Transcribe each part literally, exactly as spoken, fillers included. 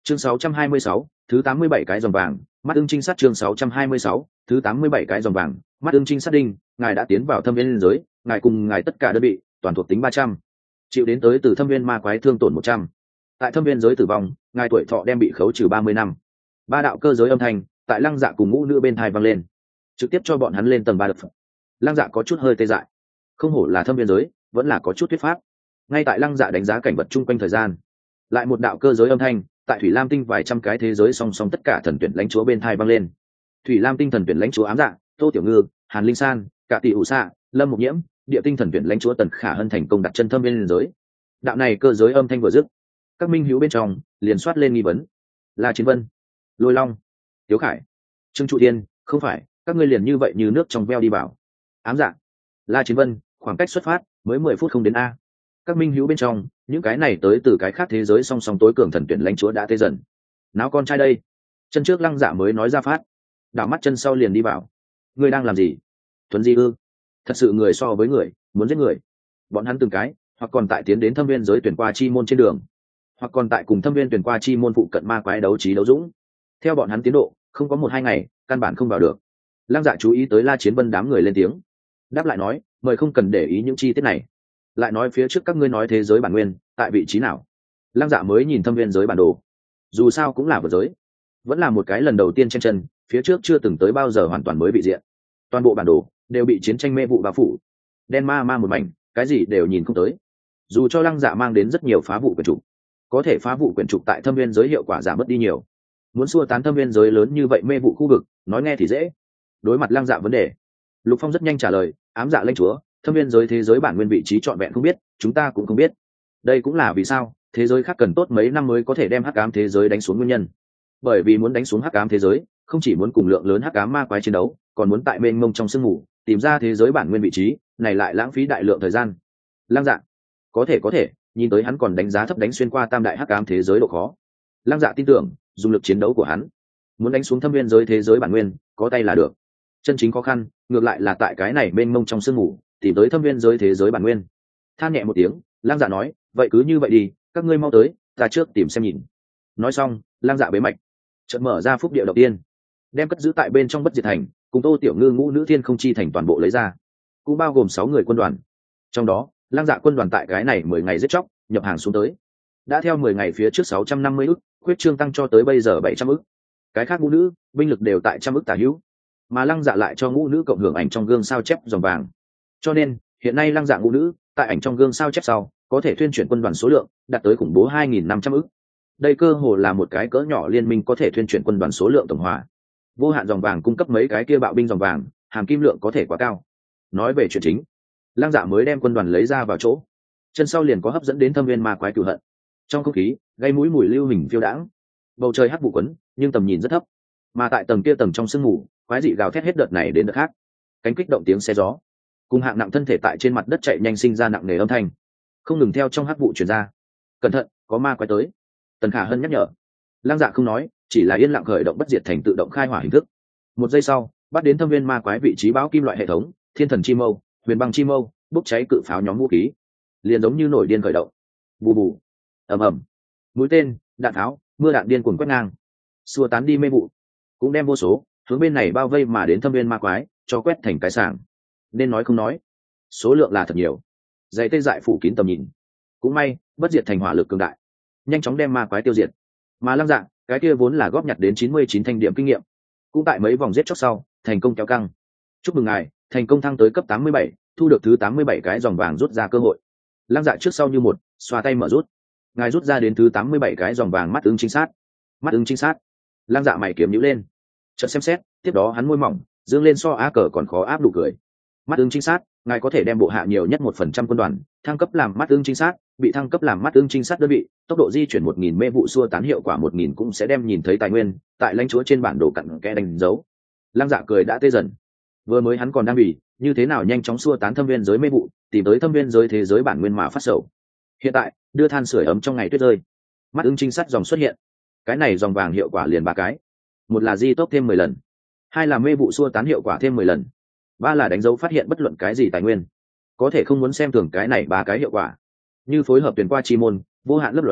chương sáu trăm hai mươi sáu, thứ tám mươi bảy cái dòng vàng, mắt ưng trinh sát chương sáu trăm hai mươi sáu, thứ tám mươi bảy cái dòng vàng, mắt ưng trinh sát đinh, ngài đã tiến vào thâm viên liên giới, ngài cùng ngài tất cả đơn vị, toàn thuộc tính ba trăm, chịu đến tới từ thâm viên ma quái thương tổn một trăm. Tại thâm viên giới tử vong, ngài tuổi thọ đem bị khấu trừ ba mươi năm. Ba đạo cơ giới âm thanh, tại Lăng Dạ cùng ngũ nữ bên thai vang lên, trực tiếp cho bọn hắn lên tầng ba đập. Lăng Dạ có chút hơi tê dại, không hổ là thâm viên giới, vẫn là có chút thuyết pháp. Ngay tại Lăng Dạ đánh giá cảnh vật chung quanh thời gian, lại một đạo cơ giới âm thanh tại Thủy Lam tinh vài trăm cái thế giới song song tất cả thần tuyển lãnh chúa bên thai vang lên. Thủy Lam tinh thần tuyển lãnh chúa Ám Dạ, Tô Tiểu Ngư, Hàn Linh San, Cả Tỷ Hủ Xạ, Lâm Mục Nhiễm, Địa tinh thần tuyển lãnh chúa Tần Khả Hân thành công đặt chân thâm viên liên giới. Đạo này cơ giới âm thanh vừa dứt, các minh hữu bên trong liền soát lên nghi vấn. La Chiến Vân, Lôi Long, Tiếu Khải, Trương Trụ Thiên, không phải, các ngươi liền như vậy như nước trong veo đi vào. Ám Dạ, La Chiến Vân, khoảng cách xuất phát mới mười phút không đến a. Các minh hữu bên trong, những cái này tới từ cái khác thế giới song song tối cường thần tuyển lãnh chúa đã tê dần. Náo con trai đây. Chân trước Lăng Dạ mới nói ra phát, đảo mắt chân sau liền đi vào. Ngươi đang làm gì? Thuấn di ư? Thật sự người so với người, muốn giết người. Bọn hắn từng cái, hoặc còn tại tiến đến thâm viên giới tuyển qua chi môn trên đường, hoặc còn tại cùng thâm viên tuyển qua chi môn phụ cận ma quái đấu trí đấu dũng. Theo bọn hắn tiến độ, không có một hai ngày, căn bản không vào được. Lăng Dạ chú ý tới La Chiến Vân đám người lên tiếng, đáp lại nói, mời không cần để ý những chi tiết này. Lại nói phía trước các ngươi nói thế giới bản nguyên tại vị trí nào? Lăng Dạ mới nhìn thâm viên giới bản đồ, dù sao cũng là vật giới, vẫn là một cái lần đầu tiên chen chân, phía trước chưa từng tới bao giờ hoàn toàn mới bị diện. Toàn bộ bản đồ đều bị chiến tranh mê vụ bao phủ, đen ma ma một mảnh, cái gì đều nhìn không tới. Dù cho Lăng Dạ mang đến rất nhiều phá vụ quyển trục, có thể phá vụ quyển trục tại thâm viên giới hiệu quả giảm mất đi nhiều. Muốn xua tán thâm viên giới lớn như vậy mê vụ khu vực, nói nghe thì dễ. Đối mặt Lăng Dạ vấn đề, Lục Phong rất nhanh trả lời, Ám Dạ lãnh chúa, thâm viên giới thế giới bản nguyên vị trí trọn vẹn không biết, chúng ta cũng không biết. Đây cũng là vì sao thế giới khác cần tốt mấy năm mới có thể đem hắc ám thế giới đánh xuống nguyên nhân. Bởi vì muốn đánh xuống hắc ám thế giới, không chỉ muốn cùng lượng lớn hắc ám ma quái chiến đấu, còn muốn tại mênh mông trong sương mù tìm ra thế giới bản nguyên vị trí, này lại lãng phí đại lượng thời gian. Lăng Dạ, có thể có thể, nhìn tới hắn còn đánh giá thấp đánh xuyên qua tam đại hắc ám thế giới độ khó. Lăng Dạ tin tưởng, dùng lực chiến đấu của hắn, muốn đánh xuống thâm viên giới thế giới bản nguyên, có tay là được. Chân chính khó khăn, ngược lại là tại cái này mênh mông trong sương mù tìm tới thâm viên giới thế giới bản nguyên. Than nhẹ một tiếng, Lăng Dạ nói, vậy cứ như vậy đi, các ngươi mau tới, ta trước tìm xem nhìn. Nói xong, Lăng Dạ bế mạch, chợt mở ra phúc địa đầu tiên, đem cất giữ tại bên trong bất diệt thành cùng Tô Tiểu Ngư ngũ nữ thiên không chi thành toàn bộ lấy ra, cũng bao gồm sáu người quân đoàn. Trong đó, Lăng Dạ quân đoàn tại cái này mười ngày giết chóc, nhập hàng xuống tới, đã theo mười ngày phía trước sáu trăm năm mươi ức, khuyết trương tăng cho tới bây giờ bảy trăm ức. Cái khác ngũ nữ, binh lực đều tại trăm ức tả hữu, mà Lăng Dạ lại cho ngũ nữ cộng hưởng ảnh trong gương sao chép dòng vàng. Cho nên, hiện nay Lăng Dạ ngũ nữ, tại ảnh trong gương sao chép sau, có thể thuyên chuyển quân đoàn số lượng đạt tới khủng bố hai nghìn năm trăm ức. Đây cơ hồ là một cái cỡ nhỏ liên minh có thể thuyên chuyển quân đoàn số lượng tổng hòa. Vô hạn dòng vàng cung cấp mấy cái kia bạo binh dòng vàng, hàm kim lượng có thể quá cao. Nói về chuyện chính, Lăng Dạ mới đem quân đoàn lấy ra vào chỗ, chân sau liền có hấp dẫn đến thâm viên ma quái cửu hận. Trong không khí gây mũi mùi lưu hình phiêu đãng, bầu trời hắc vụ quấn, nhưng tầm nhìn rất thấp. Mà tại tầng kia tầng trong sương mù, quái dị gào thét hết đợt này đến đợt khác, cánh kích động tiếng xe gió, cùng hạng nặng thân thể tại trên mặt đất chạy nhanh sinh ra nặng nề âm thanh, không ngừng theo trong hắc vụ truyền ra. Cẩn thận, có ma quái tới. Tần Khả Hân nhắc nhở. Lăng Dạ không nói, chỉ là yên lặng khởi động bất diệt thành tự động khai hỏa hình thức. Một giây sau, bắt đến thâm viên ma quái vị trí báo kim loại hệ thống, thiên thần chi mâu, huyền băng chi mâu, bốc cháy cự pháo nhóm vũ khí, liền giống như nổi điên khởi động. Bù bù, ầm ầm, mũi tên, đạn tháo, mưa đạn điên cuồng quét ngang, xua tán đi mê vụ, cũng đem vô số hướng bên này bao vây mà đến thâm viên ma quái cho quét thành cái sảng. Nên nói không nói, số lượng là thật nhiều, dày tê dại phủ kín tầm nhìn. Cũng may bất diệt thành hỏa lực cường đại, nhanh chóng đem ma quái tiêu diệt. Mà Lăng Dạ, cái kia vốn là góp nhặt đến chín mươi chín thanh điểm kinh nghiệm, cũng tại mấy vòng giết chóc sau thành công kéo căng. Chúc mừng ngài thành công thăng tới cấp tám mươi bảy, thu được thứ tám mươi bảy cái dòng vàng rút ra cơ hội. Lăng Dạ trước sau như một, xoa tay mở rút, ngài rút ra đến thứ tám mươi bảy cái dòng vàng mắt ứng chính sát. Mắt ứng chính sát. Lăng Dạ mày kiếm nhíu lên, chợt xem xét, tiếp đó hắn môi mỏng dương lên so á cờ còn khó áp đủ cười. Mắt ứng chính sát, ngài có thể đem bộ hạ nhiều nhất một phần trăm quân đoàn thăng cấp làm mắt ứng chính sát, bị thăng cấp làm mắt ứng chính sát đơn vị, tốc độ di chuyển một nghìn mê vụ xua tán hiệu quả một nghìn cũng sẽ đem nhìn thấy tài nguyên tại lãnh chúa trên bản đồ cặn kẽ đánh dấu. Lăng Dạ cười đã tê dần. Vừa mới hắn còn đang bỉ như thế nào nhanh chóng xua tán thâm viên giới mê vụ, tìm tới thâm viên giới thế giới bản nguyên mà phát sầu. Hiện tại đưa than sưởi ấm trong ngày tuyết rơi, mắt ứng chính sát dòng xuất hiện. Cái này dòng vàng hiệu quả liền ba cái, một là di tốc thêm mười lần, hai là mê vụ xua tán hiệu quả thêm mười lần, ba là đánh dấu phát hiện bất luận cái gì tài nguyên. Có thể không muốn xem thường cái này ba cái hiệu quả, như phối hợp tuyển qua chi môn, vô hạn lấp lóe,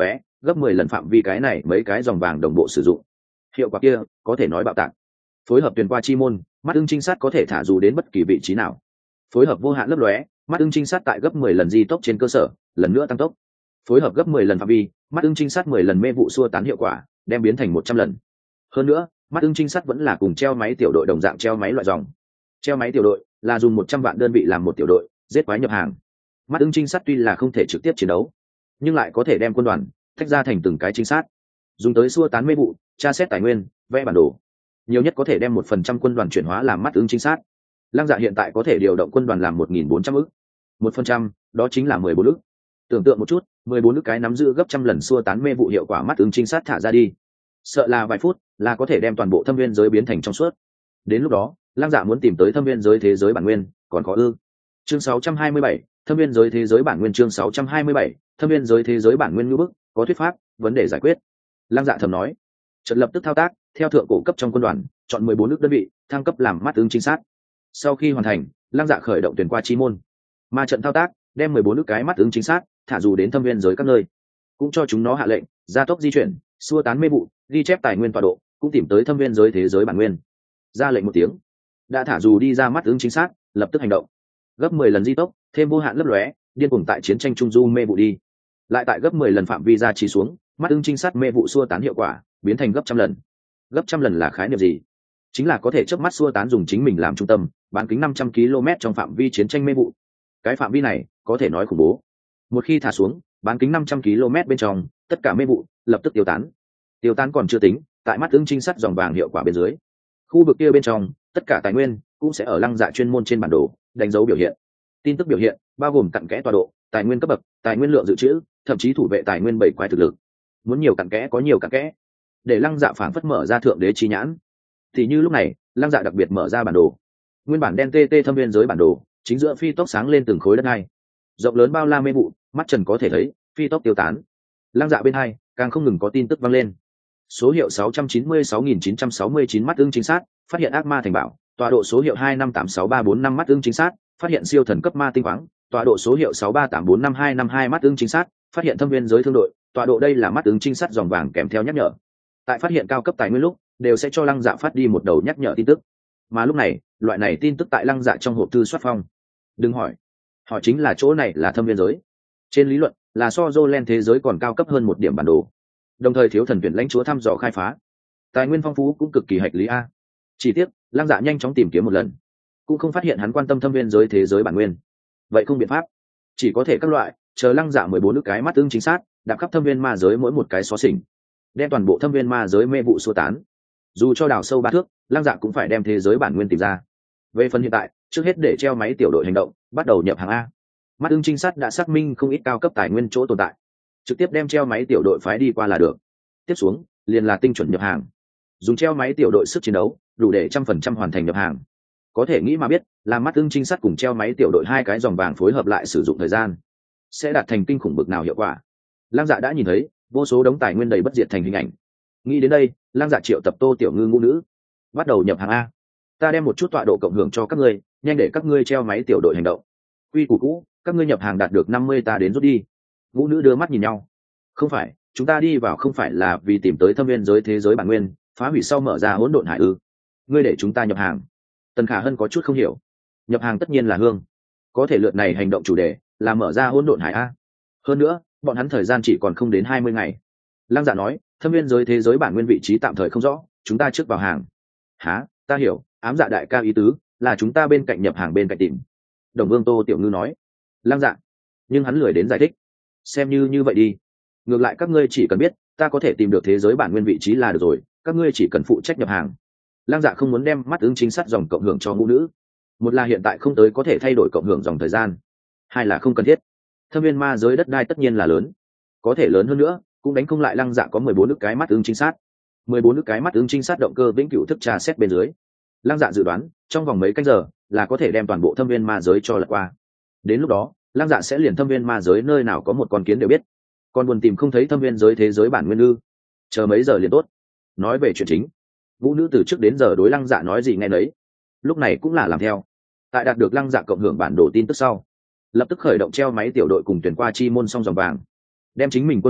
gấp mười lần phạm vi cái này mấy cái dòng vàng đồng bộ sử dụng, hiệu quả kia có thể nói bạo tạc. Phối hợp tuyển qua chi môn, mắt ưng trinh sát có thể thả dù đến bất kỳ vị trí nào. Phối hợp vô hạn lấp lóe, mắt ưng trinh sát tại gấp mười lần di tốc trên cơ sở lần nữa tăng tốc. Phối hợp gấp mười lần phạm vi, mắt ưng trinh sát mười lần mê vụ xua tán hiệu quả đem biến thành một trăm lần. Hơn nữa, mắt ưng trinh sát vẫn là cùng treo máy tiểu đội đồng dạng treo máy loại dòng. Treo máy tiểu đội là dùng một trăm vạn đơn vị làm một tiểu đội giết quái nhập hàng. Mắt ưng trinh sát tuy là không thể trực tiếp chiến đấu, nhưng lại có thể đem quân đoàn tách ra thành từng cái trinh sát, dùng tới xua tán mê vụ, tra xét tài nguyên, vẽ bản đồ. Nhiều nhất có thể đem một phần trăm quân đoàn chuyển hóa làm mắt ưng trinh sát. Lăng Dạ hiện tại có thể điều động quân đoàn làm một nghìn bốn trăm ức, một phần trăm đó chính là mười bốn ức. Tưởng tượng một chút, mười bốn ức cái nắm giữ gấp trăm lần xua tán mê vụ hiệu quả mắt ưng trinh sát thả ra đi, sợ là vài phút là có thể đem toàn bộ thâm viên giới biến thành trong suốt. Đến lúc đó, Lăng Dạ muốn tìm tới thâm viên giới thế giới bản nguyên còn có ư? Chương sáu trăm hai mươi bảy, thâm viên giới thế giới bản nguyên. Chương sáu trăm hai mươi bảy, thâm viên giới thế giới bản nguyên như bức, có thuyết pháp, vấn đề giải quyết. Lăng Dạ thầm nói, trận lập tức thao tác, theo thượng cổ cấp trong quân đoàn chọn mười bốn nước đơn vị thăng cấp làm mắt ưng trinh sát. Sau khi hoàn thành, Lăng Dạ khởi động tuyển qua chi môn, ma trận thao tác, đem mười bốn nước cái mắt ưng trinh sát thả dù đến thâm viên giới các nơi, cũng cho chúng nó hạ lệnh gia tốc di chuyển, xua tán mê vụ, ghi chép tài nguyên tọa độ, cũng tìm tới thâm viên giới thế giới bản nguyên. Ra lệnh một tiếng, đã thả dù đi ra mắt ưng trinh sát lập tức hành động, gấp mười lần di tốc, thêm vô hạn lấp lóe, điên cuồng tại chiến tranh trung du mê vụ đi, lại tại gấp mười lần phạm vi ra chỉ xuống, mắt ưng trinh sát mê vụ xua tán hiệu quả biến thành gấp trăm lần. Gấp trăm lần là khái niệm gì? Chính là có thể chớp mắt xua tán dùng chính mình làm trung tâm, bán kính năm trăm ki lô mét trong phạm vi chiến tranh mê vụ. Cái phạm vi này có thể nói khủng bố. Một khi thả xuống, bán kính năm trăm ki lô mét bên trong, tất cả mê vụ lập tức tiêu tán. Tiêu tán còn chưa tính, tại mắt ưng trinh sát dòng vàng hiệu quả bên dưới, khu vực kia bên trong, tất cả tài nguyên cũng sẽ ở Lăng Dạ chuyên môn trên bản đồ đánh dấu biểu hiện. Tin tức biểu hiện bao gồm cặn kẽ tọa độ, tài nguyên cấp bậc, tài nguyên lượng dự trữ, thậm chí thủ vệ tài nguyên bảy quái thực lực. Muốn nhiều cặn kẽ có nhiều cặn kẽ, để Lăng Dạ phảng phất mở ra thượng đế chi nhãn. Thì như lúc này, Lăng Dạ đặc biệt mở ra bản đồ. Nguyên bản đen tê tê thâm viên giới bản đồ, chính giữa phi tốc sáng lên từng khối đất hai, rộng lớn bao la mê vụ, mắt trần có thể thấy, phi tốc tiêu tán. Lăng Dạ bên hai càng không ngừng có tin tức vang lên. Số hiệu sáu trăm chín mươi sáu nghìn chín trăm sáu mươi chín mắt ưng chính xác, phát hiện ác ma thành bảo, tọa độ số hiệu hai năm tám sáu ba bốn năm mắt ưng chính xác, phát hiện siêu thần cấp ma tinh khoáng, tọa độ số hiệu sáu ba tám bốn năm hai năm hai mắt ưng chính xác, phát hiện thâm viên giới thương đội, tọa độ đây là mắt ưng trinh sát dòng vàng kèm theo nhắc nhở. Tại phát hiện cao cấp tài nguyên lúc, đều sẽ cho Lăng Dạ phát đi một đầu nhắc nhở tin tức. Mà lúc này, loại này tin tức tại Lăng Dạ trong hộp thư soát phong. Đừng hỏi, hỏi chính là chỗ này là thâm viên giới. Trên lý luận, là so Jolen thế giới còn cao cấp hơn một điểm bản đồ. Đồng thời thiếu thần tuyển lãnh chúa thăm dò khai phá, tài nguyên phong phú cũng cực kỳ hạch lý a. Chỉ tiếc, Lăng Dạ nhanh chóng tìm kiếm một lần, cũng không phát hiện hắn quan tâm thâm viên giới thế giới bản nguyên. Vậy không biện pháp, chỉ có thể các loại chờ Lăng Dạ mười bốn nước cái mắt tương chính xác đạp khắp thâm viên ma giới mỗi một cái xó xỉnh, đem toàn bộ thâm viên ma giới mê vụ xua tán. Dù cho đào sâu ba thước, Lăng Dạ cũng phải đem thế giới bản nguyên tìm ra. Về phần hiện tại, trước hết để treo máy tiểu đội hành động, bắt đầu nhập hàng a. Mắt ưng trinh sát đã xác minh không ít cao cấp tài nguyên chỗ tồn tại, trực tiếp đem treo máy tiểu đội phái đi qua là được. Tiếp xuống liền là tinh chuẩn nhập hàng, dùng treo máy tiểu đội sức chiến đấu đủ để trăm phần trăm hoàn thành nhập hàng. Có thể nghĩ mà biết, làm mắt ưng trinh sát cùng treo máy tiểu đội hai cái dòng vàng phối hợp lại sử dụng thời gian, sẽ đạt thành kinh khủng bực nào hiệu quả. Lăng Dạ đã nhìn thấy vô số đống tài nguyên đầy bất diệt thành hình ảnh. Nghĩ đến đây, Lăng Dạ triệu tập Tô Tiểu Ngư ngũ nữ, bắt đầu nhập hàng a. Ta đem một chút tọa độ cộng hưởng cho các ngươi, nhanh để các ngươi treo máy tiểu đội hành động. Quy củ cũ, các ngươi nhập hàng đạt được năm mươi ta đến rút đi. Ngũ nữ đưa mắt nhìn nhau. Không phải, chúng ta đi vào không phải là vì tìm tới thâm viên giới thế giới bản nguyên, phá hủy sau mở ra hỗn độn hải ư? Ngươi để chúng ta nhập hàng? Tần Khả Hân có chút không hiểu. Nhập hàng tất nhiên là hương, có thể lượt này hành động chủ đề là mở ra hỗn độn hải a. Hơn nữa, bọn hắn thời gian chỉ còn không đến hai mươi ngày. Lăng Dạ nói, thâm viên giới thế giới bản nguyên vị trí tạm thời không rõ, chúng ta trước vào hàng. Hả? Ta hiểu, ám dạ đại ca ý tứ là chúng ta bên cạnh nhập hàng bên cạnh tìm. Đồng Vương Tô Tiểu Ngư nói. Lăng Dạ, nhưng hắn lười đến giải thích. Xem như như vậy đi, ngược lại các ngươi chỉ cần biết ta có thể tìm được thế giới bản nguyên vị trí là được rồi, các ngươi chỉ cần phụ trách nhập hàng. Lăng Dạ không muốn đem mắt ứng chính sát dòng cộng hưởng cho ngũ nữ. Một là hiện tại không tới có thể thay đổi cộng hưởng dòng thời gian, hai là không cần thiết. Thâm viên ma giới đất đai tất nhiên là lớn, có thể lớn hơn nữa cũng đánh không lại Lăng Dạ có mười bốn nước cái mắt ứng chính sát. Mười bốn nước cái mắt ứng chính sát động cơ vĩnh cửu thức tra xét bên dưới, Lăng Dạ dự đoán trong vòng mấy canh giờ là có thể đem toàn bộ thâm viên ma giới cho lật qua. Đến lúc đó, Lăng Dạ sẽ liền thâm viên ma giới nơi nào có một con kiến đều biết. Còn buồn tìm không thấy thâm viên giới thế giới bản nguyên ư? Chờ mấy giờ liền tốt. Nói về chuyện chính, ngũ nữ từ trước đến giờ đối Lăng Dạ nói gì nghe nấy, lúc này cũng là làm theo. Tại đạt được Lăng Dạ cộng hưởng bản đồ tin tức sau, lập tức khởi động treo máy tiểu đội cùng tuyển qua chi môn song dòng vàng, đem chính mình quân đoàn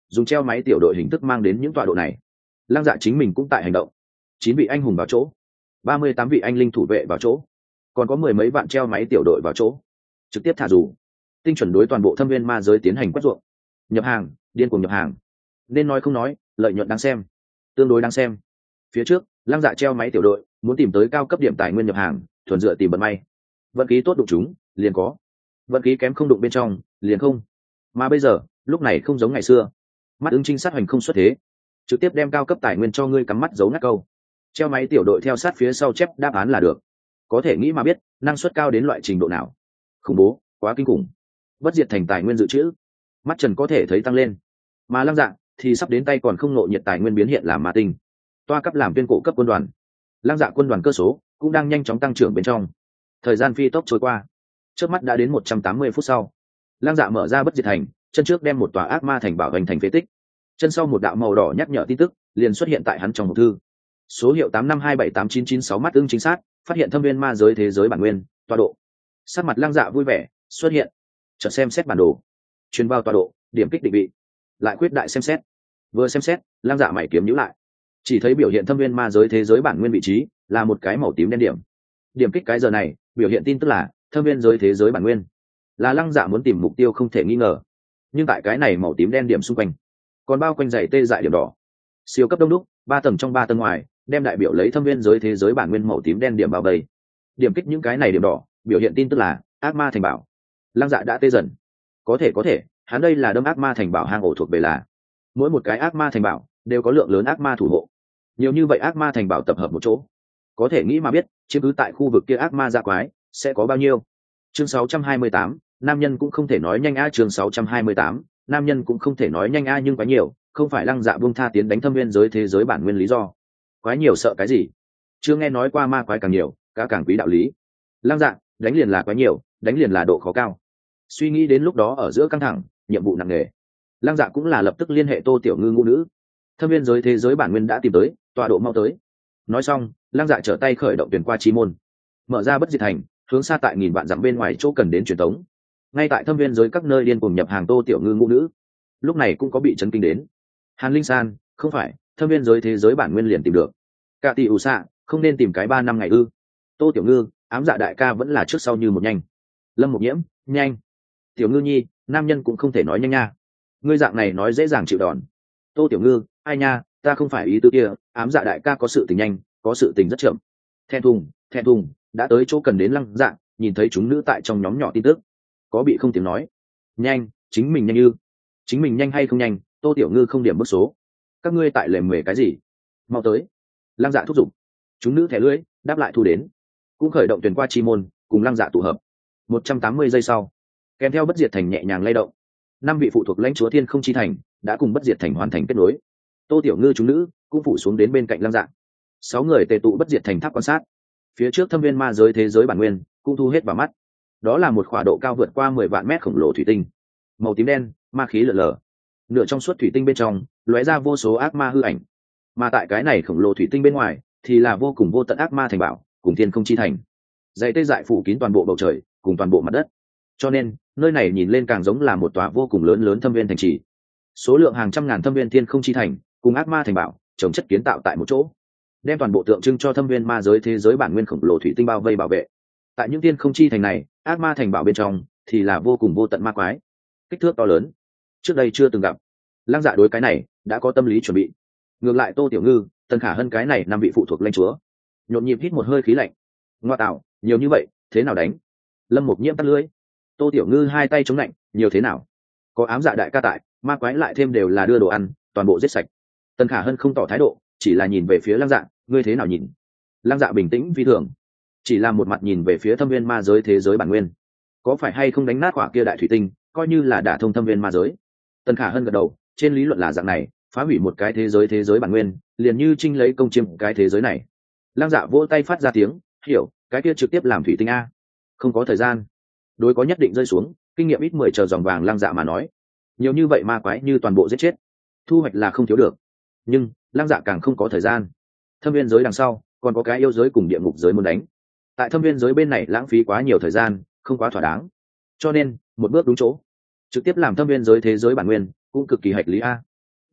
dùng treo máy tiểu đội hình thức mang đến những tọa độ này. Lăng Dạ chính mình cũng tại hành động. Chín vị anh hùng vào chỗ, ba mươi tám vị anh linh thủ vệ vào chỗ, còn có mười mấy vạn treo máy tiểu đội vào chỗ, trực tiếp thả dù tinh chuẩn đối toàn bộ thâm viên ma giới tiến hành quét ruộng, nhập hàng, điên cuồng nhập hàng. Nên nói không nói, lợi nhuận đáng xem, tương đối đáng xem. Phía trước, Lăng Dạ treo máy tiểu đội muốn tìm tới cao cấp điểm tài nguyên nhập hàng, thuần dựa tìm vận may. Vận khí tốt đụng chúng, liền có. Vận khí kém không đụng bên trong, liền không. Mà bây giờ, lúc này không giống ngày xưa. Mắt ứng trinh sát hoành không xuất thế, trực tiếp đem cao cấp tài nguyên cho ngươi cắm mắt giấu ngắt câu. Treo máy tiểu đội theo sát phía sau chép đáp án là được. Có thể nghĩ mà biết, năng suất cao đến loại trình độ nào. Khủng bố, quá kinh khủng. Bất diệt thành tài nguyên dự trữ, mắt trần có thể thấy tăng lên. Mà Lăng Dạ thì sắp đến tay còn không nộ nhiệt tài nguyên biến hiện làm ma tinh. Toa cấp làm tuyên cổ cấp quân đoàn. Lăng Dạ quân đoàn cơ số cũng đang nhanh chóng tăng trưởng bên trong. Thời gian phi tốc trôi qua, trước mắt đã đến một trăm tám mươi phút sau. Lăng Dạ mở ra bất diệt thành, chân trước đem một tòa ác ma thành bảo hành thành phế tích, chân sau một đạo màu đỏ nhắc nhở tin tức liền xuất hiện tại hắn trong hộp thư. Số hiệu tám năm hai bảy tám chín chín sáu mắt ưng chính xác phát hiện thâm viên ma giới thế giới bản nguyên tọa độ. Sắc mặt Lăng Dạ vui vẻ xuất hiện, chợt xem xét bản đồ, truyền vào tọa độ, điểm kích định vị, lại quyết đại xem xét. Vừa xem xét, Lăng Dạ mày kiếm nhíu lại, chỉ thấy biểu hiện thâm viên ma giới thế giới bản nguyên vị trí là một cái màu tím đen điểm. Điểm kích cái giờ này biểu hiện tin tức là thâm viên giới thế giới bản nguyên, là Lăng Dạ muốn tìm mục tiêu không thể nghi ngờ. Nhưng tại cái này màu tím đen điểm xung quanh còn bao quanh dãy tê dại điểm đỏ, siêu cấp đông đúc, ba tầng trong ba tầng ngoài, đem đại biểu lấy thâm viên giới thế giới bản nguyên màu tím đen điểm bao vây. Điểm kích những cái này điểm đỏ biểu hiện tin tức là ác ma thành bảo. Lăng Dạ đã tê dần. Có thể có thể, hắn đây là đâm ác ma thành bảo hang ổ thuộc về là. Mỗi một cái ác ma thành bảo đều có lượng lớn ác ma thủ hộ. Nhiều như vậy ác ma thành bảo tập hợp một chỗ, có thể nghĩ mà biết, chiếm cứ tại khu vực kia ác ma dạ quái sẽ có bao nhiêu. Chương sáu trăm hai mươi tám, nam nhân cũng không thể nói nhanh a. Chương sáu trăm hai mươi tám, nam nhân cũng không thể nói nhanh a, nhưng quá nhiều, không phải Lăng Dạ buông tha tiến đánh thâm viên giới thế giới bản nguyên lý do. Quái nhiều sợ cái gì? Chưa nghe nói qua ma quái càng nhiều, cá càng quý đạo lý. Lăng Dạ, đánh liền là quái nhiều, đánh liền là độ khó cao. Suy nghĩ đến lúc đó ở giữa căng thẳng, nhiệm vụ nặng nề, Lăng Dạ cũng là lập tức liên hệ Tô Tiểu Ngư ngũ nữ. Thâm viên giới thế giới bản nguyên đã tìm tới, tọa độ mau tới. Nói xong, Lăng Dạ trở tay khởi động tuyển qua chi môn, mở ra bất diệt thành, hướng xa tại nghìn vạn dặm bên ngoài chỗ cần đến truyền tống. Ngay tại thâm viên giới các nơi điên cuồng nhập hàng Tô Tiểu Ngư ngũ nữ, lúc này cũng có bị chấn kinh đến. Hàn Linh San, không phải, thâm viên giới thế giới bản nguyên liền tìm được. Cả tỷ ủ xạ, không nên tìm cái ba năm ngày ư? Tô Tiểu Ngư, ám dạ đại ca vẫn là trước sau như một nhanh. Lâm Mục Nhiễm, nhanh. Tiểu Ngư nhi, nam nhân cũng không thể nói nhanh nha. Ngươi dạng này nói dễ dàng chịu đòn. Tô Tiểu Ngư, ai nha, ta không phải ý tứ kia, ám dạ đại ca có sự tình nhanh, có sự tình rất chậm. Thẹn thùng, thẹn thùng, đã tới chỗ cần đến Lăng Dạ, nhìn thấy chúng nữ tại trong nhóm nhỏ tin tức, có bị không tiếng nói. Nhanh, chính mình nhanh như, chính mình nhanh hay không nhanh, Tô Tiểu Ngư không điểm bước số. Các ngươi tại lề mề cái gì? Mau tới. Lăng Dạ thúc giục. Chúng nữ thẻ lưỡi đáp lại thu đến, cũng khởi động tuyển qua chi môn, cùng Lăng Dạ tụ hợp. Một trăm tám mươi giây sau, kèm theo bất diệt thành nhẹ nhàng lay động, năm vị phụ thuộc lãnh chúa thiên không chi thành đã cùng bất diệt thành hoàn thành kết nối. Tô Tiểu Ngư chúng nữ cũng phủ xuống đến bên cạnh Lăng Dạ. Sáu người tề tụ bất diệt thành tháp quan sát. Phía trước thâm viên ma giới thế giới bản nguyên cũng thu hết vào mắt. Đó là một khỏa độ cao vượt qua mười vạn mét khổng lồ thủy tinh, màu tím đen, ma khí lở lở. Nửa trong suốt thủy tinh bên trong lóe ra vô số ác ma hư ảnh, mà tại cái này khổng lồ thủy tinh bên ngoài thì là vô cùng vô tận ác ma thành bảo cùng thiên không chi thành, dày tê dại phủ kín toàn bộ bầu trời cùng toàn bộ mặt đất. Cho nên nơi này nhìn lên càng giống là một tòa vô cùng lớn lớn thâm viên thành trì. Số lượng hàng trăm ngàn thâm viên thiên không chi thành cùng ác ma thành bảo trồng chất kiến tạo tại một chỗ, đem toàn bộ tượng trưng cho thâm viên ma giới thế giới bản nguyên khổng lồ thủy tinh bao vây bảo vệ. Tại những thiên không chi thành này, ác ma thành bảo bên trong thì là vô cùng vô tận ma quái, kích thước to lớn, trước đây chưa từng gặp. Lăng Dạ đối cái này đã có tâm lý chuẩn bị. Ngược lại Tô Tiểu Ngư, Tần Khả Hân cái này năm vị phụ thuộc lãnh chúa nhộn nhịp hít một hơi khí lạnh. Ngoa tạo, nhiều như vậy, thế nào đánh? Lâm Mục Nhiễm tắt lưỡi. Tô Tiểu Ngư hai tay chống lạnh, nhiều thế nào? Có ám dạ đại ca tại, ma quái lại thêm đều là đưa đồ ăn, toàn bộ giết sạch. Tần Khả Hân không tỏ thái độ, chỉ là nhìn về phía Lăng Dạ, ngươi thế nào nhìn? Lăng Dạ bình tĩnh phi thường, chỉ là một mặt nhìn về phía thâm viên ma giới thế giới bản nguyên, có phải hay không đánh nát quả kia đại thủy tinh, coi như là đả thông thâm viên ma giới. Tần Khả Hân gật đầu, trên lý luận là dạng này, phá hủy một cái thế giới thế giới bản nguyên liền như trinh lấy công chiếm cái thế giới này. Lăng Dạ vỗ tay phát ra tiếng, hiểu, cái kia trực tiếp làm thủy tinh a. Không có thời gian, đối có nhất định rơi xuống, kinh nghiệm ít mười chờ dòng vàng. Lăng Dạ mà nói, nhiều như vậy ma quái như toàn bộ giết chết, thu hoạch là không thiếu được. Nhưng Lăng Dạ càng không có thời gian. Thâm viên giới đằng sau còn có cái yêu giới cùng địa ngục giới muốn đánh, tại thâm viên giới bên này lãng phí quá nhiều thời gian, không quá thỏa đáng. Cho nên một bước đúng chỗ, trực tiếp làm thâm viên giới thế giới bản nguyên cũng cực kỳ hạch lý a.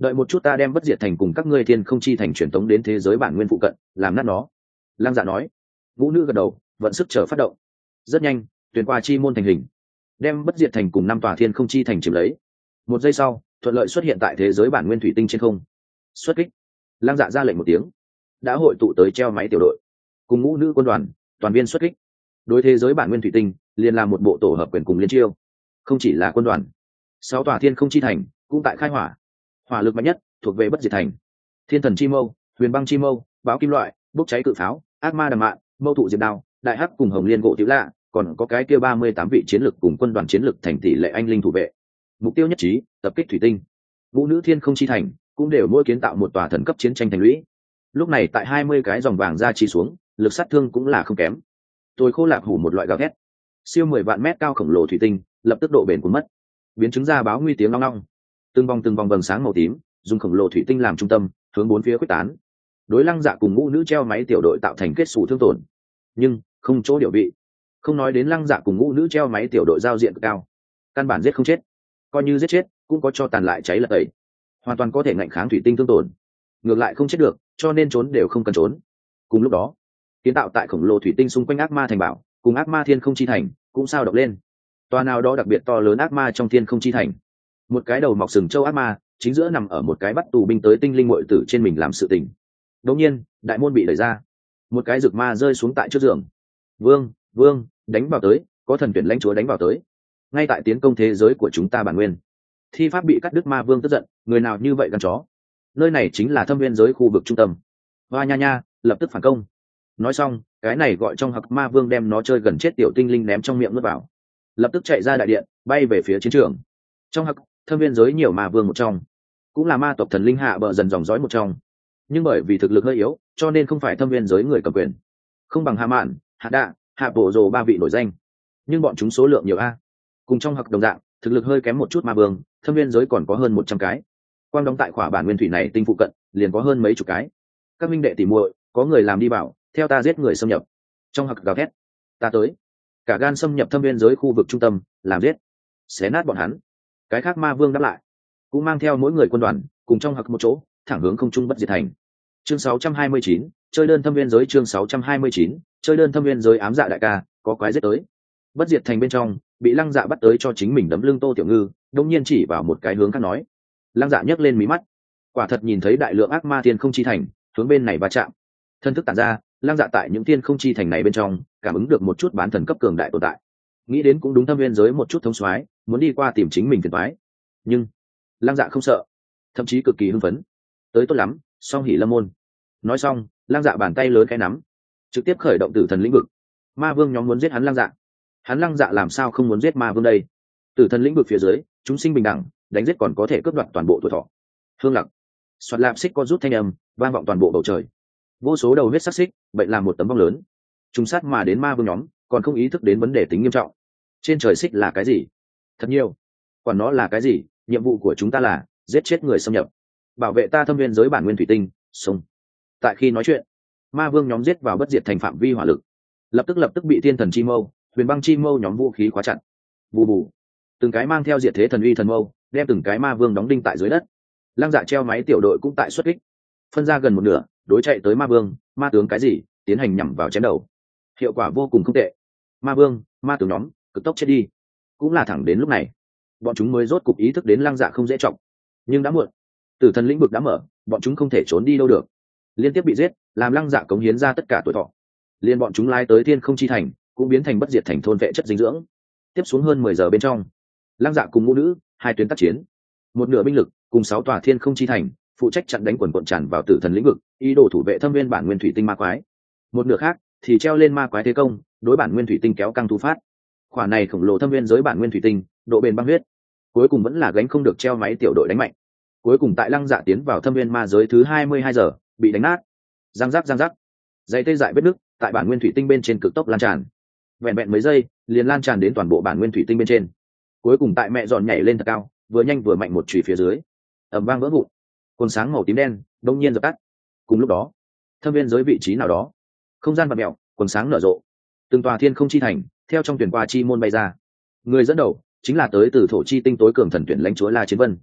đợi một chút ta đem bất diệt thành cùng các ngươi thiên không chi thành truyền tống đến thế giới bản nguyên phụ cận làm nát nó. Lăng Dạ nói. Vũ nữ gật đầu, vận sức chờ phát động. Rất nhanh, tuyển qua chi môn thành hình, đem bất diệt thành cùng năm tòa thiên không chi thành chiếm lấy. Một giây sau, thuận lợi xuất hiện tại thế giới bản nguyên thủy tinh trên không. Xuất kích. Lăng Dạ ra lệnh một tiếng, đã hội tụ tới treo máy tiểu đội cùng ngũ nữ quân đoàn toàn viên xuất kích. Đối thế giới bản nguyên thủy tinh liền làm một bộ tổ hợp quyền cùng liên chiêu. Không chỉ là quân đoàn, sáu tòa thiên không chi thành cũng tại khai hỏa. Hỏa lực mạnh nhất thuộc về bất diệt thành. Thiên thần chi mâu, huyền băng chi mâu, báo kim loại, bốc cháy cự pháo, ác ma đằng mạn, mâu thụ diệp đao, đại hắc cùng hồng liên gỗ tiểu lạ, còn có cái kia ba mươi tám vị chiến lực cùng quân đoàn chiến lực thành tỷ lệ anh linh thủ vệ. Mục tiêu nhất trí, tập kích thủy tinh. Vũ nữ thiên không chi thành cũng đều mỗi kiến tạo một tòa thần cấp chiến tranh thành lũy. Lúc này tại hai mươi cái dòng vàng ra chi xuống, lực sát thương cũng là không kém. Tôi khô lạc hủ một loại gào thét, siêu mười vạn mét cao khổng lồ thủy tinh lập tức độ bền cuốn mất, biến chứng ra báo nguy tiếng long long. Từng vòng từng vòng vầng sáng màu tím dùng khổng lồ thủy tinh làm trung tâm hướng bốn phía quyết tán, đối Lăng Dạ cùng ngũ nữ treo máy tiểu đội tạo thành kết xù thương tổn, nhưng không chỗ điều vị. Không nói đến Lăng Dạ cùng ngũ nữ treo máy tiểu đội giao diện cao, căn bản giết không chết, coi như giết chết cũng có cho tàn lại cháy lật tẩy, hoàn toàn có thể ngạnh kháng thủy tinh thương tổn, ngược lại không chết được, cho nên trốn đều không cần trốn. Cùng lúc đó, kiến tạo tại khổng lồ thủy tinh xung quanh ác ma thành bảo cùng ác ma thiên không chi thành cũng sao động lên. Toa nào đó đặc biệt to lớn ác ma trong thiên không chi thành, một cái đầu mọc sừng châu ác ma chính giữa nằm ở một cái bắt tù binh tới tinh linh muội tử trên mình làm sự tình. Đột nhiên, đại môn bị đẩy ra, một cái rực ma rơi xuống tại trước giường. Vương, vương, đánh vào tới, có thần tuyển lãnh chúa đánh vào tới. Ngay tại tiến công thế giới của chúng ta bản nguyên. Thi pháp bị cắt đứt ma vương tức giận, người nào như vậy gan chó. Nơi này chính là thâm viên giới khu vực trung tâm. Hoa nha nha, lập tức phản công. Nói xong, cái này gọi trong hặc ma vương đem nó chơi gần chết tiểu tinh linh ném trong miệng nuốt vào, lập tức chạy ra đại điện, bay về phía chiến trường. Trong hặc thâm viên giới nhiều ma vương một trong, cũng là ma tộc thần linh hạ bờ dần dòng dõi một trong, nhưng bởi vì thực lực hơi yếu cho nên không phải thâm viên giới người cầm quyền, không bằng hạ mạn, hạ đạ, hạ bộ rồ ba vị nổi danh, nhưng bọn chúng số lượng nhiều a. Cùng trong hặc đồng dạng thực lực hơi kém một chút ma vương, thâm viên giới còn có hơn một trăm cái. Quang đóng tại khỏa bản nguyên thủy này tinh phụ cận liền có hơn mấy chục cái. Các minh đệ tỉ muội, có người làm đi bảo, theo ta giết người xâm nhập. Trong hặc gào thét, ta tới. Cả gan xâm nhập thâm viên giới khu vực trung tâm, làm giết, xé nát bọn hắn. Cái khác ma vương đáp lại, cũng mang theo mỗi người quân đoàn cùng trong hặc một chỗ thẳng hướng không trung bất diệt thành. Chương sáu trăm hai mươi chín, chơi đơn thâm viên giới. Chương sáu trăm hai mươi chín, chơi đơn thâm viên giới. Ám dạ đại ca, có quái giết tới. Bất diệt thành bên trong bị Lăng Dạ bắt tới cho chính mình đấm lưng Tô Tiểu Ngư đông nhiên chỉ vào một cái hướng khác nói. Lăng Dạ nhấc lên mí mắt, quả thật nhìn thấy đại lượng ác ma thiên không chi thành hướng bên này va chạm. Thân thức tản ra, Lăng Dạ tại những thiên không chi thành này bên trong cảm ứng được một chút bán thần cấp cường đại tồn tại. Nghĩ đến cũng đúng, thâm viên giới một chút thống soái muốn đi qua tìm chính mình phiền toái, nhưng Lăng Dạ không sợ, thậm chí cực kỳ hưng phấn. Tới tốt lắm, song hỉ lâm môn. Nói xong, Lăng Dạ bàn tay lớn cái nắm, trực tiếp khởi động tử thần lĩnh vực. Ma vương nhóm muốn giết hắn Lăng Dạ, hắn Lăng Dạ làm sao không muốn giết ma vương đây? Tử thần lĩnh vực phía dưới, chúng sinh bình đẳng, đánh giết còn có thể cướp đoạt toàn bộ tuổi thọ. Hương lặng, xoạt lạp xích có rút thanh âm vang vọng toàn bộ bầu trời. Vô số đầu huyết sắc xích bệnh làm một tấm vong lớn, trùng sát mà đến ma vương nhóm còn không ý thức đến vấn đề tính nghiêm trọng. Trên trời xích là cái gì? Thật nhiều, quản nó là cái gì, nhiệm vụ của chúng ta là giết chết người xâm nhập, bảo vệ ta thâm viên giới bản nguyên thủy tinh. Xong, tại khi nói chuyện, ma vương nhóm giết vào bất diệt thành phạm vi hỏa lực, lập tức lập tức bị thiên thần chi mâu, huyền băng chi mâu nhóm vũ khí khóa chặt. Bù bù, từng cái mang theo diệt thế thần uy thần mâu đem từng cái ma vương đóng đinh tại dưới đất. Lăng Dạ treo máy tiểu đội cũng tại xuất kích, phân ra gần một nửa đối chạy tới ma vương, ma tướng cái gì tiến hành nhắm vào chém đầu, hiệu quả vô cùng không tệ. Ma vương, ma tướng nhóm cực tốc chết đi. Cũng là thẳng đến lúc này bọn chúng mới rốt cục ý thức đến Lăng Dạ không dễ trọng, nhưng đã muộn. Tử thần lĩnh vực đã mở, bọn chúng không thể trốn đi đâu được. Liên tiếp bị giết làm Lăng Dạ cống hiến ra tất cả tuổi thọ. Liên bọn chúng lái tới thiên không chi thành cũng biến thành bất diệt thành thôn vệ chất dinh dưỡng. Tiếp xuống hơn mười giờ bên trong, Lăng Dạ cùng ngũ nữ hai tuyến tác chiến, một nửa binh lực cùng sáu tòa thiên không chi thành phụ trách chặn đánh quần quận tràn vào tử thần lĩnh vực, ý đồ thủ vệ thâm viên bản nguyên thủy tinh ma quái. Một nửa khác thì treo lên ma quái thế công, đối bản nguyên thủy tinh kéo căng thu phát. Khoản này khổng lồ thâm viên giới bản nguyên thủy tinh, độ bền băng huyết, cuối cùng vẫn là gánh không được treo máy tiểu đội đánh mạnh. Cuối cùng tại Lăng Dạ tiến vào thâm viên ma giới thứ hai mươi hai giờ bị đánh nát, giang rắc giang rắc, dây tê dại vết nứt tại bản nguyên thủy tinh bên trên cực tốc lan tràn. Vẹn vẹn mấy giây liền lan tràn đến toàn bộ bản nguyên thủy tinh bên trên. Cuối cùng tại mẹ dọn nhảy lên thật cao, vừa nhanh vừa mạnh một chùy phía dưới, ầm vang vỡ vụn, cột sáng màu tím đen đông nhiên dập tắt. Cùng lúc đó, thâm viên giới vị trí nào đó, không gian vặn mèo, cột sáng nở rộ, từng tòa thiên không chi thành theo trong tuyển qua chi môn bay ra. Người dẫn đầu chính là tới từ thổ chi tinh tối cường thần tuyển lãnh chúa La Chiến Vân.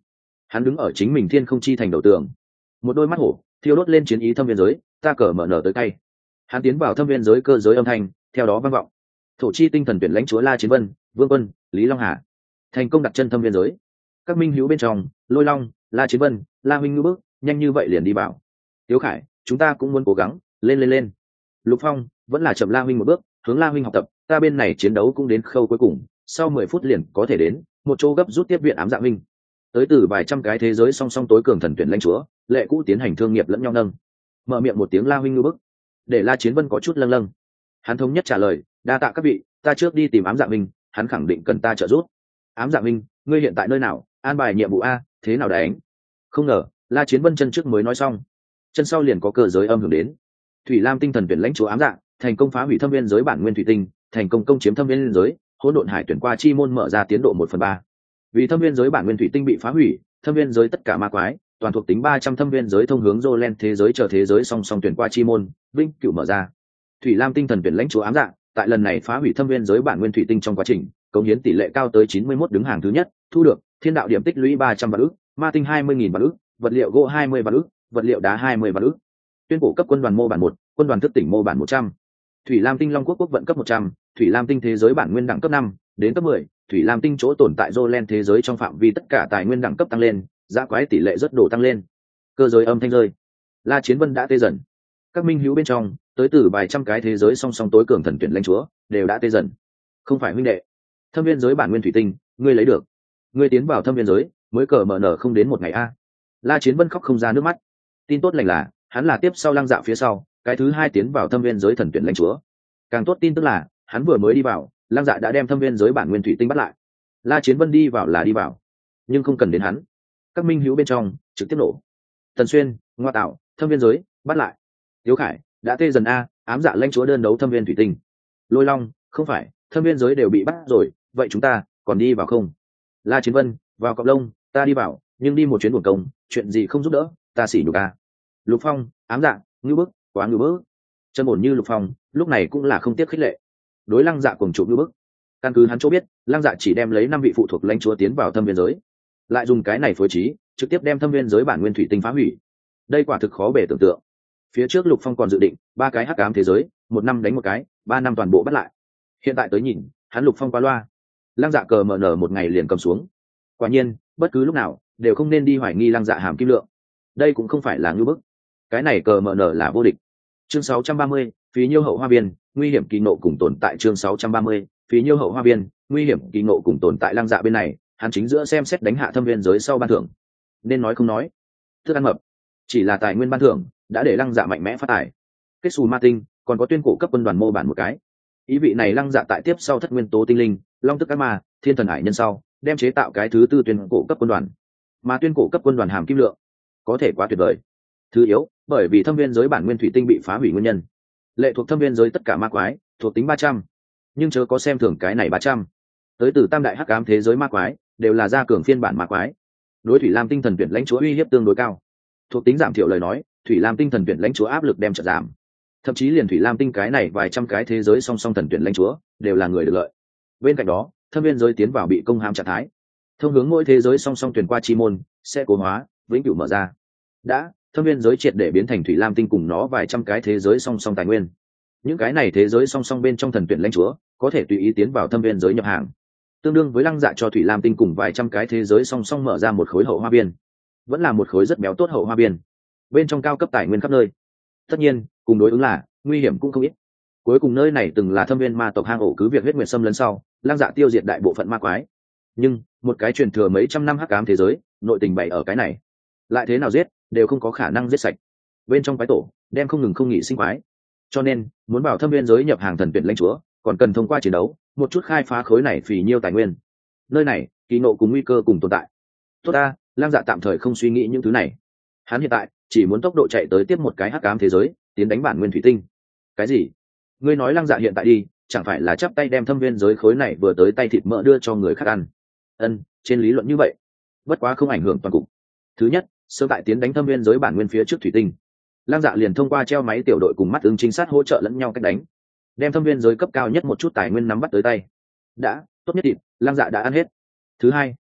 Hắn đứng ở chính mình thiên không chi thành đầu tường, một đôi mắt hổ thiêu đốt lên chiến ý thâm viên giới, ta cờ mở nở tới tay. Hắn tiến vào thâm viên giới, cơ giới âm thanh theo đó vang vọng. Thổ chi tinh thần tuyển lãnh chúa La Chiến Vân, Vương Quân, Lý Long Hà thành công đặt chân thâm viên giới. Các minh hữu bên trong, Lôi Long, La Chiến Vân, La huynh ngư bước nhanh như vậy liền đi vào. Tiếu Khải, chúng ta cũng muốn cố gắng, lên lên lên. Lục Phong vẫn là chậm La huynh một bước, hướng La huynh học tập, ta bên này chiến đấu cũng đến khâu cuối cùng, sau mười phút liền có thể đến một chỗ gấp rút tiếp viện ám dạ huynh. Tới từ vài trăm cái thế giới song song tối cường thần tuyển lãnh chúa, lệ cũ tiến hành thương nghiệp lẫn nhau nâng. Mở miệng một tiếng La huynh ngư bước, để La Chiến Vân có chút lâng lâng. Hắn thống nhất trả lời, đa tạ các vị, ta trước đi tìm ám dạ huynh, hắn khẳng định cần ta trợ giúp. Ám dạ huynh, ngươi hiện tại nơi nào? An bài nhiệm vụ a, thế nào đánh? Không ngờ, La Chiến Vân chân trước mới nói xong, chân sau liền có cơ giới âm hưởng đến. Thủy Lam tinh thần tuyển lãnh chúa ám dạ thành công phá hủy thâm viên giới bản nguyên thủy tinh, thành công công chiếm thâm viên giới, hỗn độn hải tuyển qua chi môn mở ra tiến độ một phần ba. Vì thâm viên giới bản nguyên thủy tinh bị phá hủy, thâm viên giới tất cả ma quái, toàn thuộc tính ba trăm thâm viên giới thông hướng Jolen thế giới chờ thế giới song song tuyển qua chi môn, vinh cửu mở ra. Thủy Lam tinh thần tuyển lãnh chúa ám dạ, tại lần này phá hủy thâm viên giới bản nguyên thủy tinh trong quá trình, cống hiến tỷ lệ cao tới chín mươi mốt đứng hàng thứ nhất, thu được thiên đạo điểm tích lũy ba trăm vạn ức, ma tinh hai mươi nghìn vạn ức, vật liệu gỗ hai mươi vạn ức, vật liệu đá hai mươi vạn ức. Tuyên cổ cấp quân đoàn mô bản một, quân đoàn thức tỉnh mô bản một trăm. Thủy Lam tinh Long Quốc quốc vận cấp một trăm, Thủy Lam tinh thế giới bản nguyên đẳng cấp năm đến cấp mười, Thủy Lam tinh chỗ tồn tại Jolen thế giới trong phạm vi tất cả tài nguyên đẳng cấp tăng lên, giá quái tỷ lệ rất đổ tăng lên. Cơ giới âm thanh rơi. La Chiến Vân đã tê dần. Các minh hữu bên trong, tới từ vài trăm cái thế giới song song tối cường thần tuyển lãnh chúa, đều đã tê dần. Không phải huynh đệ. Thâm viên giới bản nguyên thủy tinh, ngươi lấy được. Ngươi tiến vào thâm viên giới, mới cờ mở nở không đến một ngày a. La Chiến Vân khóc không ra nước mắt. Tin tốt lành là, hắn là tiếp sau Lăng Dạ phía sau, cái thứ hai tiến vào thâm viên giới thần tuyển lãnh chúa. Càng tốt tin tức là, hắn vừa mới đi vào, Lăng Dạ đã đem thâm viên giới bản nguyên thủy tinh bắt lại. La Chiến Vân đi vào là đi vào, nhưng không cần đến hắn. Các minh hữu bên trong trực tiếp nổ. Tần Xuyên, Ngoa Tạo, thâm viên giới bắt lại. Tiếu Khải đã tê dần a, ám dạ lãnh chúa đơn đấu thâm viên thủy tinh. Lôi Long, không phải, thâm viên giới đều bị bắt rồi, vậy chúng ta còn đi vào không? La Chiến Vân, vào cọc lông, ta đi vào, nhưng đi một chuyến buồn công, chuyện gì không giúp đỡ, ta xỉ nhục a. Lục Phong, ám dạ, ngư bức, quá ngư bức. Chân ổn như Lục Phong, lúc này cũng là không tiếc khích lệ. Đối Lăng Dạ cùng chụp ngư bức. Căn cứ hắn chỗ biết, Lăng Dạ chỉ đem lấy năm vị phụ thuộc lãnh chúa tiến vào thâm viên giới, lại dùng cái này phối trí, trực tiếp đem thâm viên giới bản nguyên thủy tinh phá hủy. Đây quả thực khó bề tưởng tượng. Phía trước Lục Phong còn dự định ba cái hắc ám thế giới, một năm đánh một cái, ba năm toàn bộ bắt lại. Hiện tại tới nhìn, hắn Lục Phong quá loa. Lăng Dạ cờ mở nở một ngày liền cầm xuống. Quả nhiên, bất cứ lúc nào đều không nên đi hoài nghi Lăng Dạ hàm kim lượng. Đây cũng không phải là ngư bức, cái này cờ mở nở là vô địch. Chương sáu trăm ba mươi, phí nhiêu hậu hoa biên, nguy hiểm kỳ nộ cùng tồn tại. Chương sáu trăm ba mươi, phí nhiêu hậu hoa biên, nguy hiểm kỳ nộ cùng tồn tại. Lăng Dạ bên này, hắn chính giữa xem xét đánh hạ thâm viên giới sau ban thưởng. Nên nói không nói, thức ăn mập, chỉ là tài nguyên ban thưởng đã để Lăng Dạ mạnh mẽ phát tài. Kết xù ma tinh, còn có tuyên cổ cấp quân đoàn mô bản một cái. Ý vị này Lăng Dạ tại tiếp sau thất nguyên tố tinh linh, long tức ác ma, thiên thần hải nhân sau, đem chế tạo cái thứ tư tuyên cổ cấp quân đoàn. Mà tuyên cổ cấp quân đoàn hàm kim lượng có thể quá tuyệt vời. Thứ yếu, bởi vì thâm viên giới bản nguyên thủy tinh bị phá hủy nguyên nhân, lệ thuộc thâm viên giới tất cả ma quái thuộc tính ba trăm, nhưng chớ có xem thường cái này ba trăm. Tới từ tam đại hắc ám thế giới ma quái đều là gia cường phiên bản ma quái. Đối Thủy Lam tinh thần tuyển lãnh chúa uy hiếp tương đối cao. Thuộc tính giảm thiểu lời nói, Thủy Lam tinh thần tuyển lãnh chúa áp lực đem trợ giảm. Thậm chí liền Thủy Lam tinh cái này vài trăm cái thế giới song song thần tuyển lãnh chúa đều là người được lợi. Bên cạnh đó, thâm viên giới tiến vào bị công hãm trạng thái. Thông hướng mỗi thế giới song song tuyển qua chi môn sẽ cố hóa, vĩnh cửu mở ra. Đã, thâm viên giới triệt để biến thành Thủy Lam tinh cùng nó vài trăm cái thế giới song song tài nguyên. Những cái này thế giới song song bên trong thần tuyển lãnh chúa có thể tùy ý tiến vào thâm viên giới nhập hàng, tương đương với Lăng Dạ cho Thủy Lam tinh cùng vài trăm cái thế giới song song mở ra một khối hậu hoa biên, vẫn là một khối rất béo tốt hậu hoa biên, bên trong cao cấp tài nguyên khắp nơi. Tất nhiên, cùng đối ứng là nguy hiểm cũng không ít. Cuối cùng nơi này từng là thâm viên ma tộc hang ổ, cứ việc huyết nguyệt xâm lấn sau, Lăng Dạ tiêu diệt đại bộ phận ma quái, nhưng một cái truyền thừa mấy trăm năm hắc ám thế giới, nội tình bày ở cái này, lại thế nào giết đều không có khả năng giết sạch. Bên trong quái tổ đem không ngừng không nghỉ sinh quái, cho nên muốn bảo thâm viên giới nhập hàng thần tuyển lãnh chúa, còn cần thông qua chiến đấu một chút khai phá khối này phì nhiêu tài nguyên. Nơi này kỳ nộ cùng nguy cơ cùng tồn tại. Tốt ta, Lăng Dạ tạm thời không suy nghĩ những thứ này. Hắn hiện tại chỉ muốn tốc độ chạy tới tiếp một cái hắc ám thế giới, tiến đánh bản nguyên thủy tinh. Cái gì? Ngươi nói Lăng Dạ hiện tại đi, chẳng phải là chắp tay đem thâm viên giới khối này vừa tới tay thịt mỡ đưa cho người khác ăn? Ân, trên lý luận như vậy, bất quá không ảnh hưởng toàn cục. Thứ nhất, sớm tại tiến đánh thâm viên giới bản nguyên phía trước thủy tinh, Lăng Dạ liền thông qua treo máy tiểu đội cùng mắt ứng trinh sát hỗ trợ lẫn nhau cách đánh, đem thâm viên giới cấp cao nhất một chút tài nguyên nắm bắt tới tay. Đã tốt nhất thịt, Lăng Dạ đã ăn hết. Thứ hai,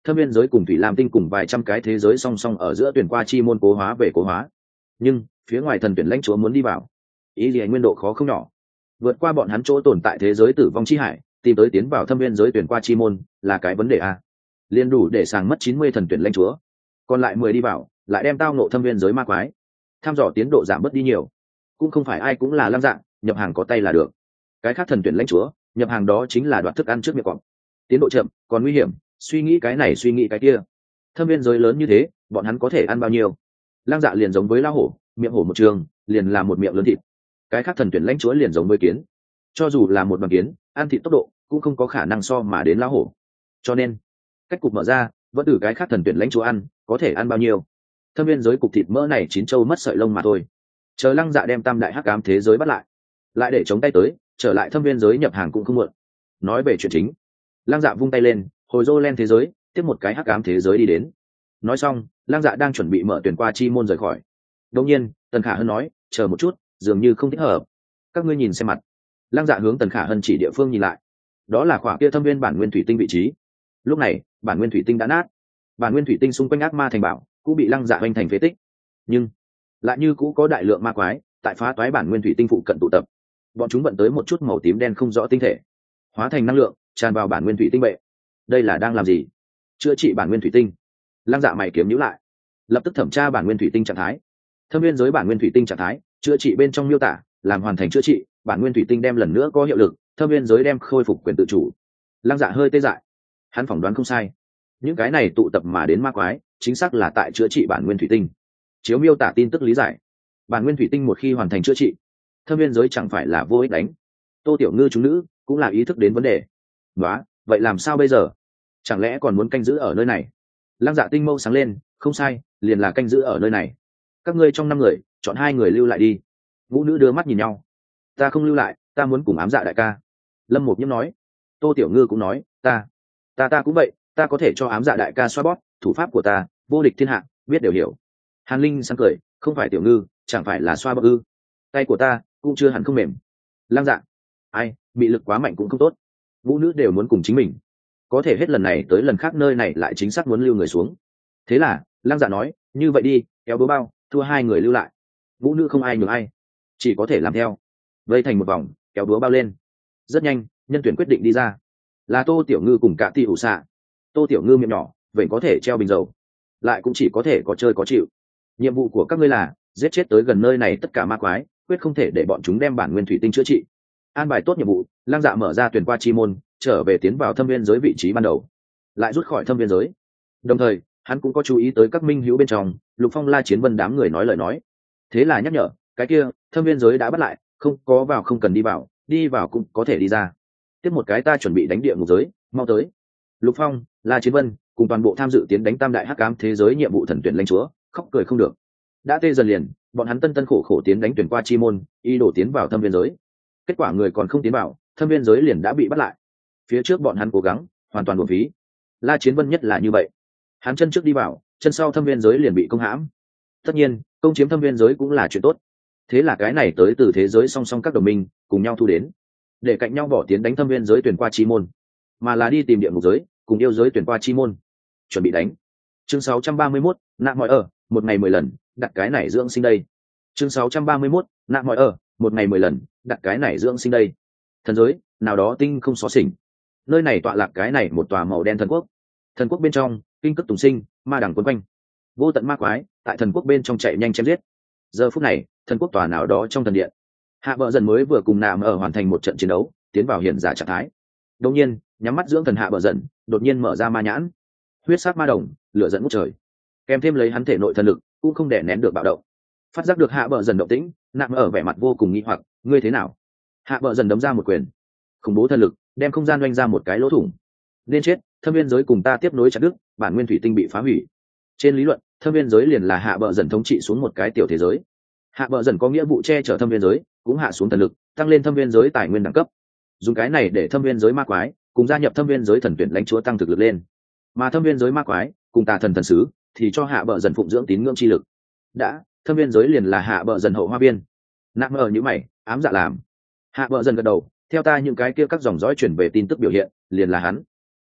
thâm viên giới cùng thủy lam tinh cùng vài trăm cái thế giới song song ở giữa tuyển qua chi môn cố hóa về cố hóa. Nhưng phía ngoài thần tuyển lãnh chúa muốn đi vào, ý gì nguyên độ khó không nhỏ, vượt qua bọn hắn chỗ tồn tại thế giới tử vong chi hải, tìm tới tiến vào thâm viên giới tuyển qua chi môn là cái vấn đề a. Liên đủ để sàng mất chín mươi thần tuyển lãnh chúa, còn lại mười đi vào lại đem tao nộ thâm viên giới ma quái, tham dò tiến độ giảm bớt đi nhiều. Cũng không phải ai cũng là Lăng Dạ nhập hàng có tay là được, cái khác thần tuyển lãnh chúa nhập hàng đó chính là đoạt thức ăn trước miệng cọp, tiến độ chậm còn nguy hiểm, suy nghĩ cái này suy nghĩ cái kia. Thâm viên giới lớn như thế, bọn hắn có thể ăn bao nhiêu? Lăng Dạ liền giống với lao hổ, miệng hổ một trường liền là một miệng lớn thịt. Cái khác thần tuyển lãnh chúa liền giống với kiến, cho dù là một đoàn kiến, ăn thịt tốc độ cũng không có khả năng so mà đến lao hổ. Cho nên cách cục mở ra, vẫn từ cái khác thần tuyển lãnh chúa ăn có thể ăn bao nhiêu. Thâm viên giới cục thịt mỡ này chín châu mất sợi lông mà thôi. Chờ Lăng Dạ đem tam đại hắc ám thế giới bắt lại, lại để chống tay tới trở lại thâm viên giới nhập hàng cũng không muộn. Nói về chuyện chính, Lăng Dạ vung tay lên, hồi dô lên thế giới, tiếp một cái hắc ám thế giới đi đến. Nói xong, Lăng Dạ đang chuẩn bị mở tuyển qua chi môn rời khỏi. Đột nhiên Tần Khả Hân nói, chờ một chút, dường như không thích hợp, các ngươi nhìn xem mặt. Lăng Dạ hướng Tần Khả Hân chỉ địa phương nhìn lại, đó là khỏa kia thâm viên bản nguyên thủy tinh vị trí. Lúc này bản nguyên thủy tinh đã nát, bản nguyên thủy tinh xung quanh ác ma thành bảo cũng bị Lăng Dạ hoành thành phế tích, nhưng lại như cũ có đại lượng ma quái tại phá toái bản nguyên thủy tinh phụ cận tụ tập. Bọn chúng vận tới một chút màu tím đen không rõ tinh thể, hóa thành năng lượng tràn vào bản nguyên thủy tinh bệ. Đây là đang làm gì? Chữa trị bản nguyên thủy tinh. Lăng Dạ mày kiếm nhíu lại, lập tức thẩm tra bản nguyên thủy tinh trạng thái. Thâm viên giới bản nguyên thủy tinh trạng thái, chữa trị bên trong miêu tả, làm hoàn thành chữa trị, bản nguyên thủy tinh đem lần nữa có hiệu lực, thâm viên giới đem khôi phục quyền tự chủ. Lăng Dạ hơi tê dại, hắn phỏng đoán không sai, những cái này tụ tập mà đến ma quái chính xác là tại chữa trị bản nguyên thủy tinh. Chiếu miêu tả tin tức lý giải, bản nguyên thủy tinh một khi hoàn thành chữa trị, thâm viên giới chẳng phải là vô ích đánh. Tô Tiểu Ngư chúng nữ cũng là ý thức đến vấn đề. Đó, vậy làm sao bây giờ? Chẳng lẽ còn muốn canh giữ ở nơi này? Lăng Dạ tinh mâu sáng lên, không sai, liền là canh giữ ở nơi này. Các ngươi trong năm người chọn hai người lưu lại đi. Ngũ nữ đưa mắt nhìn nhau. Ta không lưu lại, ta muốn cùng ám dạ đại ca. Lâm Mục Nhiễm nói. Tô Tiểu Ngư cũng nói, ta ta ta cũng vậy, ta có thể cho ám dạ đại ca xoa bóp, thủ pháp của ta vô địch thiên hạ, biết đều hiểu. Hàn Linh sáng cười, không phải Tiểu Ngư, chẳng phải là xoa bóp ư? Tay của ta cũng chưa hẳn không mềm. Lăng Dạ, ai, bị lực quá mạnh cũng không tốt. Vũ nữ đều muốn cùng chính mình, có thể hết lần này tới lần khác nơi này lại chính xác muốn lưu người xuống. Thế là Lăng Dạ nói, như vậy đi, kéo búa bao, thua hai người lưu lại. Vũ nữ không ai nhường ai, chỉ có thể làm theo. Vây thành một vòng, kéo búa bao lên. Rất nhanh, nhân tuyển quyết định đi ra, là Tô Tiểu Ngư cùng cả tỷ ủ xạ. Tô Tiểu Ngư miệng nhỏ vậy có thể treo bình dầu, lại cũng chỉ có thể có chơi có chịu. Nhiệm vụ của các ngươi là giết chết tới gần nơi này tất cả ma quái, quyết không thể để bọn chúng đem bản nguyên thủy tinh chữa trị. An bài tốt nhiệm vụ, Lăng Dạ mở ra tuyển qua chi môn, trở về tiến vào thâm viên giới vị trí ban đầu, lại rút khỏi thâm viên giới. Đồng thời hắn cũng có chú ý tới các minh hữu bên trong, Lục Phong, La Chiến Vân đám người nói lời nói, thế là nhắc nhở, cái kia thâm viên giới đã bắt lại, không có vào không cần đi vào, đi vào cũng có thể đi ra. Tiếp một cái ta chuẩn bị đánh địa ngục giới, mau tới. Lục Phong, La Chiến Vân cùng toàn bộ tham dự tiến đánh tam đại hắc ám thế giới nhiệm vụ thần tuyển lãnh chúa khóc cười không được. Đã tê dần liền, bọn hắn tân tân khổ khổ tiến đánh tuyển qua chi môn, y đổ tiến vào thâm viên giới. Kết quả người còn không tiến vào, thâm viên giới liền đã bị bắt lại. Phía trước bọn hắn cố gắng hoàn toàn uổng phí. La Chiến Vân nhất là như vậy, hắn chân trước đi vào, chân sau thâm viên giới liền bị công hãm. Tất nhiên công chiếm thâm viên giới cũng là chuyện tốt, thế là cái này tới từ thế giới song song các đồng minh cùng nhau thu đến, để cạnh nhau bỏ tiến đánh thâm viên giới tuyển qua chi môn, mà là đi tìm địa ngục giới cùng yêu giới tuyển qua chi môn, chuẩn bị đánh. Chương sáu trăm ba mươi mốt, nạp mọi ở một ngày mười lần, đặt cái này dưỡng sinh đây. Chương sáu trăm ba mươi mốt, nạp mọi ở một ngày mười lần, đặt cái này dưỡng sinh đây. Thần giới nào đó tinh không xó xỉnh, nơi này tọa lạc cái này một tòa màu đen thần quốc. Thần quốc bên trong kinh cức tùng sinh, ma đẳng quấn quanh, vô tận ma quái tại thần quốc bên trong chạy nhanh chém giết. Giờ phút này thần quốc tòa nào đó trong thần điện, Hạ Bợ Dần mới vừa cùng Nạm ở hoàn thành một trận chiến đấu, tiến vào hiện giả trạng thái. Đột nhiên nhắm mắt dưỡng thần Hạ Bợ Dần đột nhiên mở ra ma nhãn, huyết sát ma đồng lửa giận ngút trời, kèm thêm lấy hắn thể nội thần lực cũng không đè nén được bạo động. Phát giác được Hạ Bợ Dần động tĩnh, Nạm ở vẻ mặt vô cùng nghi hoặc, ngươi thế nào? Hạ Bợ Dần đấm ra một quyền, khủng bố thần lực đem không gian doanh ra một cái lỗ thủng. Nên chết, thâm viên giới cùng ta tiếp nối chặt đứt, bản nguyên thủy tinh bị phá hủy. Trên lý luận thâm viên giới liền là Hạ Bợ Dần thống trị xuống một cái tiểu thế giới. Hạ Bợ Dần có nghĩa vụ che chở thâm viên giới, cũng hạ xuống thần lực, tăng lên thâm viên giới tài nguyên đẳng cấp, dùng cái này để thâm viên giới ma quái cùng gia nhập thâm viên giới thần tuyển lãnh chúa tăng thực lực lên, mà thâm viên giới ma quái cùng tà thần thần sứ thì cho Hạ Bợ Dần phụng dưỡng tín ngưỡng chi lực. Đã thâm viên giới liền là Hạ Bợ Dần hậu hoa viên. Nặng ở những mày ám dạ làm. Hạ Bợ Dần gật đầu, theo ta những cái kia các dòng dõi chuyển về tin tức biểu hiện, liền là hắn.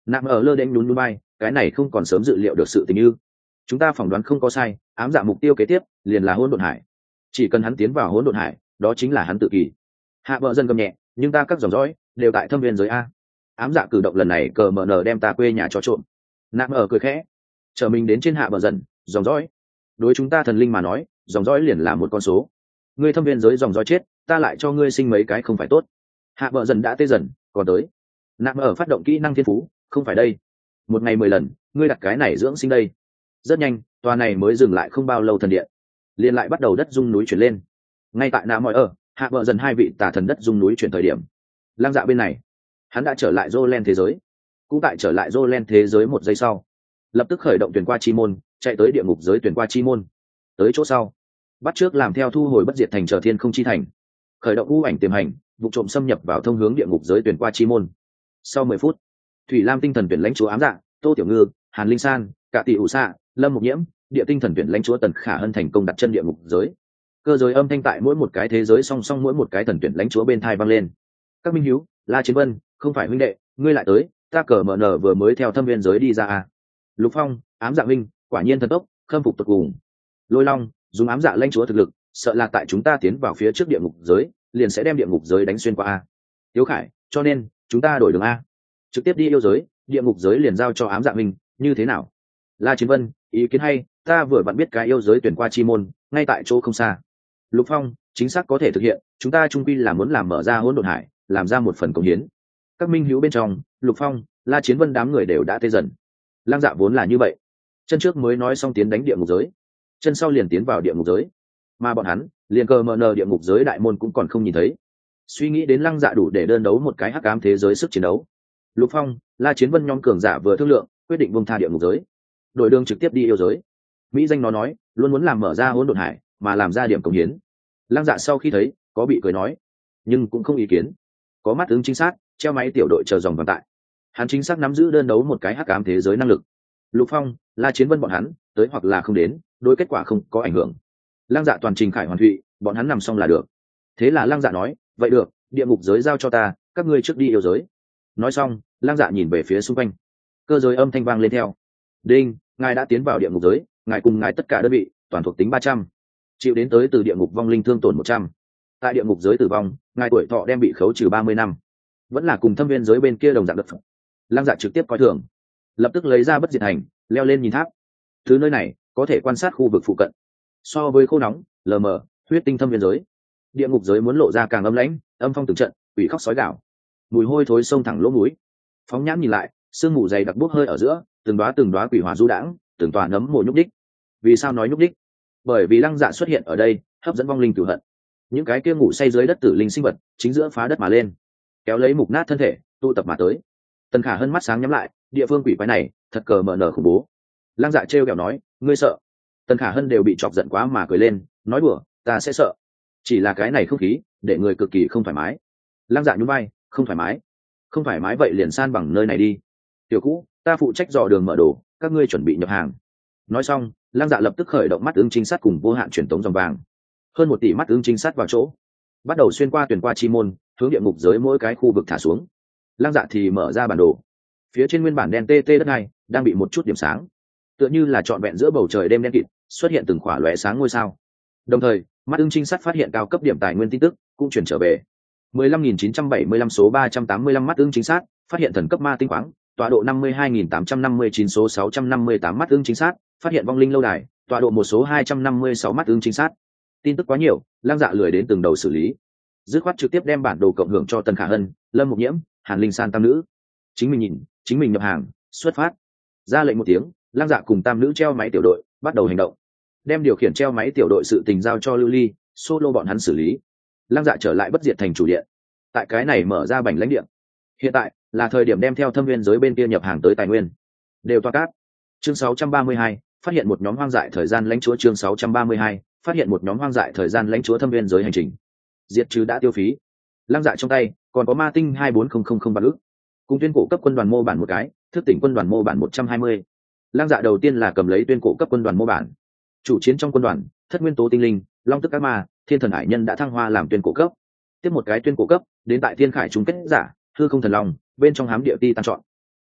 Nạm ở lơ đễnh nhún nhún bay, cái này không còn sớm dự liệu được sự tình như. Chúng ta phỏng đoán không có sai, ám dạ mục tiêu kế tiếp liền là hỗn độn hải. Chỉ cần hắn tiến vào hỗn độn hải, đó chính là hắn tự kỳ. Hạ vợ dân gầm nhẹ, nhưng ta các dòng dõi đều tại thâm viên giới a. Ám dạ cử động lần này cờ mở nở đem ta quê nhà cho trộm. Nạm ở cười khẽ, trở mình đến trên hạ vợ dần, dòng dõi. Đối chúng ta thần linh mà nói, dòng dõi liền là một con số. Ngươi thâm viên giới dòng dõi chết, ta lại cho ngươi sinh mấy cái không phải tốt. Hạ vợ dần đã tê dần, còn tới. Nạm ở phát động kỹ năng thiên phú, không phải đây. Một ngày mười lần, ngươi đặt cái này dưỡng sinh đây. Rất nhanh, tòa này mới dừng lại không bao lâu thần điện, liền lại bắt đầu đất rung núi chuyển lên. Ngay tại nạm mọi ở, hạ vợ dần hai vị tà thần đất rung núi chuyển thời điểm, Lăng Dạ bên này, hắn đã trở lại Jolen thế giới. Cũng tại trở lại Jolen thế giới một giây sau, lập tức khởi động tuyển qua chi môn, chạy tới địa ngục giới tuyển qua chi môn. Tới chỗ sau, bắt trước làm theo thu hồi bất diệt thành chờ thiên không chi thành, khởi động u ảnh tiềm hành, vụ trộm xâm nhập vào thông hướng địa ngục giới tuyển qua chi môn. Sau mười phút, Thủy Lam tinh thần tuyển lãnh chúa ám dạ, Tô Tiểu Ngư, Hàn Linh San, Cả Tỷ ủ xạ, Lâm Mục Nhiễm, địa tinh thần tuyển lãnh chúa Tần Khả Hân thành công đặt chân địa ngục giới. Cơ giới âm thanh tại mỗi một cái thế giới song song mỗi một cái thần tuyển lãnh chúa bên thai vang lên. Các minh hiếu, La Chiến Vân, không phải huynh đệ, ngươi lại tới, ta cờ mở nở vừa mới theo thâm viên giới đi ra à. Lục Phong, ám dạ huynh, quả nhiên thần tốc, khâm phục tột cùng. Lôi Long, dùng ám dạ lãnh chúa thực lực, sợ là tại chúng ta tiến vào phía trước địa ngục giới, liền sẽ đem địa ngục giới đánh xuyên qua a. Tiếu Khải, cho nên chúng ta đổi đường a, trực tiếp đi yêu giới, địa ngục giới liền giao cho ám dạ huynh, như thế nào? La Chiến Vân, ý kiến hay, ta vừa vặn biết cái yêu giới tuyển qua chi môn, ngay tại chỗ không xa. Lục Phong, chính xác có thể thực hiện, chúng ta trung quy là muốn làm mở ra hỗn độn hải, làm ra một phần công hiến. Các minh hữu bên trong, Lục Phong, La Chiến Vân đám người đều đã tê dần. Lăng Dạ vốn là như vậy, chân trước mới nói xong tiến đánh địa ngục giới, chân sau liền tiến vào địa ngục giới, mà bọn hắn liền cờ mờ nờ địa ngục giới đại môn cũng còn không nhìn thấy. Suy nghĩ đến Lăng Dạ đủ để đơn đấu một cái hắc ám thế giới sức chiến đấu, Lục Phong, La Chiến Vân nhóm cường giả vừa thương lượng, quyết định buông tha địa ngục giới, đổi đường trực tiếp đi yêu giới. Mỹ danh nó nói, luôn muốn làm mở ra hỗn độn hải, mà làm ra điểm công hiến. Lăng Dạ sau khi thấy, có bị cười nói, nhưng cũng không ý kiến. Có mắt ứng chính xác, treo máy tiểu đội chờ dòng vàng tại. Hắn chính xác nắm giữ đơn đấu một cái hắc ám thế giới năng lực. Lục Phong, La Chiến Vân bọn hắn, tới hoặc là không đến, đối kết quả không có ảnh hưởng. Lăng Dạ toàn trình khải hoàn thụy, bọn hắn nằm xong là được. Thế là Lăng Dạ nói, vậy được, địa ngục giới giao cho ta, các ngươi trước đi yêu giới. Nói xong, Lăng Dạ nhìn về phía xung quanh, cơ giới âm thanh vang lên theo. Đinh, ngài đã tiến vào địa ngục giới, ngài cùng ngài tất cả đơn vị toàn thuộc tính ba trăm, chịu đến tới từ địa ngục vong linh thương tổn một trăm. Tại địa ngục giới tử vong, ngài tuổi thọ đem bị khấu trừ ba mươi năm. Vẫn là cùng thâm viên giới bên kia đồng dạng đất. Lăng Dạ trực tiếp coi thường, lập tức lấy ra bất diệt hành, leo lên nhìn tháp. Thứ nơi này có thể quan sát khu vực phụ cận. So với khô nóng, lờ mờ, huyết tinh thâm viên giới, địa ngục giới muốn lộ ra càng âm lãnh, âm phong từng trận, quỷ khóc sói gạo, mùi hôi thối sông thẳng lỗ mũi. Phóng nhãn nhìn lại, sương mù dày đặc bốc hơi ở giữa, từng đóa từng đóa quỷ hỏa du đãng, từng tòa nấm mồ nhúc đích. Vì sao nói nhúc đích? Bởi vì Lăng Dạ xuất hiện ở đây, hấp dẫn vong linh cửu hận. Những cái kia ngủ say dưới đất tử linh sinh vật, chính giữa phá đất mà lên, kéo lấy mục nát thân thể, tụ tập mà tới. Tần Khả Hân mắt sáng nhắm lại, địa phương quỷ quái này, thật cờ mở nở khủng bố. Lăng Dạ trêu ghẹo nói, ngươi sợ? Tần Khả Hân đều bị chọc giận quá mà cười lên, nói đùa, ta sẽ sợ. Chỉ là cái này không khí, để người cực kỳ không thoải mái. Lăng Dạ nhún vai, không thoải mái. Không thoải mái vậy liền san bằng nơi này đi. Tiểu cũ, ta phụ trách dò đường mở đồ, các ngươi chuẩn bị nhập hàng. Nói xong, Lăng Dạ lập tức khởi động mắt ứng trinh sát cùng vô hạn truyền tống dòng vàng. Hơn một tỷ mắt ứng trinh sát vào chỗ, bắt đầu xuyên qua tuyển qua chi môn, hướng địa ngục giới mỗi cái khu vực thả xuống. Lăng Dạ thì mở ra bản đồ. Phía trên nguyên bản đen tê tê đất này đang bị một chút điểm sáng, tựa như là trọn vẹn giữa bầu trời đêm đen kịt, xuất hiện từng khỏa lóe sáng ngôi sao. Đồng thời, mắt ưng trinh sát phát hiện cao cấp điểm tài nguyên tin tức cũng chuyển trở về. mười lăm nghìn chín trăm bảy mươi lăm số ba trăm tám mươi lăm mắt ưng trinh sát phát hiện thần cấp ma tinh khoáng, tọa độ năm mươi hai nghìn tám trăm năm mươi chín số sáu trăm năm mươi tám mắt ưng trinh sát phát hiện vong linh lâu đài, tọa độ một số hai trăm năm mươi sáu mắt ưng trinh sát. Tin tức quá nhiều, Lăng Dạ lười đến từng đầu xử lý, dứt khoát trực tiếp đem bản đồ cộng hưởng cho Tần Khả Hân, Lâm Mục Nhiễm, Hàn Linh San tam nữ. Chính mình nhìn, chính mình nhập hàng, xuất phát. Ra lệnh một tiếng, Lăng Dạ cùng tam nữ treo máy tiểu đội bắt đầu hành động, đem điều khiển treo máy tiểu đội sự tình giao cho Lưu Ly, Solo bọn hắn xử lý. Lăng Dạ trở lại bất diệt thành chủ điện, tại cái này mở ra bành lãnh địa. Hiện tại là thời điểm đem theo thâm viên giới bên kia nhập hàng tới tài nguyên, đều toa cát. Chương sáu trăm ba mươi hai, phát hiện một nhóm hoang dại thời gian lãnh chúa. Chương sáu trăm ba mươi hai, phát hiện một nhóm hoang dại thời gian lãnh chúa thâm viên giới hành trình. Diệt trừ đã tiêu phí. Lăng Dạ trong tay còn có ma tinh hai bốn không không không vạn ức, cùng tuyên cổ cấp quân đoàn mô bản một cái, thức tỉnh quân đoàn mô bản một trăm hai mươi. Lăng Dạ đầu tiên là cầm lấy tuyên cổ cấp quân đoàn mô bản. Chủ chiến trong quân đoàn, thất nguyên tố tinh linh, long tức các ma, thiên thần hải nhân đã thăng hoa làm tuyên cổ cấp. Tiếp một cái tuyên cổ cấp, đến tại thiên khải chung kết giả, hư không thần long, bên trong hám địa ti tăng chọn.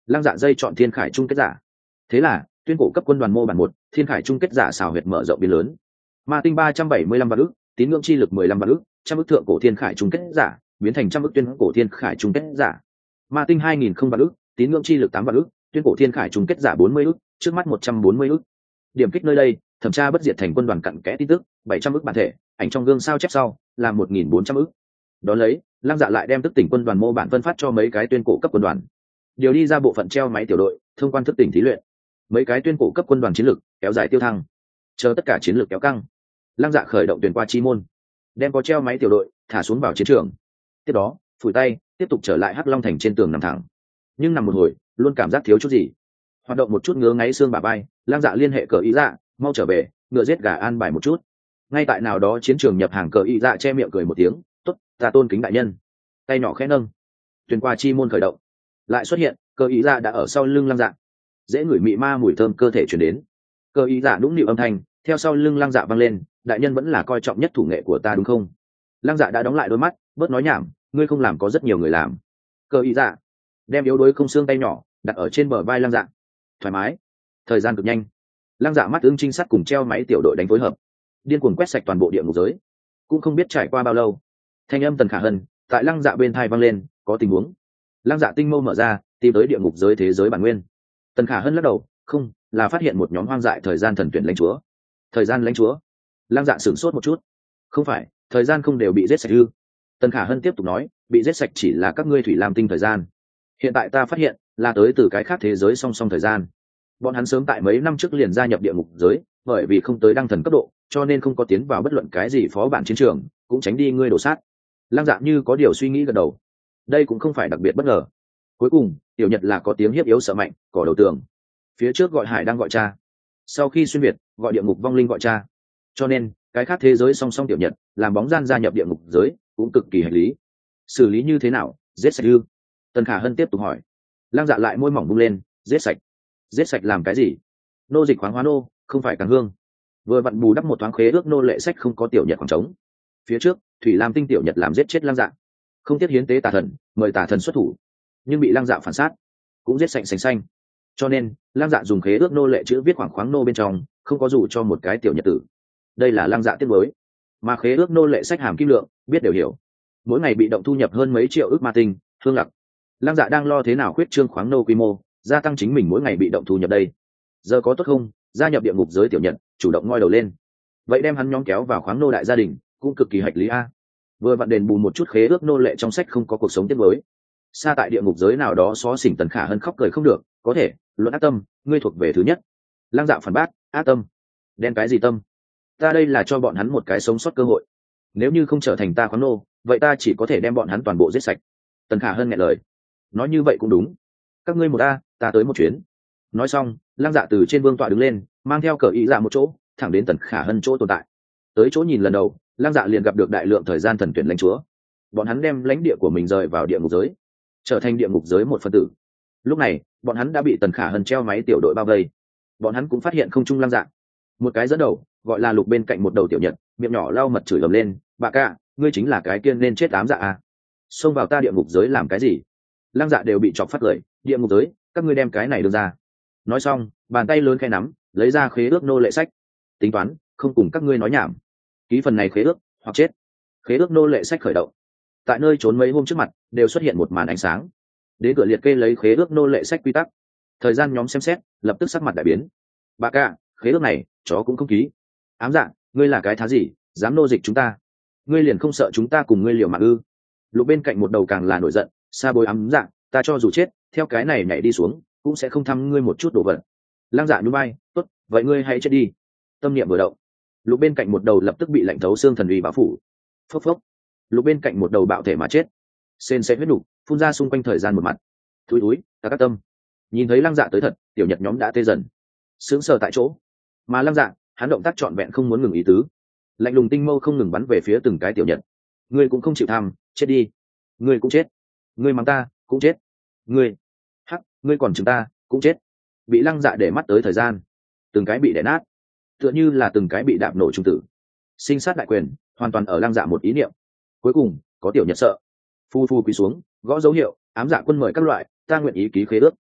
Lăng Dạ dây chọn thiên khải chung kết giả. Thế là tuyên cổ cấp quân đoàn mô bản một, thiên khải chung kết giả xào huyệt mở rộng biến lớn. Ma tinh ba trăm bảy mươi lăm vạn ức, tín ngưỡng chi lực mười lăm vạn ức, trăm ức thượng cổ thiên khải chung kết giả biến thành trăm ức tuyên cổ thiên khải chung kết giả. Ma tinh hai nghìn không vạn ức, tín ngưỡng chi lực tám vạn ức, tuyên cổ thiên khải chung kết giả bốn mươi ức, trước mắt một trăm bốn mươi ức. Điểm kích nơi đây, thẩm tra bất diệt thành quân đoàn cặn kẽ tin tức, bảy trăm ức bản thể, ảnh trong gương sao chép sau, là một nghìn bốn trăm ức. Đó lấy, Lăng Dạ lại đem thức tỉnh quân đoàn mô bản phân phát cho mấy cái tuyên cổ cấp quân đoàn. Điều đi ra bộ phận treo máy tiểu đội, thông quan thức tỉnh thí luyện. Mấy cái tuyên cổ cấp quân đoàn chiến lược, kéo dài tiêu thăng. Chờ tất cả chiến lược kéo căng, Lăng Dạ khởi động tuyển qua chi môn, đem có treo máy tiểu đội thả xuống vào chiến trường. Tiếp đó, phủi tay, tiếp tục trở lại Hắc Long thành trên tường nằm thẳng. Nhưng nằm một hồi, luôn cảm giác thiếu chút gì. Hoạt động một chút ngứa ngáy xương bả vai, Lăng Dạ liên hệ cờ ý dạ, mau trở về, ngựa giết gà an bài một chút. Ngay tại nào đó chiến trường nhập hàng cờ ý dạ che miệng cười một tiếng, tốt, ta tôn kính đại nhân. Tay nhỏ khẽ nâng, tuyển qua chi môn khởi động. Lại xuất hiện, cờ ý dạ đã ở sau lưng Lăng Dạ. Dễ ngửi mị ma mùi thơm cơ thể truyền đến. Cờ ý dạ nũng nịu âm thanh theo sau lưng Lăng Dạ vang lên, đại nhân vẫn là coi trọng nhất thủ nghệ của ta đúng không? Lăng Dạ đã đóng lại đôi mắt, bớt nói nhảm, ngươi không làm có rất nhiều người làm. Cờ ý dạ đem yếu đuối không xương tay nhỏ đặt ở trên bờ vai Lăng Dạ. Thoải mái. Thời gian cực nhanh. Lăng Dạ mắt ưng trinh sát cùng treo máy tiểu đội đánh phối hợp, điên cuồng quét sạch toàn bộ địa ngục giới. Cũng không biết trải qua bao lâu, thanh âm Tần Khả Hân tại Lăng Dạ bên tai vang lên, có tình huống. Lăng Dạ tinh mâu mở ra, tìm tới địa ngục giới thế giới bản nguyên. Tần Khả Hân lắc đầu, không, là phát hiện một nhóm hoang dại thời gian thần tuyển lãnh chúa. Thời gian lãnh chúa? Lăng Dạ sửng sốt một chút. Không phải, thời gian không đều bị giết sạch ư? Tần Khả Hân tiếp tục nói, bị giết sạch chỉ là các ngươi thủy lam tinh thời gian. Hiện tại ta phát hiện là tới từ cái khác thế giới song song thời gian. Bọn hắn sớm tại mấy năm trước liền gia nhập địa ngục giới, bởi vì không tới đăng thần cấp độ, cho nên không có tiến vào bất luận cái gì phó bản chiến trường, cũng tránh đi ngươi đổ sát. Lăng Dạ như có điều suy nghĩ gật đầu. Đây cũng không phải đặc biệt bất ngờ. Cuối cùng, tiểu Nhật là có tiếng hiếp yếu sợ mạnh, cỏ đầu tường. Phía trước gọi Hải đang gọi cha, sau khi xuyên việt gọi địa ngục vong linh gọi cha, cho nên cái khác thế giới song song tiểu Nhật làm bóng gian gia nhập địa ngục giới cũng cực kỳ hợp lý. Xử lý như thế nào? Giết sạch ư? Tần Khả Hân tiếp tục hỏi. Lăng Dạ lại môi mỏng bung lên, giết sạch. Giết sạch làm cái gì? Nô dịch khoáng hóa nô, không phải càng hương. Vừa vặn bù đắp một thoáng khế ước nô lệ sách không có tiểu Nhật khoảng trống. Phía trước thủy lam tinh tiểu Nhật làm giết chết Lăng Dạ, không tiếc hiến tế tà thần, mời tà thần xuất thủ, nhưng bị Lăng Dạ phản sát, cũng giết sạch sành xanh. Cho nên Lăng Dạ dùng khế ước nô lệ chữ viết khoảng khoáng nô bên trong, không có dù cho một cái tiểu Nhật tử. Đây là Lăng Dạ tiếc mới, mà khế ước nô lệ sách hàm kim lượng biết đều hiểu, mỗi ngày bị động thu nhập hơn mấy triệu ước ma tinh hương lặc. Lăng Dạ đang lo thế nào khuyết trương khoáng nô quy mô, gia tăng chính mình mỗi ngày bị động thu nhập đây. Giờ có tốt không, gia nhập địa ngục giới tiểu Nhật, chủ động ngoi đầu lên, vậy đem hắn nhóm kéo vào khoáng nô đại gia đình cũng cực kỳ hạch lý a. Vừa vặn đền bù một chút khế ước nô lệ trong sách không có cuộc sống tiếc mới. Xa tại địa ngục giới nào đó xó xỉnh Tần Khả Hân khóc cười không được, có thể luận ác tâm, ngươi thuộc về thứ nhất. Lăng Dạ phản bác, ác tâm? Đen cái gì tâm? Ta đây là cho bọn hắn một cái sống sót cơ hội. Nếu như không trở thành ta khoáng nô, vậy ta chỉ có thể đem bọn hắn toàn bộ giết sạch. Tần Khả Hân nghẹn lời, nói như vậy cũng đúng. Các ngươi một a, ta tới một chuyến. Nói xong, Lăng Dạ từ trên vương tọa đứng lên, mang theo cờ ý dạ một chỗ, thẳng đến Tần Khả Hân chỗ tồn tại. Tới chỗ nhìn lần đầu, Lăng Dạ liền gặp được đại lượng thời gian thần tuyển lãnh chúa. Bọn hắn đem lãnh địa của mình rời vào địa ngục giới, trở thành địa ngục giới một phần tử. Lúc này bọn hắn đã bị Tần Khả Hân treo máy tiểu đội bao vây. Bọn hắn cũng phát hiện không trung Lăng Dạ, một cái dẫn đầu gọi là Lục bên cạnh một đầu tiểu Nhật, miệng nhỏ lau mật chửi ầm lên, bà ca, ngươi chính là cái kia nên chết ám dạ à? Xông vào ta địa ngục giới làm cái gì? Lăng Dạ đều bị chọc phát cười, địa ngục giới, các ngươi đem cái này đưa ra. Nói xong, bàn tay lớn khẽ nắm, lấy ra khế ước nô lệ sách. Tính toán, không cùng các ngươi nói nhảm, ký phần này khế ước hoặc chết. Khế ước nô lệ sách khởi động. Tại nơi trốn mấy hôm trước mặt đều xuất hiện một màn ánh sáng. Đến cửa liệt kê lấy khế ước nô lệ sách quy tắc. Thời gian nhóm xem xét, lập tức sắc mặt đại biến. Bà ca, khế ước này chó cũng không ký. Ám dạ, ngươi là cái thá gì, dám nô dịch chúng ta? Ngươi liền không sợ chúng ta cùng ngươi liều mạng ư? Lục bên cạnh một đầu càng là nổi giận, xa bối ám dạ, ta cho dù chết theo cái này nhảy đi xuống cũng sẽ không thăm ngươi một chút đồ vật. Lăng Dạ nhún vai, tốt, vậy ngươi hãy chết đi. Tâm niệm vừa động, Lục bên cạnh một đầu lập tức bị lạnh thấu xương thần uy bao phủ. Phốc phốc, Lục bên cạnh một đầu bạo thể mà chết, sên sẽ huyết đủ phun ra xung quanh thời gian một mặt. Thúi thúi, ta các tâm. Nhìn thấy Lăng Dạ tới thật, tiểu Nhật nhóm đã tê dần, sững sờ tại chỗ. Mà Lăng Dạ, hắn động tác trọn vẹn không muốn ngừng ý tứ, lạnh lùng tinh mâu không ngừng bắn về phía từng cái tiểu Nhật. Ngươi cũng không chịu tham, chết đi. Ngươi cũng chết. Ngươi mắng ta, cũng chết. Ngươi, hắc, ngươi còn chừng ta, cũng chết. Bị Lăng Dạ để mắt tới thời gian, từng cái bị đè nát, tựa như là từng cái bị đạp nổ trung tử. Sinh sát đại quyền hoàn toàn ở Lăng Dạ một ý niệm. Cuối cùng có tiểu Nhật sợ, phu phu quỳ xuống, gõ dấu hiệu, ám dạ quân mời các loại, ta nguyện ý ký khế ước.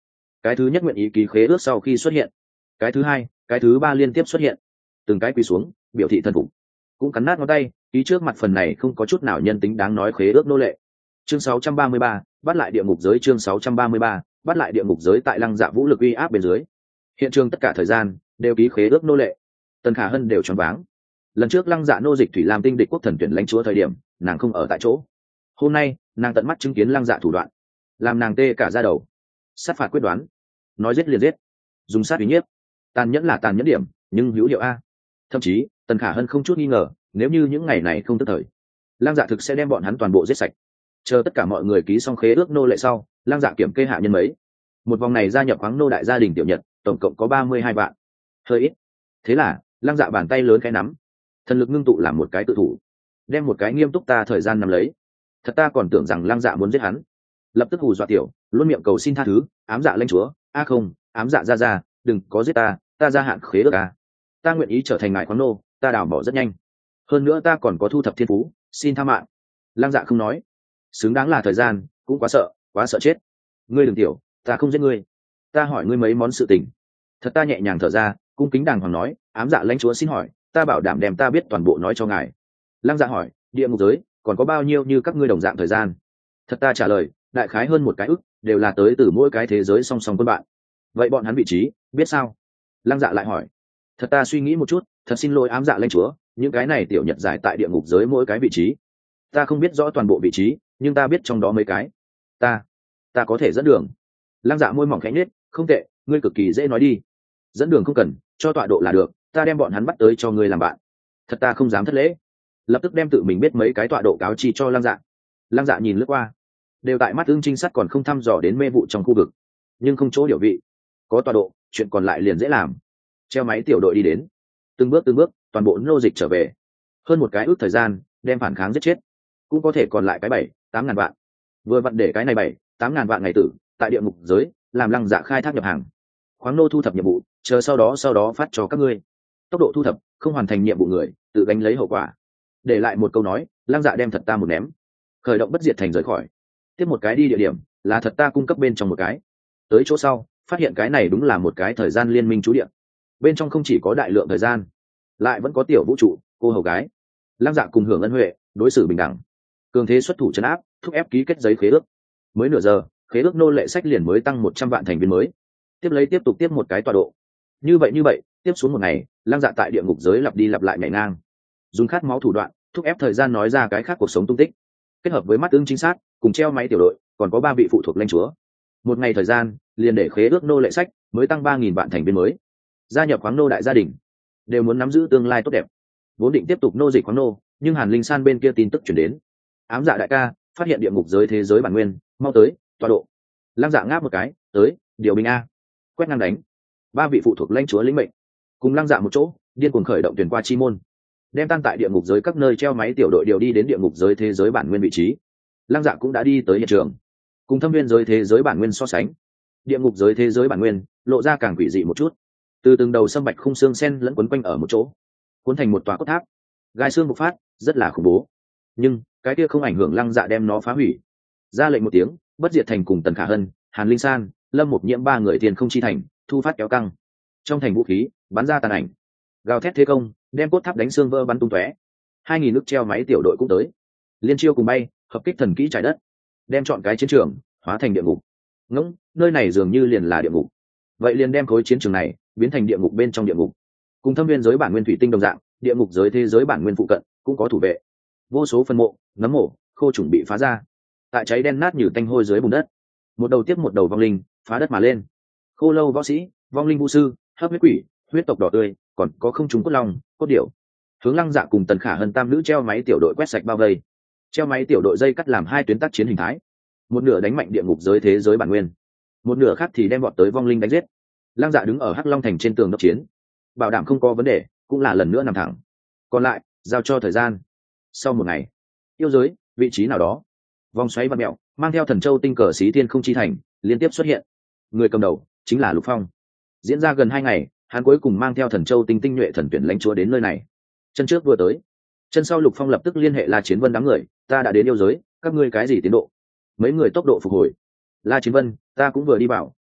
Cái thứ nhất nguyện ý ký khế ước sau khi xuất hiện, cái thứ hai, cái thứ ba liên tiếp xuất hiện, từng cái quỳ xuống biểu thị thân phục, cũng cắn nát ngón tay ký trước mặt phần này không có chút nào nhân tính đáng nói khế ước nô lệ. Chương sáu trăm ba mươi ba, bắt lại địa ngục giới. Chương sáu trăm ba mươi ba, bắt lại địa ngục giới. Tại Lăng Dạ vũ lực uy áp bên dưới, hiện trường tất cả thời gian đều ký khế ước nô lệ. Tần Khả Hân đều choáng váng. Lần trước Lăng Dạ nô dịch Thủy Lam tinh địch quốc thần tuyển lãnh chúa thời điểm, nàng không ở tại chỗ. Hôm nay, nàng tận mắt chứng kiến Lăng Dạ thủ đoạn, làm nàng tê cả da đầu. Sát phạt quyết đoán, nói giết liền giết, dùng sát uy nhiếp, tàn nhẫn là tàn nhẫn điểm, nhưng hữu hiệu a. Thậm chí, Tần Khả Hân không chút nghi ngờ, nếu như những ngày này không tức thời, Lăng Dạ thực sẽ đem bọn hắn toàn bộ giết sạch. Chờ tất cả mọi người ký xong khế ước nô lệ sau, Lăng Dạ kiểm kê hạ nhân mấy. Một vòng này gia nhập khoáng nô đại gia đình tiểu Nhật, tổng cộng có ba mươi hai vạn. Hơi ít. Thế là, Lăng Dạ bàn tay lớn cái nắm, thần lực ngưng tụ làm một cái tự thủ, đem một cái nghiêm túc ta thời gian nắm lấy. Thật ta còn tưởng rằng Lăng Dạ muốn giết hắn, lập tức hù dọa tiểu, luôn miệng cầu xin tha thứ, ám dạ lãnh chúa, a không, ám dạ ra ra, đừng có giết ta, ta gia hạn khế ước a. Ta nguyện ý trở thành ngài khoáng nô, ta đào bỏ rất nhanh. Hơn nữa ta còn có thu thập thiên phú, xin tha mạng. Lăng Dạ không nói, xứng đáng là thời gian, cũng quá sợ, quá sợ chết. Ngươi đừng tiểu, ta không giết ngươi. Ta hỏi ngươi mấy món sự tình. Thật ta nhẹ nhàng thở ra, cung kính đàng hoàng nói, ám dạ lãnh chúa xin hỏi, ta bảo đảm đem ta biết toàn bộ nói cho ngài. Lăng Dạ hỏi, địa ngục giới còn có bao nhiêu như các ngươi đồng dạng thời gian? Thật ta trả lời, đại khái hơn một cái ức, đều là tới từ mỗi cái thế giới song song quân bạn. Vậy bọn hắn vị trí biết sao? Lăng Dạ lại hỏi. Thật ta suy nghĩ một chút, thật xin lỗi ám dạ lãnh chúa, những cái này tiểu Nhật giải tại địa ngục giới mỗi cái vị trí, ta không biết rõ toàn bộ vị trí, nhưng ta biết trong đó mấy cái. Ta, ta có thể dẫn đường. Lăng Dạ môi mỏng khẽ nhếch, không tệ, ngươi cực kỳ dễ nói đi. Dẫn đường không cần, cho tọa độ là được, ta đem bọn hắn bắt tới cho ngươi làm bạn. Thật ta không dám thất lễ, lập tức đem tự mình biết mấy cái tọa độ cáo chi cho Lăng Dạ. Lăng Dạ nhìn lướt qua, đều tại mắt ưng trinh sát còn không thăm dò đến mê vụ trong khu vực, nhưng không chỗ điều vị, có tọa độ, chuyện còn lại liền dễ làm. Treo máy tiểu đội đi đến, từng bước từng bước, toàn bộ nô dịch trở về. Hơn một cái ước thời gian, đem phản kháng giết chết, cũng có thể còn lại cái bảy tám ngàn vạn. Vừa vặn để cái này bảy tám ngàn vạn ngày tử tại địa ngục giới làm Lăng Dạ khai thác nhập hàng, khoáng nô thu thập nhiệm vụ, chờ sau đó sau đó phát cho các ngươi. Tốc độ thu thập, không hoàn thành nhiệm vụ người tự gánh lấy hậu quả. Để lại một câu nói, Lăng Dạ đem thật ta một ném, khởi động bất diệt thành rời khỏi. Tiếp một cái đi địa điểm là thật ta cung cấp bên trong một cái. Tới chỗ sau, phát hiện cái này đúng là một cái thời gian liên minh trú địa. Bên trong không chỉ có đại lượng thời gian, lại vẫn có tiểu vũ trụ, cô hầu gái. Lăng Dạ cùng hưởng ân huệ, đối xử bình đẳng, cường thế xuất thủ trấn áp, thúc ép ký kết giấy khế ước. Mới nửa giờ, khế ước nô lệ sách liền mới tăng một trăm vạn thành viên mới. Tiếp lấy tiếp tục tiếp một cái tọa độ. Như vậy như vậy, tiếp xuống một ngày, Lăng Dạ tại địa ngục giới lặp đi lặp lại nhảy ngang, dùng khát máu thủ đoạn, thúc ép thời gian nói ra cái khác cuộc sống tung tích. Kết hợp với mắt ưng chính xác, cùng treo máy tiểu đội, còn có ba vị phụ thuộc lãnh chúa. Một ngày thời gian, liền để khế ước nô lệ sách mới tăng ba nghìn vạn thành viên mới. Gia nhập khoáng nô đại gia đình, đều muốn nắm giữ tương lai tốt đẹp. Vốn định tiếp tục nô dịch khoáng nô, nhưng Hàn Linh San bên kia tin tức chuyển đến. Ám dạ đại ca, phát hiện địa ngục giới thế giới bản nguyên, mau tới, tọa độ. Lăng Dạ ngáp một cái, tới, điều binh a. Quét ngang đánh. Ba vị phụ thuộc lãnh chúa lĩnh mệnh, cùng Lăng Dạ một chỗ, điên cuồng khởi động tuyển qua chi môn, đem tan tại địa ngục giới các nơi treo máy tiểu đội điều đi đến địa ngục giới thế giới bản nguyên vị trí. Lăng Dạ cũng đã đi tới hiện trường, cùng thâm viên giới thế giới bản nguyên so sánh, địa ngục giới thế giới bản nguyên lộ ra càng quỷ dị một chút. Từ từng đầu sâm bạch khung xương sen lẫn quấn quanh ở một chỗ, cuốn thành một tòa cốt tháp, gai xương bộc phát, rất là khủng bố. Nhưng cái kia không ảnh hưởng Lăng Dạ đem nó phá hủy. Ra lệnh một tiếng, bất diệt thành cùng Tần Khả Hân, Hàn Linh San, Lâm Mục Nhiễm ba người tiền không chi thành, thu phát kéo căng. Trong thành vũ khí bắn ra tàn ảnh, gào thét thế công, đem cốt tháp đánh xương vỡ bắn tung tóe. Hai nghìn nước treo máy tiểu đội cũng tới, liên chiêu cùng bay, hợp kích thần kỹ trái đất, đem chọn cái chiến trường hóa thành địa ngục. Ngỗng, nơi này dường như liền là địa ngục. Vậy liền đem khối chiến trường này biến thành địa ngục bên trong địa ngục. Cùng thâm viên giới bản nguyên thủy tinh đồng dạng, địa ngục giới thế giới bản nguyên phụ cận cũng có thủ vệ. Vô số phân mộ, nấm mộ, khô trùng bị phá ra, tại cháy đen nát như tanh hôi dưới bùn đất. Một đầu tiếp một đầu vong linh phá đất mà lên. Khô lâu võ sĩ, vong linh vũ sư, hấp huyết quỷ, huyết tộc đỏ tươi, còn có không trùng cốt long, cốt điểu. Hướng Lăng Dạ cùng Tần Khả Hân tam nữ treo máy tiểu đội quét sạch bao vây. Treo máy tiểu đội dây cắt làm hai tuyến tác chiến hình thái, một nửa đánh mạnh địa ngục giới thế giới bản nguyên, một nửa khác thì đem bọn tới vong linh đánh giết. Lăng Dạ đứng ở Hắc Long thành trên tường đốc chiến, bảo đảm không có vấn đề, cũng là lần nữa nằm thẳng. Còn lại giao cho thời gian. Sau một ngày, yêu giới vị trí nào đó, vòng xoáy vặn mẹo mang theo thần châu tinh cờ xí thiên không chi thành liên tiếp xuất hiện. Người cầm đầu chính là Lục Phong. Diễn ra gần hai ngày, hắn cuối cùng mang theo thần châu tinh tinh nhuệ thần tuyển lãnh chúa đến nơi này. Chân trước vừa tới, chân sau Lục Phong lập tức liên hệ La Chiến Vân đám người, ta đã đến yêu giới, các ngươi cái gì tiến độ? Mấy người tốc độ phục hồi. La Chiến Vân, ta cũng vừa đi vào,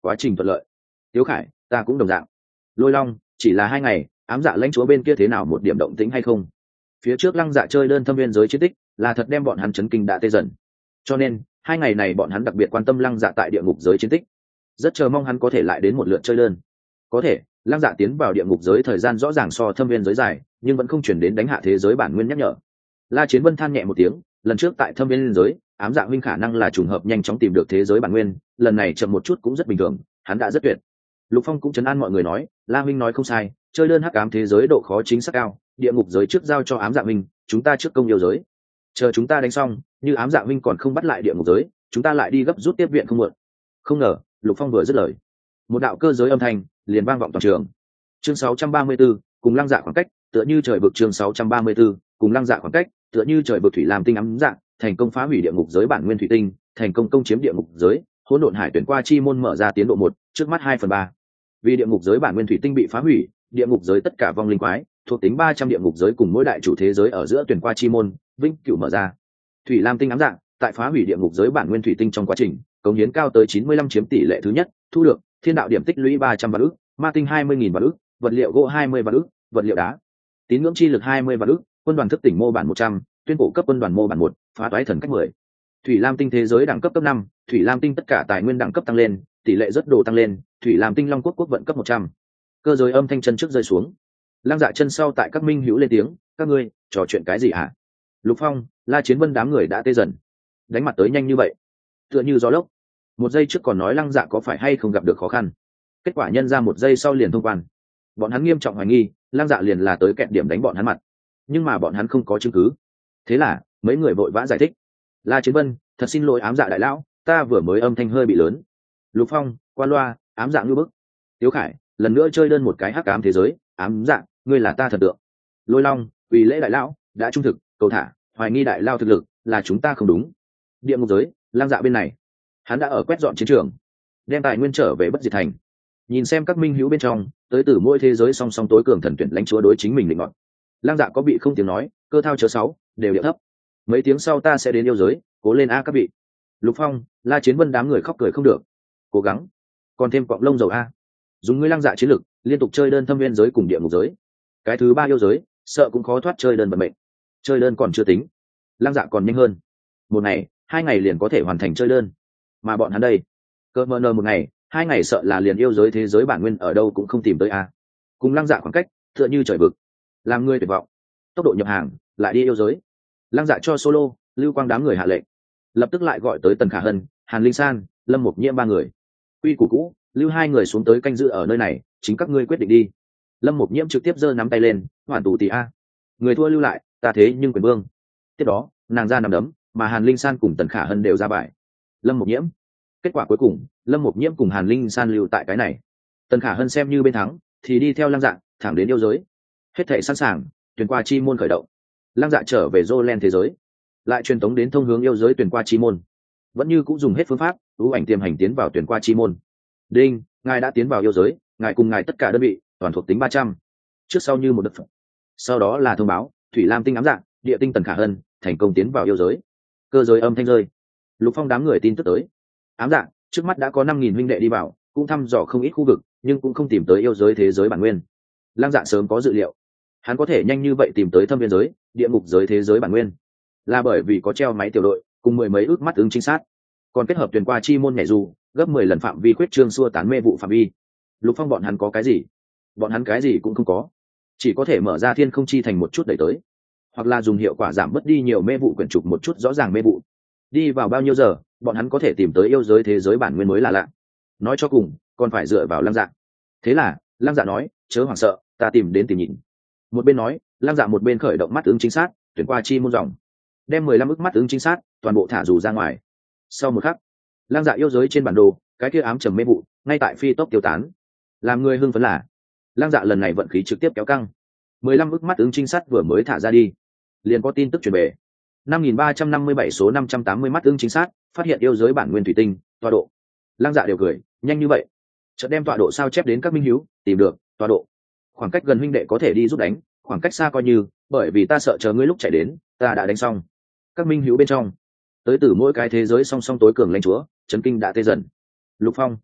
quá trình thuận lợi. Tiếu Khải, ta cũng đồng dạng. Lôi Long, chỉ là hai ngày, ám dạ lãnh chúa bên kia thế nào một điểm động tĩnh hay không? Phía trước Lăng Dạ chơi đơn thâm viên giới chiến tích là thật đem bọn hắn chấn kinh đã tê dần, cho nên hai ngày này bọn hắn đặc biệt quan tâm Lăng Dạ tại địa ngục giới chiến tích, rất chờ mong hắn có thể lại đến một lượt chơi đơn. Có thể Lăng Dạ tiến vào địa ngục giới thời gian rõ ràng so thâm viên giới dài, nhưng vẫn không chuyển đến đánh hạ thế giới bản nguyên nhắc nhở. La Chiến Vân than nhẹ một tiếng, lần trước tại thâm viên giới, ám dạ huynh khả năng là trùng hợp nhanh chóng tìm được thế giới bản nguyên, lần này chậm một chút cũng rất bình thường, hắn đã rất tuyệt. Lục Phong cũng trấn an mọi người nói, La huynh nói không sai, chơi đơn hắc ám thế giới độ khó chính xác cao, địa ngục giới trước giao cho ám dạ huynh, chúng ta trước công yêu giới. Chờ chúng ta đánh xong, như ám dạ huynh còn không bắt lại địa ngục giới, chúng ta lại đi gấp rút tiếp viện không muộn. Không ngờ, Lục Phong vừa dứt lời, một đạo cơ giới âm thanh liền vang vọng toàn trường. Chương sáu trăm ba mươi 634, cùng Lăng Dạ khoảng cách, tựa như trời vực. Chương sáu trăm ba mươi 634, cùng Lăng Dạ khoảng cách, tựa như trời vực. Thủy Lam tinh ám dạ, thành công phá hủy địa ngục giới bản nguyên thủy tinh, thành công công chiếm địa ngục giới, hỗn độn hải tuyển qua chi môn mở ra tiến độ một, trước mắt hai phần ba. Vì địa ngục giới bản nguyên thủy tinh bị phá hủy, địa ngục giới tất cả vong linh quái, thuộc tính ba trăm địa ngục giới cùng mỗi đại chủ thế giới ở giữa tuyển qua chi môn, vĩnh cửu mở ra. Thủy Lam tinh ám dạ, tại phá hủy địa ngục giới bản nguyên thủy tinh trong quá trình, cống hiến cao tới chín mươi lăm chiếm tỷ lệ thứ nhất, thu được thiên đạo điểm tích lũy ba trăm vạn ức, ma tinh hai mươi nghìn vạn ức, vật liệu gỗ hai mươi vạn ức, vật liệu đá, tín ngưỡng chi lực hai mươi vạn ức, quân đoàn thức tỉnh mô bản một trăm, tuyên cổ cấp quân đoàn mô bản một, phá toái thần cách mười. Thủy Lam tinh thế giới đẳng cấp cấp năm, Thủy Lam tinh tất cả tài nguyên đẳng cấp tăng lên, tỷ lệ rất đồ tăng lên, Thủy Lam tinh long quốc quốc vận cấp một trăm. Cơ giới âm thanh chân trước rơi xuống. Lăng Dạ chân sau tại các minh hữu lên tiếng, các ngươi trò chuyện cái gì hả? Lục Phong, La Chiến Vân đám người đã tê dần. Đánh mặt tới nhanh như vậy, tựa như gió lốc. Một giây trước còn nói Lăng Dạ có phải hay không gặp được khó khăn, kết quả nhân ra một giây sau liền thông quan. Bọn hắn nghiêm trọng hoài nghi Lăng Dạ liền là tới kẹt điểm đánh bọn hắn mặt, nhưng mà bọn hắn không có chứng cứ. Thế là mấy người vội vã giải thích. La Chiến Vân, thật xin lỗi ám dạ đại lão, ta vừa mới âm thanh hơi bị lớn. Lục Phong, qua loa, ám dạ ngư bức. Tiếu Khải, lần nữa chơi đơn một cái hắc ám thế giới, ám dạ, ngươi là ta thần tượng. Lôi Long, ủy lễ đại lão, đã trung thực, cầu thả, hoài nghi đại lao thực lực, là chúng ta không đúng. Địa ngục giới, Lăng Dạ bên này, hắn đã ở quét dọn chiến trường, đem tài nguyên trở về bất diệt thành. Nhìn xem các minh hữu bên trong, tới từ mỗi thế giới song song tối cường thần tuyển lãnh chúa đối chính mình định ngọn. Lăng Dạ có bị không tiếng nói, cơ thao chớ sáu, đều điệu thấp. Mấy tiếng sau ta sẽ đến yêu giới, cố lên a các vị. Lục Phong, La Chiến Vân đám người khóc cười không được. Cố gắng, còn thêm cọng lông dầu a. Dùng ngươi Lăng Dạ chiến lực, liên tục chơi đơn thâm viên giới cùng địa ngục giới. Cái thứ ba yêu giới, sợ cũng khó thoát chơi đơn vận mệnh. Chơi đơn còn chưa tính, Lăng Dạ còn nhanh hơn. Một ngày, hai ngày liền có thể hoàn thành chơi đơn. Mà bọn hắn đây, cơ mờ nờ một ngày, hai ngày sợ là liền yêu giới thế giới bản nguyên ở đâu cũng không tìm tới a. Cùng Lăng Dạ khoảng cách, tựa như trời vực. Làm người tuyệt vọng. Tốc độ nhập hàng, lại đi yêu giới. Lăng Dạ cho solo, lưu quang đám người hạ lệnh, lập tức lại gọi tới Tần Khả Hân, Hàn Linh San, Lâm Mục Nhiễm ba người. Quy củ cũ, lưu hai người xuống tới canh giữ ở nơi này, chính các ngươi quyết định đi. Lâm Mục Nhiễm trực tiếp giơ nắm tay lên, hoàn tù tỷ a. Người thua lưu lại, ta thế nhưng quyền vương. Tiếp đó, nàng ra nắm đấm, mà Hàn Linh San cùng Tần Khả Hân đều ra bài. Lâm Mục Nhiễm. Kết quả cuối cùng, Lâm Mục Nhiễm cùng Hàn Linh San lưu tại cái này. Tần Khả Hân xem như bên thắng, thì đi theo Lăng Dạ, thẳng đến yêu giới. Hết thảy sẵn sàng, tuyển qua chi môn khởi động. Lăng Dạ trở về Jolen thế giới, lại truyền tống đến thông hướng yêu giới tuyển qua chi môn. Vẫn như cũng dùng hết phương pháp, ưu ảnh tiềm hành tiến vào tuyển qua chi môn. Đinh, ngài đã tiến vào yêu giới, ngài cùng ngài tất cả đơn vị, toàn thuộc tính ba trăm. Trước sau như một đợt phẩm. Sau đó là thông báo, Thủy Lam tinh ám dạ, địa tinh Tần Khả Hân, thành công tiến vào yêu giới. Cơ giới âm thanh rơi. Lục Phong đám người tin tức tới. Ám dạ, trước mắt đã có năm nghìn huynh đệ đi vào, cũng thăm dò không ít khu vực, nhưng cũng không tìm tới yêu giới thế giới bản nguyên. Lăng Dạ sớm có dự liệu, hắn có thể nhanh như vậy tìm tới thâm viên giới, địa ngục giới thế giới bản nguyên, là bởi vì có treo máy tiểu đội cùng mười mấy ước mắt ứng chính xác, còn kết hợp tuyển qua chi môn nhảy dù gấp mười lần phạm vi khuyết trương xua tán mê vụ phạm vi. Lục Phong bọn hắn có cái gì? Bọn hắn cái gì cũng không có, chỉ có thể mở ra thiên không chi thành một chút đẩy tới, hoặc là dùng hiệu quả giảm bớt đi nhiều mê vụ quyển trục một chút rõ ràng mê vụ. Đi vào bao nhiêu giờ, bọn hắn có thể tìm tới yêu giới thế giới bản nguyên mới là lạ. Nói cho cùng, còn phải dựa vào Lăng Dạ. Thế là, Lăng Dạ nói, chớ hoảng sợ, ta tìm đến tìm nhìn. Một bên nói, Lăng Dạ một bên khởi động mắt ứng chính xác, tuyển qua chi môn dòng, đem mười lăm ức mắt ứng chính xác, toàn bộ thả dù ra ngoài. Sau một khắc, Lăng Dạ yêu giới trên bản đồ, cái kia ám trầm mê vụ, ngay tại phi tốc tiêu tán. Làm người hưng phấn là, Lăng Dạ lần này vận khí trực tiếp kéo căng. mười lăm ức mắt ứng chính xác vừa mới thả ra đi, liền có tin tức truyền về. năm nghìn ba trăm năm mươi bảy số năm trăm tám mươi mắt ứng chính xác, phát hiện yêu giới bản nguyên thủy tinh, tọa độ. Lăng Dạ đều cười, nhanh như vậy. Chợt đem tọa độ sao chép đến các minh hiếu, tìm được tọa độ. Khoảng cách gần huynh đệ có thể đi giúp đánh, khoảng cách xa coi như, bởi vì ta sợ chờ ngươi lúc chạy đến, ta đã đánh xong. Các minh hữu bên trong, tới từ mỗi cái thế giới song song tối cường lãnh chúa, chấn kinh đã tê dần. Lục Phong,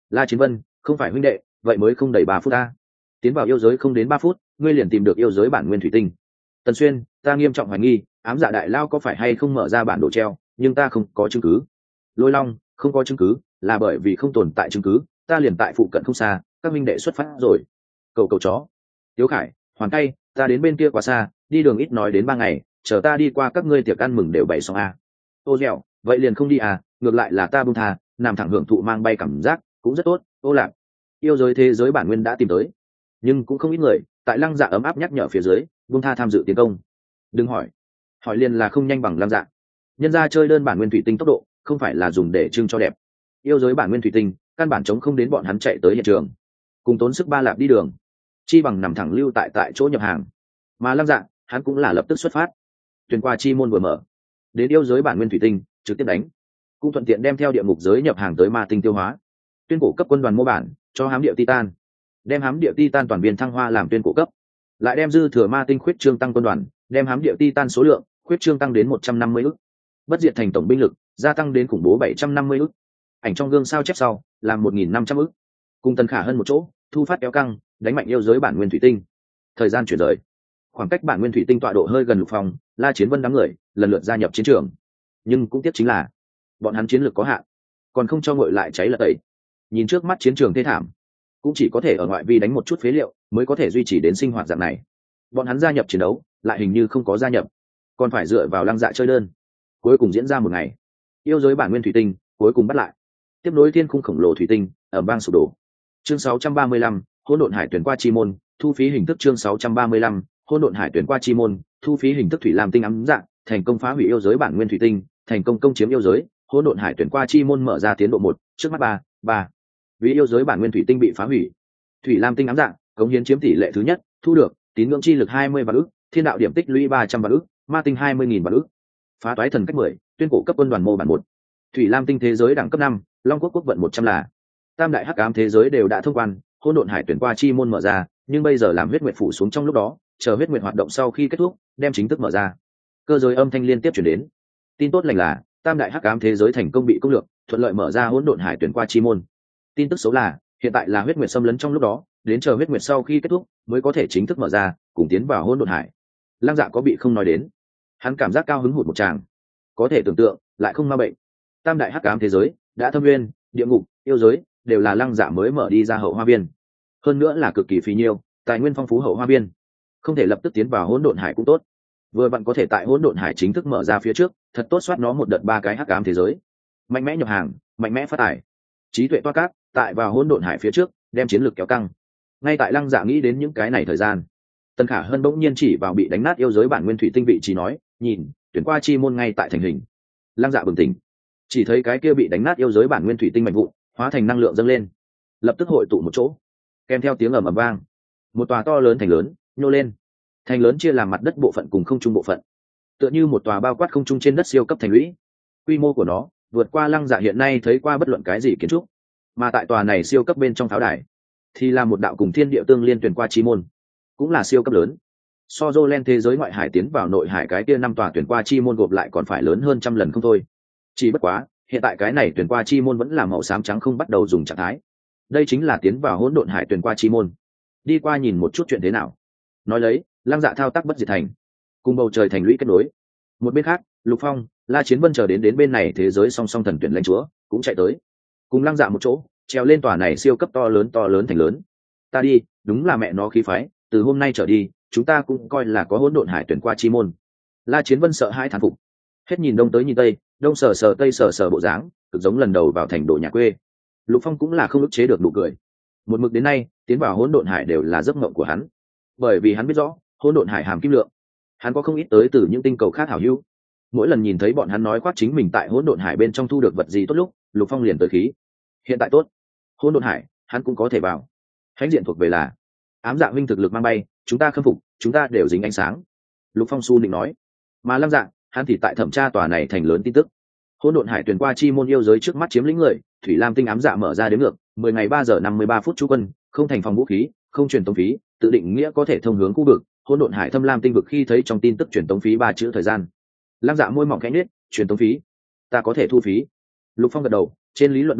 La Chiến Vân, không phải huynh đệ, vậy mới không đầy ba phút ta. Tiến vào yêu giới không đến ba phút, ngươi liền tìm được yêu giới bản nguyên thủy tinh. Tần Xuyên, ta nghiêm trọng hoài nghi, ám dạ đại lao có phải hay không mở ra bản đồ treo, nhưng ta không có chứng cứ. Lôi Long, không có chứng cứ, là bởi vì không tồn tại chứng cứ, ta liền tại phụ cận không xa, các minh đệ xuất phát rồi. Cầu cầu chó. Tiếu Khải, Hoàn Tay, ta đến bên kia quá xa, đi đường ít nói đến ba ngày, chờ ta đi qua các ngươi tiệc ăn mừng đều bày xong a. Ô dẻo, vậy liền không đi à, ngược lại là ta buông tha, nằm thẳng hưởng thụ mang bay cảm giác, cũng rất tốt. Ô Lạc, yêu giới thế giới bản nguyên đã tìm tới, nhưng cũng không ít người tại Lăng Dạ ấm áp nhắc nhở phía dưới buông tha tham dự tiến công. Đừng hỏi, hỏi liền là không nhanh bằng Lăng Dạ. Nhân ra chơi đơn bản nguyên thủy tinh tốc độ không phải là dùng để trưng cho đẹp, yêu giới bản nguyên thủy tinh căn bản chống không đến bọn hắn chạy tới hiện trường, cùng tốn sức ba lạp đi đường, chi bằng nằm thẳng lưu tại tại chỗ nhập hàng. Mà Lăng Dạ hắn cũng là lập tức xuất phát, tuyển qua chi môn vừa mở, đến yêu giới bản nguyên thủy tinh trực tiếp đánh, cũng thuận tiện đem theo địa ngục giới nhập hàng tới ma tinh tiêu hóa. Tuyên cổ cấp quân đoàn mô bản cho hám địa titan, đem hám địa titan toàn viên thăng hoa làm tuyên cổ cấp, lại đem dư thừa ma tinh khuyết trương tăng quân đoàn, đem hám địa titan số lượng khuyết trương tăng đến một trăm năm mươi ức, bất diệt thành tổng binh lực gia tăng đến khủng bố bảy trăm năm mươi ức, ảnh trong gương sao chép sau làm một nghìn năm trăm ức, cùng Tần Khả hơn một chỗ thu phát kéo căng đánh mạnh yêu giới bản nguyên thủy tinh. Thời gian chuyển rời, khoảng cách bản nguyên thủy tinh tọa độ hơi gần Lục Phong, La Chiến Vân đám người lần lượt gia nhập chiến trường, nhưng cũng tiếc chính là bọn hắn chiến lược có hạn, còn không cho ngội lại cháy là tẩy. Nhìn trước mắt chiến trường thê thảm, cũng chỉ có thể ở ngoại vi đánh một chút phế liệu mới có thể duy trì đến sinh hoạt dạng này. Bọn hắn gia nhập chiến đấu lại hình như không có gia nhập, còn phải dựa vào Lăng Dạ chơi đơn. Cuối cùng diễn ra một ngày, yêu giới bản nguyên thủy tinh cuối cùng bắt lại, tiếp nối thiên khung khổng lồ thủy tinh ở bang sụp đổ. Chương sáu trăm ba mươi lăm, hỗn độn hải tuyển qua chi môn, thu phí hình thức. Chương sáu trăm ba mươi lăm, hỗn độn hải tuyển qua chi môn, thu phí hình thức. Thủy Lam tinh ám dạng thành công phá hủy yêu giới bản nguyên thủy tinh, thành công công chiếm yêu giới. Hỗn độn hải tuyển qua chi môn mở ra tiến độ một, trước mắt ba ba. Vì yêu giới bản nguyên thủy tinh bị phá hủy, Thủy Lam tinh ám dạng cống hiến chiếm tỷ lệ thứ nhất, thu được tín ngưỡng chi lực hai mươi vạn ức, thiên đạo điểm tích lũy ba trăm vạn ức, ma tinh hai mươi nghìn vạn ức. Phá toái thần cách mười, tuyên cổ cấp quân đoàn mô bản một. Thủy Lam tinh thế giới đẳng cấp năm, Long quốc quốc vận một trăm là. Tam đại hắc ám thế giới đều đã thông quan, hỗn độn hải tuyển qua chi môn mở ra, nhưng bây giờ làm huyết nguyệt phủ xuống trong lúc đó, chờ huyết nguyệt hoạt động sau khi kết thúc, đem chính thức mở ra. Cơ giới âm thanh liên tiếp truyền đến. Tin tốt lành là, tam đại hắc ám thế giới thành công bị công lược, thuận lợi mở ra hỗn độn hải tuyển qua chi môn. Tin tức xấu là, hiện tại là huyết nguyệt xâm lấn trong lúc đó, đến chờ huyết nguyệt sau khi kết thúc mới có thể chính thức mở ra, cùng tiến vào hỗn độn hải. Lăng Dạ có bị không nói đến, hắn cảm giác cao hứng hụt một tràng, có thể tưởng tượng lại không ma bệnh. Tam đại hắc ám thế giới đã thâm nguyên, địa ngục, yêu giới đều là Lăng Dạ mới mở đi ra hậu hoa viên, hơn nữa là cực kỳ phí nhiêu, tài nguyên phong phú hậu hoa viên, không thể lập tức tiến vào hỗn độn hải cũng tốt, vừa vặn có thể tại hỗn độn hải chính thức mở ra phía trước thật tốt soát nó một đợt ba cái hắc ám thế giới, mạnh mẽ nhập hàng, mạnh mẽ phát tài, trí tuệ toa cát tại vào hỗn độn hải phía trước đem chiến lược kéo căng. Ngay tại Lăng Dạ nghĩ đến những cái này thời gian, Tần Khả Hân bỗng nhiên chỉ vào bị đánh nát yêu giới bản nguyên thủy tinh vị trí nói, nhìn, tuyển qua chi môn ngay tại thành hình. Lăng Dạ bừng tỉnh, chỉ thấy cái kia bị đánh nát yêu giới bản nguyên thủy tinh mạnh vụn hóa thành năng lượng dâng lên, lập tức hội tụ một chỗ, kèm theo tiếng ầm ầm vang, một tòa to lớn thành lớn nhô lên. Thành lớn chia làm mặt đất bộ phận cùng không trung bộ phận, tựa như một tòa bao quát không trung trên đất siêu cấp thành lũy. Quy mô của nó vượt qua Lăng Dạ hiện nay thấy qua bất luận cái gì kiến trúc. Mà tại tòa này siêu cấp bên trong pháo đài thì là một đạo cùng thiên địa tương liên tuyển qua chi môn, cũng là siêu cấp lớn. So Jolen thế giới ngoại hải tiến vào nội hải cái kia năm tòa tuyển qua chi môn gộp lại còn phải lớn hơn trăm lần không thôi. Chỉ bất quá, hiện tại cái này tuyển qua chi môn vẫn là màu xám trắng không bắt đầu dùng trạng thái. Đây chính là tiến vào hỗn độn hải tuyển qua chi môn. Đi qua nhìn một chút chuyện thế nào. Nói lấy, Lăng Dạ thao tác bất diệt thành, cùng bầu trời thành lũy kết nối. Một bên khác, Lục Phong, La Chiến Vân chờ đến đến bên này thế giới song song thần tuyển lãnh chúa cũng chạy tới, cùng Lăng Dạ một chỗ treo lên tòa này siêu cấp to lớn to lớn thành lớn. Ta đi, đúng là mẹ nó khí phái, từ hôm nay trở đi chúng ta cũng coi là có hỗn độn hải tuyển qua chi môn. La Chiến Vân sợ hãi thán phục, hết nhìn đông tới nhìn tây, đông sờ sờ tây sờ sờ bộ dáng cực giống lần đầu vào thành đồ nhà quê. Lục Phong cũng là không ức chế được nụ cười. Một mực đến nay tiến vào hỗn độn hải đều là giấc mộng của hắn, bởi vì hắn biết rõ hỗn độn hải hàm kim lượng. Hắn có không ít tới từ những tinh cầu khác hảo hữu, mỗi lần nhìn thấy bọn hắn nói khoác chính mình tại hỗn độn hải bên trong thu được vật gì tốt lúc, Lục Phong liền tới khí. Hiện tại tốt, hỗn độn hải hắn cũng có thể vào. Hãnh diện thuộc về là ám dạ huynh thực lực mang bay, chúng ta khâm phục, chúng ta đều dính ánh sáng. Lục Phong su định nói. Mà Lăng Dạ hắn thì tại thẩm tra tòa này thành lớn tin tức. Hỗn độn hải tuyển qua chi môn yêu giới trước mắt chiếm lĩnh người, Thủy Lam tinh ám dạ mở ra đến ngược mười ngày ba giờ năm mươi ba phút trú quân, không thành phòng vũ khí, không truyền tống phí, tự định nghĩa có thể thông hướng khu vực hỗn độn hải thâm lam tinh vực. Khi thấy trong tin tức truyền tống phí ba chữ thời gian, Lăng Dạ môi mỏng khẽ nhếch, truyền tống phí, ta có thể thu phí. Lục Phong gật đầu, trên lý luận đúng vậy,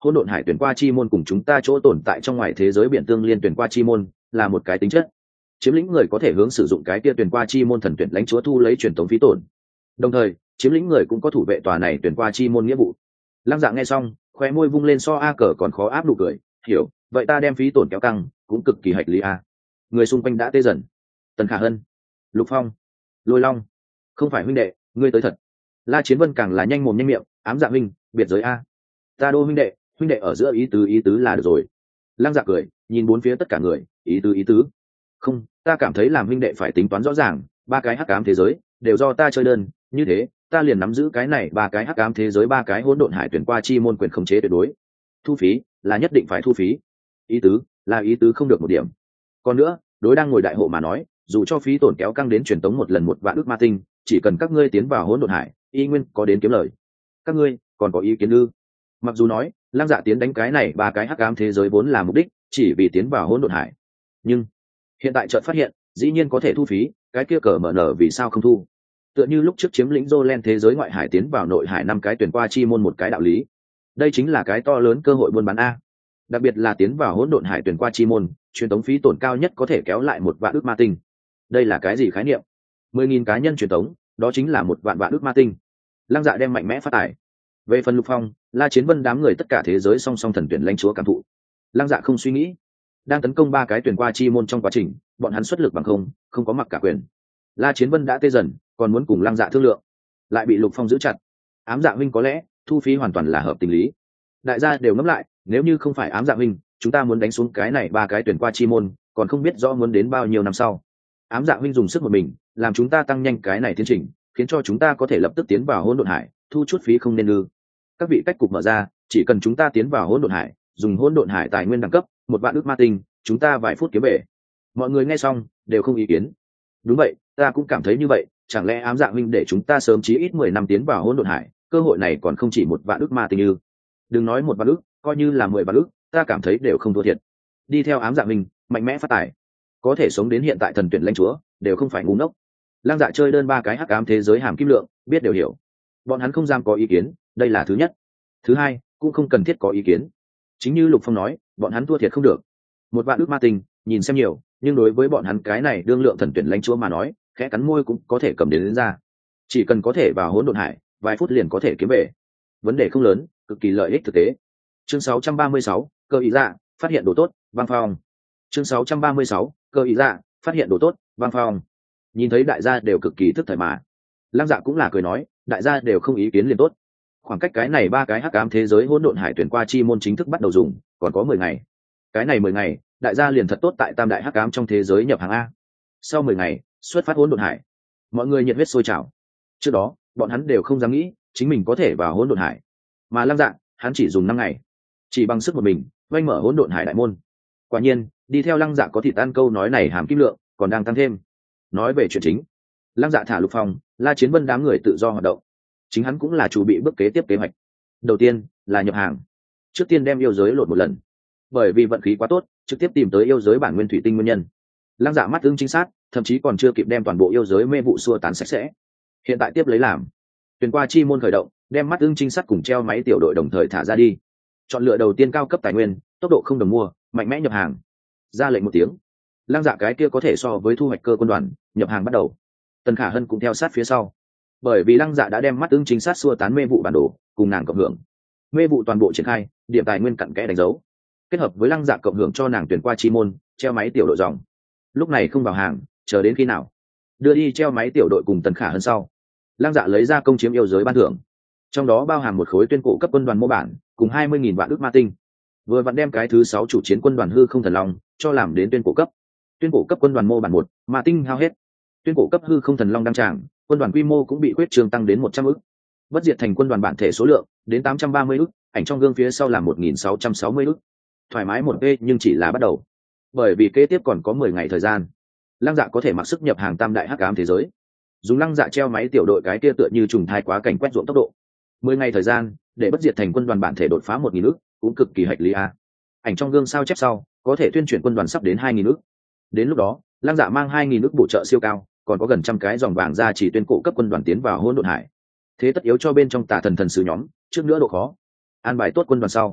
hỗn độn hải tuyển qua chi môn cùng chúng ta chỗ tồn tại trong ngoài thế giới biển tương liên tuyển qua chi môn là một cái tính chất. Chiếm lĩnh người có thể hướng sử dụng cái kia tuyển qua chi môn thần tuyển lãnh chúa thu lấy truyền thống phí tổn, đồng thời chiếm lĩnh người cũng có thủ vệ tòa này tuyển qua chi môn nghĩa vụ. Lăng Dạ nghe xong khoe môi vung lên so a cờ còn khó áp nụ cười, hiểu, vậy ta đem phí tổn kéo căng cũng cực kỳ hạch lý a. Người xung quanh đã tê dần. Tần Khả Hân, Lục Phong, Lôi Long, không phải huynh đệ, ngươi tới thật. La Chiến Vân càng là nhanh mồm nhanh miệng, ám dạ huynh, biệt giới a. Ta đô huynh đệ, huynh đệ ở giữa ý tứ ý tứ là được rồi. Lăng Dạ cười, nhìn bốn phía tất cả người, ý tứ ý tứ. Không, ta cảm thấy làm huynh đệ phải tính toán rõ ràng, ba cái hắc ám thế giới đều do ta chơi đơn, như thế ta liền nắm giữ cái này ba cái hắc ám thế giới ba cái hỗn độn hải tuyển qua chi môn quyền khống chế tuyệt đối. Thu phí là nhất định phải thu phí, ý tứ là ý tứ không được một điểm. Còn nữa, đối đang ngồi đại hộ mà nói, dù cho phí tổn kéo căng đến truyền tống một lần một vạn ước ma tinh, chỉ cần các ngươi tiến vào hỗn độn hải, y nguyên có đến kiếm lời. Các ngươi còn có ý kiến ư? Mặc dù nói Lăng Dạ tiến đánh cái này ba cái hắc ám thế giới vốn là mục đích chỉ vì tiến vào hỗn độn hải, nhưng hiện tại chợt phát hiện dĩ nhiên có thể thu phí, cái kia cờ mở nở vì sao không thu? Tựa như lúc trước chiếm lĩnh Jolen thế giới ngoại hải tiến vào nội hải năm cái tuyển qua chi môn một cái đạo lý. Đây chính là cái to lớn cơ hội buôn bán a. Đặc biệt là tiến vào hỗn độn hải tuyển qua chi môn, truyền tống phí tổn cao nhất có thể kéo lại một vạn ước ma tinh. Đây là cái gì khái niệm? Mười nghìn cá nhân truyền tống, đó chính là một vạn vạn ước ma tinh. Lăng Dạ đem mạnh mẽ phát tải. Về phần Lục Phong, La Chiến Vân đám người tất cả thế giới song song thần tuyển lãnh chúa cảm thụ. Lăng Dạ không suy nghĩ, đang tấn công ba cái tuyển qua chi môn trong quá trình, bọn hắn xuất lực bằng không, không có mặc cả quyền. La Chiến Vân đã tê dần, còn muốn cùng Lăng Dạ thương lượng, lại bị Lục Phong giữ chặt. Ám Dạ huynh có lẽ thu phí hoàn toàn là hợp tình lý. Đại gia đều ngẫm lại, nếu như không phải Ám Dạ huynh, chúng ta muốn đánh xuống cái này ba cái tuyển qua chi môn, còn không biết rõ muốn đến bao nhiêu năm sau. Ám Dạ huynh dùng sức một mình, làm chúng ta tăng nhanh cái này tiến trình, khiến cho chúng ta có thể lập tức tiến vào hỗn độn hải, thu chút phí không nên ư? Các vị cách cục mở ra, chỉ cần chúng ta tiến vào hỗn độn hải, dùng hỗn độn hải tài nguyên đẳng cấp, một vạn ước ma tinh, chúng ta vài phút kiếm về. Mọi người nghe xong đều không ý kiến. Đúng vậy, ta cũng cảm thấy như vậy, chẳng lẽ Ám Dạ huynh để chúng ta sớm chí ít mười năm tiến vào hỗn độn hải, cơ hội này còn không chỉ một vạn ước ma tinh ư? Đừng nói một vạn ước, coi như là mười vạn ước, ta cảm thấy đều không thua thiệt. Đi theo Ám Dạ huynh, mạnh mẽ phát tài, có thể sống đến hiện tại thần tuyển lãnh chúa, đều không phải ngu ngốc. Lăng Dạ chơi đơn ba cái hắc ám thế giới hàm kim lượng, biết đều hiểu. Bọn hắn không dám có ý kiến, đây là thứ nhất. Thứ hai, cũng không cần thiết có ý kiến. Chính như Lục Phong nói, bọn hắn thua thiệt không được. Một vạn ước ma tinh, nhìn xem nhiều, nhưng đối với bọn hắn cái này đương lượng thần tuyển lãnh chúa mà nói, khẽ cắn môi cũng có thể cầm đến, đến ra. Chỉ cần có thể vào hỗn độn hải, vài phút liền có thể kiếm về. Vấn đề không lớn, cực kỳ lợi ích thực tế. Chương sáu trăm ba mươi sáu, cơ ý dạ, phát hiện đồ tốt, băng phong. Chương sáu trăm ba mươi sáu, cơ ý dạ, phát hiện đồ tốt, băng phong. Nhìn thấy đại gia đều cực kỳ thức thời mà. Lăng Dạ cũng là cười nói, đại gia đều không ý kiến liền tốt. Khoảng cách cái này ba cái hắc ám thế giới hỗn độn hải tuyển qua chi môn chính thức bắt đầu dùng, còn có mười ngày. Cái này mười ngày, đại gia liền thật tốt tại tam đại hắc ám trong thế giới nhập hàng a. Sau mười ngày, xuất phát hỗn độn hải. Mọi người nhiệt huyết sôi trào. Trước đó, bọn hắn đều không dám nghĩ chính mình có thể vào hỗn độn hải. Mà Lăng Dạ, hắn chỉ dùng năm ngày, chỉ bằng sức một mình, oanh mở hỗn độn hải đại môn. Quả nhiên, đi theo Lăng Dạ có thịt ăn câu nói này hàm kim lượng, còn đang tăng thêm. Nói về chuyện chính, Lăng Dạ thả Lục Phong, La Chiến Vân đám người tự do hoạt động. Chính hắn cũng là chủ bị bước kế tiếp kế hoạch. Đầu tiên là nhập hàng, trước tiên đem yêu giới lột một lần. Bởi vì vận khí quá tốt, trực tiếp tìm tới yêu giới bản nguyên thủy tinh nguyên nhân. Lăng Dạ mắt ưng chính xác, thậm chí còn chưa kịp đem toàn bộ yêu giới mê vụ xua tán sạch sẽ. Hiện tại tiếp lấy làm, tuyển qua chi môn khởi động, đem mắt ưng trinh sát cùng treo máy tiểu đội đồng thời thả ra đi. Chọn lựa đầu tiên cao cấp tài nguyên, tốc độ không đồng mua, mạnh mẽ nhập hàng. Ra lệnh một tiếng, Lăng Dạ cái kia có thể so với thu hoạch cơ quân đoàn, nhập hàng bắt đầu. Tần Khả Hân cũng theo sát phía sau, bởi vì Lăng Dạ đã đem mắt ưng trinh sát xua tán mê vụ bản đồ cùng nàng cộng hưởng. Mê vụ toàn bộ triển khai, điểm tài nguyên cặn kẽ đánh dấu, kết hợp với Lăng Dạ cộng hưởng cho nàng tuyển qua chi môn, treo máy tiểu đội dòng. Lúc này không vào hàng, chờ đến khi nào đưa đi treo máy tiểu đội cùng Tần Khả Hân sau, Lăng Dạ lấy ra công chiếm yêu giới ban thưởng, trong đó bao hàm một khối tuyên cổ cấp quân đoàn mô bản cùng hai mươi nghìn vạn ước ma tinh. Vừa vặn đem cái thứ sáu chủ chiến quân đoàn hư không thần long cho làm đến tuyên cổ cấp. Tuyên cổ cấp quân đoàn mô bản một, ma tinh hao hết. Tuyên cổ cấp hư không thần long đăng tràng, quân đoàn quy mô cũng bị quyết trường tăng đến một trăm ức. Bất diệt thành quân đoàn bản thể số lượng đến tám trăm ba mươi ức, ảnh trong gương phía sau là một nghìn sáu trăm sáu mươi ức. Thoải mái một p nhưng chỉ là bắt đầu. Bởi vì kế tiếp còn có mười ngày thời gian, Lăng Dạ có thể mặc sức nhập hàng tam đại hắc ám thế giới. Dùng Lăng Dạ treo máy tiểu đội cái kia tựa như trùng thai quá cảnh quét ruộng tốc độ. mười ngày thời gian, để bất diệt thành quân đoàn bản thể đột phá một nghìn ức, cũng cực kỳ hạch lý a. Ảnh trong gương sao chép sau, có thể tuyên chuyển quân đoàn sắp đến hai nghìn ức. Đến lúc đó, Lăng Dạ mang hai nghìn ức bổ trợ siêu cao, còn có gần trăm cái dòng vàng ra chỉ tuyên cổ cấp quân đoàn tiến vào hỗn độn hải. Thế tất yếu cho bên trong tà thần thần sứ nhóm, trước nữa độ khó. An bài tốt quân đoàn sau,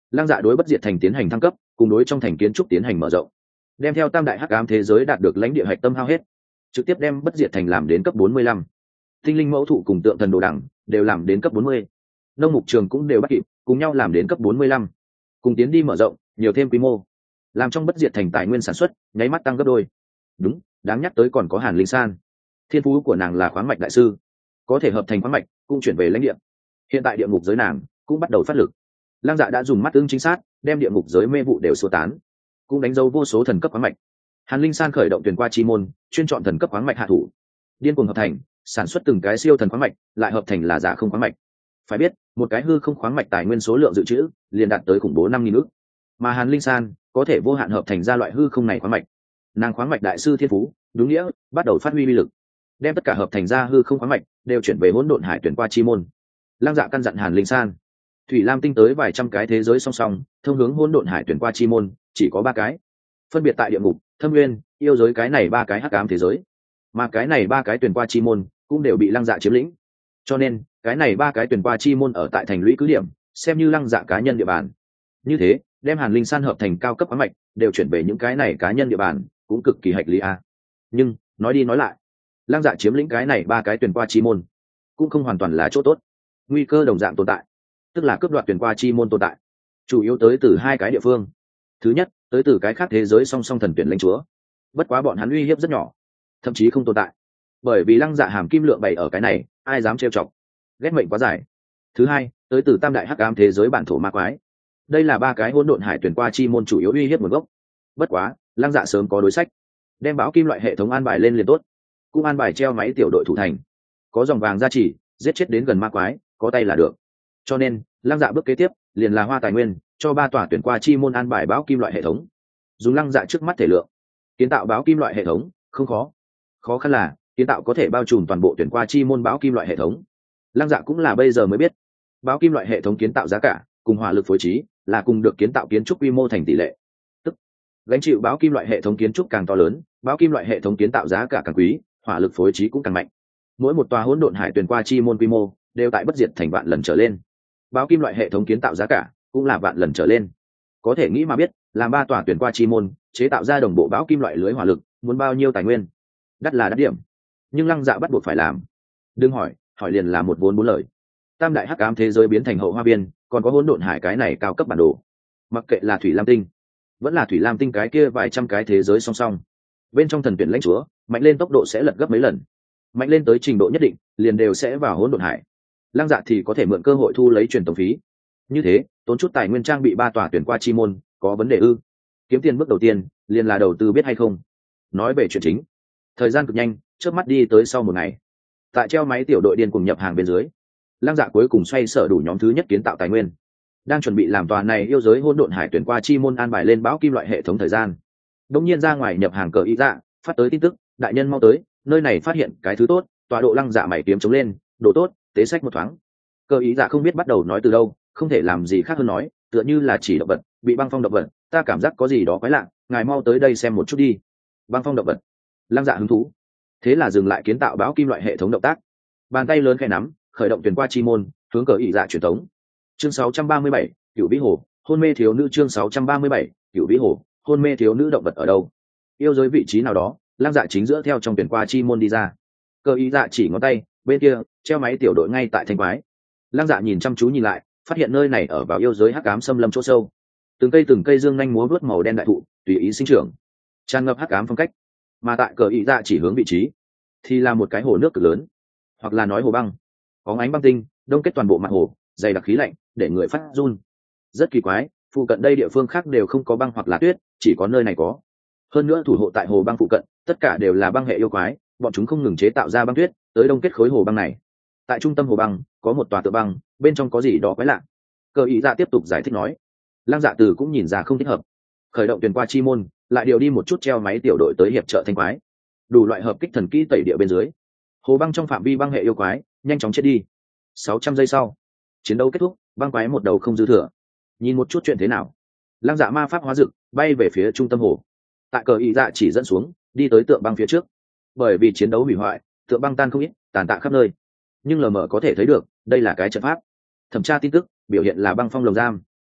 Lăng Dạ đối bất diệt thành tiến hành thăng cấp, cùng đối trong thành kiến trúc tiến hành mở rộng, đem theo tam đại hắc ám thế giới đạt được lãnh địa hạch tâm hao hết, trực tiếp đem bất diệt thành làm đến cấp bốn mươi lăm. Tinh linh mẫu thụ cùng tượng thần đồ đẳng đều làm đến cấp bốn mươi. Nông mục trường cũng đều bắt kịp, cùng nhau làm đến cấp bốn mươi lăm. Cùng tiến đi mở rộng, nhiều thêm quy mô, làm trong bất diệt thành tài nguyên sản xuất nháy mắt tăng gấp đôi. Đúng, đáng nhắc tới còn có Hàn Linh San. Thiên phú của nàng là khoáng mạch đại sư, có thể hợp thành khoáng mạch, cũng chuyển về lãnh địa. Hiện tại địa ngục giới nàng cũng bắt đầu phát lực. Lăng Dạ đã dùng mắt ứng chính xác, đem địa ngục giới mê vụ đều xua tán, cũng đánh dấu vô số thần cấp khoáng mạch. Hàn Linh San khởi động tuyển qua chi môn, chuyên chọn thần cấp khoáng mạch hạ thủ, điên cuồng hợp thành, sản xuất từng cái siêu thần khoáng mạch, lại hợp thành là giả không khoáng mạch. Phải biết, một cái hư không khoáng mạch tài nguyên số lượng dự trữ liền đạt tới khủng bố năm nghìn ức, mà Hàn Linh San có thể vô hạn hợp thành ra loại hư không này khoáng mạch. Nàng khoáng mạch đại sư thiên phú, đúng nghĩa, bắt đầu phát huy uy lực, đem tất cả hợp thành ra hư không khoáng mạch đều chuyển về hỗn độn hải tuyển qua chi môn. Lăng Dạ căn dặn Hàn Linh San, thủy lam tinh tới vài trăm cái thế giới song song, thông hướng hỗn độn hải tuyển qua chi môn chỉ có ba cái, phân biệt tại địa ngục, thâm nguyên, yêu giới cái này ba cái hắc ám thế giới, mà cái này ba cái tuyển qua chi môn cũng đều bị Lăng Dạ chiếm lĩnh, cho nên cái này ba cái tuyển qua chi môn ở tại thành lũy cứ điểm, xem như Lăng Dạ cá nhân địa bàn. Như thế, đem Hàn Linh San hợp thành cao cấp khoáng mạch đều chuyển về những cái này cá nhân địa bàn, cũng cực kỳ hạch lý a. Nhưng nói đi nói lại, Lăng Dạ chiếm lĩnh cái này ba cái tuyển qua chi môn cũng không hoàn toàn là chỗ tốt, nguy cơ đồng dạng tồn tại, tức là cướp đoạt tuyển qua chi môn tồn tại, chủ yếu tới từ hai cái địa phương. Thứ nhất, tới từ cái khác thế giới song song thần tuyển lãnh chúa, bất quá bọn hắn uy hiếp rất nhỏ, thậm chí không tồn tại, bởi vì Lăng Dạ hàm kim lượng bày ở cái này, ai dám trêu chọc, ghét mệnh quá dài. Thứ hai, tới từ tam đại hắc ám thế giới bản thổ ma quái, đây là ba cái hỗn độn hải tuyển qua chi môn chủ yếu uy hiếp nguồn gốc. Bất quá Lăng Dạ sớm có đối sách, đem báo kim loại hệ thống an bài lên liền tốt, cũng an bài treo máy tiểu đội thủ thành, có dòng vàng gia trì, giết chết đến gần ma quái có tay là được. Cho nên Lăng Dạ bước kế tiếp liền là hoa tài nguyên, cho ba tòa tuyển qua chi môn an bài báo kim loại hệ thống. Dùng Lăng Dạ trước mắt thể lượng, kiến tạo báo kim loại hệ thống không khó, khó khăn là kiến tạo có thể bao trùm toàn bộ tuyển qua chi môn báo kim loại hệ thống. Lăng Dạ cũng là bây giờ mới biết, báo kim loại hệ thống kiến tạo giá cả cùng hỏa lực phối trí là cùng được kiến tạo kiến trúc quy mô thành tỷ lệ, tức gánh chịu báo kim loại hệ thống kiến trúc càng to lớn, báo kim loại hệ thống kiến tạo giá cả càng quý, hỏa lực phối trí cũng càng mạnh. Mỗi một tòa hỗn độn hải tuyển qua chi môn quy mô đều tại bất diệt thành vạn lần trở lên, báo kim loại hệ thống kiến tạo giá cả cũng là vạn lần trở lên. Có thể nghĩ mà biết, làm ba tòa tuyển qua chi môn chế tạo ra đồng bộ báo kim loại lưới hỏa lực muốn bao nhiêu tài nguyên. Đắt là đắt điểm, nhưng Lăng Dạ bắt buộc phải làm. Đừng hỏi, hỏi liền là một vốn bốn lời. Tam đại hắc ám thế giới biến thành hậu hoa viên, còn có hỗn độn hải cái này cao cấp bản đồ. Mặc kệ là thủy lam tinh, vẫn là thủy lam tinh cái kia vài trăm cái thế giới song song, bên trong thần tuyển lãnh chúa mạnh lên tốc độ sẽ lật gấp mấy lần, mạnh lên tới trình độ nhất định liền đều sẽ vào hỗn độn hải. Lăng Dạ thì có thể mượn cơ hội thu lấy truyền tổng phí. Như thế tốn chút tài nguyên trang bị ba tòa tuyển qua chi môn có vấn đề ư? Kiếm tiền bước đầu tiên liền là đầu tư biết hay không. Nói về chuyện chính, thời gian cực nhanh, chớp mắt đi tới sau một ngày. Tại treo máy tiểu đội điên cùng nhập hàng bên dưới, Lăng Dạ cuối cùng xoay sở đủ nhóm thứ nhất kiến tạo tài nguyên, đang chuẩn bị làm tòa này yêu giới hỗn độn hải tuyển qua chi môn an bài lên báo kim loại hệ thống thời gian. Đống nhiên ra ngoài nhập hàng cờ ý dạ phát tới tin tức, đại nhân mau tới, nơi này phát hiện cái thứ tốt. Tọa độ Lăng Dạ mày kiếm chống lên, độ tốt, tế sách một thoáng. Cờ ý dạ không biết bắt đầu nói từ đâu, không thể làm gì khác hơn nói, tựa như là chỉ động vật bị băng phong động vật, ta cảm giác có gì đó quái lạ, ngài mau tới đây xem một chút đi. Băng phong động vật. Lăng Dạ hứng thú, thế là dừng lại kiến tạo báo kim loại hệ thống động tác, bàn tay lớn khẽ nắm, khởi động tuyển qua chi môn, hướng cờ ý dạ truyền tống. Chương sáu trăm ba mươi bảy, Cửu Vĩ Hồ, hôn mê thiếu nữ. Chương sáu trăm ba mươi bảy, Cửu Vĩ Hồ, hôn mê thiếu nữ. Động vật ở đâu? Yêu giới vị trí nào đó. Lăng Dạ chính giữa theo trong tuyển qua chi môn đi ra. Cờ ý dạ chỉ ngón tay, bên kia treo máy tiểu đội ngay tại thanh quái. Lăng Dạ nhìn chăm chú nhìn lại, phát hiện nơi này ở vào yêu giới hắc ám xâm lâm chỗ sâu, từng cây từng cây dương nhanh múa vớt màu đen đại thụ tùy ý sinh trưởng, tràn ngập hắc ám phong cách. Mà tại cờ ý dạ chỉ hướng vị trí thì là một cái hồ nước cực lớn, hoặc là nói hồ băng, có ánh băng tinh đông kết toàn bộ mặt hồ, dày đặc khí lạnh để người phát run. Rất kỳ quái, phụ cận đây địa phương khác đều không có băng hoặc là tuyết, chỉ có nơi này có. Hơn nữa thủ hộ tại hồ băng phụ cận tất cả đều là băng hệ yêu quái, bọn chúng không ngừng chế tạo ra băng tuyết tới đông kết khối hồ băng này. Tại trung tâm hồ băng có một tòa tượng băng, bên trong có gì đó quái lạ. Cờ ý dạ tiếp tục giải thích nói. Lăng Dạ từ cũng nhìn ra không thích hợp, khởi động tuyển qua chi môn, lại điều đi một chút treo máy tiểu đội tới hiệp trợ thanh quái, đủ loại hợp kích thần kỹ tẩy địa bên dưới. Hồ băng trong phạm vi băng hệ yêu quái nhanh chóng chết đi. Sáu trăm giây sau, chiến đấu kết thúc, băng quái một đầu không dư thừa. Nhìn một chút chuyện thế nào. Lăng Dạ ma pháp hóa dực bay về phía trung tâm hồ, tại cờ ý dạ chỉ dẫn xuống đi tới tượng băng phía trước. Bởi vì chiến đấu hủy hoại, tượng băng tan không ít, tàn tạ khắp nơi, nhưng lờ mờ có thể thấy được đây là cái trận pháp. Thẩm tra tin tức biểu hiện là băng phong lồng giam,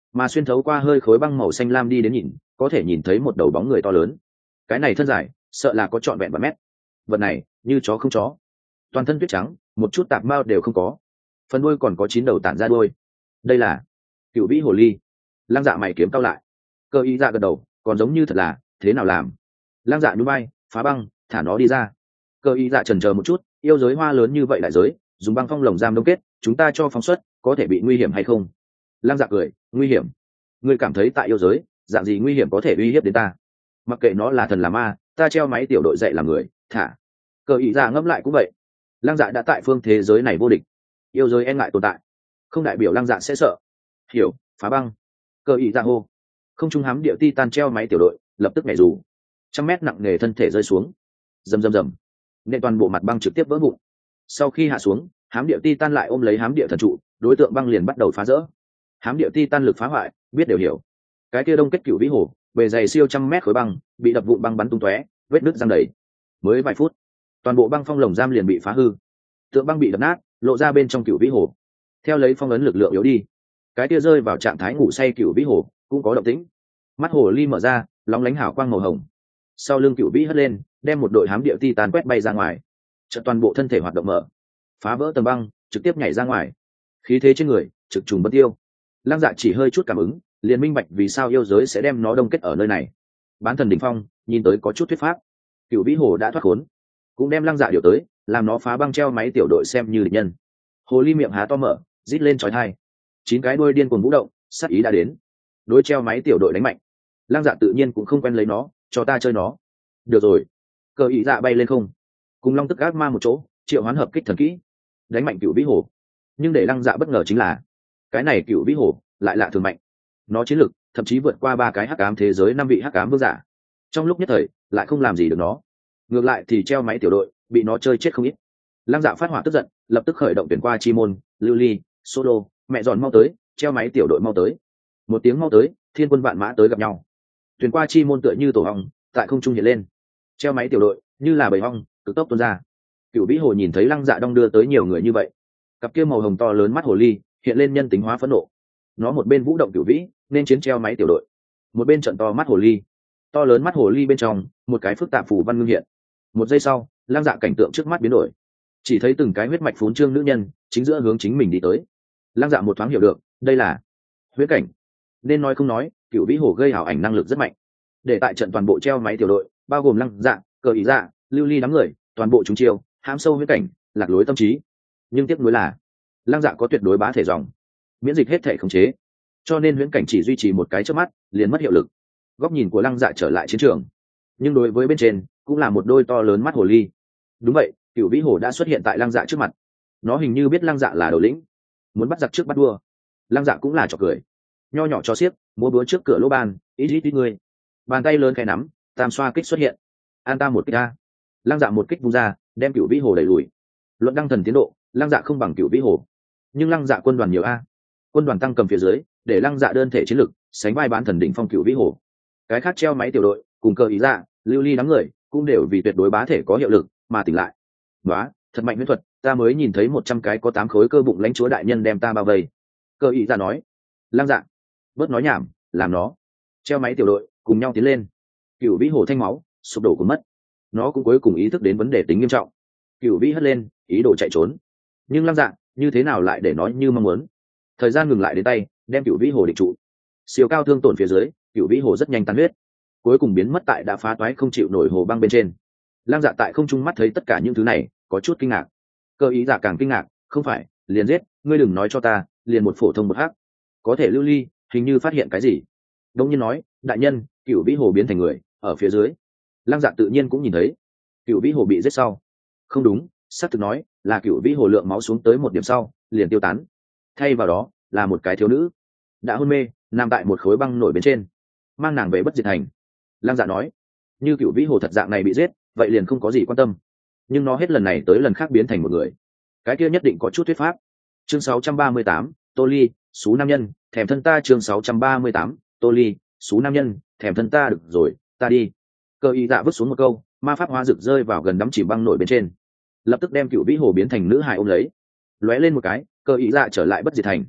mà xuyên thấu qua hơi khối băng màu xanh lam đi đến nhìn có thể nhìn thấy một đầu bóng người to lớn. Cái này thân dài sợ là có trọn vẹn vài mét. Vật này như chó không chó, toàn thân tuyết trắng, một chút tạp mao đều không có, phần đuôi còn có chín đầu tản ra đuôi. Đây là cựu vĩ hồ ly. Lăng Dạ mày kiếm cao lại. Cơ ý dạ gật đầu, còn giống như thật là, thế nào làm? Lăng Dạ nhún vai, phá băng, thả nó đi ra. Cơ ý dạ chần chờ một chút, yêu giới hoa lớn như vậy đại giới, dùng băng phong lồng giam đông kết, chúng ta cho phóng xuất, có thể bị nguy hiểm hay không? Lăng Dạ cười, nguy hiểm? Ngươi cảm thấy tại yêu giới, dạng gì nguy hiểm có thể uy hiếp đến ta? Mặc kệ nó là thần là ma, ta treo máy tiểu đội dạy làm người, thả. Cơ ý dạ ngẫm lại cũng vậy. Lăng Dạ đã tại phương thế giới này vô địch, yêu giới e ngại tồn tại, không đại biểu Lăng Dạ sẽ sợ. Hiểu, phá băng. Cơ ý dạ hô. Không trung hám địa ti tan treo máy tiểu đội lập tức nhảy dù, trăm mét nặng nề thân thể rơi xuống, rầm rầm rầm, nên toàn bộ mặt băng trực tiếp vỡ vụn. Sau khi hạ xuống, hám địa ti tan lại ôm lấy hám địa thần trụ, đối tượng băng liền bắt đầu phá rỡ. Hám địa ti tan lực phá hoại biết đều hiểu. Cái kia đông kết cửu vĩ hồ bề dày siêu trăm mét khối băng bị đập vụn băng bắn tung tóe, vết nứt răng đầy. Mới vài phút, toàn bộ băng phong lồng giam liền bị phá hư, tượng băng bị đập nát, lộ ra bên trong cửu vĩ hồ. Theo lấy phong ấn lực lượng yếu đi, cái kia rơi vào trạng thái ngủ say cửu vĩ hồ cũng có động tĩnh. Mắt hồ ly mở ra, lóng lánh hào quang màu hồng. Sau lưng cửu vĩ hất lên, đem một đội hám địa ti tàn quét bay ra ngoài. Chợt toàn bộ thân thể hoạt động mở, phá vỡ tầng băng, trực tiếp nhảy ra ngoài. Khí thế trên người trực trùng bất tiêu. Lăng Dạ chỉ hơi chút cảm ứng, liền minh bạch vì sao yêu giới sẽ đem nó đông kết ở nơi này. Bán thần đỉnh phong nhìn tới có chút thuyết pháp. Cửu vĩ hồ đã thoát khốn, cũng đem Lăng Dạ điều tới, làm nó phá băng treo máy tiểu đội xem như địch nhân. Hồ ly miệng há to mở, rít lên chói tai. Chín cái đuôi điên cuồng vũ động, sát ý đã đến. Đối treo máy tiểu đội đánh mạnh. Lăng Dạ tự nhiên cũng không quen lấy nó, cho ta chơi nó. Được rồi. Cơ ý dạ bay lên không, cùng long tức ác ma một chỗ, triệu hoán hợp kích thần kỹ, đánh mạnh cựu vĩ hồ. Nhưng để Lăng Dạ bất ngờ chính là, cái này cựu vĩ hồ lại lạ thường mạnh. Nó chiến lực thậm chí vượt qua ba cái hắc ám thế giới năm vị hắc ám vương giả. Trong lúc nhất thời lại không làm gì được nó, ngược lại thì treo máy tiểu đội bị nó chơi chết không ít. Lăng Dạ phát hỏa tức giận, lập tức khởi động tuyển qua chi môn, lưu ly, solo, mẹ giòn mau tới, treo máy tiểu đội mau tới. Một tiếng mau tới, thiên quân vạn mã tới gặp nhau. Tuyển qua chi môn tựa như tổ hong tại không trung hiện lên, treo máy tiểu đội như là bầy hong cực tốc tuôn ra. Cựu vĩ hồ nhìn thấy Lăng Dạ đong đưa tới nhiều người như vậy, cặp kia màu hồng to lớn mắt hồ ly hiện lên nhân tính hóa phẫn nộ. Nó một bên vũ động cựu vĩ nên chiến treo máy tiểu đội, một bên trận to mắt hồ ly. To lớn mắt hồ ly bên trong một cái phức tạp phù văn ngưng hiện. Một giây sau, Lăng Dạ cảnh tượng trước mắt biến đổi, chỉ thấy từng cái huyết mạch phún trương nữ nhân chính giữa hướng chính mình đi tới. Lăng Dạ một thoáng hiểu được, đây là huyết cảnh. Nên nói không nói, cựu vĩ hồ gây ảo ảnh năng lực rất mạnh. Để tại trận toàn bộ treo máy tiểu đội, bao gồm Lăng Dạ, Cờ Ý Dạ, Lưu Ly đám người, toàn bộ chúng chiêu hãm sâu huyết cảnh, lạc lối tâm trí. Nhưng tiếc nuối là, Lăng Dạ có tuyệt đối bá thể dòng, miễn dịch hết thể khống chế, cho nên huyễn cảnh chỉ duy trì một cái chớp mắt liền mất hiệu lực. Góc nhìn của Lăng Dạ trở lại chiến trường, nhưng đối với bên trên cũng là một đôi to lớn mắt hồ ly. Đúng vậy, cựu vĩ hồ đã xuất hiện tại Lăng Dạ trước mặt. Nó hình như biết Lăng Dạ là đầu lĩnh, muốn bắt giặc trước bắt đua. Lăng Dạ cũng là trò cười, nho nhỏ cho xiếc múa búa trước cửa lỗ ban, ít ít ít người, bàn tay lớn khẽ nắm, tam xoa kích xuất hiện, an ta một kích a. Lăng Dạ một kích vung ra, đem cựu vĩ hồ đẩy lùi. Luận đăng thần tiến độ, Lăng Dạ không bằng cựu vĩ hồ, nhưng Lăng Dạ quân đoàn nhiều a. Quân đoàn tăng cầm phía dưới, để Lăng Dạ đơn thể chiến lực sánh vai bán thần đỉnh phong cựu vĩ hồ. Cái khác treo máy tiểu đội cùng Cờ Ý Dạ, Lưu Ly đám người cũng đều vì tuyệt đối bá thể có hiệu lực mà tỉnh lại. Đó, thật mạnh huyễn thuật, ta mới nhìn thấy một trăm cái có tám khối cơ bụng lãnh chúa đại nhân đem ta bao vây. Cờ Ý Dạ nói. Lăng Dạ, bớt nói nhảm, làm nó. Treo máy tiểu đội cùng nhau tiến lên. Cựu vĩ hồ thanh máu sụp đổ cũng mất, nó cũng cuối cùng ý thức đến vấn đề tính nghiêm trọng. Cựu vĩ hất lên, ý đồ chạy trốn, nhưng Lăng Dạ như thế nào lại để nó như mong muốn. Thời gian ngừng lại đến tay, đem cựu vĩ hồ định trụ. Siêu cao thương tổn phía dưới, cựu vĩ hồ rất nhanh tan huyết, cuối cùng biến mất tại đã phá toái không chịu nổi hồ băng bên trên. Lăng Dạ tại không trung mắt thấy tất cả những thứ này, có chút kinh ngạc. Cơ Ý Dạ càng kinh ngạc, không phải liền giết, ngươi đừng nói cho ta liền một phổ thông một hắc. Có thể Lưu Ly hình như phát hiện cái gì, đông nhiên nói, đại nhân, cựu vĩ hồ biến thành người ở phía dưới. Lăng Dạ tự nhiên cũng nhìn thấy, cựu vĩ hồ bị giết sau, không đúng, xác thực nói là cựu vĩ hồ lượng máu xuống tới một điểm sau liền tiêu tán, thay vào đó là một cái thiếu nữ đã hôn mê nằm tại một khối băng nổi bên trên, mang nàng về bất diệt thành. Lăng Dạ nói, như cựu vĩ hồ thật dạng này bị giết, vậy liền không có gì quan tâm, nhưng nó hết lần này tới lần khác biến thành một người, cái kia nhất định có chút thuyết pháp. Chương sáu trăm ba mươi tám, Tô Ly, xú nam nhân, thèm thân ta. Chương sáu trăm ba mươi tám, Tô Ly, xú nam nhân, thèm thân ta. Được rồi, ta đi. Cơ Ý Dạ vứt xuống một câu, ma pháp hoa rực rơi vào gần đắm chìm băng nổi bên trên, lập tức đem cựu vĩ hồ biến thành nữ hài ôm lấy. Lóe lên một cái, Cơ Ý Dạ trở lại bất diệt thành.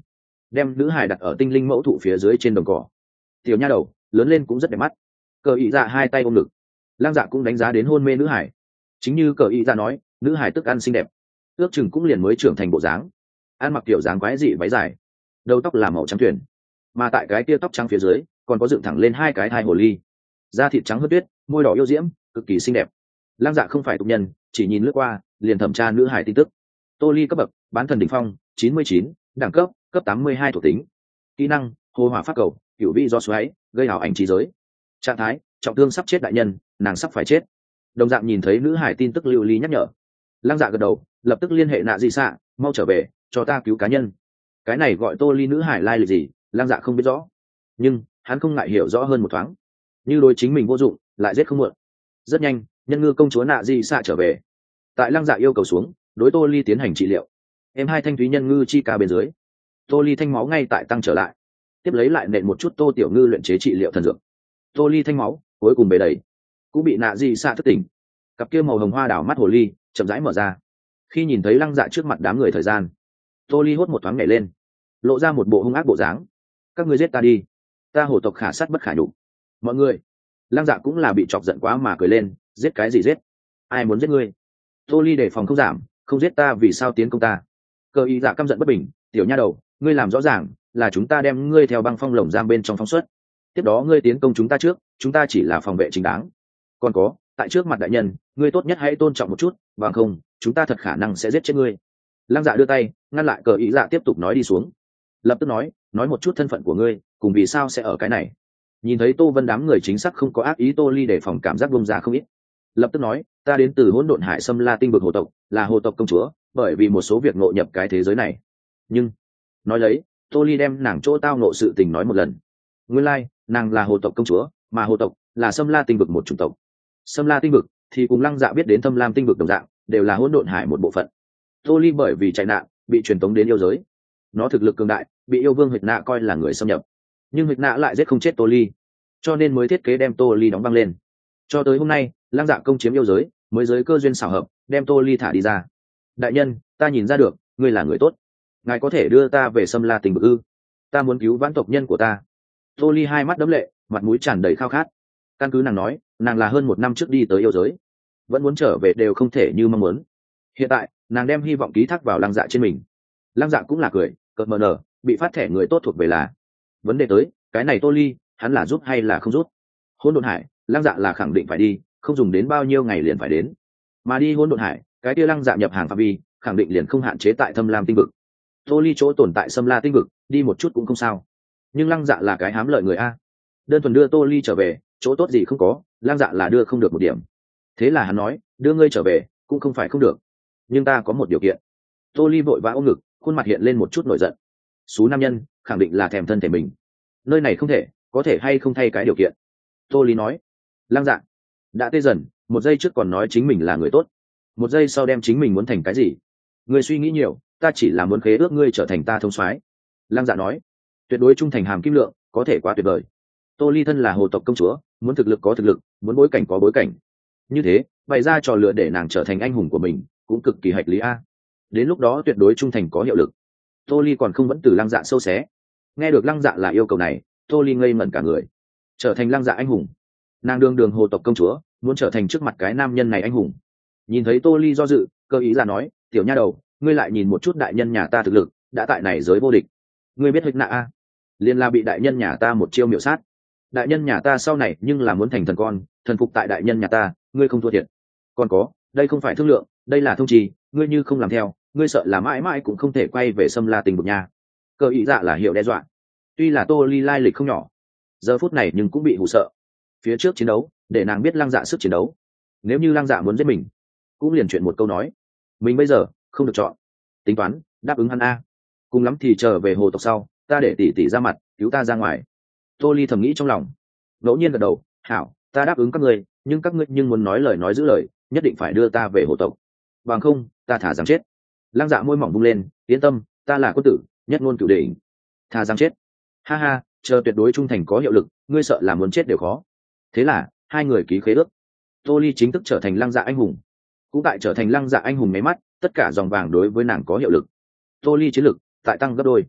đem nữ hải đặt ở tinh linh mẫu thụ phía dưới trên đồng cỏ. Tiểu nha đầu lớn lên cũng rất đẹp mắt. Cờ ý dạ hai tay ôm ngực. Lăng Dạ cũng đánh giá đến hôn mê nữ hải. Chính như cờ ý dạ nói, nữ hải tức ăn xinh đẹp, ước chừng cũng liền mới trưởng thành bộ dáng, ăn mặc kiểu dáng quái dị váy dài, đầu tóc là màu trắng tuyền, mà tại cái tia tóc trắng phía dưới còn có dựng thẳng lên hai cái thai hồ ly, da thịt trắng hớt tuyết, môi đỏ yêu diễm, cực kỳ xinh đẹp. Lăng Dạ không phải tục nhân, chỉ nhìn lướt qua liền thẩm tra nữ hải tin tức. Tô ly cấp bậc bán thần đỉnh phong chín mươi chín, đẳng cấp cấp tám mươi hai thuộc tính, kỹ năng hồ hỏa pháp cầu, cửu vi do xoáy, gây ảo ảnh trí giới, trạng thái trọng thương sắp chết đại nhân, nàng sắp phải chết. Đồng dạng nhìn thấy nữ hải tin tức lưu ly nhắc nhở. Lăng Dạ gật đầu, lập tức liên hệ nạ dị xạ, mau trở về cho ta cứu cá nhân. Cái này gọi Tô ly nữ hải lai lịch gì, Lăng Dạ không biết rõ, nhưng hắn không ngại hiểu rõ hơn một thoáng. Như đối chính mình vô dụng lại giết không muộn. Rất nhanh nhân ngư công chúa nạ dị xạ trở về, tại Lăng Dạ yêu cầu xuống đối Tô ly tiến hành trị liệu. Em hai thanh thúy nhân ngư chi ca bên dưới, Tô ly thanh máu ngay tại tăng trở lại, tiếp lấy lại nện một chút Tô tiểu ngư luyện chế trị liệu thần dược. Tô ly thanh máu cuối cùng bề đầy, cũng bị nạ dị xạ thất tỉnh. Cặp kia màu hồng hoa đảo mắt hồ ly chậm rãi mở ra. Khi nhìn thấy Lăng Dạ trước mặt đám người thời gian, Tô ly hốt một thoáng nhảy lên, lộ ra một bộ hung ác bộ dáng. Các ngươi giết ta đi, ta hổ tộc khả sát bất khả nhục. Mọi người. Lăng Dạ cũng là bị chọc giận quá mà cười lên, giết cái gì giết, ai muốn giết ngươi? Tô ly đề phòng không giảm, không giết ta vì sao tiến công ta? Cơ ý dạ căm giận bất bình, tiểu nha đầu, ngươi làm rõ ràng là chúng ta đem ngươi theo băng phong lồng giam bên trong phóng xuất, tiếp đó ngươi tiến công chúng ta trước, chúng ta chỉ là phòng vệ chính đáng. Còn có, tại trước mặt đại nhân, ngươi tốt nhất hãy tôn trọng một chút, bằng không chúng ta thật khả năng sẽ giết chết ngươi. Lăng Dạ đưa tay ngăn lại cờ ý dạ tiếp tục nói đi xuống, lập tức nói nói một chút thân phận của ngươi cùng vì sao sẽ ở cái này. Nhìn thấy Tô Vân đám người chính xác không có ác ý, Tô ly để phòng cảm giác bông ra không ít, lập tức nói ta đến từ hỗn độn hải Sâm La tinh vực hồ tộc, là hồ tộc công chúa, bởi vì một số việc ngộ nhập cái thế giới này. Nhưng nói lấy Tô ly đem nàng chỗ tao ngộ sự tình nói một lần. Nguyên lai like, nàng là hồ tộc công chúa, mà hồ tộc là Sâm La tinh vực một chủng tộc. Sâm La tinh vực thì cùng Lăng Dạ biết đến Thâm Lam tinh vực đồng dạng, đều là hỗn độn hải một bộ phận. Tô ly bởi vì chạy nạn bị truyền tống đến yêu giới, nó thực lực cường đại, bị yêu vương Huyệt Nạ coi là người xâm nhập, nhưng Huyệt Nạ lại giết không chết Tô ly, cho nên mới thiết kế đem Tô ly đóng băng lên. Cho tới hôm nay Lăng Dạ công chiếm yêu giới, mới giới cơ duyên xảo hợp đem Tô ly thả đi ra. Đại nhân, ta nhìn ra được ngươi là người tốt, ngài có thể đưa ta về Sâm La tinh vực ư? Ta muốn cứu vãn tộc nhân của ta. Tô ly hai mắt đẫm lệ, mặt mũi tràn đầy khao khát. Căn cứ nàng nói, nàng là hơn một năm trước đi tới yêu giới, vẫn muốn trở về đều không thể như mong muốn. Hiện tại nàng đem hy vọng ký thác vào Lăng Dạ trên mình. Lăng Dạ cũng là cười cợt mờ nở, bị phát thẻ người tốt thuộc về là vấn đề tới, cái này Tô ly hắn là giúp hay là không giúp? Hỗn độn hải Lăng Dạ là khẳng định phải đi, không dùng đến bao nhiêu ngày liền phải đến. Mà đi hỗn độn hải, cái kia Lăng Dạ nhập hàng phạm vi khẳng định liền không hạn chế tại Thâm Lam tinh vực. Tô ly chỗ tồn tại Sâm La tinh vực, đi một chút cũng không sao. Nhưng Lăng Dạ là cái hám lợi người a, đơn thuần đưa Tô ly trở về, chỗ tốt gì không có, Lăng Dạ là đưa không được một điểm. Thế là hắn nói, đưa ngươi trở về cũng không phải không được, nhưng ta có một điều kiện. Tô ly vội vã ôm ngực, khuôn mặt hiện lên một chút nổi giận. Số nam nhân khẳng định là thèm thân thể mình, nơi này không thể, có thể hay không thay cái điều kiện? Tô ly nói. Lăng Dạ đã tê dần, một giây trước còn nói chính mình là người tốt, một giây sau đem chính mình muốn thành cái gì. Ngươi suy nghĩ nhiều, ta chỉ là muốn khế ước ngươi trở thành ta thông soái. Lăng Dạ nói. Tuyệt đối trung thành hàm kim lượng, có thể quá tuyệt vời. Tô ly thân là hồ tộc công chúa, muốn thực lực có thực lực, muốn bối cảnh có bối cảnh, như thế bày ra trò lừa để nàng trở thành anh hùng của mình cũng cực kỳ hạch lý a. Đến lúc đó tuyệt đối trung thành có hiệu lực. Tô ly còn không vẫn từ Lăng Dạ sâu xé. Nghe được Lăng Dạ là yêu cầu này, Tô ly ngây ngẩn cả người. Trở thành Lăng Dạ anh hùng, nàng đương đường hồ tộc công chúa, muốn trở thành trước mặt cái nam nhân này anh hùng. Nhìn thấy Tô ly do dự, cơ ý ra nói, tiểu nha đầu, ngươi lại nhìn một chút đại nhân nhà ta thực lực, đã tại này giới vô địch. Ngươi biết Huyết Nạ a, liền là bị đại nhân nhà ta một chiêu miểu sát. Đại nhân nhà ta sau này nhưng là muốn thành thần con, thần phục tại đại nhân nhà ta, ngươi không thua thiệt. Còn có, đây không phải thương lượng, đây là thông trì, ngươi như không làm theo, ngươi sợ là mãi mãi cũng không thể quay về Sâm La tinh vực nhà. Cơ ý dạ là hiệu đe dọa. Tuy là Tô ly lai lịch không nhỏ, giờ phút này nhưng cũng bị hù sợ. Phía trước chiến đấu để nàng biết Lăng Dạ sức chiến đấu, nếu như Lăng Dạ muốn giết mình, cũng liền chuyện một câu nói, mình bây giờ không được chọn. Tính toán đáp ứng hắn a, cùng lắm thì trở về hồ tộc sau, ta để tỷ tỷ ra mặt cứu ta ra ngoài. Tô ly thầm nghĩ trong lòng, ngẫu nhiên gật đầu, hảo, ta đáp ứng các ngươi, nhưng các ngươi nhưng muốn nói lời nói giữ lời, nhất định phải đưa ta về hồ tộc, bằng không ta thả rằng chết. Lăng Dạ môi mỏng bung lên, yên tâm, ta là quân tử, nhất ngôn cửu đỉnh, thả rằng chết. Ha ha, chờ tuyệt đối trung thành có hiệu lực, ngươi sợ là muốn chết đều khó. Thế là hai người ký khế ước. Tô ly chính thức trở thành Lăng Dạ anh hùng, cũng tại trở thành Lăng Dạ anh hùng mấy mắt, tất cả dòng vàng đối với nàng có hiệu lực. Tô ly chiến lực tại tăng gấp đôi.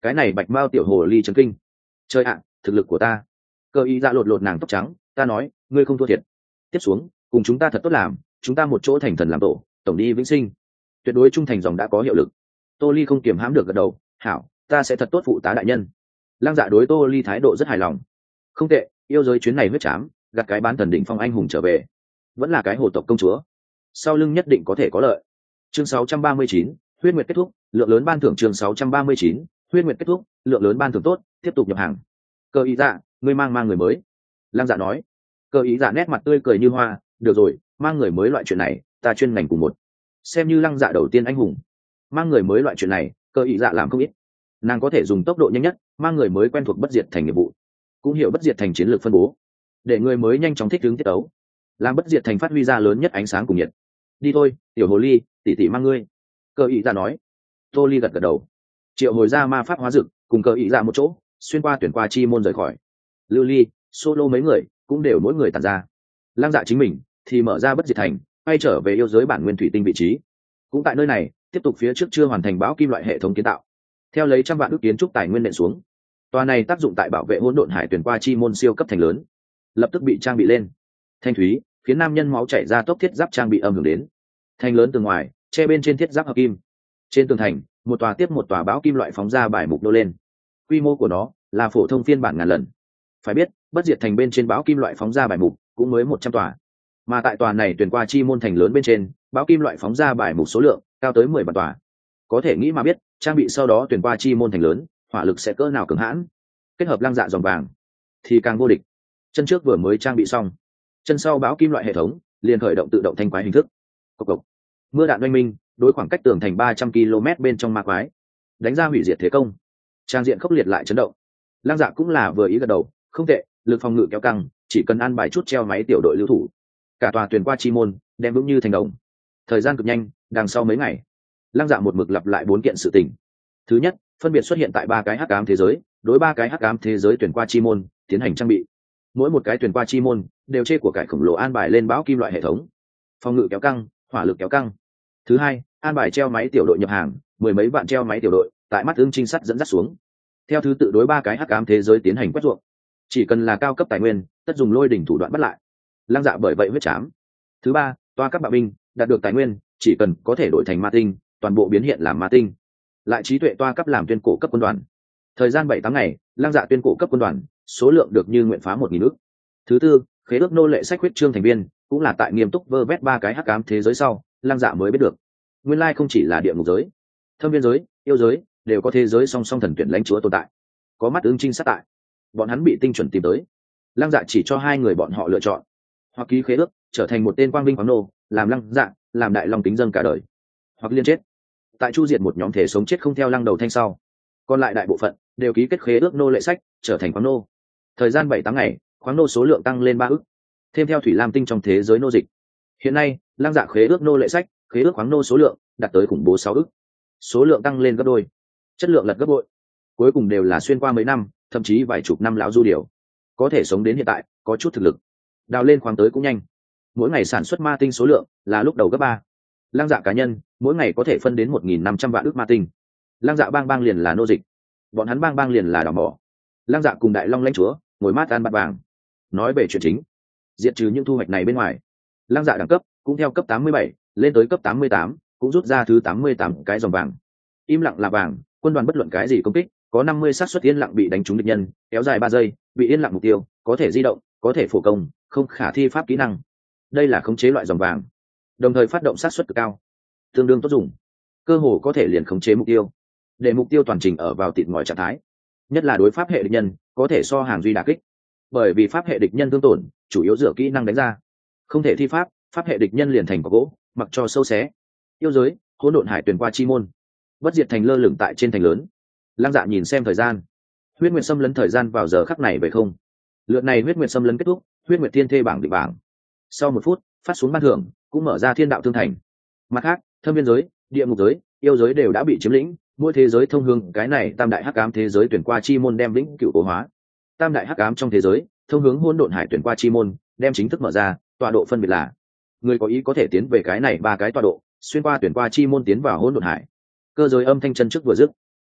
cái này bạch mao tiểu hồ ly chấn kinh. Chơi ạ, thực lực của ta. Cơ ý dạ lột lột nàng tóc trắng, ta nói ngươi không thua thiệt. Tiếp xuống cùng chúng ta thật tốt làm, chúng ta một chỗ thành thần làm tổ, tổng đi vĩnh sinh, tuyệt đối trung thành dòng đã có hiệu lực. Tô ly không kiềm hãm được gật đầu, hảo, ta sẽ thật tốt phụ tá đại nhân. Lăng Dạ đối Tô ly thái độ rất hài lòng. Không tệ, yêu giới chuyến này huyết chám, gặt cái bán thần đỉnh phong anh hùng trở về, vẫn là cái hồ tộc công chúa, sau lưng nhất định có thể có lợi. Chương sáu trăm ba mươi chín, huyết nguyệt kết thúc, lượng lớn ban thưởng. Chương sáu trăm ba mươi chín, huyết nguyệt kết thúc, lượng lớn ban thưởng. Tốt, tiếp tục nhập hàng. Cơ ý dạ, ngươi mang mang người mới. Lăng Dạ nói. Cơ ý dạ nét mặt tươi cười như hoa, được rồi, mang người mới loại chuyện này ta chuyên ngành cùng một, xem như Lăng Dạ đầu tiên anh hùng. Mang người mới loại chuyện này Cơ ý dạ làm không ít, nàng có thể dùng tốc độ nhanh nhất mang người mới quen thuộc bất diệt thành nghiệp vụ, cũng hiểu bất diệt thành chiến lược phân bố, để người mới nhanh chóng thích ứng tiết ấu, làm bất diệt thành phát huy ra lớn nhất ánh sáng cùng nhiệt. Đi thôi, tiểu hồ ly, tỷ tỷ mang ngươi. Cơ ý dạ nói. Tô ly gật gật đầu, triệu hồi ra ma pháp hóa dực cùng Cơ ý dạ một chỗ xuyên qua tuyển qua chi môn rời khỏi. Lưu ly, solo mấy người cũng đều mỗi người tàn ra. Lăng Dạ chính mình thì mở ra bất diệt thành, quay trở về yêu giới bản nguyên thủy tinh vị trí. Cũng tại nơi này tiếp tục phía trước chưa hoàn thành bão kim loại hệ thống kiến tạo, theo lấy trăm vạn ước kiến trúc tài nguyên nện xuống. Tòa này tác dụng tại bảo vệ hỗn độn hải tuyển qua chi môn siêu cấp thành lớn lập tức bị trang bị lên. Thanh thúy khiến nam nhân máu chảy ra tốc thiết giáp trang bị âm hưởng đến. Thành lớn từ ngoài che bên trên thiết giáp hợp kim, trên tường thành một tòa tiếp một tòa bão kim loại phóng ra bài mục đô lên. Quy mô của nó là phổ thông phiên bản ngàn lần. Phải biết bất diệt thành bên trên bão kim loại phóng ra bài mục cũng mới một trăm tòa, mà tại tòa này tuyển qua chi môn thành lớn bên trên bão kim loại phóng ra bài mục số lượng cao tới mười bản tòa. Có thể nghĩ mà biết trang bị sau đó tuyển qua chi môn thành lớn hỏa lực sẽ cỡ nào cường hãn. Kết hợp Lăng Dạ dòng vàng thì càng vô địch. Chân trước vừa mới trang bị xong, chân sau bão kim loại hệ thống liền khởi động tự động thanh quái hình thức. Cộc cộc. Mưa đạn oanh minh đối khoảng cách tường thành ba trăm ki lô mét bên trong ma quái đánh ra hủy diệt thế công, trang diện khốc liệt lại chấn động. Lăng Dạ cũng là vừa ý gật đầu, không tệ, lực phòng ngự kéo căng, chỉ cần ăn bài chút treo máy tiểu đội lưu thủ, cả tòa tuyển qua chi môn đem vững như thành đồng. Thời gian cực nhanh, đằng sau mấy ngày Lăng Dạ một mực lặp lại bốn kiện sự tình. Thứ nhất, phân biệt xuất hiện tại ba cái hắc ám thế giới, đối ba cái hắc ám thế giới tuyển qua chi môn tiến hành trang bị. Mỗi một cái tuyển qua chi môn đều chê của cải khổng lồ an bài lên bão kim loại hệ thống, phòng ngự kéo căng, hỏa lực kéo căng. Thứ hai, an bài treo máy tiểu đội nhập hàng, mười mấy vạn treo máy tiểu đội tại mắt ưng trinh sát dẫn dắt xuống, theo thứ tự đối ba cái hắc ám thế giới tiến hành quét ruộng. Chỉ cần là cao cấp tài nguyên tất dùng lôi đỉnh thủ đoạn bắt lại. Lăng Dạ bởi vậy huyết chám. Thứ ba, toa các bạo binh đạt được tài nguyên chỉ cần có thể đổi thành ma tinh toàn bộ biến hiện làm ma tinh, lại trí tuệ toa cấp làm tuyên cổ cấp quân đoàn. Thời gian bảy tháng ngày Lăng Dạ tuyên cổ cấp quân đoàn số lượng được như nguyện phá một nghìn ước. Thứ tư, khế ước nô lệ sách huyết trương thành viên cũng là tại nghiêm túc vơ vét ba cái hắc ám thế giới sau Lăng Dạ mới biết được nguyên lai không chỉ là địa ngục giới, thâm viên giới, yêu giới đều có thế giới song song thần tuyển lãnh chúa tồn tại, có mắt ứng trinh sát tại, bọn hắn bị tinh chuẩn tìm tới. Lăng Dạ chỉ cho hai người bọn họ lựa chọn, hoặc ký khế ước trở thành một tên quang vinh khoáng nô làm Lăng Dạ làm đại long kính dâng cả đời, hoặc liên chết tại chu diệt một nhóm thể sống chết không theo Lăng đầu thanh sau, còn lại đại bộ phận đều ký kết khế ước nô lệ sách trở thành khoáng nô. Thời gian bảy tháng ngày khoáng nô số lượng tăng lên ba ức, thêm theo thủy lam tinh trong thế giới nô dịch. Hiện nay Lăng Dạ khế ước nô lệ sách khế ước khoáng nô số lượng đạt tới khủng bố sáu ức, số lượng tăng lên gấp đôi, chất lượng lật gấp bội. Cuối cùng đều là xuyên qua mấy năm thậm chí vài chục năm lão du điều, có thể sống đến hiện tại, có chút thực lực, đào lên khoáng tới cũng nhanh. Mỗi ngày sản xuất ma tinh số lượng là lúc đầu gấp ba. Lăng Dạ cá nhân mỗi ngày có thể phân đến một nghìn năm trăm vạn ước ma tinh. Lăng Dạ bang bang liền là nô dịch, bọn hắn bang bang liền là đào mỏ. Lăng Dạ cùng đại long lãnh chúa ngồi mát ăn bát vàng. Nói về chuyện chính, diệt trừ những thu hoạch này bên ngoài, Lăng Dạ đẳng cấp cũng theo cấp tám mươi bảy lên tới cấp tám mươi tám, cũng rút ra thứ tám mươi tám cái dòng vàng. Im lặng là vàng, quân đoàn bất luận cái gì công kích có năm mươi xác suất yên lặng bị đánh trúng địch nhân, kéo dài ba giây bị yên lặng mục tiêu, có thể di động, có thể phổ công, không khả thi pháp kỹ năng. Đây là khống chế loại dòng vàng, đồng thời phát động xác suất cực cao, tương đương tốt dùng, cơ hồ có thể liền khống chế mục tiêu, để mục tiêu toàn trình ở vào tịt ngòi trạng thái. Nhất là đối pháp hệ địch nhân có thể so hàng duy đả kích, bởi vì pháp hệ địch nhân thương tổn chủ yếu dựa kỹ năng đánh ra, không thể thi pháp, pháp hệ địch nhân liền thành có gỗ mặc cho sâu xé. Yêu giới hỗn độn hải tuyển qua chi môn, bất diệt thành lơ lửng tại trên thành lớn. Lăng Dạ nhìn xem thời gian, huyết nguyệt xâm lấn thời gian vào giờ khắc này về không. Lượt này huyết nguyệt xâm lấn kết thúc, huyết nguyệt thiên thê bảng định bảng sau một phút phát xuống ban thưởng, cũng mở ra thiên đạo thương thành. Mặt khác thâm viên giới, địa ngục giới, yêu giới đều đã bị chiếm lĩnh, mỗi thế giới thông hướng cái này tam đại hắc ám thế giới tuyển qua chi môn đem lĩnh cựu cố hóa. Tam đại hắc ám trong thế giới thông hướng hỗn độn hải tuyển qua chi môn đem chính thức mở ra, tọa độ phân biệt là người có ý có thể tiến về cái này ba cái tọa độ, xuyên qua tuyển qua chi môn tiến vào hỗn độn hải. Cơ giới âm thanh chân trước vừa dứt,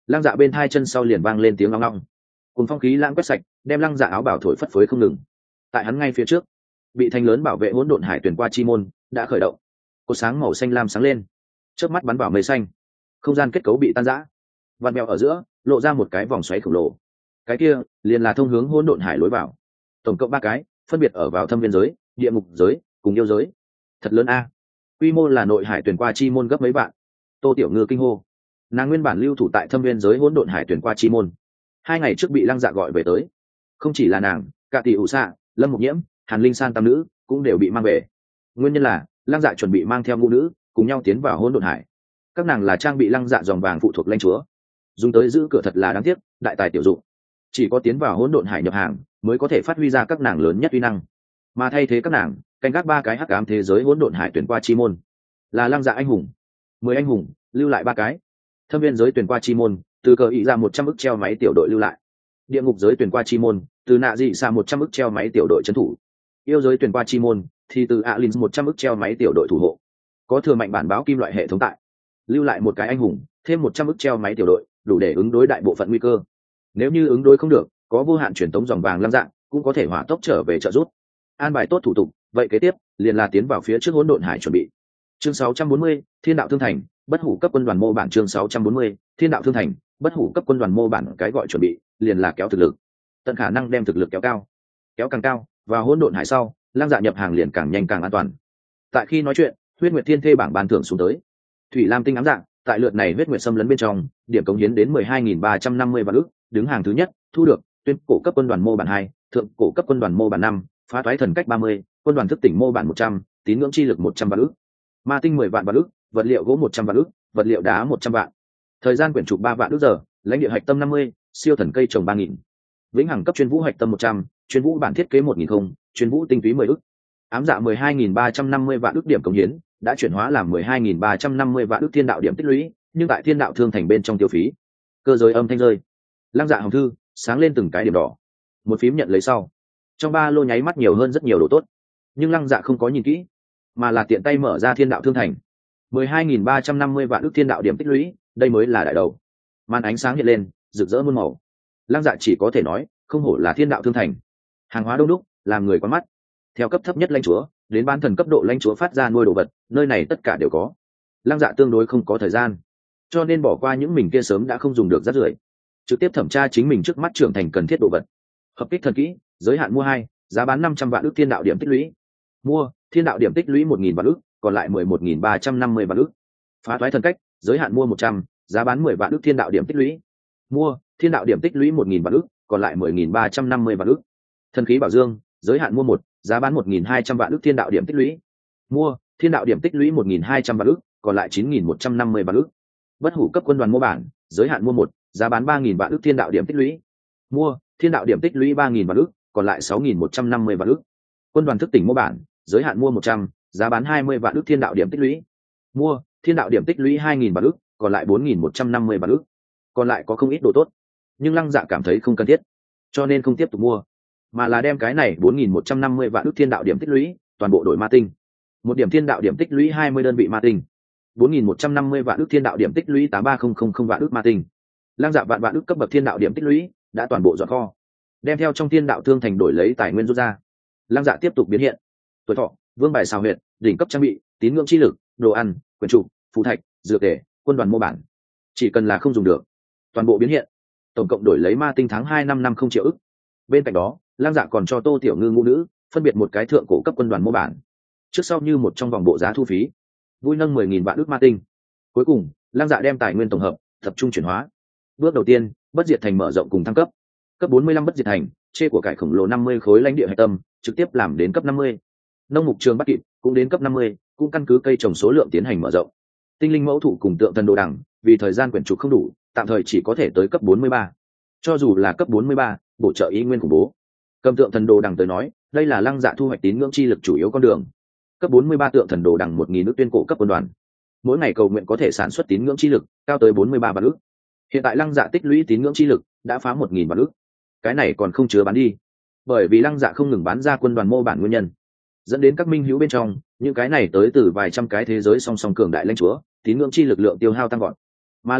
Lăng Dạ bên hai chân sau liền vang lên tiếng ngong ngong, cùng phong khí lãng quét sạch, đem Lăng Dạ áo bảo thổi phất phới không ngừng. Tại hắn ngay phía trước, bị thanh lớn bảo vệ hỗn độn hải tuyển qua chi môn đã khởi động, cột sáng màu xanh lam sáng lên, chớp mắt bắn vào mây xanh, không gian kết cấu bị tan rã, vặn mèo ở giữa lộ ra một cái vòng xoáy khổng lồ. Cái kia liền là thông hướng hỗn độn hải lối vào, tổng cộng ba cái, phân biệt ở vào thâm viên giới, địa ngục giới cùng yêu giới. Thật lớn a, quy mô là nội hải tuyển qua chi môn gấp mấy vạn. Tô Tiểu Ngư kinh hô. Nàng nguyên bản lưu thủ tại thâm viên giới hỗn độn hải tuyển qua chi môn, hai ngày trước bị Lăng Dạ gọi về tới. Không chỉ là nàng, cả tỷ ủ xạ, Lâm Mục Nhiễm, Hàn Linh San tam nữ cũng đều bị mang về. Nguyên nhân là Lăng Dạ chuẩn bị mang theo ngũ nữ cùng nhau tiến vào hỗn độn hải. Các nàng là trang bị Lăng Dạ dòng vàng phụ thuộc lãnh chúa, dùng tới giữ cửa thật là đáng tiếc, đại tài tiểu dụng. Chỉ có tiến vào hỗn độn hải nhập hàng mới có thể phát huy ra các nàng lớn nhất uy năng. Mà thay thế các nàng, canh gác ba cái hắc ám thế giới hỗn độn hải tuyển qua chi môn là Lăng Dạ anh hùng. Mười anh hùng lưu lại ba cái. Thâm viên giới tuyển qua chi môn từ cờ ý ra một trăm ức treo máy tiểu đội lưu lại. Địa ngục giới tuyển qua chi môn từ nạ dị xa một trăm ức treo máy tiểu đội trấn thủ. Yêu giới tuyển qua chi môn thì từ Alin một trăm ức treo máy tiểu đội thủ hộ. Có thừa mạnh bản báo kim loại hệ thống tại, lưu lại một cái anh hùng, thêm một trăm ức treo máy tiểu đội, đủ để ứng đối đại bộ phận nguy cơ. Nếu như ứng đối không được, có vô hạn truyền tống dòng vàng Lăng Dạ cũng có thể hỏa tốc trở về trợ giúp. An bài tốt thủ tục, vậy kế tiếp liền là tiến vào phía trước hỗn độn hải chuẩn bị. Chương sáu trăm bốn mươi, Thiên đạo thương thành, bất hủ cấp quân đoàn mô bản. Chương sáu trăm bốn mươi, Thiên đạo thương thành, bất hủ cấp quân đoàn mô bản. Cái gọi chuẩn bị liền là kéo thực lực, tận khả năng đem thực lực kéo cao, kéo càng cao, và hỗn độn hải sau, Lăng Dạ nhập hàng liền càng nhanh càng an toàn. Tại khi nói chuyện, huyết nguyệt thiên thê bảng ban thưởng xuống tới. Thủy lam tinh ám dạng, tại lượt này huyết nguyệt xâm lấn bên trong, điểm cống hiến đến mười hai nghìn ba trăm năm mươi vạn ức, đứng hàng thứ nhất, thu được tuyên cổ cấp quân đoàn mô bản hai, thượng cổ cấp quân đoàn mô bản năm, phá toái thần cách ba mươi, quân đoàn thức tỉnh mô bản một trăm, tín ngưỡng chi lực một trăm vạn ức, ma tinh mười vạn vạn ức, vật liệu gỗ một trăm vạn ức, vật liệu đá một trăm vạn. Thời gian quyển trục ba vạn ức giờ, lãnh địa hạch tâm năm mươi, siêu thần cây trồng ba nghìn. Vĩnh hằng cấp chuyên vũ hạch tâm một trăm, chuyên vũ bản thiết kế một nghìn không, chuyên vũ tinh túy mười ức. Ám dạ mười hai nghìn ba trăm năm mươi vạn ức điểm cống hiến, đã chuyển hóa làm mười hai nghìn ba trăm năm mươi vạn ức thiên đạo điểm tích lũy, nhưng tại thiên đạo thương thành bên trong tiêu phí. Cơ giới âm thanh rơi. Lăng Dạ hồng thư sáng lên từng cái điểm đỏ. Một phím nhận lấy sau, trong ba lô nháy mắt nhiều hơn rất nhiều đồ tốt. Nhưng Lăng Dạ không có nhìn kỹ, mà là tiện tay mở ra thiên đạo thương thành. mười hai nghìn ba trăm năm mươi vạn ức thiên đạo điểm tích lũy, đây mới là đại đầu. Màn ánh sáng hiện lên, rực rỡ muôn màu. Lăng Dạ chỉ có thể nói, không hổ là thiên đạo thương thành. Hàng hóa đông đúc, làm người quan mắt. Theo cấp thấp nhất lãnh chúa đến bán thần cấp độ lãnh chúa phát ra nuôi đồ vật, nơi này tất cả đều có. Lăng Dạ tương đối không có thời gian, cho nên bỏ qua những mình kia sớm đã không dùng được rất rưởi, trực tiếp thẩm tra chính mình trước mắt trưởng thành cần thiết đồ vật. Hợp kích thần kỹ, giới hạn mua hai, giá bán năm trăm vạn ức thiên đạo điểm tích lũy. Mua thiên đạo điểm tích lũy một nghìn vạn ức, còn lại mười một nghìn ba trăm năm mươi vạn ức. Phá toái thần cách, giới hạn mua một trăm, giá bán mười vạn ức thiên đạo điểm tích lũy. Mua thiên đạo điểm tích lũy một nghìn vạn ức, còn lại mười nghìn ba trăm năm mươi vạn ức. Thần khí bảo dương, giới hạn mua một, giá bán một nghìn hai trăm vạn ức thiên đạo điểm tích lũy. Mua thiên đạo điểm tích lũy một nghìn hai trăm vạn ức, còn lại chín nghìn một trăm năm mươi vạn ức. Bất hủ cấp quân đoàn mô bản, giới hạn mua một, giá bán ba nghìn vạn ức thiên đạo điểm tích lũy. Mua thiên đạo điểm tích lũy ba nghìn vạn ức, còn lại sáu nghìn một trăm năm mươi vạn ức. Quân đoàn thức tỉnh mô bản, giới hạn mua một trăm, giá bán hai mươi vạn ức thiên đạo điểm tích lũy. Mua thiên đạo điểm tích lũy hai nghìn vạn ức, còn lại bốn nghìn một trăm năm mươi vạn ức. Còn lại có không ít đồ tốt, nhưng Lăng Dạ cảm thấy không cần thiết, cho nên không tiếp tục mua, mà là đem cái này bốn nghìn một trăm năm mươi vạn ức thiên đạo điểm tích lũy toàn bộ đổi ma tinh. Một điểm thiên đạo điểm tích lũy hai mươi đơn vị ma tinh. bốn nghìn một trăm năm mươi vạn ức thiên đạo điểm tích lũy tám ba không không không vạn ức ma tinh. Lăng Dạ vạn vạn ức cấp bậc thiên đạo điểm tích lũy đã toàn bộ dọn kho, đem theo trong thiên đạo thương thành đổi lấy tài nguyên rút ra. Lăng Dạ tiếp tục biến hiện. Tuổi thọ, vương bài xào huyệt, đỉnh cấp trang bị, tín ngưỡng chi lực, đồ ăn, quyền trụ, phù thạch, dược tể, quân đoàn mô bản, chỉ cần là không dùng được toàn bộ biến hiện. Tổng cộng đổi lấy ma tinh tháng hai năm năm không triệu ức. Bên cạnh đó, Lăng Dạ còn cho Tô Tiểu Ngư ngũ nữ phân biệt một cái thượng cổ cấp quân đoàn mô bản, trước sau như một trong vòng bộ giá thu phí, vui nâng mười nghìn vạn ức ma tinh. Cuối cùng, Lăng Dạ đem tài nguyên tổng hợp tập trung chuyển hóa. Bước đầu tiên, bất diệt thành mở rộng cùng thăng cấp. Cấp bốn mươi lăm bất diệt thành, chê của cải khổng lồ năm mươi khối lãnh địa hạch tâm, trực tiếp làm đến cấp năm mươi. Nông mục trường bắt kịp, cũng đến cấp năm mươi, cũng căn cứ cây trồng số lượng tiến hành mở rộng. Tinh linh mẫu thụ cùng tượng thần đồ đằng, vì thời gian quyển trục không đủ, tạm thời chỉ có thể tới cấp bốn mươi ba. Cho dù là cấp bốn mươi ba, bổ trợ ý nguyên khủng bố. Cầm tượng thần đồ đằng tới nói, đây là Lăng Dạ thu hoạch tín ngưỡng chi lực chủ yếu con đường. Cấp bốn mươi ba tượng thần đồ đằng một nghìn nước tuyên cổ cấp quân đoàn. Mỗi ngày cầu nguyện có thể sản xuất tín ngưỡng chi lực cao tới bốn mươi ba vạn ức. Hiện tại Lăng Dạ tích lũy tín ngưỡng chi lực đã phá một nghìn vạn ức. Cái này còn không chứa bán đi, bởi vì Lăng Dạ không ngừng bán ra quân đoàn mô bản nguyên nhân, dẫn đến các minh hữu bên trong những cái này tới từ vài trăm cái thế giới song song cường đại lãnh chúa, tín ngưỡng chi lực lượng tiêu hao tăng gọn. Mà Lăng Dạ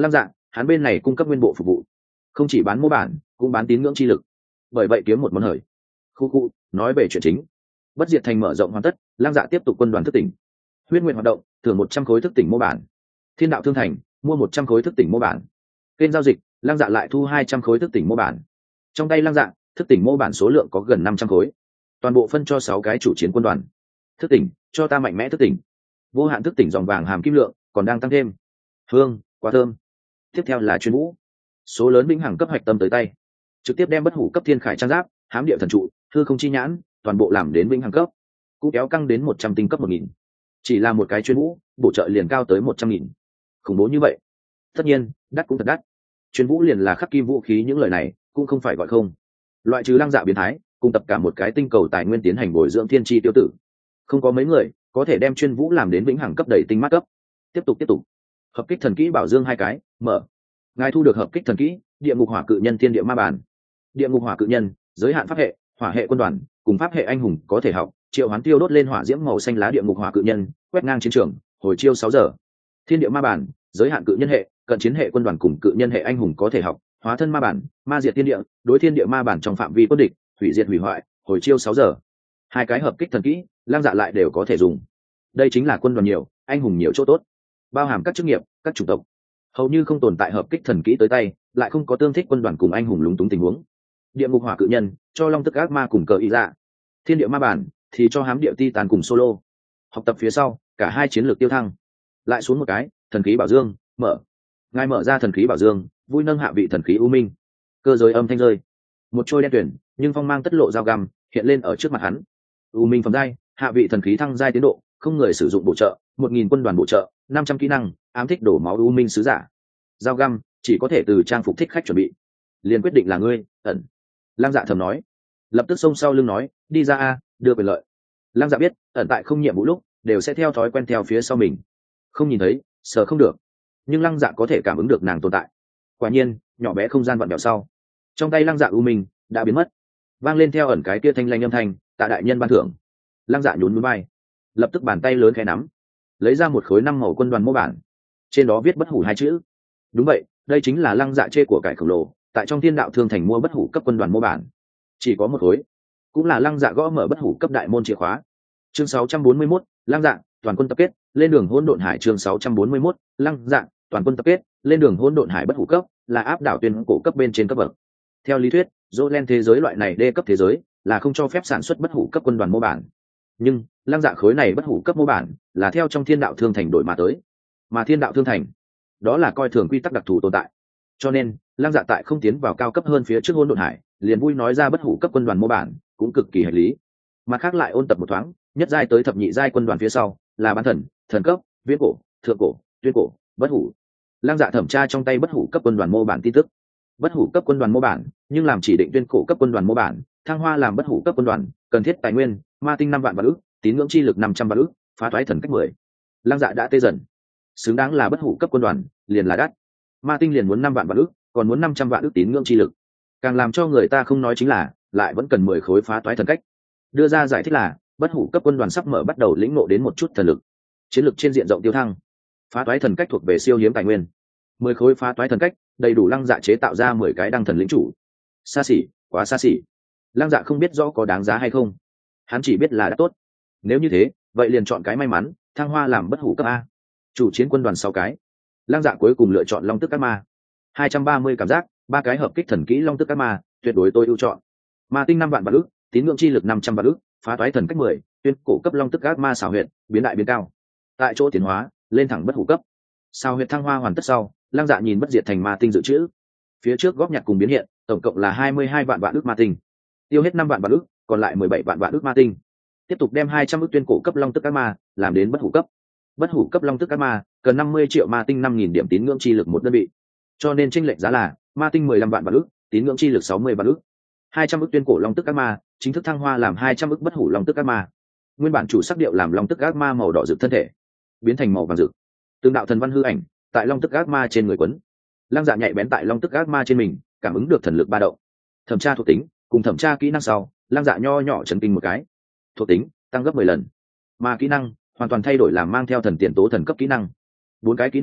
hắn bên này cung cấp nguyên bộ phục vụ, không chỉ bán mô bản cũng bán tín ngưỡng chi lực, bởi vậy kiếm một món hời. Khu khu nói về chuyện chính, bất diệt thành mở rộng hoàn tất, Lăng Dạ tiếp tục quân đoàn thức tỉnh. Huyết nguyện hoạt động, thưởng một trăm khối thức tỉnh mô bản. Thiên đạo thương thành mua một trăm khối thức tỉnh mô bản. Kênh giao dịch, Lăng Dạ lại thu hai trăm khối thức tỉnh mô bản. Trong tay Lăng Dạ, thức tỉnh mô bản số lượng có gần năm trăm khối, toàn bộ phân cho sáu cái chủ chiến quân đoàn. Thức tỉnh, cho ta mạnh mẽ thức tỉnh. Vô hạn thức tỉnh dòng vàng hàm kim lượng còn đang tăng thêm. Hương, quá thơm. Tiếp theo là chuyên vũ, số lớn vĩnh hằng cấp hạch tâm tới tay, trực tiếp đem bất hủ cấp thiên khải trang giáp, hám địa thần trụ, hư không chi nhãn, toàn bộ làm đến vĩnh hằng cấp, cũng kéo căng đến một trăm tinh cấp một nghìn. Chỉ là một cái chuyên vũ, bổ trợ liền cao tới một trăm nghìn, khủng bố như vậy. Tất nhiên, đắt cũng thật đắt. Chuyên vũ liền là khắc kim vũ khí, những lời này cũng không phải gọi không. Loại trừ Lăng Dạ biến thái, cùng tập cả một cái tinh cầu tài nguyên tiến hành bồi dưỡng thiên chi tiêu tử, không có mấy người có thể đem chuyên vũ làm đến vĩnh hằng cấp đầy tinh mát cấp. Tiếp tục tiếp tục, hợp kích thần kỹ bảo dương hai cái mở. Ngài thu được hợp kích thần kỹ địa ngục hỏa cự nhân thiên địa ma bản. Địa ngục hỏa cự nhân, giới hạn pháp hệ, hỏa hệ quân đoàn cùng pháp hệ anh hùng có thể học, triệu hoán tiêu đốt lên hỏa diễm màu xanh lá địa ngục hỏa cự nhân, quét ngang chiến trường, hồi chiêu sáu giờ. Thiên địa ma bản, giới hạn cự nhân hệ, cận chiến hệ quân đoàn cùng cự nhân hệ anh hùng có thể học, hóa thân ma bản, ma diệt thiên địa, đối thiên địa ma bản trong phạm vi quân địch, hủy diệt hủy hoại, hồi chiêu sáu giờ. Hai cái hợp kích thần kỹ, Lăng Dạ lại đều có thể dùng. Đây chính là quân đoàn nhiều, anh hùng nhiều chỗ tốt, bao hàm các chức nghiệp, các chủng tộc, hầu như không tồn tại hợp kích thần kỹ tới tay lại không có tương thích quân đoàn cùng anh hùng lúng túng tình huống. Địa ngục hỏa cự nhân cho long tức ác ma cùng cờ ý dạ, thiên địa ma bản thì cho hám địa ti tàn cùng solo. Học tập phía sau, cả hai chiến lược tiêu thăng. Lại xuống một cái thần khí bảo dương mở. Ngài mở ra thần khí bảo dương, vui nâng hạ vị thần khí u minh. Cơ giới âm thanh rơi, một trôi đen tuyển nhưng phong mang tất lộ dao găm hiện lên ở trước mặt hắn. U minh phẩm giai, hạ vị thần khí thăng giai tiến độ, không người sử dụng bổ trợ, một nghìn quân đoàn bổ trợ, năm trăm kỹ năng, ám thích đổ máu u minh sứ giả. Dao găm chỉ có thể từ trang phục thích khách chuẩn bị. Liền quyết định là ngươi, ẩn. Lăng Dạ thầm nói, lập tức xông sau lưng nói, đi ra a, đưa quyền lợi. Lăng Dạ biết, ẩn tại không nhiệm vụ lúc đều sẽ theo thói quen theo phía sau mình, không nhìn thấy, sờ không được, nhưng Lăng Dạ có thể cảm ứng được nàng tồn tại. Quả nhiên, nhỏ bé không gian vặn vẹo sau, trong tay Lăng Dạ u minh đã biến mất, vang lên theo ẩn cái kia thanh lanh âm thanh, tạ đại nhân ban thưởng. Lăng Dạ nhún nhún vai, lập tức bàn tay lớn khẽ nắm, lấy ra một khối năm màu quân đoàn mô bản, trên đó viết bất hủ hai chữ. Đúng vậy, đây chính là Lăng Dạ chê của cải khổng lồ, tại trong thiên đạo thương thành mua bất hủ cấp quân đoàn mô bản, chỉ có một khối, cũng là Lăng Dạ gõ mở bất hủ cấp đại môn chìa khóa. Chương sáu trăm bốn mươi mốt, Lăng Dạ toàn quân tập kết, lên đường hỗn độn hải. Chương sáu trăm bốn mươi mốt, Lăng Dạ toàn quân tập kết, lên đường hỗn độn hải. Bất hủ cấp là áp đảo tuyên cổ cấp bên trên cấp bậc. Theo lý thuyết, Jolen thế giới loại này đê cấp thế giới là không cho phép sản xuất bất hủ cấp quân đoàn mô bản, nhưng Lăng Dạ khối này bất hủ cấp mô bản là theo trong thiên đạo thương thành đổi mà tới, mà thiên đạo thương thành đó là coi thường quy tắc đặc thù tồn tại, cho nên Lăng Dạ tại không tiến vào cao cấp hơn phía trước hỗn độn hải liền vui nói ra bất hủ cấp quân đoàn mô bản cũng cực kỳ hợp lý. Mà khác lại ôn tập một thoáng, nhất giai tới thập nhị giai quân đoàn phía sau là bán thần, thần cấp, viễn cổ, thượng cổ, tuyên cổ, bất hủ. Lăng Dạ thẩm tra trong tay bất hủ cấp quân đoàn mô bản tin tức. Bất hủ cấp quân đoàn mô bản nhưng làm chỉ định tuyên cổ cấp quân đoàn mô bản, thăng hoa làm bất hủ cấp quân đoàn cần thiết tài nguyên ma tinh năm vạn vạn ức, tín ngưỡng chi lực năm trăm vạn ức, phá toái thần cách mười. Lăng Dạ đã tê dần, xứng đáng là bất hủ cấp quân đoàn liền là đắt, ma tinh liền muốn năm vạn vạn ức, còn muốn năm trăm vạn ức tín ngưỡng chi lực. Càng làm cho người ta không nói chính là lại vẫn cần mười khối phá toái thần cách. Đưa ra giải thích là bất hủ cấp quân đoàn sắp mở bắt đầu lĩnh ngộ đến một chút thần lực, chiến lực trên diện rộng tiêu thăng, phá toái thần cách thuộc về siêu hiếm tài nguyên. Mười khối phá toái thần cách đầy đủ Lăng Dạ chế tạo ra mười cái đăng thần lĩnh chủ. Xa xỉ, quá xa xỉ. Lăng Dạ không biết rõ có đáng giá hay không, hắn chỉ biết là đã tốt. Nếu như thế, vậy liền chọn cái may mắn, thăng hoa làm bất hủ cấp a. Chủ chiến quân đoàn sáu cái, Lăng Dạ cuối cùng lựa chọn long tức ác ma. Hai trăm ba mươi cảm giác, ba cái hợp kích thần kỹ long tức ác ma, tuyệt đối tôi ưu chọn. Ma tinh năm vạn vạn ức, tín ngưỡng chi lực năm trăm vạn ức, phá toái thần cách mười, tuyên cổ cấp long tức ác ma xảo huyệt, biến đại biến cao. Tại chỗ tiến hóa, lên thẳng bất hủ cấp. Xảo huyệt thăng hoa hoàn tất sau, Lăng Dạ nhìn bất diệt thành ma tinh dự trữ. Phía trước góp nhặt cùng biến hiện, tổng cộng là hai mươi hai vạn vạn ức ma tinh. Tiêu hết năm vạn vạn ức, còn lại mười bảy vạn vạn ức ma tinh. Tiếp tục đem hai trăm ức tuyên cổ cấp long tức ác ma làm đến bất hủ cấp. Bất hủ cấp long tức ác ma cần năm mươi triệu ma tinh, năm nghìn điểm tín ngưỡng chi lực một đơn vị. Cho nên chênh lệch giá là ma tinh mười lăm vạn vạn ức, tín ngưỡng chi lực sáu mươi vạn ức. hai trăm ức tuyên cổ long tức ác ma chính thức thăng hoa làm hai trăm ức bất hủ long tức ác ma. Nguyên bản chủ sắc điệu làm long tức ác ma màu đỏ rực thân thể biến thành màu vàng rực. Từng đạo thần văn hư ảnh tại long tức ác ma trên người quấn. Lăng Dạ nhạy bén tại long tức ác ma trên mình, cảm ứng được thần lực ba động. Thẩm tra thuộc tính cùng thẩm tra kỹ năng sau, Lăng Dạ nho nhỏ chấn kinh một cái. Thuộc tính tăng gấp mười lần, mà kỹ năng hoàn toàn thay đổi làm mang theo thần tiền tố thần cấp kỹ năng. Bốn cái kỹ năng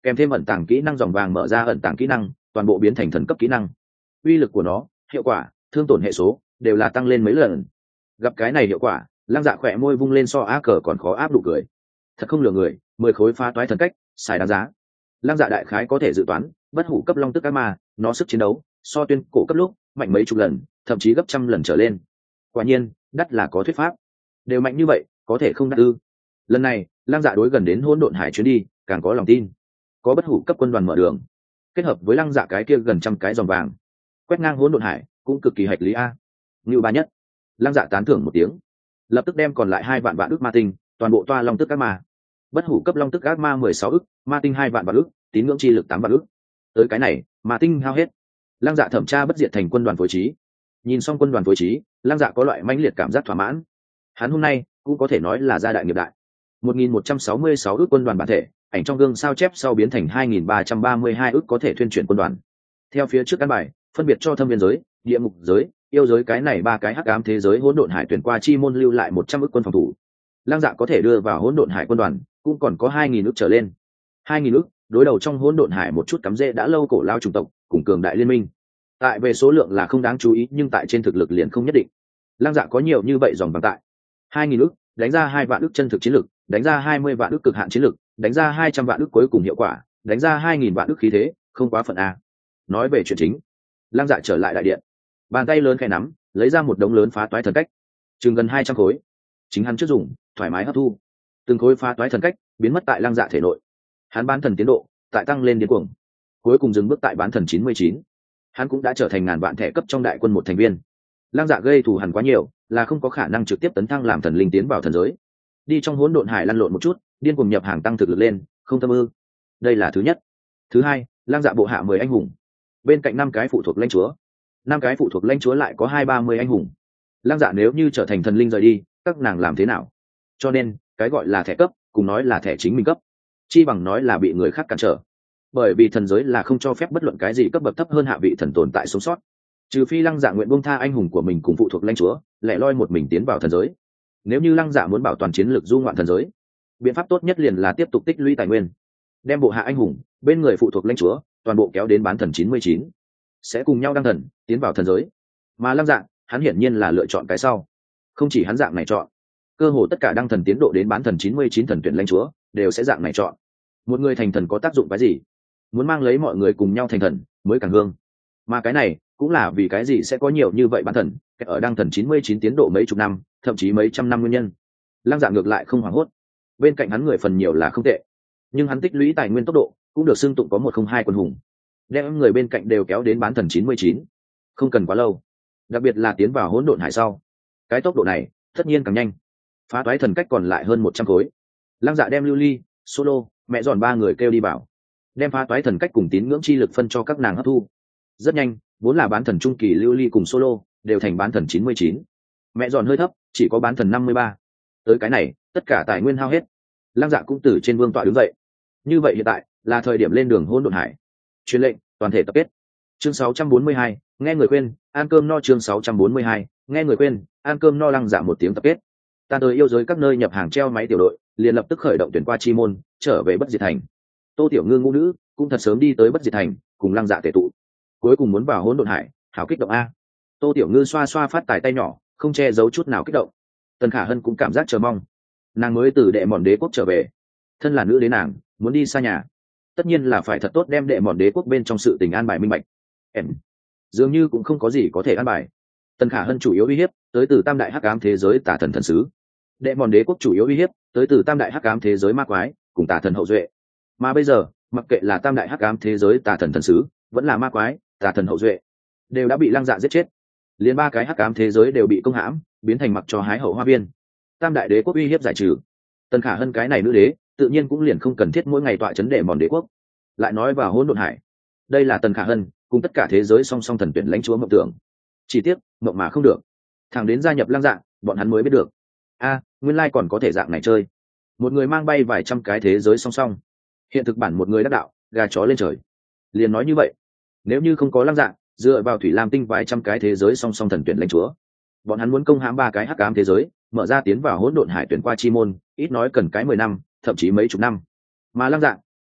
kèm thêm ẩn tàng kỹ năng dòng vàng mở ra ẩn tàng kỹ năng, toàn bộ biến thành thần cấp kỹ năng. Uy lực của nó, hiệu quả, thương tổn hệ số đều là tăng lên mấy lần. Gặp cái này hiệu quả, Lăng Dạ khỏe môi vung lên so á cờ còn khó áp đủ cười. Thật không lừa người, mười khối phá toái thần cách, xài đáng giá. Lăng Dạ đại khái có thể dự toán, bất hủ cấp long tức ác ma, nó sức chiến đấu so tuyên cổ cấp lúc mạnh mấy chục lần, thậm chí gấp trăm lần trở lên. Quả nhiên, đắt là có thuyết pháp. Đều mạnh như vậy, có thể không đắt ư? Lần này, Lăng Dạ đối gần đến hỗn độn hải chuyến đi, càng có lòng tin. Có bất hủ cấp quân đoàn mở đường, kết hợp với Lăng Dạ cái kia gần trăm cái dòng vàng, quét ngang hỗn độn hải, cũng cực kỳ hạch lý a. Như ba nhất, Lăng Dạ tán thưởng một tiếng, lập tức đem còn lại hai vạn vạn ức ma tinh, toàn bộ toa long tức ác ma. Bất hủ cấp long tức ác ma mười sáu ức, ma tinh hai vạn vạn ức, tín ngưỡng chi lực tám vạn ức. Tới cái này, ma tinh hao hết. Lăng Dạ thẩm tra bất diệt thành quân đoàn phối trí. Nhìn xong quân đoàn phối trí, Lăng Dạ có loại mãnh liệt cảm giác thỏa mãn. Hắn hôm nay cũng có thể nói là gia đại nghiệp đại. một nghìn một trăm sáu mươi sáu ức quân đoàn bản thể, ảnh trong gương sao chép sau biến thành hai nghìn ba trăm ba mươi hai ức có thể thuyên chuyển quân đoàn. Theo phía trước căn bài, phân biệt cho thâm viên giới, địa ngục giới, yêu giới cái này ba cái hắc ám thế giới hỗn độn hải tuyển qua chi môn lưu lại một trăm ức quân phòng thủ. Lăng Dạ có thể đưa vào hỗn độn hải quân đoàn, cũng còn có hai nghìn ức trở lên. hai nghìn ức, đối đầu trong hỗn độn hải một chút cắm rễ đã lâu cổ lao chủng tộc, cùng cường đại liên minh. Tại về số lượng là không đáng chú ý, nhưng tại trên thực lực liền không nhất định. Lăng Dạ có nhiều như vậy dòng bằng tại. hai nghìn ức, đánh ra hai vạn ức chân thực chiến lực, đánh ra hai mươi vạn ức cực hạn chiến lực, đánh ra hai trăm vạn ức cuối cùng hiệu quả, đánh ra hai nghìn vạn ức khí thế, không quá phận a. Nói về chuyện chính, Lăng Dạ trở lại đại điện, bàn tay lớn khẽ nắm, lấy ra một đống lớn phá toái thần cách, chừng gần hai trăm khối. Chính hắn trước dùng, thoải mái hấp thu. Từng khối phá toái thần cách biến mất tại Lăng Dạ thể nội. Hắn bán thần tiến độ tại tăng lên điên cuồng, cuối cùng dừng bước tại bán thần chín mươi chín. Hắn cũng đã trở thành ngàn vạn thẻ cấp trong đại quân một thành viên. Lăng Dạ gây thù hằn quá nhiều, là không có khả năng trực tiếp tấn thăng làm thần linh tiến vào thần giới. Đi trong hỗn độn hải lăn lộn một chút, điên cuồng nhập hàng tăng thực lực lên, không tâm ư? Đây là thứ nhất. Thứ hai, Lăng Dạ bộ hạ mười anh hùng, bên cạnh năm cái phụ thuộc lãnh chúa, năm cái phụ thuộc lãnh chúa lại có hai ba mươi anh hùng. Lăng Dạ nếu như trở thành thần linh rời đi, các nàng làm thế nào? Cho nên, cái gọi là thẻ cấp, cùng nói là thẻ chính mình cấp, chi bằng nói là bị người khác cản trở. Bởi vì thần giới là không cho phép bất luận cái gì cấp bậc thấp hơn hạ vị thần tồn tại sống sót, trừ phi Lăng Dạ nguyện buông tha anh hùng của mình cùng phụ thuộc lãnh chúa, lẻ loi một mình tiến vào thần giới. Nếu như Lăng Dạ muốn bảo toàn chiến lược du ngoạn thần giới, biện pháp tốt nhất liền là tiếp tục tích lũy tài nguyên, đem bộ hạ anh hùng, bên người phụ thuộc lãnh chúa, toàn bộ kéo đến bán thần chín mươi chín, sẽ cùng nhau đăng thần, tiến vào thần giới. Mà Lăng Dạ, hắn hiển nhiên là lựa chọn cái sau. Không chỉ hắn dạng này chọn, cơ hồ tất cả đăng thần tiến độ đến bán thần chín mươi chín thần tuyển lãnh chúa đều sẽ dạng này chọn. Một người thành thần có tác dụng cái gì? Muốn mang lấy mọi người cùng nhau thành thần mới càng hương. Mà cái này cũng là vì cái gì sẽ có nhiều như vậy bán thần ở đăng thần chín mươi chín tiến độ mấy chục năm, thậm chí mấy trăm năm nguyên nhân. Lăng Dạ ngược lại không hoảng hốt, bên cạnh hắn người phần nhiều là không tệ, nhưng hắn tích lũy tài nguyên tốc độ cũng được xưng tụng có một không hai quân hùng, đem người bên cạnh đều kéo đến bán thần chín mươi chín, không cần quá lâu. Đặc biệt là tiến vào hỗn độn hải sau, cái tốc độ này tất nhiên càng nhanh. Phá toái thần cách còn lại hơn một trăm khối. Lăng Dạ đem Lưu Ly, Solo, mẹ giòn ba người kêu đi vào, đem phá toái thần cách cùng tín ngưỡng chi lực phân cho các nàng hấp thu. Rất nhanh, vốn là bán thần trung kỳ Lưu Ly cùng Solo đều thành bán thần chín mươi chín. Mẹ giòn hơi thấp, chỉ có bán thần năm mươi ba. Tới cái này, tất cả tài nguyên hao hết. Lăng Dạ cũng từ trên vương tọa đứng dậy. Như vậy hiện tại là thời điểm lên đường hỗn độn hải. Truyền lệnh, toàn thể tập kết. Chương sáu trăm bốn mươi hai, nghe người quên, ăn cơm no. Chương sáu trăm bốn mươi hai, nghe người quên, ăn cơm no. Lăng Dạ một tiếng tập kết. Ta tới yêu giới các nơi nhập hàng treo máy tiểu đội, liền lập tức khởi động tuyển qua chi môn, trở về Bất Diệt Thành. Tô Tiểu Ngư ngũ nữ cũng thật sớm đi tới Bất Diệt Thành, cùng Lăng Dạ tề tụ. Cuối cùng muốn vào hỗn độn hải, hảo kích động a. Tô Tiểu Ngư xoa xoa phát tài tay nhỏ, không che giấu chút nào kích động. Tần Khả Hân cũng cảm giác chờ mong. Nàng mới từ đệ mòn đế quốc trở về, thân là nữ đế nàng muốn đi xa nhà, tất nhiên là phải thật tốt đem đệ mòn đế quốc bên trong sự tình an bài minh bạch. Em dường như cũng không có gì có thể an bài. Tần Khả Hân chủ yếu uy hiếp tới từ tam đại hắc ám thế giới tà thần thần sứ, đệ mòn đế quốc chủ yếu uy hiếp tới từ tam đại hắc ám thế giới ma quái cùng tà thần hậu duệ. Mà bây giờ mặc kệ là tam đại hắc ám thế giới tà thần thần sứ vẫn là ma quái tà thần hậu duệ, đều đã bị Lăng Dạ giết chết. Liên ba cái hắc ám thế giới đều bị công hãm, biến thành mặc cho hái hậu hoa viên. Tam đại đế quốc uy hiếp giải trừ, Tần Khả Hân cái này nữ đế tự nhiên cũng liền không cần thiết mỗi ngày tọa chấn đệ mòn đế quốc. Lại nói vào hỗn độn hải, đây là Tần Khả Hân cùng tất cả thế giới song song thần tuyển lãnh chúa mộng tưởng. Chỉ tiếc mộng mà không được, thằng đến gia nhập Lăng Dạ bọn hắn mới biết được, a nguyên lai còn có thể dạng này chơi. Một người mang bay vài trăm cái thế giới song song, hiện thực bản một người đắc đạo, gà chó lên trời. Liền nói như vậy, nếu như không có Lăng Dạ dựa vào thủy lam tinh vài trăm cái thế giới song song thần tuyển lãnh chúa, bọn hắn muốn công hãm ba cái hắc ám thế giới, mở ra tiến vào hỗn độn hải tuyển qua chi môn, ít nói cần cái mười năm, thậm chí mấy chục năm. Mà Lăng Dạ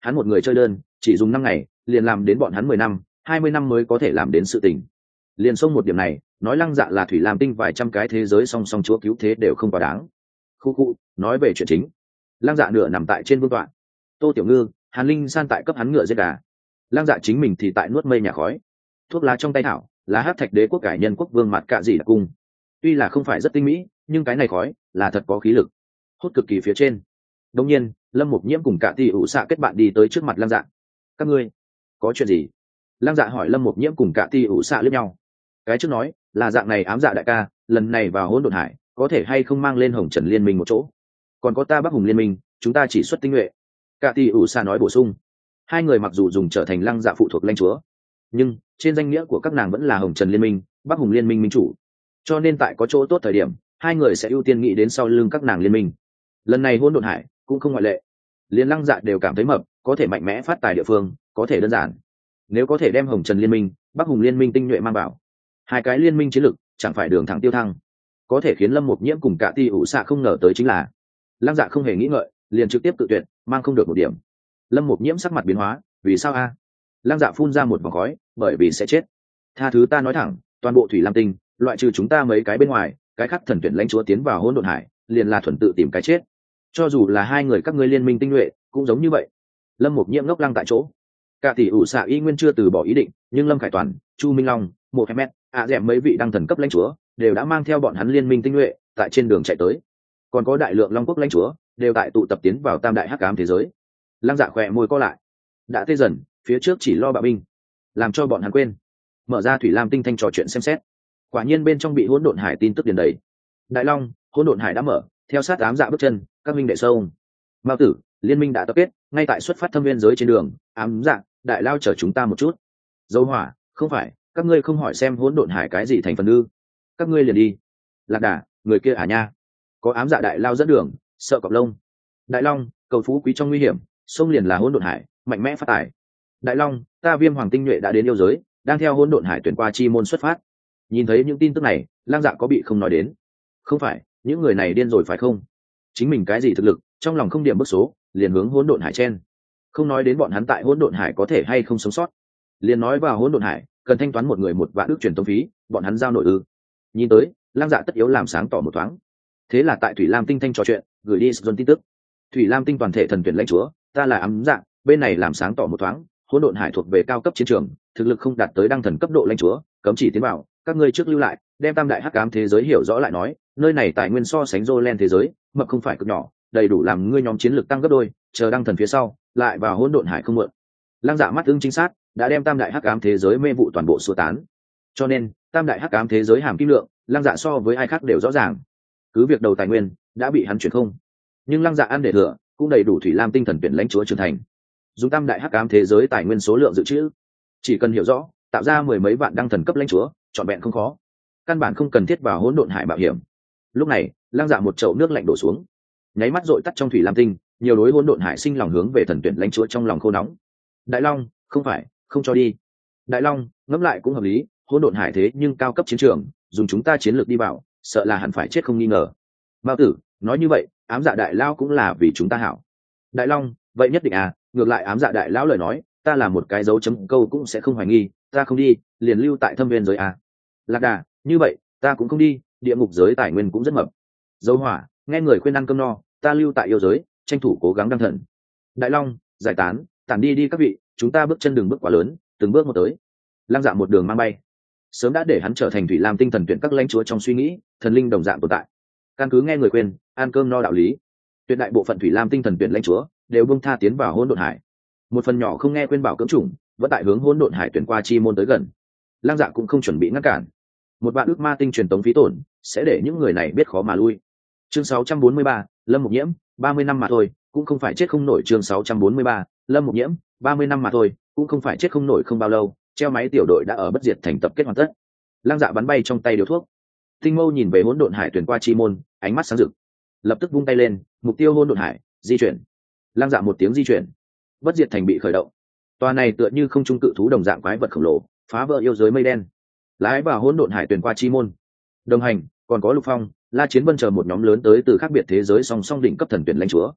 hắn một người chơi đơn chỉ dùng năm ngày liền làm đến bọn hắn mười năm hai mươi năm mới có thể làm đến sự tình. Liền xông một điểm này nói Lăng Dạ là thủy lam tinh vài trăm cái thế giới song song chúa cứu thế đều không quá đáng. Khu khu, nói về chuyện chính. Lăng Dạ nửa nằm tại trên vương tọa, Tô Tiểu Ngư, Hàn Linh San tại cấp hắn ngựa giết gà, Lăng Dạ chính mình thì tại nuốt mây nhà khói. Thuốc lá trong tay thảo lá hắc thạch đế quốc cải nhân quốc vương mặt cạ dị đặc cung, tuy là không phải rất tinh mỹ nhưng cái này khói là thật có khí lực, hút cực kỳ phía trên. Đương nhiên Lâm Mục Nhiễm cùng cả tỷ ủ xạ kết bạn đi tới trước mặt Lăng Dạ. Các ngươi có chuyện gì? Lăng Dạ hỏi Lâm Mục Nhiễm cùng cả tỷ ủ xạ liếc nhau. Cái trước nói là dạng này, ám dạ đại ca lần này vào hỗn độn hải có thể hay không mang lên hồng trần liên minh một chỗ, còn có ta bắc hùng liên minh chúng ta chỉ xuất tinh nhuệ. Cả tỷ ủ xạ nói bổ sung, hai người mặc dù dùng trở thành Lăng Dạ phụ thuộc lãnh chúa, nhưng trên danh nghĩa của các nàng vẫn là hồng trần liên minh bắc hùng liên minh minh chủ, cho nên tại có chỗ tốt thời điểm hai người sẽ ưu tiên nghĩ đến sau lưng các nàng liên minh. Lần này hỗn độn hải cũng không ngoại lệ, liên Lăng Dạ đều cảm thấy mập, có thể mạnh mẽ phát tài địa phương có thể đơn giản, nếu có thể đem hồng trần liên minh bắc hùng liên minh tinh nhuệ mang vào, hai cái liên minh chiến lược chẳng phải đường thẳng tiêu thăng. Có thể khiến Lâm Mục Nhiễm cùng cả tỷ ủ xạ không ngờ tới chính là Lăng Dạ không hề nghĩ ngợi liền trực tiếp tự tuyệt, mang không được một điểm. Lâm Mục Nhiễm sắc mặt biến hóa, vì sao a? Lăng Dạ phun ra một vòng khói, bởi vì sẽ chết. Tha thứ ta nói thẳng, toàn bộ thủy lam tinh loại trừ chúng ta mấy cái bên ngoài, cái khác thần tuyển lãnh chúa tiến vào hỗn độn hải liền là thuần tự tìm cái chết, cho dù là hai người các ngươi liên minh tinh nhuệ cũng giống như vậy. Lâm Mục Nhiễm ngốc lăng tại chỗ. Cả tỷ ủ xạ y nguyên chưa từ bỏ ý định, nhưng Lâm Khải Toàn, Chu Minh Long, một Hemet, ạ dẻm mấy vị đăng thần cấp lãnh chúa đều đã mang theo bọn hắn liên minh tinh nhuệ tại trên đường chạy tới, còn có đại lượng long quốc lãnh chúa đều tại tụ tập tiến vào tam đại hắc ám thế giới. Lăng Dạ khỏe môi co lại, đã tê dần, phía trước chỉ lo bạo binh làm cho bọn hắn quên mở ra thủy lam tinh thanh trò chuyện xem xét. Quả nhiên bên trong bị hỗn độn hải tin tức điền đầy. Đại Long, hỗn độn hải đã mở, theo sát ám dạ bước chân, các minh đệ sâu Mao Tử, liên minh đã tập kết, ngay tại xuất phát thâm viên giới trên đường, ám dạ đại lao chở chúng ta một chút. Dâu Hỏa, không phải các ngươi không hỏi xem hỗn độn hải cái gì thành phần ư? Các ngươi liền đi. Lạc Đà, người kia à nha, có ám dạ đại lao dẫn đường, sợ cọp lông. Đại Long, cầu phú quý trong nguy hiểm, sông liền là hỗn độn hải, mạnh mẽ phát tài. Đại Long, ta Viêm Hoàng tinh nhuệ đã đến yêu giới, đang theo hỗn độn hải tuyển qua chi môn xuất phát. Nhìn thấy những tin tức này, Lang Dạ có bị không nói đến. Không phải những người này điên rồi phải không? Chính mình cái gì thực lực, trong lòng không điểm bước số liền hướng hỗn độn hải chen. Không nói đến bọn hắn tại hỗn độn hải có thể hay không sống sót, liền nói vào hỗn độn hải cần thanh toán một người một vạn ước truyền tống phí, bọn hắn giao nội ư? Nhìn tới Lang Dạ tất yếu làm sáng tỏ một thoáng. Thế là tại Thủy Lam tinh thanh trò chuyện, gửi đi dồn tin tức. Thủy Lam tinh toàn thể thần tuyển lãnh chúa, ta là ám dạ, bên này làm sáng tỏ một thoáng, hỗn độn hải thuộc về cao cấp chiến trường, thực lực không đạt tới đăng thần cấp độ lãnh chúa, cấm chỉ tiến vào, các ngươi trước lưu lại, đem tam đại hắc ám thế giới hiểu rõ lại nói, nơi này tài nguyên so sánh Jolen thế giới, mập không phải cực nhỏ, đầy đủ làm ngươi nhóm chiến lược tăng gấp đôi, chờ đăng thần phía sau, lại vào hỗn độn hải không mượn. Lăng Dạ mắt ưng chính xác, đã đem tam đại hắc ám thế giới mê vụ toàn bộ xua tán. Cho nên, tam đại hắc ám thế giới hàm kim lượng, Lăng Dạ so với ai khác đều rõ ràng. Cứ việc đầu tài nguyên đã bị hắn chuyển không, nhưng Lăng Dạ ăn để thừa, cũng đầy đủ Thủy Lam tinh thần tuyển lãnh chúa trưởng thành. Dùng tam đại hắc ám thế giới tài nguyên số lượng dự trữ, chỉ cần hiểu rõ, tạo ra mười mấy vạn đăng thần cấp lãnh chúa, chọn vẹn không khó. Căn bản không cần thiết vào hỗn độn hải mạo hiểm. Lúc này, Lăng Dạ một chậu nước lạnh đổ xuống, nháy mắt dội tắt trong Thủy Lam tinh, nhiều đối hỗn độn hải sinh lòng hướng về thần tuyển lãnh chúa trong lòng khô nóng. Đại Long, không phải, không cho đi. Đại Long, ngẫm lại cũng hợp lý, hỗn độn hải thế nhưng cao cấp chiến trường, dùng chúng ta chiến lược đi vào, sợ là hẳn phải chết không nghi ngờ. Mao Tử, nói như vậy, ám dạ đại lao cũng là vì chúng ta hảo. Đại Long, vậy nhất định à, ngược lại ám dạ đại lão lời nói, ta là một cái dấu chấm câu cũng sẽ không hoài nghi, ta không đi, liền lưu tại thâm viên giới à. Lạc Đà, như vậy, ta cũng không đi, địa ngục giới tài nguyên cũng rất mập. Dâu Hỏa, nghe người khuyên ăn cơm no, ta lưu tại yêu giới, tranh thủ cố gắng đăng thần. Đại Long, giải tán, tản đi đi các vị, chúng ta bước chân đường bước quá lớn, từng bước một tới. Lăng Dạ một đường mang bay, sớm đã để hắn trở thành Thủy Lam tinh thần tuyển các lãnh chúa trong suy nghĩ, thần linh đồng dạng tồn tại. Căn cứ nghe người khuyên, ăn cơm no đạo lý, tuyệt đại bộ phận Thủy Lam tinh thần tuyển lãnh chúa đều buông tha tiến vào hỗn độn hải. Một phần nhỏ không nghe khuyên bảo cưỡng chủng, vẫn tại hướng hỗn độn hải tuyển qua chi môn tới gần. Lăng Dạ cũng không chuẩn bị ngăn cản. Một vạn ước ma tinh truyền tống phí tổn sẽ để những người này biết khó mà lui. Chương sáu trăm bốn mươi ba, Lâm Mục Nhiễm, ba mươi năm mà thôi, cũng không phải chết không nổi. Chương sáu trăm bốn mươi ba, Lâm Mục Nhiễm, ba mươi năm mà thôi, cũng không phải chết không nổi. Không bao lâu, treo máy tiểu đội đã ở bất diệt thành tập kết hoàn tất. Lăng Dạ bắn bay trong tay điếu thuốc. Tinh Mâu nhìn về hỗn độn hải tuyển qua chi môn, ánh mắt sáng rực. Lập tức vung tay lên, mục tiêu hỗn độn hải, di chuyển. Lăng Dạ một tiếng di chuyển, bất diệt thành bị khởi động. Tòa này tựa như không trung cự thú đồng dạng quái vật khổng lồ, phá vỡ yêu giới mây đen, lái vào hỗn độn hải tuyển qua chi môn. Đồng hành còn có Lục Phong, La Chiến Vân chờ một nhóm lớn tới từ khác biệt thế giới song song đỉnh cấp thần tuyển lãnh chúa.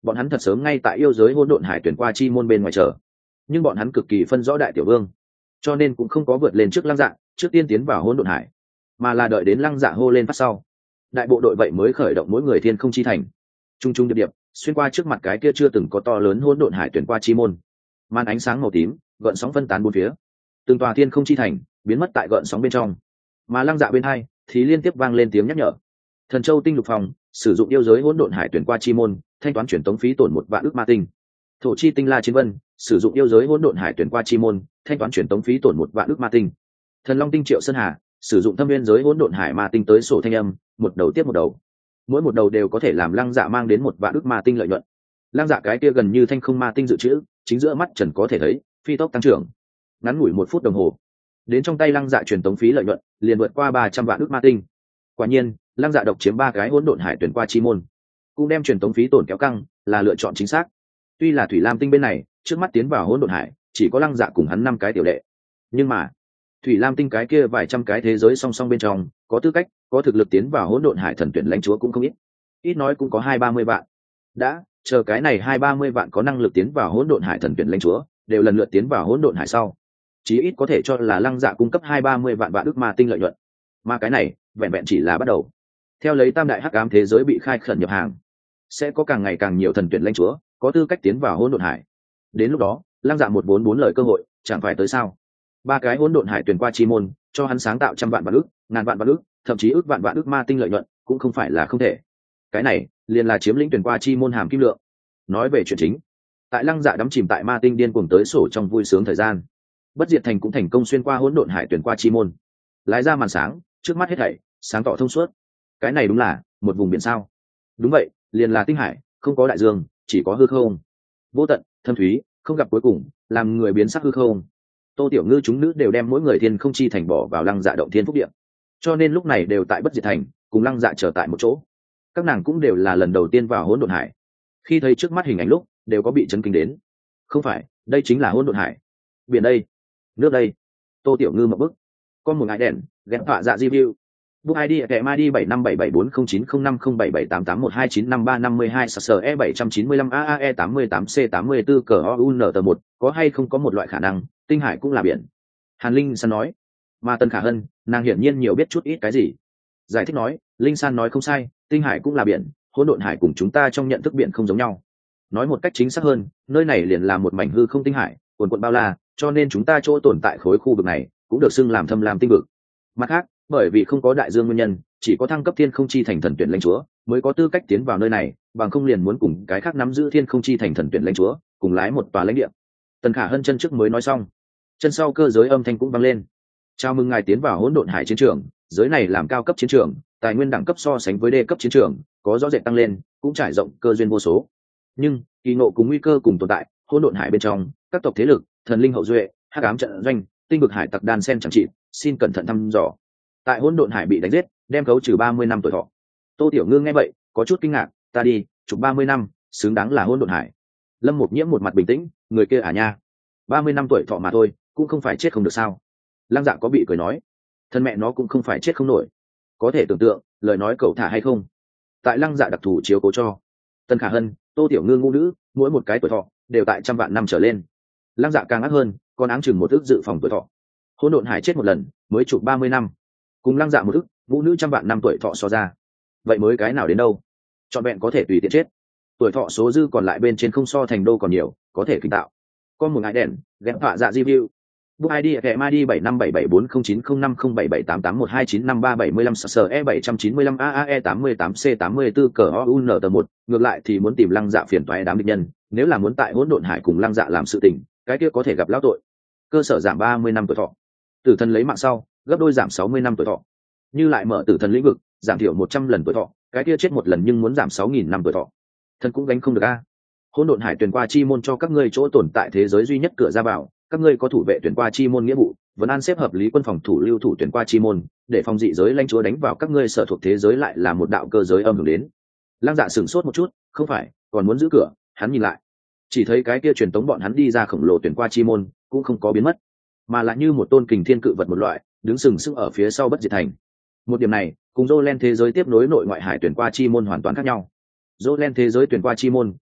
bọn hắn thật sớm ngay tại yêu giới hỗn độn hải tuyển qua chi môn bên ngoài chờ, nhưng bọn hắn cực kỳ phân rõ đại tiểu vương, cho nên cũng không có vượt lên trước lăng dạ trước tiên tiến vào hỗn độn hải, mà là đợi đến lăng dạ hô lên phát sau, đại bộ đội vậy mới khởi động mỗi người thiên không chi thành, trung trung điệp điệp xuyên qua trước mặt cái kia chưa từng có to lớn hỗn độn hải tuyển qua chi môn. Màn ánh sáng màu tím gợn sóng phân tán bốn phía, từng tòa thiên không chi thành biến mất tại gợn sóng bên trong, mà lăng dạ bên hai thì liên tiếp vang lên tiếng nhắc nhở. Thần châu tinh lục phòng sử dụng yêu giới hỗn độn hải tuyển qua chi môn, thanh toán chuyển tống phí tổn một vạn ước ma tinh. Thổ chi tinh la chiến vân sử dụng yêu giới hỗn độn hải tuyển qua chi môn, thanh toán chuyển tống phí tổn một vạn ước ma tinh. Thần long tinh triệu sơn hà sử dụng thâm viên giới hỗn độn hải ma tinh tới sổ thanh âm, một đầu tiếp một đầu, mỗi một đầu đều có thể làm lăng dạ mang đến một vạn ước ma tinh lợi nhuận. Lăng dạ cái kia gần như thanh không ma tinh dự trữ chính giữa mắt trần có thể thấy phi tốc tăng trưởng, ngắn ngủi một phút đồng hồ đến trong tay lăng dạ truyền tống phí lợi nhuận liền vượt qua ba trăm vạn ước ma tinh. Quả nhiên lăng dạ độc chiếm ba cái hỗn độn hải tuyển qua chi môn, cũng đem truyền tống phí tổn kéo căng, là lựa chọn chính xác. Tuy là thủy lam tinh bên này trước mắt tiến vào hỗn độn hải chỉ có lăng dạ cùng hắn năm cái tiểu đệ, nhưng mà thủy lam tinh cái kia vài trăm cái thế giới song song bên trong có tư cách có thực lực tiến vào hỗn độn hải thần tuyển lãnh chúa cũng không ít, ít nói cũng có hai ba mươi vạn. Đã chờ cái này hai ba mươi vạn có năng lực tiến vào hỗn độn hải thần tuyển lãnh chúa đều lần lượt tiến vào hỗn độn hải sau, chí ít có thể cho là lăng dạ cung cấp hai ba mươi vạn vạn ước ma tinh lợi nhuận. Mà cái này vẹn vẹn chỉ là bắt đầu. Theo lấy tam đại hắc ám thế giới bị khai khẩn nhập hàng, sẽ có càng ngày càng nhiều thần tuyển lãnh chúa có tư cách tiến vào hỗn độn hải. Đến lúc đó lăng dạ một bốn bốn lời cơ hội chẳng phải tới sao? Ba cái hỗn độn hải tuyển qua chi môn cho hắn sáng tạo trăm vạn vạn ước, ngàn vạn vạn ước, thậm chí ước vạn vạn ước ma tinh lợi nhuận cũng không phải là không thể. Cái này liền là chiếm lĩnh tuyển qua chi môn hàm kim lượng. Nói về chuyện chính, tại lăng dạ đắm chìm tại ma tinh điên cuồng tới sổ trong vui sướng thời gian, bất diệt thành cũng thành công xuyên qua hỗn độn hải tuyển qua chi môn, lái ra màn sáng, trước mắt hết thảy sáng tỏ thông suốt. Cái này đúng là một vùng biển sao? Đúng vậy, liền là tinh hải, không có đại dương, chỉ có hư không, vô tận thâm thúy, không gặp cuối cùng, làm người biến sắc hư không. Tô Tiểu Ngư chúng nữ đều đem mỗi người thiên không chi thành bỏ vào lăng dạ động thiên phúc điện, cho nên lúc này đều tại bất diệt thành cùng lăng dạ trở tại một chỗ. Các nàng cũng đều là lần đầu tiên vào hỗn độn hải, khi thấy trước mắt hình ảnh lúc đều có bị chấn kinh đến. Không phải, đây chính là hỗn độn hải, biển đây, nước đây. Tô Tiểu Ngư một bức con một ngại đèn ghét họa dạ review book i d kèm i d bảy năm bảy bảy bốn không chín không năm không bảy bảy tám tám một hai chín năm ba năm mươi hai sờ e bảy trăm chín mươi lăm a a e tám mươi tám c tám mươi bốn cờ o u n t một. Có hay không có một loại khả năng tinh hải cũng là biển? Hàn Linh San nói. Mà Tân Khả Hân, nàng hiển nhiên nhiều biết chút ít cái gì, giải thích nói, Linh San nói không sai, tinh hải cũng là biển, hỗn độn hải cùng chúng ta trong nhận thức biển không giống nhau. Nói một cách chính xác hơn, nơi này liền là một mảnh hư không tinh hải, cuồn cuộn bao la, cho nên chúng ta chỗ tồn tại khối khu vực này cũng được xưng làm thâm lam tinh vực. Mặt khác, bởi vì không có đại dương nguyên nhân, chỉ có thăng cấp thiên không chi thành thần tuyển lãnh chúa mới có tư cách tiến vào nơi này, bằng không liền muốn cùng cái khác nắm giữ thiên không chi thành thần tuyển lãnh chúa cùng lái một tòa lãnh địa. Tần Khả Hân chân trước mới nói xong, chân sau cơ giới âm thanh cũng vang lên. Chào mừng ngài tiến vào hỗn độn hải chiến trường, giới này làm cao cấp chiến trường, tài nguyên đẳng cấp so sánh với đê cấp chiến trường có rõ rệt tăng lên, cũng trải rộng cơ duyên vô số. Nhưng kỳ ngộ cùng nguy cơ cùng tồn tại, hỗn độn hải bên trong các tộc thế lực, thần linh hậu duệ, hắc ám trận doanh, tinh vực hải tặc đan sen chẳng trị, xin cẩn thận thăm dò. Tại hỗn độn hải bị đánh giết, đem khấu trừ ba mươi năm tuổi thọ. Tô Tiểu Ngư nghe vậy có chút kinh ngạc, ta đi chụp ba mươi năm, xứng đáng là hỗn độn hải. Lâm Mục Nhiễm một mặt bình tĩnh, người kia à nha, ba mươi năm tuổi thọ mà thôi, cũng không phải chết không được sao? Lăng Dạ có bị cười nói, thân mẹ nó cũng không phải chết không nổi. Có thể tưởng tượng lời nói cẩu thả hay không. Tại Lăng Dạ đặc thù chiếu cố cho Tân Khả Hân, Tô Tiểu Ngư ngu nữ, mỗi một cái tuổi thọ đều tại trăm vạn năm trở lên. Lăng Dạ càng ác hơn, còn áng chừng một ước dự phòng tuổi thọ. Hỗn độn hải chết một lần mới chụp ba mươi năm, cùng Lăng Dạ một ước, vũ nữ trăm vạn năm tuổi thọ so ra, vậy mới cái nào đến đâu? Chọn vẹn có thể tùy tiện chết. Tuổi thọ số dư còn lại bên trên không so thành đô còn nhiều, có thể kinh tạo. Con một ngại đèn ghép họa dạ review book i d kèm i d bảy năm bảy bảy bốn không chín không năm không bảy bảy tám tám một hai chín năm ba bảy mươi lăm sờ e bảy trăm chín mươi lăm a a e tám mươi tám c tám mươi bốn cờ o u n t một. Ngược lại thì muốn tìm Lăng Dạ phiền toái đám địch nhân, nếu là muốn tại hỗn độn hải cùng Lăng Dạ làm sự tình, cái kia có thể gặp lão tội. Cơ sở giảm ba mươi năm tuổi thọ, tử thần lấy mạng sau gấp đôi giảm sáu mươi năm tuổi thọ. Như lại mở tử thần lĩnh vực, giảm thiểu một trăm lần tuổi thọ, cái kia chết một lần nhưng muốn giảm sáu nghìn năm tuổi thọ. Thần cũng gánh không được a. Hỗn độn hải tuyển qua chi môn cho các ngươi chỗ tồn tại thế giới duy nhất cửa ra vào, các ngươi có thủ vệ tuyển qua chi môn nghĩa vụ, vẫn an xếp hợp lý quân phòng thủ lưu thủ tuyển qua chi môn, để phòng dị giới lãnh chúa đánh vào các ngươi sở thuộc thế giới lại là một đạo cơ giới âm hưởng đến. Lăng Dạ sửng sốt một chút, không phải còn muốn giữ cửa? Hắn nhìn lại, chỉ thấy cái kia truyền tống bọn hắn đi ra khổng lồ tuyển qua chi môn cũng không có biến mất, mà là như một tôn kình thiên cự vật một loại, đứng sừng sững ở phía sau bất diệt thành. Một điểm này cùng Jolen thế giới tiếp nối nội ngoại hải tuyển qua chi môn hoàn toàn khác nhau. Jolen thế giới tuyển qua chi môn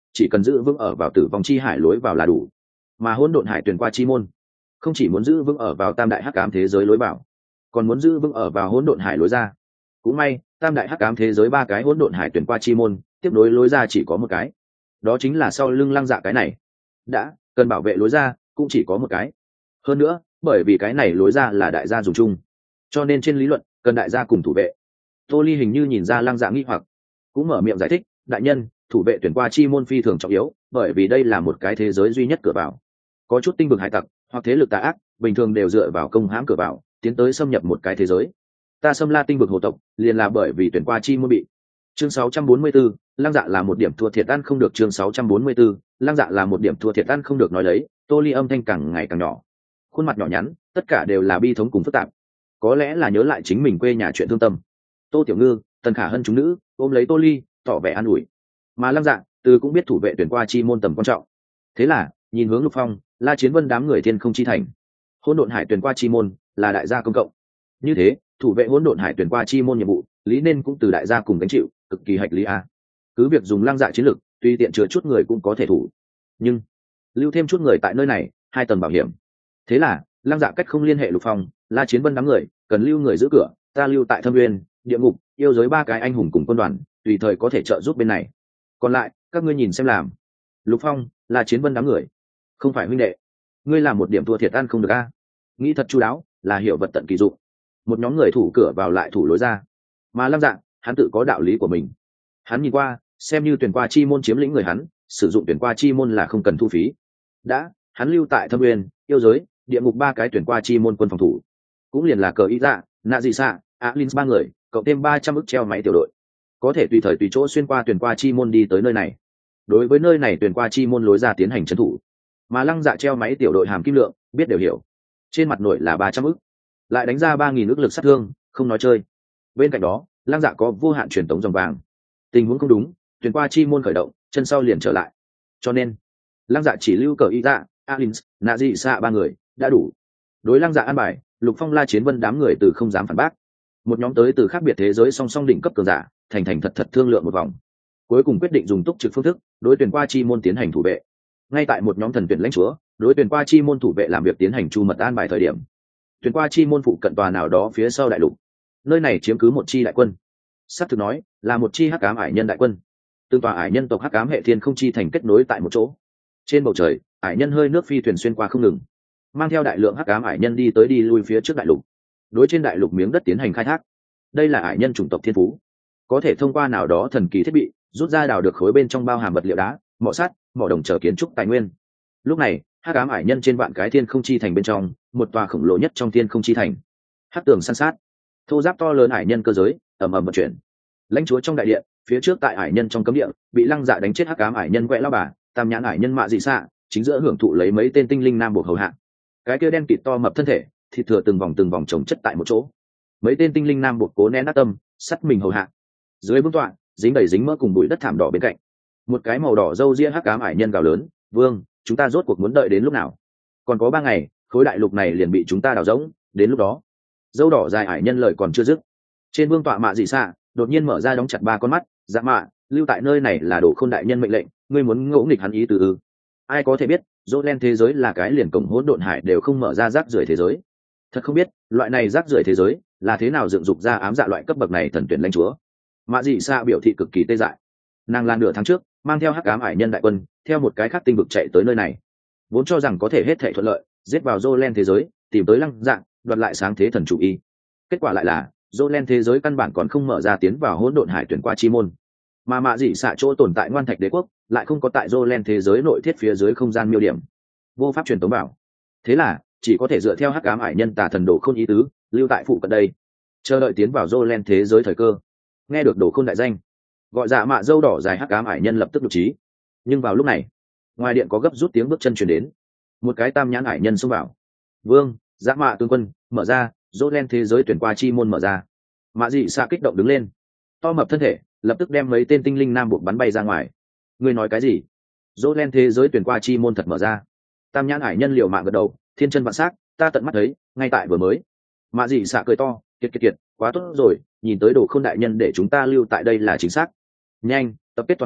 chỉ cần giữ vững ở vào tử vong chi hải lối vào là đủ. Mà hỗn độn hải tuyển qua chi môn không chỉ muốn giữ vững ở vào tam đại hắc ám thế giới lối vào, còn muốn giữ vững ở vào hỗn độn hải lối ra. Cũng may tam đại hắc ám thế giới ba cái hỗn độn hải tuyển qua chi môn tiếp nối lối ra chỉ có một cái, đó chính là sau lưng Lăng Dạ cái này. Đã cần bảo vệ lối ra cũng chỉ có một cái. Hơn nữa bởi vì cái này lối ra là đại gia dùng chung, cho nên trên lý luận cần đại gia cùng thủ vệ. Tô Ly hình như nhìn ra Lăng Dạ nghi hoặc, cũng mở miệng giải thích, đại nhân, thủ vệ tuyển qua chi môn phi thường trọng yếu, bởi vì đây là một cái thế giới duy nhất cửa vào. Có chút tinh vực hải tặc hoặc thế lực tà ác bình thường đều dựa vào công hãm cửa vào tiến tới xâm nhập một cái thế giới. Ta xâm la tinh vực hồ tộc liền là bởi vì tuyển qua chi môn bị. Chương sáu trăm bốn mươi 44, Lăng Dạ là một điểm thua thiệt ăn không được. Chương sáu trăm bốn mươi 44, Lăng Dạ là một điểm thua thiệt ăn không được. Nói lấy, Tô Ly âm thanh càng ngày càng nhỏ, khuôn mặt nhỏ nhắn, tất cả đều là bi thống cùng phức tạp. Có lẽ là nhớ lại chính mình quê nhà chuyện thương tâm. Tô Tiểu Ngư, Tần Khả Hân chúng nữ ôm lấy Tô Ly, tỏ vẻ an ủi. Mà Lăng Dạ từ cũng biết thủ vệ tuyển qua chi môn tầm quan trọng. Thế là nhìn hướng Lục Phong, La Chiến Vân đám người thiên không chi thành. Hỗn độn hải tuyển qua chi môn là đại gia công cộng, như thế thủ vệ hỗn độn hải tuyển qua chi môn nhiệm vụ lý nên cũng từ đại gia cùng gánh chịu, cực kỳ hạch lý a. Cứ việc dùng Lăng Dạ chiến lực, tùy tiện chứa chút người cũng có thể thủ, nhưng lưu thêm chút người tại nơi này, hai tầng bảo hiểm. Thế là Lăng Dạ cách không liên hệ Lục Phong, La Chiến Vân đám người, cần lưu người giữ cửa, ta lưu tại Thâm Nguyên, Địa Ngục, yêu giới ba cái anh hùng cùng quân đoàn, tùy thời có thể trợ giúp bên này. Còn lại các ngươi nhìn xem làm. Lục Phong, La Chiến Vân đám người, không phải huynh đệ, ngươi làm một điểm thua thiệt ăn không được a. Nghĩ thật chu đáo, là hiểu vật tận kỳ dụng. Một nhóm người thủ cửa vào lại thủ lối ra, mà Lăng Dạ hắn tự có đạo lý của mình. Hắn nhìn qua, xem như tuyển qua chi môn chiếm lĩnh người hắn, sử dụng tuyển qua chi môn là không cần thu phí. Đã hắn lưu tại Thâm Nguyên, yêu giới, Địa Ngục ba cái tuyển qua chi môn quân phòng thủ, cũng liền là cờ ý dạ, nạ dị xạ, Alins ba người, cộng thêm ba trăm ức treo máy tiểu đội, có thể tùy thời tùy chỗ xuyên qua tuyển qua chi môn đi tới nơi này. Đối với nơi này tuyển qua chi môn lối ra tiến hành trấn thủ, mà Lăng Dạ treo máy tiểu đội hàm kim lượng biết đều hiểu, trên mặt nội là ba trăm ức, lại đánh ra ba nghìn ức lực sát thương, không nói chơi. Bên cạnh đó Lăng Dạ có vô hạn truyền tống dòng vàng, tình huống không đúng, tuyển qua chi môn khởi động, chân sau liền trở lại. Cho nên Lăng Dạ chỉ lưu cờ y dạ, Alins, nạ dị xạ ba người đã đủ. Đối Lăng Dạ an bài, Lục Phong, La Chiến Vân đám người từ không dám phản bác. Một nhóm tới từ khác biệt thế giới song song đỉnh cấp cường giả, thành thành thật thật thương lượng một vòng, cuối cùng quyết định dùng túc trực phương thức đối tuyển qua chi môn tiến hành thủ vệ. Ngay tại một nhóm thần tuyển lãnh chúa đối tuyển qua chi môn thủ vệ làm việc tiến hành chu mật an bài thời điểm, tuyển qua chi môn phụ cận tòa nào đó phía sau đại lục, nơi này chiếm cứ một chi đại quân, sắp thực nói là một chi hắc ám ải nhân đại quân. Từng tòa ải nhân tộc hắc ám hệ thiên không chi thành kết nối tại một chỗ. Trên bầu trời, ải nhân hơi nước phi thuyền xuyên qua không ngừng, mang theo đại lượng hắc ám ải nhân đi tới đi lui phía trước đại lục, đối trên đại lục miếng đất tiến hành khai thác. Đây là ải nhân chủng tộc thiên phú, có thể thông qua nào đó thần kỳ thiết bị rút ra đào được khối bên trong bao hàm vật liệu đá, mỏ sắt, mỏ đồng chờ kiến trúc tài nguyên. Lúc này hắc ám ải nhân trên vạn cái thiên không chi thành bên trong, một tòa khổng lồ nhất trong thiên không chi thành, hắc tường san sát, thô giáp to lớn ải nhân cơ giới ầm ầm vận chuyển. Lãnh chúa trong đại điện, phía trước tại ải nhân trong cấm địa bị Lăng Dạ đánh chết hắc ám ải nhân quẹ lao bà, tam nhãn ải nhân mạ dị xạ chính giữa hưởng thụ lấy mấy tên tinh linh nam buộc hầu hạ. Cái kia đen kịt to mập thân thể, thịt thừa từng vòng từng vòng chồng chất tại một chỗ. Mấy tên tinh linh nam buộc cố nén nát tâm, sắt mình hầu hạ. Dưới vương tọa, dính đầy dính mỡ cùng bụi đất thảm đỏ bên cạnh, một cái màu đỏ râu ria hắc ám ải nhân gào lớn, vương, chúng ta rốt cuộc muốn đợi đến lúc nào? Còn có ba ngày, khối đại lục này liền bị chúng ta đào rỗng, đến lúc đó. Dâu đỏ dài ải nhân lời còn chưa dứt, trên vương tọa mạ dị xạ đột nhiên mở ra đóng chặt ba con mắt, dạ mạ, lưu tại nơi này là đồ khôn đại nhân mệnh lệnh, ngươi muốn ngỗ nghịch hắn ý từ ư? Ai có thể biết, dỗ len thế giới là cái liền cổng hỗn độn hải đều không mở ra rác rưởi thế giới. Thật không biết, loại này rác rưởi thế giới là thế nào dựng dục ra ám dạ loại cấp bậc này thần tuyển lãnh chúa. Mạ dị xạ biểu thị cực kỳ tê dại. Nàng lan nửa tháng trước mang theo hắc ám ải nhân đại quân theo một cái khác tinh vực chạy tới nơi này, vốn cho rằng có thể hết thảy thuận lợi giết vào dỗ len thế giới, tìm tới Lăng Dạ, đoạt lại sáng thế thần chủ y. Kết quả lại là dỗ len thế giới căn bản còn không mở ra tiến vào hỗn độn hải tuyển qua chi môn, mà mạ dị xạ chỗ tồn tại ngoan thạch đế quốc lại không có tại dỗ len thế giới nội thiết phía dưới không gian miêu điểm, vô pháp truyền tống vào. Thế là chỉ có thể dựa theo hắc ám ải nhân tà thần đồ khôn ý tứ, lưu tại phụ cận đây, chờ đợi tiến vào dỗ len thế giới thời cơ. Nghe được đồ khôn đại danh, gọi dạ mạ dâu đỏ dài hắc ám ải nhân lập tức nhục trí. Nhưng vào lúc này, ngoài điện có gấp rút tiếng bước chân truyền đến, một cái tam nhãn ải nhân xông vào. Vương, dạ mạ tướng quân, mở ra, dỗ len thế giới tuyển qua chi môn mở ra. Mạ dị xạ kích động đứng lên, to mập thân thể lập tức đem mấy tên tinh linh nam buộc bắn bay ra ngoài. Ngươi nói cái gì? Dỗ len thế giới tuyển qua chi môn thật mở ra? Tam nhãn ải nhân liều mạng gật đầu, thiên chân vạn s á c, ta tận mắt thấy, ngay tại vừa mới. Mạ dị xạ cười to, kiệt kiệt kiệt, quá tốt rồi, nhìn tới đồ không đại nhân để chúng ta lưu tại đây là chính xác. Nhanh, tập kết toàn quân,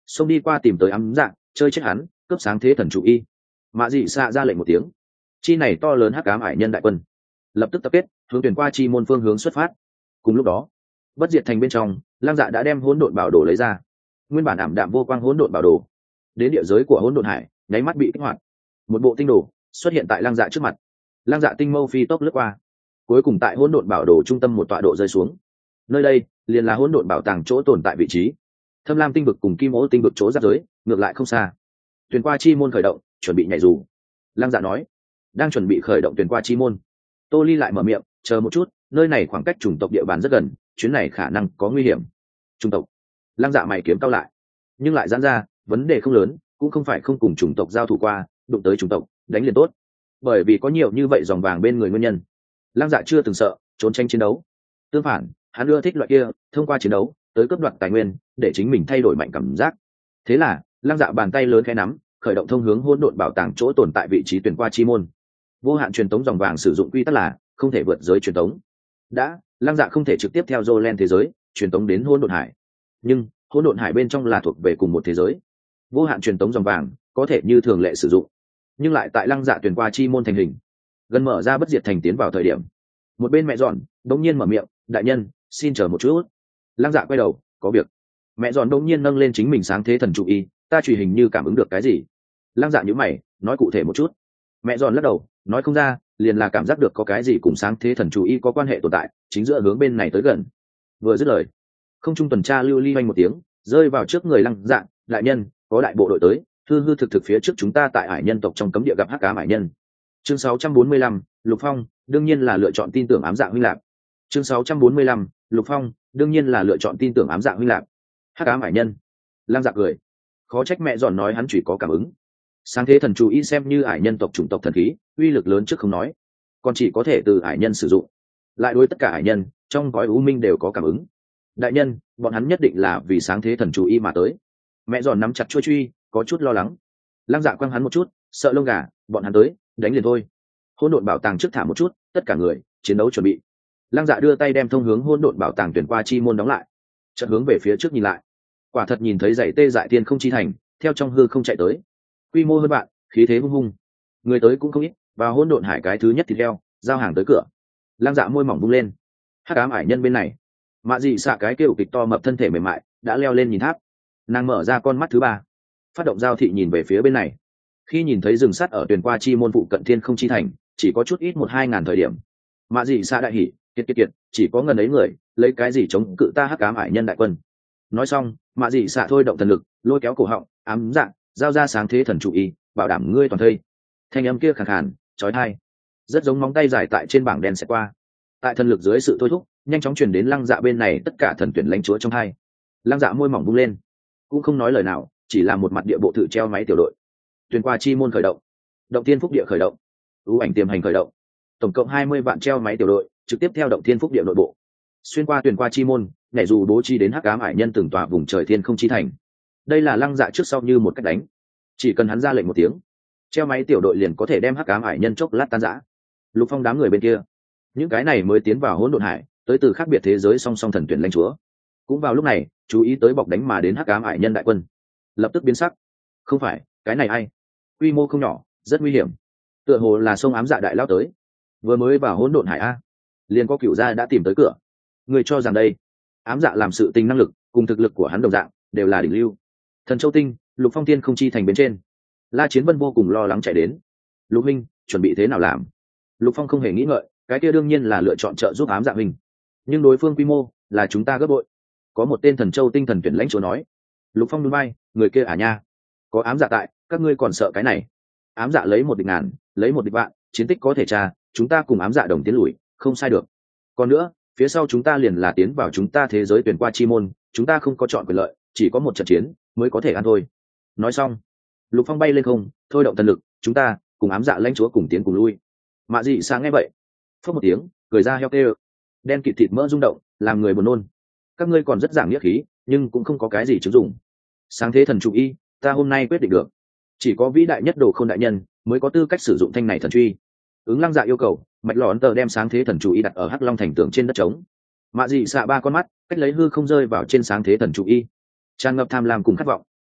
xông đi qua tìm tới ám dạ chơi chết hắn, cướp sáng thế thần chủ y. Mạ dị xạ ra lệnh một tiếng, chi này to lớn hắc ám ải nhân đại quân lập tức tập kết hướng tuyển qua chi môn phương hướng xuất phát. Cùng lúc đó, bất diệt thành bên trong, Lăng Dạ đã đem hỗn độn bảo đồ lấy ra. Nguyên bản ảm đạm vô quang hỗn độn bảo đồ đến địa giới của hỗn độn hải nháy mắt bị kích hoạt, một bộ tinh đồ xuất hiện tại Lăng Dạ trước mặt. Lăng Dạ tinh mâu phi tốc lướt qua, cuối cùng tại hỗn độn bảo đồ trung tâm một tọa độ rơi xuống. Nơi đây liền là hỗn độn bảo tàng chỗ tồn tại vị trí. Thâm lam tinh vực cùng kim ố tinh vực chỗ giáp giới ngược lại không xa. Tuyển qua chi môn khởi động, chuẩn bị nhảy dù. Lăng Dạ nói, đang chuẩn bị khởi động tuyển qua chi môn. Tô Ly lại mở miệng, chờ một chút, nơi này khoảng cách chủng tộc địa bàn rất gần, chuyến này khả năng có nguy hiểm. Chủng tộc? Lăng Dạ mày kiếm cao lại, nhưng lại giãn ra, vấn đề không lớn, cũng không phải không cùng chủng tộc giao thủ qua, đụng tới chủng tộc, đánh liền tốt. Bởi vì có nhiều như vậy dòng vàng bên người nguyên nhân, Lăng Dạ chưa từng sợ trốn tranh chiến đấu. Tương phản, hắn ưa thích loại kia thông qua chiến đấu tới cướp đoạt tài nguyên, để chính mình thay đổi mạnh cảm giác. Thế là, Lăng Dạ bàn tay lớn khẽ nắm, khởi động thông hướng hỗn độn bảo tàng chỗ tồn tại vị trí tuyển qua chi môn. Vô hạn truyền tống dòng vàng sử dụng quy tắc là không thể vượt giới truyền tống. Đã, Lăng Dạ không thể trực tiếp theo Jolen thế giới truyền tống đến hỗn độn hải, nhưng hỗn độn hải bên trong là thuộc về cùng một thế giới. Vô hạn truyền tống dòng vàng có thể như thường lệ sử dụng, nhưng lại tại Lăng Dạ tuyển qua chi môn thành hình, gần mở ra bất diệt thành tiến vào thời điểm, một bên mẹ dọn đống nhiên mở miệng, đại nhân, xin chờ một chút. Lăng Dạ quay đầu, có việc. Mẹ dọn đống nhiên nâng lên chính mình sáng thế thần trụ y, ta truy hình như cảm ứng được cái gì. Lăng Dạ nhíu mày, nói cụ thể một chút. Mẹ dọn lắc đầu, nói không ra, liền là cảm giác được có cái gì cùng sáng thế thần chủ y có quan hệ tồn tại, chính giữa hướng bên này tới gần. Vừa dứt lời, không trung tuần tra lưu ly hoanh một tiếng, rơi vào trước người Lăng Dạ, đại nhân, có đại bộ đội tới, hư hư thực thực phía trước chúng ta tại hải nhân tộc trong cấm địa gặp hắc ám hải nhân. Chương sáu trăm bốn mươi lăm, Lục Phong, đương nhiên là lựa chọn tin tưởng ám dạ huynh lạc. Chương sáu trăm bốn mươi lăm, Lục Phong, đương nhiên là lựa chọn tin tưởng ám dạ huynh lạc. Hắc ám hải nhân. Lăng Dạ cười, khó trách mẹ dọn nói hắn chỉ có cảm ứng. Sáng thế thần chú ý xem như ải nhân tộc chủng tộc thần khí, uy lực lớn trước không nói, còn chỉ có thể từ ải nhân sử dụng, lại đối tất cả ải nhân trong gói u minh đều có cảm ứng. Đại nhân, bọn hắn nhất định là vì sáng thế thần chú ý mà tới. Mẹ giòn nắm chặt chuôi truy, có chút lo lắng. Lăng Dạ quăng hắn một chút, sợ lông gà, bọn hắn tới, đánh liền thôi. Hỗn độn bảo tàng trước thả một chút, tất cả người chiến đấu chuẩn bị. Lăng Dạ đưa tay đem thông hướng hỗn độn bảo tàng tuyển qua chi môn đóng lại, chợt hướng về phía trước nhìn lại, quả thật nhìn thấy dãy tê dại tiên không chi thành theo trong hư không chạy tới, quy mô hơn bạn, khí thế hung hung, người tới cũng không ít, và hỗn độn hải cái thứ nhất thịt heo giao hàng tới cửa. Lăng Dạ môi mỏng bung lên, hắc ám ải nhân bên này, mạ dị xạ cái kêu kịch to mập thân thể mềm mại đã leo lên nhìn tháp, nàng mở ra con mắt thứ ba, phát động giao thị nhìn về phía bên này. Khi nhìn thấy rừng sắt ở tuyển qua chi môn phụ cận thiên không chi thành chỉ có chút ít một hai ngàn thời điểm, mạ dị xạ đại hỉ, kiệt kiệt kiệt, chỉ có ngần ấy người, lấy cái gì chống cự ta hắc ám ải nhân đại quân. Nói xong, mạ dị xạ thôi động thần lực, lôi kéo cổ họng, ám dạ giao ra sáng thế thần chủ y, bảo đảm ngươi toàn thây. Thanh âm kia khàn khàn, chói tai, rất giống móng tay dài tại trên bảng đen sẽ qua. Tại thần lực dưới sự thôi thúc, nhanh chóng truyền đến Lăng Dạ bên này tất cả thần tuyển lãnh chúa trong hai. Lăng Dạ môi mỏng bung lên, cũng không nói lời nào, chỉ là một mặt địa bộ thử treo máy tiểu đội. Tuyển qua chi môn khởi động, động thiên phúc địa khởi động, ưu ảnh tiềm hành khởi động, tổng cộng hai mươi vạn treo máy tiểu đội trực tiếp theo động thiên phúc địa nội bộ xuyên qua tuyển qua chi môn, nhảy dù bố trí đến hắc ám ải nhân từng tòa vùng trời thiên không chi thành. Đây là Lăng Dạ trước sau như một cách đánh, chỉ cần hắn ra lệnh một tiếng, treo máy tiểu đội liền có thể đem hắc ám ải nhân chốc lát tan rã. Lục Phong đám người bên kia, những cái này mới tiến vào hỗn độn hải, tới từ khác biệt thế giới song song thần tuyển lãnh chúa, cũng vào lúc này chú ý tới bọc đánh mà đến hắc ám ải nhân đại quân, lập tức biến sắc. Không phải, cái này ai? Quy mô không nhỏ, rất nguy hiểm. Tựa hồ là sông ám dạ đại lao tới, vừa mới vào hỗn độn hải a, liền có cửu gia đã tìm tới cửa. Người cho rằng đây, ám dạ làm sự tình năng lực cùng thực lực của hắn đồng dạng, đều là đỉnh lưu. Thần Châu Tinh, Lục Phong Tiên không chi thành bên trên, La Chiến Vân vô cùng lo lắng chạy đến. Lục minh, chuẩn bị thế nào làm? Lục Phong không hề nghĩ ngợi, cái kia đương nhiên là lựa chọn trợ giúp ám dạ mình, nhưng đối phương quy mô là chúng ta gấp bội. Có một tên Thần Châu Tinh thần tuyển lãnh chúa nói. Lục Phong nhún vai, người kia à nha, có ám dạ tại, các ngươi còn sợ cái này? Ám dạ lấy một địch ngàn, lấy một địch vạn, chiến tích có thể tra, chúng ta cùng ám dạ đồng tiến lùi, không sai được. Còn nữa, phía sau chúng ta liền là tiến vào chúng ta thế giới tuyển qua chi môn, chúng ta không có chọn quyền lợi, chỉ có một trận chiến mới có thể ăn thôi. Nói xong, Lục Phong bay lên không, thôi động thần lực, chúng ta cùng ám dạ lãnh chúa cùng tiến cùng lui. Mạ dị sáng nghe vậy, phớt một tiếng, cười ra heo kêu, đen kịt thịt mỡ rung động, làm người buồn nôn. Các ngươi còn rất giảng nghĩa khí, nhưng cũng không có cái gì chứng dụng. Sáng thế thần chủ y, ta hôm nay quyết định được, chỉ có vĩ đại nhất đồ khôn đại nhân mới có tư cách sử dụng thanh này thần truy. Ứng Lăng Dạ yêu cầu, mạch lò ấn tờ đem sáng thế thần chủ y đặt ở hắc long thành tường trên đất trống. Mạ dị xạ ba con mắt cách lấy hư không rơi vào trên sáng thế thần chủ y, tràn ngập tham lam cùng khát vọng.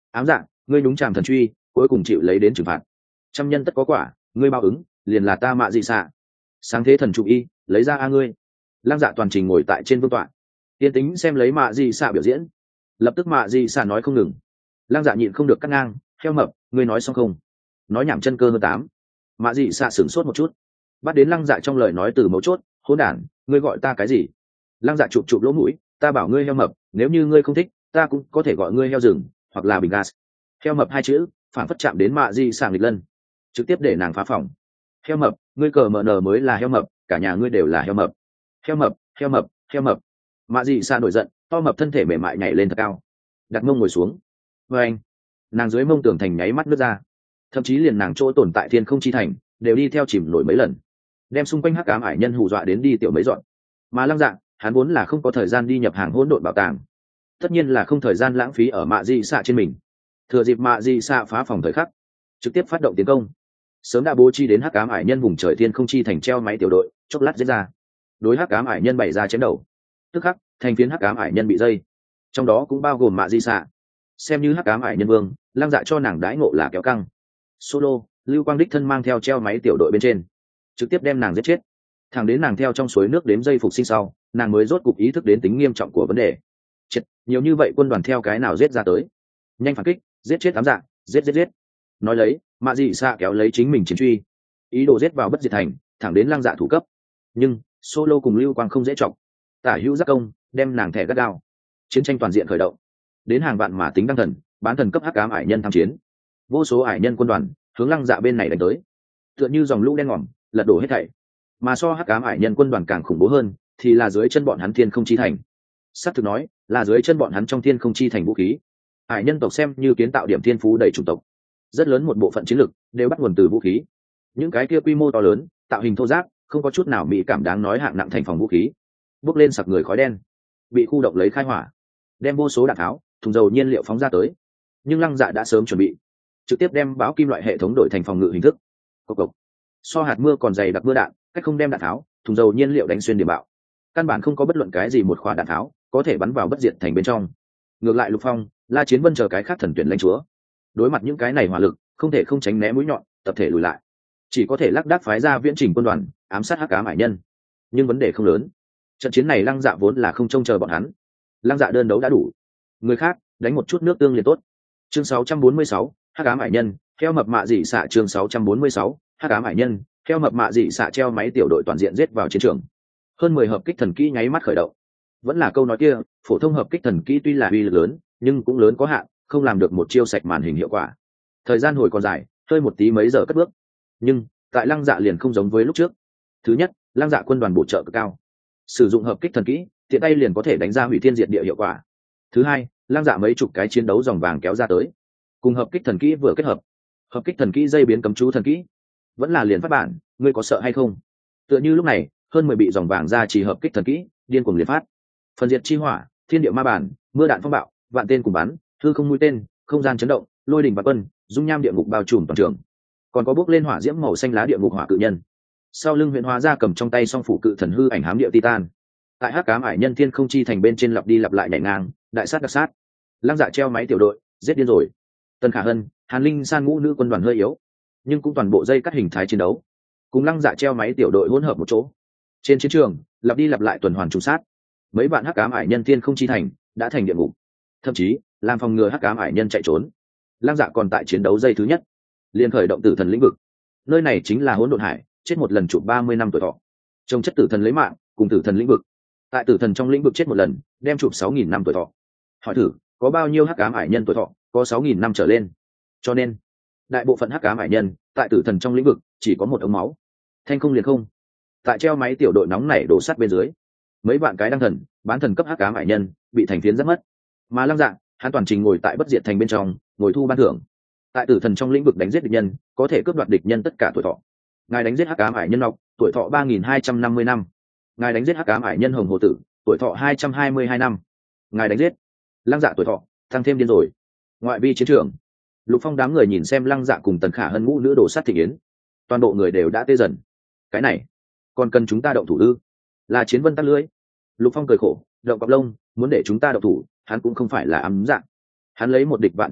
Ám dạ, ngươi nhúng chàm thần truy, cuối cùng chịu lấy đến trừng phạt. Trăm nhân tất có quả, ngươi bao ứng, liền là ta mạ dị xạ. Sáng thế thần trụ y, lấy ra a ngươi. Lăng dạ toàn trình ngồi tại trên vương tọa, yên tĩnh xem lấy mạ dị xạ biểu diễn. Lập tức mạ dị xạ nói không ngừng. Lăng dạ nhịn không được cắt ngang, heo mập, ngươi nói xong không? Nói nhảm chân cơ hơn tám. Mạ dị xạ sửng sốt một chút, bắt đến lăng dạ trong lời nói từ mấu chốt. Hỗn đản, ngươi gọi ta cái gì? Lăng dạ chụp chụp lỗ mũi, ta bảo ngươi heo mập, nếu như ngươi không thích, ta cũng có thể gọi ngươi heo rừng, hoặc là bình gas. Heo mập hai chữ phản phất chạm đến mạ di sàng lịch lân, trực tiếp để nàng phá phòng. Heo mập, ngươi cờ mờ nờ mới là heo mập, cả nhà ngươi đều là heo mập. Heo mập, heo mập, heo mập. Mạ di sa nổi giận, to mập thân thể mềm mại nhảy lên thật cao, đặt mông ngồi xuống. Vê anh, nàng dưới mông tường thành nháy mắt nước ra, thậm chí liền nàng chỗ tồn tại thiên không chi thành đều đi theo chìm nổi mấy lần, đem xung quanh hắc ám ải nhân hù dọa đến đi tiểu mấy dọn. Mà lăng dạ, hắn vốn là không có thời gian đi nhập hàng hỗn độn bảo tàng, tất nhiên là không thời gian lãng phí ở mạ di xạ trên mình. Thừa dịp mạ di xạ phá phòng thời khắc, trực tiếp phát động tiến công. Sớm đã bố trí đến hắc ám ải nhân vùng trời thiên không chi thành treo máy tiểu đội, chốc lát giết ra. Đối hắc ám ải nhân bày ra chém đầu, tức khắc thành phiến hắc ám ải nhân bị dây, trong đó cũng bao gồm mạ di xạ. Xem như hắc ám ải nhân vương, lăng dạ cho nàng đãi ngộ là kéo căng. Solo, lưu quang đích thân mang theo treo máy tiểu đội bên trên, trực tiếp đem nàng giết chết. Thẳng đến nàng theo trong suối nước đếm giây phục sinh sau, nàng mới rốt cục ý thức đến tính nghiêm trọng của vấn đề. Chết, nhiều như vậy quân đoàn theo cái nào giết ra tới? Nhanh phản kích, giết chết ám dạ, giết giết giết. Nói lấy, mạ dị xạ kéo lấy chính mình chiến truy, ý đồ giết vào bất diệt thành, thẳng đến lăng dạ thủ cấp. Nhưng Solo cùng lưu quang không dễ chọc, tả hữu giác công, đem nàng thẻ gắt gao. Chiến tranh toàn diện khởi động, đến hàng vạn mà tính đăng thần, bán thần cấp hắc ám ải nhân tham chiến. Vô số ải nhân quân đoàn hướng lăng dạ bên này đánh tới, tựa như dòng lũ đen ngòm, lật đổ hết thảy. Mà so hắc ám ải nhân quân đoàn càng khủng bố hơn thì là dưới chân bọn hắn thiên không chi thành. Sắp thực nói là dưới chân bọn hắn trong thiên không chi thành vũ khí. Ải nhân tộc xem như kiến tạo điểm thiên phú đầy chủng tộc, rất lớn một bộ phận chiến lực đều bắt nguồn từ vũ khí. Những cái kia quy mô to lớn, tạo hình thô ráp, không có chút nào mỹ cảm đáng nói hạng nặng thành phòng vũ khí, bốc lên sặc người khói đen, bị khu động lấy khai hỏa, đem vô số đạn tháo, thùng dầu nhiên liệu phóng ra tới. Nhưng lăng dạ đã sớm chuẩn bị, trực tiếp đem bão kim loại hệ thống đổi thành phòng ngự hình thức. Cộc cộc. So hạt mưa còn dày đặc mưa đạn, cách không đem đạn tháo, thùng dầu nhiên liệu đánh xuyên điểm bạo. Căn bản không có bất luận cái gì một khoả đạn tháo có thể bắn vào bất diệt thành bên trong. Ngược lại Lục Phong, La Chiến Vân chờ cái khác thần tuyển lãnh chúa, đối mặt những cái này hỏa lực, không thể không tránh né mũi nhọn, tập thể lùi lại, chỉ có thể lác đác phái ra viễn trình quân đoàn ám sát hắc ám ải nhân. Nhưng vấn đề không lớn, trận chiến này lăng dạ vốn là không trông chờ bọn hắn, lăng dạ đơn đấu đã đủ, người khác đánh một chút nước tương liền tốt. Chương sáu trăm bốn mươi sáu, hắc ám ải nhân theo mập mạ dị xạ. Chương sáu trăm bốn mươi sáu, hắc ám ải nhân theo mập mạ dị xạ treo máy tiểu đội toàn diện giết vào chiến trường. Hơn mười hợp kích thần kỹ nháy mắt khởi động. Vẫn là câu nói kia, phổ thông hợp kích thần kỹ tuy là uy lực lớn, nhưng cũng lớn có hạn, không làm được một chiêu sạch màn hình hiệu quả. Thời gian hồi còn dài, hơi một tí mấy giờ cất bước. Nhưng tại lăng dạ liền không giống với lúc trước. Thứ nhất, lăng dạ quân đoàn bổ trợ cực cao, sử dụng hợp kích thần kỹ tiện tay liền có thể đánh ra hủy thiên diệt địa hiệu quả. Thứ hai, lăng dạ mấy chục cái chiến đấu dòng vàng kéo ra tới, cùng hợp kích thần kỹ vừa kết hợp. Hợp kích thần kỹ dây biến cấm chú thần kỹ, vẫn là liền phát bản, ngươi có sợ hay không? Tựa như lúc này, hơn mười bị dòng vàng ra chỉ hợp kích thần kỹ, điên cuồng liệt phát. Phần diệt chi hỏa, thiên địa ma bản, mưa đạn phong bạo, vạn tên cùng bắn, hư không mũi tên, không gian chấn động, lôi đình và quân, dung nham địa ngục bao trùm toàn trường. Còn có bước lên hỏa diễm màu xanh lá địa ngục hỏa cự nhân. Sau lưng huyền hóa ra cầm trong tay song phủ cự thần hư ảnh hám địa titan. Tại hắc ám ải nhân thiên không chi thành bên trên lặp đi lặp lại nhảy ngang, đại sát đặc sát. Lăng dạ treo máy tiểu đội, giết điên rồi. Tân Khả Hân, Hàn Linh San ngũ nữ quân đoàn hơi yếu, nhưng cũng toàn bộ dây cắt hình thái chiến đấu, cùng lăng dạ treo máy tiểu đội hỗn hợp một chỗ. Trên chiến trường, lặp đi lặp lại tuần hoàn trùng sát. Mấy bạn hắc ám ải nhân thiên không chi thành đã thành địa ngục, thậm chí làm phòng ngừa hắc ám ải nhân chạy trốn. Lăng dạ còn tại chiến đấu dây thứ nhất, liền khởi động tử thần lĩnh vực. Nơi này chính là hỗn độn hải, chết một lần chụp ba mươi năm tuổi thọ. Trông chất tử thần lấy mạng, cùng tử thần lĩnh vực. Tại tử thần trong lĩnh vực chết một lần, đem chụp sáu nghìn năm tuổi thọ. Hỏi thử, có bao nhiêu hắc ám ải nhân tuổi thọ có sáu nghìn năm trở lên? Cho nên, đại bộ phận hắc ám ải nhân tại tử thần trong lĩnh vực chỉ có một ống máu. Thanh không liền không. Tại treo máy tiểu đội nóng nảy đổ sắt bên dưới, mấy bạn cái đăng thần, bán thần cấp hắc ám ải nhân bị thành phiến rất mất. Mà Lăng Dạ, hắn toàn trình ngồi tại bất diệt thành bên trong, ngồi thu ban thưởng. Tại tử thần trong lĩnh vực đánh giết địch nhân, có thể cướp đoạt địch nhân tất cả tuổi thọ. Ngài đánh giết hắc ám ải nhân ngọc, tuổi thọ ba nghìn hai trăm năm mươi năm. Ngài đánh giết hắc ám ải nhân hồng hồ tử, tuổi thọ hai trăm hai mươi hai năm. Ngài đánh giết Lăng Dạ tuổi thọ tăng thêm điên rồi. Ngoại vi chiến trường, Lục Phong đám người nhìn xem Lăng Dạ cùng Tần Khả Hân ngũ nữ đổ sát thị yến, toàn bộ người đều đã tê dần. Cái này còn cần chúng ta động thủ ư? Là Chiến Vân tắt lưới. Lục Phong cười khổ, động cọp lông, muốn để chúng ta động thủ, hắn cũng không phải là ấm dạng. Hắn lấy một địch vạn chiến tích,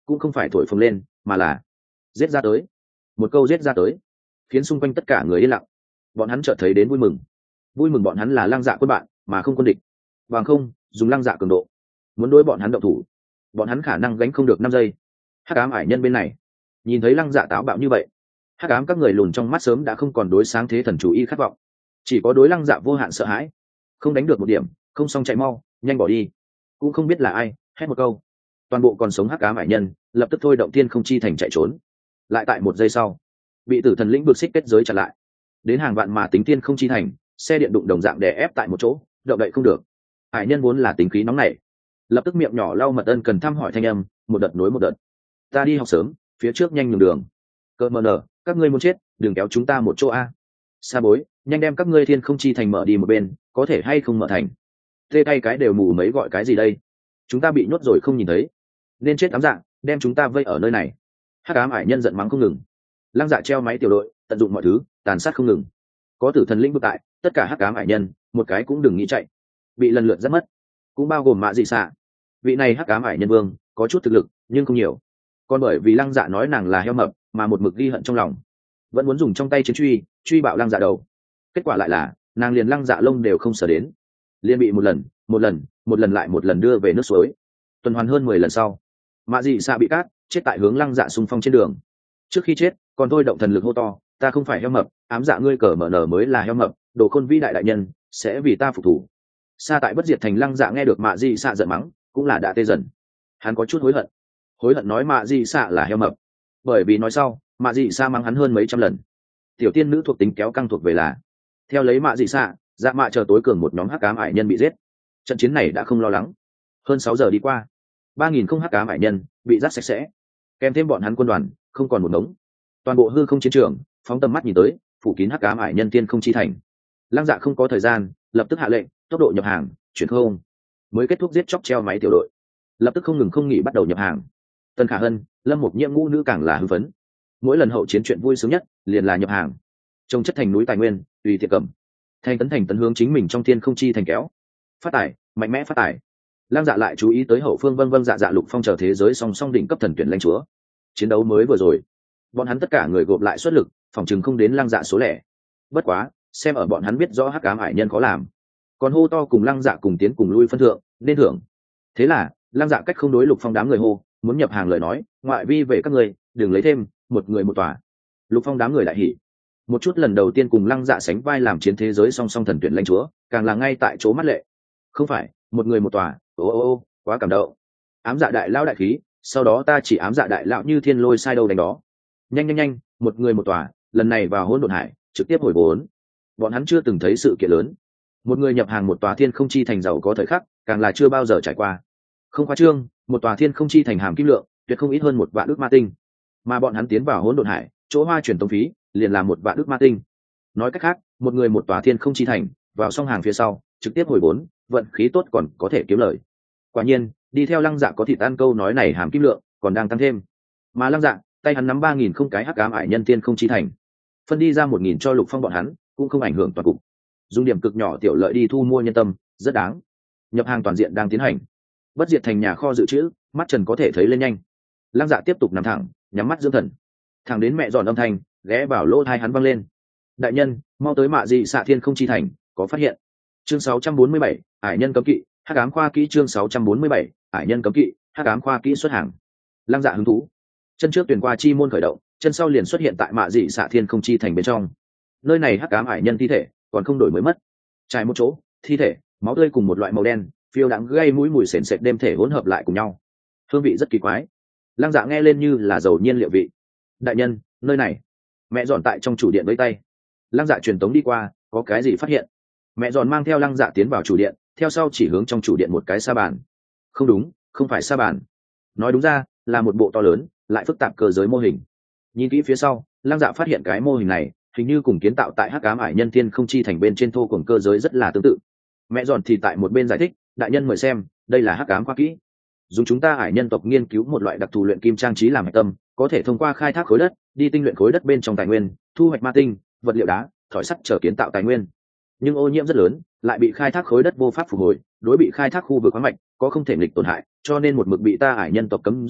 cũng không phải thổi phồng lên mà là giết ra tới. Một câu giết ra tới khiến xung quanh tất cả người yên lặng. Bọn hắn chợt thấy đến vui mừng, vui mừng bọn hắn là Lăng Dạ quân bạn mà không quân địch. Bằng không dùng Lăng Dạ cường độ muốn đối bọn hắn động thủ, bọn hắn khả năng gánh không được năm giây. Hắc ám ải nhân bên này nhìn thấy Lăng Dạ táo bạo như vậy, hắc ám các người lùn trong mắt sớm đã không còn đối sáng thế thần chủ y khát vọng, chỉ có đối Lăng Dạ vô hạn sợ hãi. Không đánh được một điểm, không xong chạy mau, nhanh bỏ đi. Cũng không biết là ai hét một câu, toàn bộ còn sống hắc ám ải nhân lập tức thôi động thiên không chi thành chạy trốn. Lại tại một giây sau bị tử thần lĩnh vực xích kết giới chặn lại. Đến hàng vạn mà tính thiên không chi thành, xe điện đụng đồng dạng đè ép tại một chỗ, động đậy không được. Hải nhân vốn là tính khí nóng nảy, lập tức miệng nhỏ lau mật ân cần thăm hỏi thanh âm, một đợt nối một đợt. Ta đi học sớm, phía trước nhanh nhường đường. Cơ mờ nở, các ngươi muốn chết, đừng kéo chúng ta một chỗ a. Sa bối, nhanh đem các ngươi thiên không chi thành mở đi một bên, có thể hay không mở thành. Tê tay cái đều mù mấy gọi cái gì đây? Chúng ta bị nhốt rồi không nhìn thấy, nên chết ám dạng, đem chúng ta vây ở nơi này. Hắc ám hải nhân giận mắng không ngừng. Lăng Dạ treo máy tiểu đội, tận dụng mọi thứ, tàn sát không ngừng. Có tử thần linh vực tại, tất cả hắc ám hải nhân một cái cũng đừng nghĩ chạy, bị lần lượt rất mất, cũng bao gồm Mạ Dị Xạ. Vị này hắc ám hải nhân vương có chút thực lực nhưng không nhiều, còn bởi vì Lăng Dạ nói nàng là heo mập mà một mực ghi hận trong lòng, vẫn muốn dùng trong tay chiến truy truy bạo Lăng Dạ đầu. Kết quả lại là nàng liền Lăng Dạ lông đều không sờ đến, liền bị một lần một lần một lần lại một lần đưa về nước suối. Tuần hoàn hơn mười lần sau, Mạ Dị Xạ bị cát chết tại hướng Lăng Dạ xung phong trên đường. Trước khi chết còn thôi động thần lực hô to, ta không phải heo mập, ám dạ ngươi cờ mở nở mới là heo mập, đồ khôn vĩ đại đại nhân sẽ vì ta phục thủ. Xa tại bất diệt thành Lăng Dạ nghe được Mạ Dị Xạ giận mắng, cũng là đã tê dần. Hắn có chút hối hận, hối hận nói Mạ Dị Xạ là heo mập, bởi vì nói sau Mạ Dị Xạ mắng hắn hơn mấy trăm lần. Tiểu tiên nữ thuộc tính kéo căng thuộc về là theo lấy Mạ Dị Xạ, dạ mạ chờ tối cường một nhóm hắc ám ải nhân bị giết. Trận chiến này đã không lo lắng. Hơn sáu giờ đi qua, ba nghìn không hắc ám ải nhân bị giết sạch sẽ, kèm thêm bọn hắn quân đoàn không còn một ngống. Toàn bộ hư không chiến trường phóng tầm mắt nhìn tới, phủ kín hắc ám ải nhân tiên không chi thành. Lăng Dạ không có thời gian, lập tức hạ lệnh tốc độ nhập hàng, chuyển không. Mới kết thúc giết chóc treo máy tiểu đội, lập tức không ngừng không nghỉ bắt đầu nhập hàng. Tân Khả Hân, Lâm Mục Nhiễm ngũ nữ càng là hưng phấn. Mỗi lần hậu chiến chuyện vui sướng nhất liền là nhập hàng, trông chất thành núi tài nguyên, tùy tiện cầm, thành tấn thành tấn hướng chính mình trong thiên không chi thành kéo. Phát tài, mạnh mẽ phát tài. Lăng Dạ lại chú ý tới hậu phương vân vân dạ dạ lục phong chờ thế giới song song đỉnh cấp thần tuyển lãnh chúa. Chiến đấu mới vừa rồi, bọn hắn tất cả người gộp lại xuất lực, phòng chừng không đến Lăng Dạ số lẻ. Bất quá, xem ở bọn hắn biết rõ hắc ám ải nhân khó làm, còn hô to cùng Lăng Dạ cùng tiến cùng lui phân thượng, nên thưởng. Thế là Lăng Dạ cách không đối lục phong đám người hô, muốn nhập hàng lời nói, ngoại vi về các người, đừng lấy thêm, một người một tòa. Lục phong đám người đại hỉ. Một chút lần đầu tiên cùng Lăng Dạ sánh vai làm chiến thế giới song song thần tuyển lãnh chúa, càng là ngay tại chỗ mắt lệ. Không phải một người một tòa, ô ô ô, quá cảm động. Ám dạ đại lão đại khí, sau đó ta chỉ ám dạ đại lão như thiên lôi sai đâu đánh đó. Nhanh nhanh nhanh, một người một tòa, lần này vào hỗn độn hải, trực tiếp hồi vốn. Bọn hắn chưa từng thấy sự kiện lớn, một người nhập hàng một tòa thiên không chi thành giàu có thời khắc, càng là chưa bao giờ trải qua. Không khoa trương, một tòa thiên không chi thành hàm kim lượng, tuyệt không ít hơn một vạn ước ma tinh. Mà bọn hắn tiến vào hỗn độn hải, chỗ hoa truyền tống phí liền là một vạn ước ma tinh. Nói cách khác, một người một tòa thiên không chi thành, vào xong hàng phía sau, trực tiếp hồi vốn, vận khí tốt còn có thể kiếm lời. Quả nhiên, đi theo Lăng Dạ có thịt ăn câu nói này hàm kim lượng còn đang tăng thêm. Mà Lăng Dạ, tay hắn nắm ba nghìn không cái hắc ám ải nhân tiên không chi thành, phân đi ra một nghìn cho lục phong bọn hắn, cũng không ảnh hưởng toàn cục. Dùng điểm cực nhỏ tiểu lợi đi thu mua nhân tâm, rất đáng. Nhập hàng toàn diện đang tiến hành. Bất diệt thành nhà kho dự trữ, mắt trần có thể thấy lên nhanh. Lăng Dạ tiếp tục nằm thẳng, nhắm mắt dưỡng thần. Thẳng đến mẹ giòn âm thanh ghé vào lỗ tai hắn văng lên. Đại nhân, mau tới Mạ Dị Xạ thiên không chi thành, có phát hiện. Chương sáu trăm bốn mươi bảy, ải nhân cấm kỵ, hắc ám khoa kỹ chương sáu trăm bốn mươi bảy, ải nhân cấm kỵ, hắc ám khoa kỹ xuất hàng. Lăng Dạ hứng thú. Chân trước tuyển qua chi môn khởi động, chân sau liền xuất hiện tại Mạ Dị Xạ thiên không chi thành bên trong. Nơi này hắc ám ải nhân thi thể còn không đổi mới mất, trải một chỗ, thi thể, máu tươi cùng một loại màu đen, phiêu đãng gây mũi mùi sền sệt đêm thể hỗn hợp lại cùng nhau, hương vị rất kỳ quái. Lăng Dạ nghe lên như là dầu nhiên liệu vị. Đại nhân, nơi này. Mẹ dọn tại trong chủ điện với tay. Lăng Dạ truyền tống đi qua, có cái gì phát hiện? Mẹ dọn mang theo Lăng Dạ tiến vào chủ điện, theo sau chỉ hướng trong chủ điện một cái sa bàn. Không đúng, không phải sa bàn, nói đúng ra là một bộ to lớn lại phức tạp cơ giới mô hình. Nhìn kỹ phía sau, Lăng Dạ phát hiện cái mô hình này hình như cùng kiến tạo tại hắc ám ải nhân thiên không chi thành bên trên thô cùng cơ giới rất là tương tự. Mẹ dọn thì tại một bên giải thích, đại nhân mời xem, đây là hắc ám khoa kỹ, dùng chúng ta ải nhân tộc nghiên cứu một loại đặc thù luyện kim trang trí làm hạch tâm, có thể thông qua khai thác khối đất đi tinh luyện khối đất bên trong tài nguyên, thu hoạch ma tinh, vật liệu đá, thỏi sắt trở kiến tạo tài nguyên. Nhưng ô nhiễm rất lớn, lại bị khai thác khối đất vô pháp phục hồi, đối bị khai thác khu vực khoáng mạch có không thể nghịch tổn hại, cho nên một mực bị ta ải nhân tộc cấm dùng,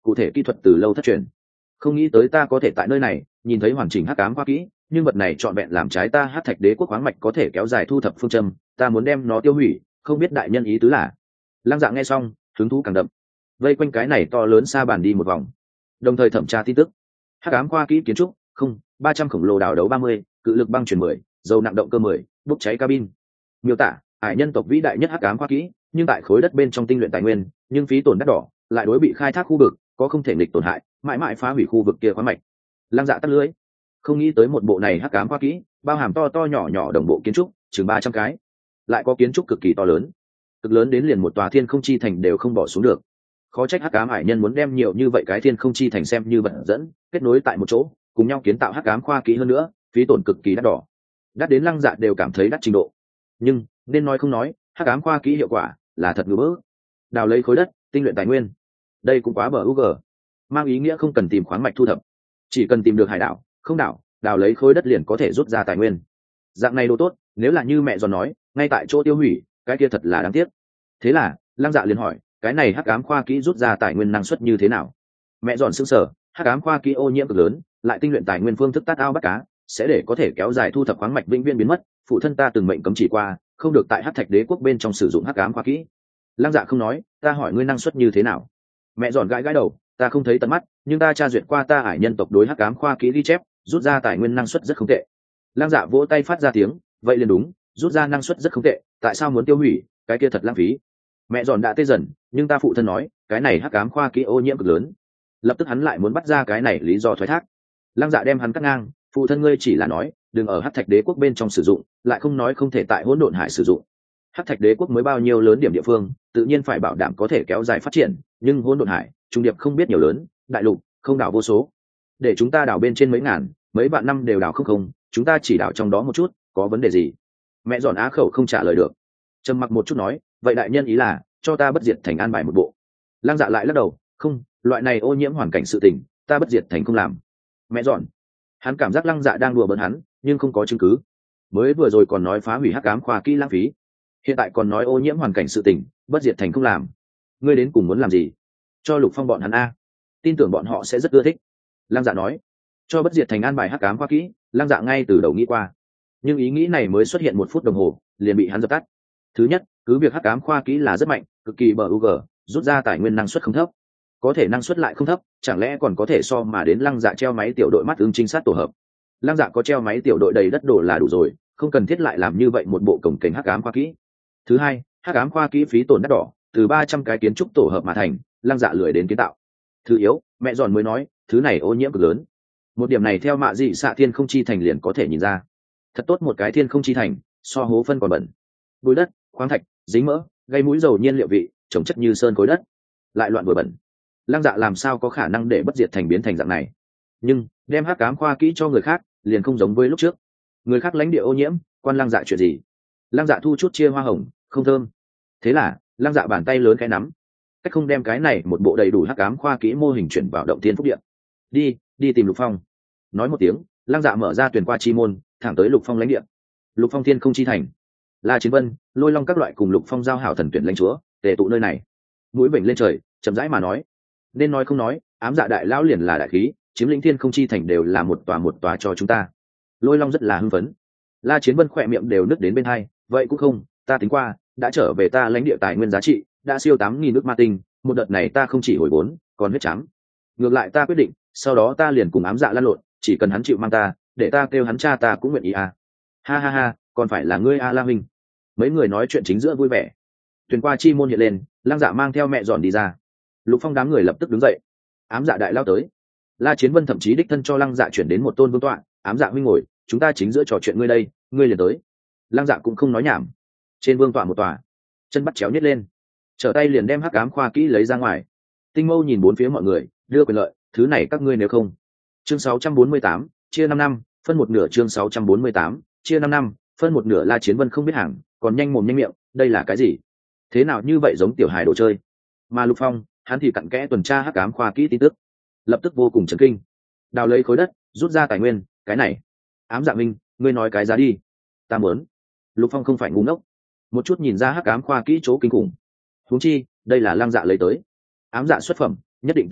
cụ thể kỹ thuật từ lâu thất truyền. Không nghĩ tới ta có thể tại nơi này nhìn thấy hoàn chỉnh hắc ám khoa kỹ, nhưng vật này trọn vẹn làm trái ta hắc thạch đế quốc khoáng mạch có thể kéo dài thu thập phương châm, ta muốn đem nó tiêu hủy, không biết đại nhân ý tứ là. Lăng Dạ nghe xong hứng thú càng đậm, vây quanh cái này to lớn sa bàn đi một vòng, đồng thời thẩm tra tin tức. Hắc ám khoa kỹ kiến trúc không ba trăm khổng lồ đào đấu ba mươi, cự lực băng chuyển mười, dầu nặng động cơ mười, bốc cháy cabin. Miêu tả hải nhân tộc vĩ đại nhất hắc ám khoa kỹ, nhưng tại khối đất bên trong tinh luyện tài nguyên, nhưng phí tổn đắt đỏ, lại đối bị khai thác khu vực có không thể nghịch tổn hại, mãi mãi phá hủy khu vực kia khoáng mạch. Lăng Dạ tắt lưới, không nghĩ tới một bộ này hắc ám khoa kỹ bao hàm to to nhỏ nhỏ đồng bộ kiến trúc chừng ba trăm cái, lại có kiến trúc cực kỳ to lớn, cực lớn đến liền một tòa thiên không chi thành đều không bỏ xuống được. Khó trách hắc ám hải nhân muốn đem nhiều như vậy cái thiên không chi thành xem như vật dẫn kết nối tại một chỗ, cùng nhau kiến tạo hắc ám khoa kỹ hơn nữa, phí tổn cực kỳ đắt đỏ, đắt đến Lăng Dạ đều cảm thấy đắt trình độ. Nhưng nên nói không nói, hắc ám khoa kỹ hiệu quả là thật ngứa bỡ. Đào lấy khối đất, tinh luyện tài nguyên, đây cũng quá bờ u gờ, mang ý nghĩa không cần tìm khoáng mạch thu thập, chỉ cần tìm được hải đảo không đảo, đào lấy khối đất liền có thể rút ra tài nguyên. Dạng này đồ tốt, nếu là như mẹ giòn nói ngay tại chỗ tiêu hủy, cái kia thật là đáng tiếc. Thế là Lăng Dạ liền hỏi, cái này hắc ám khoa kỹ rút ra tài nguyên năng suất như thế nào? Mẹ giòn sững sờ, hắc ám khoa kỹ ô nhiễm cực lớn, lại tinh luyện tài nguyên phương thức tát ao bắt cá, sẽ để có thể kéo dài thu thập khoáng mạch vĩnh viễn biến mất. Phụ thân ta từng mệnh cấm chỉ qua, không được tại hắc thạch đế quốc bên trong sử dụng hắc ám khoa kỹ. Lăng Dạ không nói, ta hỏi ngươi năng suất như thế nào? Mẹ giòn gãi gãi đầu, ta không thấy tận mắt, nhưng ta tra duyệt qua ta ải nhân tộc đối hắc ám khoa kỹ ghi chép, rút ra tài nguyên năng suất rất không tệ. Lăng Dạ vỗ tay phát ra tiếng, vậy liền đúng, rút ra năng suất rất không tệ, tại sao muốn tiêu hủy, cái kia thật lãng phí. Mẹ giòn đã tê dần, nhưng ta phụ thân nói cái này hắc ám khoa kỹ ô nhiễm cực lớn, lập tức hắn lại muốn bắt ra cái này lý do thoái thác. Lăng Dạ đem hắn cắt ngang, phụ thân ngươi chỉ là nói đừng ở hắc thạch đế quốc bên trong sử dụng, lại không nói không thể tại hỗn độn hải sử dụng. Hắc thạch đế quốc mới bao nhiêu lớn điểm địa phương, tự nhiên phải bảo đảm có thể kéo dài phát triển, nhưng hỗn độn hải trung điệp không biết nhiều lớn, đại lục không đảo vô số, để chúng ta đảo bên trên mấy ngàn mấy vạn năm đều đảo không không, chúng ta chỉ đảo trong đó một chút, có vấn đề gì? Mẹ giòn á khẩu không trả lời được, trầm mặc một chút nói, vậy đại nhân ý là cho ta bất diệt thành an bài một bộ. Lăng Dạ lại lắc đầu, không, loại này ô nhiễm hoàn cảnh sự tình, ta bất diệt thành không làm. Mẹ giòn, hắn cảm giác Lăng Dạ đang đùa bỡn hắn, nhưng không có chứng cứ. Mới vừa rồi còn nói phá hủy hắc ám khoa kỹ lãng phí, hiện tại còn nói ô nhiễm hoàn cảnh sự tình, bất diệt thành không làm. Ngươi đến cùng muốn làm gì? Cho Lục Phong bọn hắn a, tin tưởng bọn họ sẽ rất ưa thích. Lăng Dạ nói, cho bất diệt thành an bài hắc ám khoa kỹ. Lăng Dạ ngay từ đầu nghĩ qua, nhưng ý nghĩ này mới xuất hiện một phút đồng hồ liền bị hắn dập tắt. Thứ nhất, cứ việc hắc ám khoa kỹ là rất mạnh, cực kỳ bờ u g, rút ra tài nguyên năng suất không thấp, có thể năng suất lại không thấp, chẳng lẽ còn có thể so mà đến Lăng Dạ treo máy tiểu đội mắt ứng trinh sát tổ hợp. Lăng Dạ có treo máy tiểu đội đầy đất đổ là đủ rồi, không cần thiết lại làm như vậy một bộ cổng kềnh hắc ám khoa kỹ. Thứ hai, hắc ám khoa kỹ phí tổn đắt đỏ, từ ba trăm cái kiến trúc tổ hợp mà thành, Lăng Dạ lười đến kiến tạo. Thứ yếu, mẹ giòn mới nói thứ này ô nhiễm cực lớn, một điểm này theo mạ dị xạ thiên không chi thành liền có thể nhìn ra. Thật tốt một cái thiên không chi thành, so hố phân còn bẩn, bụi đất, khoáng thạch, dính mỡ, gây mũi dầu nhiên liệu vị, trồng chất như sơn khối đất, lại loạn vừa bẩn. Lăng Dạ làm sao có khả năng để bất diệt thành biến thành dạng này? Nhưng đem hắc ám khoa kỹ cho người khác liền không giống với lúc trước, người khác lãnh địa ô nhiễm, quan Lăng Dạ chuyện gì? Lăng Dạ thu chút chia hoa hồng, không thơm. Thế là Lăng Dạ bàn tay lớn cái nắm, cách không đem cái này một bộ đầy đủ hắc ám khoa kỹ mô hình chuyển vào động thiên phúc điện. Đi, đi tìm Lục Phong. Nói một tiếng, Lăng Dạ mở ra tuyển qua chi môn, thẳng tới Lục Phong lãnh địa. Lục Phong thiên không chi thành, La Chiến Vân, Lôi Long các loại cùng Lục Phong giao hảo thần tuyển lãnh chúa tề tụ nơi này. Mũi vểnh lên trời, chậm rãi mà nói, nên nói không nói, ám dạ đại lão liền là đại khí, chiếm lĩnh thiên không chi thành đều là một tòa một tòa cho chúng ta. Lôi Long rất là hưng phấn. La Chiến Vân khỏe miệng đều nứt đến bên hai, vậy cũng không, ta tính qua, đã trở về ta lãnh địa tài nguyên giá trị đã siêu tám nghìn nước ma tinh, một đợt này ta không chỉ hồi vốn, còn huyết trắng. Ngược lại ta quyết định, sau đó ta liền cùng ám dạ lăn lộn, chỉ cần hắn chịu mang ta, để ta kêu hắn cha ta cũng nguyện ý à. Ha ha ha, còn phải là ngươi a La huynh. Mấy người nói chuyện chính giữa vui vẻ. Thuyền qua chi môn hiện lên, Lăng Dạ mang theo mẹ dọn đi ra. Lục Phong đám người lập tức đứng dậy. Ám dạ đại lao tới. La Chiến Vân thậm chí đích thân cho Lăng Dạ chuyển đến một tôn vương tọa. Ám dạ huynh ngồi, chúng ta chính giữa trò chuyện ngươi đây, ngươi liền tới. Lăng Dạ cũng không nói nhảm. Trên vương tọa một tòa, chân bắt chéo nhét lên, trở tay liền đem hắc ám khoa kỹ lấy ra ngoài. Tinh Mâu nhìn bốn phía mọi người, đưa quyền lợi, thứ này các ngươi nếu không. Chương sáu trăm bốn mươi tám, chia năm năm, phân một nửa. Chương sáu trăm bốn mươi tám, chia năm năm, phân một nửa. La Chiến Vân không biết hàng, còn nhanh mồm nhanh miệng, đây là cái gì? Thế nào như vậy giống tiểu hài đồ chơi? Mà Lục Phong, hắn thì cặn kẽ tuần tra hắc ám khoa kỹ tin tức, lập tức vô cùng chấn kinh. Đào lấy khối đất, rút ra tài nguyên, cái này. Ám dạ minh, ngươi nói cái giá đi. Ta muốn. Lục Phong không phải ngu ngốc, một chút nhìn ra hắc ám khoa kỹ chỗ kinh khủng. Huống chi, đây là Lăng Dạ lấy tới. Ám dạ xuất phẩm, nhất định tinh phẩm,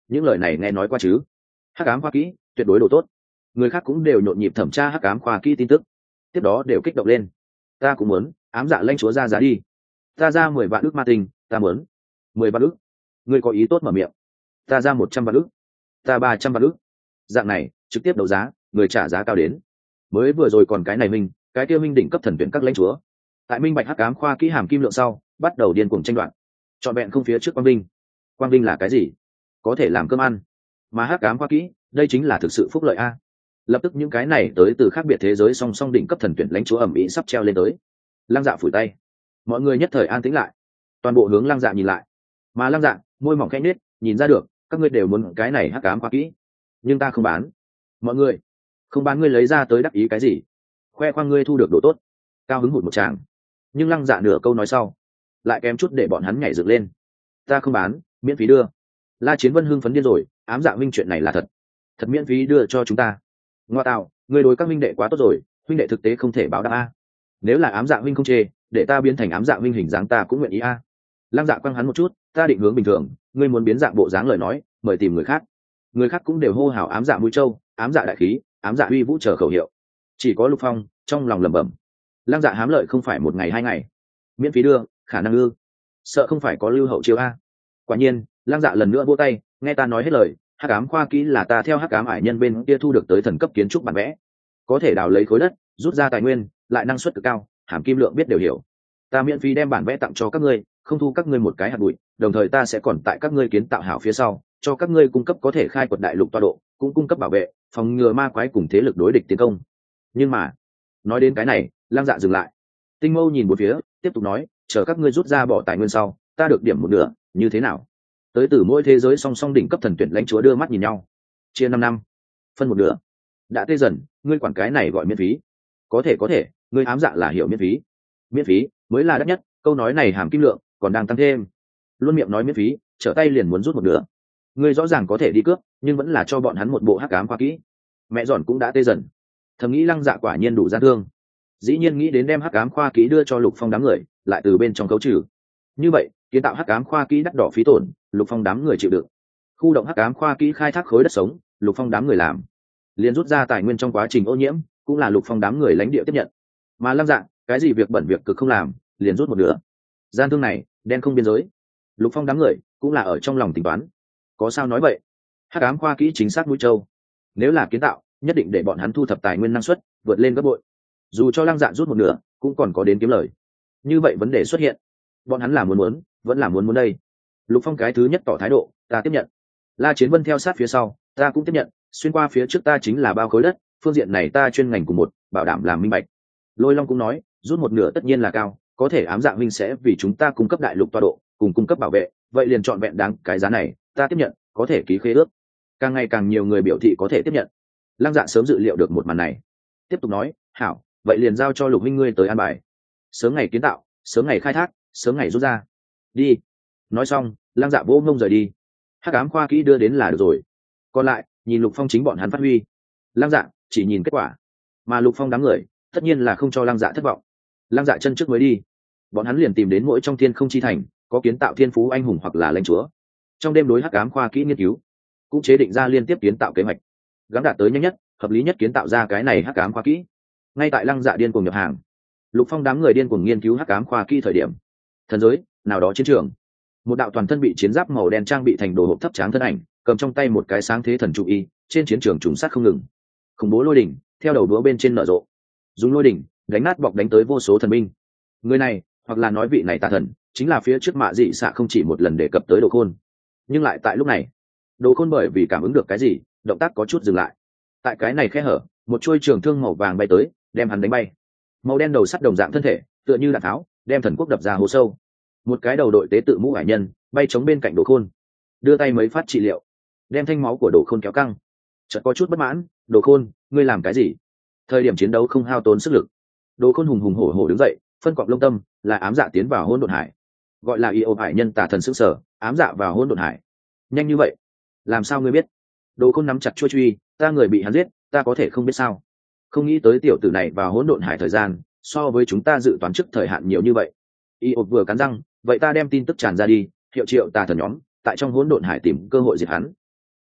những lời này nghe nói qua chứ? Hắc ám khoa kỹ tuyệt đối đồ tốt. Người khác cũng đều nhộn nhịp thẩm tra hắc ám khoa kỹ tin tức, tiếp đó đều kích động lên. Ta cũng muốn. Ám dạ lãnh chúa ra giá đi. Ta ra mười vạn ức ma tinh. Ta muốn. Mười vạn ức. Ngươi có ý tốt mở miệng. Ta ra một trăm vạn ức. Ta ba trăm vạn ức. Dạng này trực tiếp đấu giá, người trả giá cao đến. Mới vừa rồi còn cái này minh, cái kia minh đỉnh cấp thần tuyển các lãnh chúa. Tại minh bạch hắc ám khoa kỹ hàm kim lượng sau, bắt đầu điên cuồng tranh đoạt. Chọn vẹn không phía trước quang vinh. Quang vinh là cái gì? Có thể làm cơm ăn. Mà hắc ám khoa kỹ, đây chính là thực sự phúc lợi a. Lập tức những cái này tới từ khác biệt thế giới song song đỉnh cấp thần tuyển lãnh chúa ẩm ĩ sắp treo lên tới. Lăng Dạ phủi tay, mọi người nhất thời an tĩnh lại, toàn bộ hướng Lăng Dạ nhìn lại. Mà Lăng Dạ môi mỏng khẽ nết, nhìn ra được các ngươi đều muốn cái này hắc ám khoa kỹ, nhưng ta không bán. Mọi người không bán, ngươi lấy ra tới đắc ý cái gì? Khoe khoang ngươi thu được đồ tốt, cao hứng hụt một tràng. Nhưng Lăng Dạ nửa câu nói sau lại kém chút để bọn hắn nhảy dựng lên. Ta không bán, miễn phí đưa. La Chiến Vân hưng phấn điên rồi, ám dạ minh chuyện này là thật, thật miễn phí đưa cho chúng ta. Ngoa tạo, ngươi đối các minh đệ quá tốt rồi, huynh đệ thực tế không thể báo đáp a. Nếu là ám dạ huynh không chê, để ta biến thành ám dạ huynh hình dáng ta cũng nguyện ý a. Lăng Dạ quăng hắn một chút, ta định hướng bình thường, ngươi muốn biến dạng bộ dáng lời nói, mời tìm người khác. Người khác cũng đều hô hào ám dạ mũi châu, ám dạ đại khí, ám dạ uy vũ chờ khẩu hiệu. Chỉ có Lục Phong trong lòng lẩm bẩm, Lăng Dạ hám lợi không phải một ngày hai ngày, miễn phí đưa, khả năng ư? Sợ không phải có lưu hậu chiếu a. Quả nhiên, Lăng Dạ lần nữa vỗ tay, nghe ta nói hết lời, hắc ám khoa kỹ là ta theo hắc ám ải nhân bên kia thu được tới thần cấp kiến trúc bản vẽ, có thể đào lấy khối đất, rút ra tài nguyên, lại năng suất cực cao, hàm kim lượng biết đều hiểu. Ta miễn phí đem bản vẽ tặng cho các ngươi, không thu các ngươi một cái hạt bụi, đồng thời ta sẽ còn tại các ngươi kiến tạo hảo phía sau, cho các ngươi cung cấp có thể khai quật đại lục tọa độ, cũng cung cấp bảo vệ, phòng ngừa ma quái cùng thế lực đối địch tiến công. Nhưng mà, nói đến cái này, Lăng Dạ dừng lại. Tinh Mâu nhìn một phía, tiếp tục nói, chờ các ngươi rút ra bỏ tài nguyên sau, ta được điểm một nửa, như thế nào? Tới từ mỗi thế giới song song đỉnh cấp thần tuyển lãnh chúa đưa mắt nhìn nhau. Chia năm năm, phân một nửa. Đã tê dần, ngươi quản cái này gọi miễn phí? Có thể có thể, ngươi ám dạ là hiểu miễn phí. Miễn phí mới là đắt nhất, câu nói này hàm kim lượng còn đang tăng thêm. Luôn miệng nói miễn phí, trở tay liền muốn rút một nửa. Ngươi rõ ràng có thể đi cướp, nhưng vẫn là cho bọn hắn một bộ hắc ám khoa kỹ. Mẹ giòn cũng đã tê dần. Thầm nghĩ Lăng Dạ quả nhiên đủ gian thương. Dĩ nhiên nghĩ đến đem hắc ám khoa kỹ đưa cho Lục Phong đám người, lại từ bên trong cấu trừ. Như vậy, kiến tạo hắc ám khoa kỹ đắt đỏ phí tổn, Lục Phong đám người chịu đựng. Khu động hắc ám khoa kỹ khai thác khối đất sống, Lục Phong đám người làm. Liên rút ra tài nguyên trong quá trình ô nhiễm, cũng là Lục Phong đám người lãnh địa tiếp nhận. Mà Lăng Dạ, cái gì việc bẩn việc cực không làm, liền rút một nửa. Gian thương này, đen không biên giới. Lục Phong đám người cũng là ở trong lòng tính toán. Có sao nói vậy? Hắc ám khoa kỹ chính xác mũi châu. Nếu là kiến tạo, nhất định để bọn hắn thu thập tài nguyên năng suất vượt lên gấp bội. Dù cho Lăng Dạ rút một nửa, cũng còn có đến kiếm lời. Như vậy vấn đề xuất hiện, bọn hắn là muốn muốn, vẫn là muốn muốn đây. Lục Phong cái thứ nhất tỏ thái độ, ta tiếp nhận. La Chiến Vân theo sát phía sau, ta cũng tiếp nhận, xuyên qua phía trước ta chính là bao khối đất, phương diện này ta chuyên ngành cùng một, bảo đảm làm minh bạch. Lôi Long cũng nói, rút một nửa tất nhiên là cao, có thể ám dạ minh sẽ vì chúng ta cung cấp đại lục tọa độ, cùng cung cấp bảo vệ, vậy liền chọn vẹn đáng cái giá này, ta tiếp nhận, có thể ký khế ước. Càng ngày càng nhiều người biểu thị có thể tiếp nhận. Lăng Dạ sớm dự liệu được một màn này, tiếp tục nói, hảo, vậy liền giao cho Lục minh ngươi tới an bài. Sớm ngày kiến tạo, sớm ngày khai thác, sớm ngày rút ra. Đi. Nói xong, Lăng Dạ vỗ ngông rời đi. Hắc ám khoa kỹ đưa đến là được rồi. Còn lại, nhìn Lục Phong chính bọn hắn phát huy. Lăng Dạ chỉ nhìn kết quả, mà Lục Phong đám người tất nhiên là không cho Lăng Dạ thất vọng. Lăng Dạ chân trước mới đi, bọn hắn liền tìm đến mỗi trong thiên không chi thành có kiến tạo thiên phú anh hùng hoặc là lãnh chúa. Trong đêm đối hắc ám khoa kỹ nghiên cứu, cũng chế định ra liên tiếp kiến tạo kế hoạch, gắng đạt tới nhanh nhất, hợp lý nhất kiến tạo ra cái này hắc ám khoa kỹ. Ngay tại Lăng Dạ điên cuồng nhập hàng, Lục Phong đám người điên cuồng nghiên cứu hắc ám khoa kỹ thời điểm, thần giới nào đó chiến trường, một đạo toàn thân bị chiến giáp màu đen trang bị thành đồ hộp thấp tráng thân ảnh, cầm trong tay một cái sáng thế thần trụ y, trên chiến trường trùng sát không ngừng. Khủng bố lôi đỉnh theo đầu đũa bên trên nở rộ, dùng lôi đỉnh đánh nát bọc đánh tới vô số thần binh. Người này, hoặc là nói vị này tà thần, chính là phía trước Mạ Dị Xạ không chỉ một lần đề cập tới Đồ Khôn. Nhưng lại tại lúc này, Đồ Khôn bởi vì cảm ứng được cái gì, động tác có chút dừng lại. Tại cái này khe hở, một chuôi trường thương màu vàng bay tới, đem hắn đánh bay. Màu đen đầu sắt đồng dạng thân thể, tựa như đạn tháo, đem thần quốc đập ra hố sâu. Một cái đầu đội tế tự mũ hải nhân bay chống bên cạnh Đồ Khôn, đưa tay mấy phát trị liệu, đem thanh máu của Đồ Khôn kéo căng. Chợt có chút bất mãn, Đồ Khôn, ngươi làm cái gì? Thời điểm chiến đấu không hao tốn sức lực. Đồ Khôn hùng hùng hổ hổ đứng dậy, phân cọp lông tâm, là ám dạ tiến vào hỗn độn hải. Gọi là yêu hải nhân tà thần sức sở, ám dạ vào hỗn độn hải. Nhanh như vậy, làm sao ngươi biết? Đồ Khôn nắm chặt chuôi truy, ta người bị hắn giết, ta có thể không biết sao? Không nghĩ tới tiểu tử này vào hỗn độn hải thời gian, so với chúng ta dự toán trước thời hạn nhiều như vậy. Yêu vừa cắn răng, vậy ta đem tin tức tràn ra đi, hiệu triệu tà thần nhóm, tại trong hỗn độn hải tìm cơ hội diệt hắn.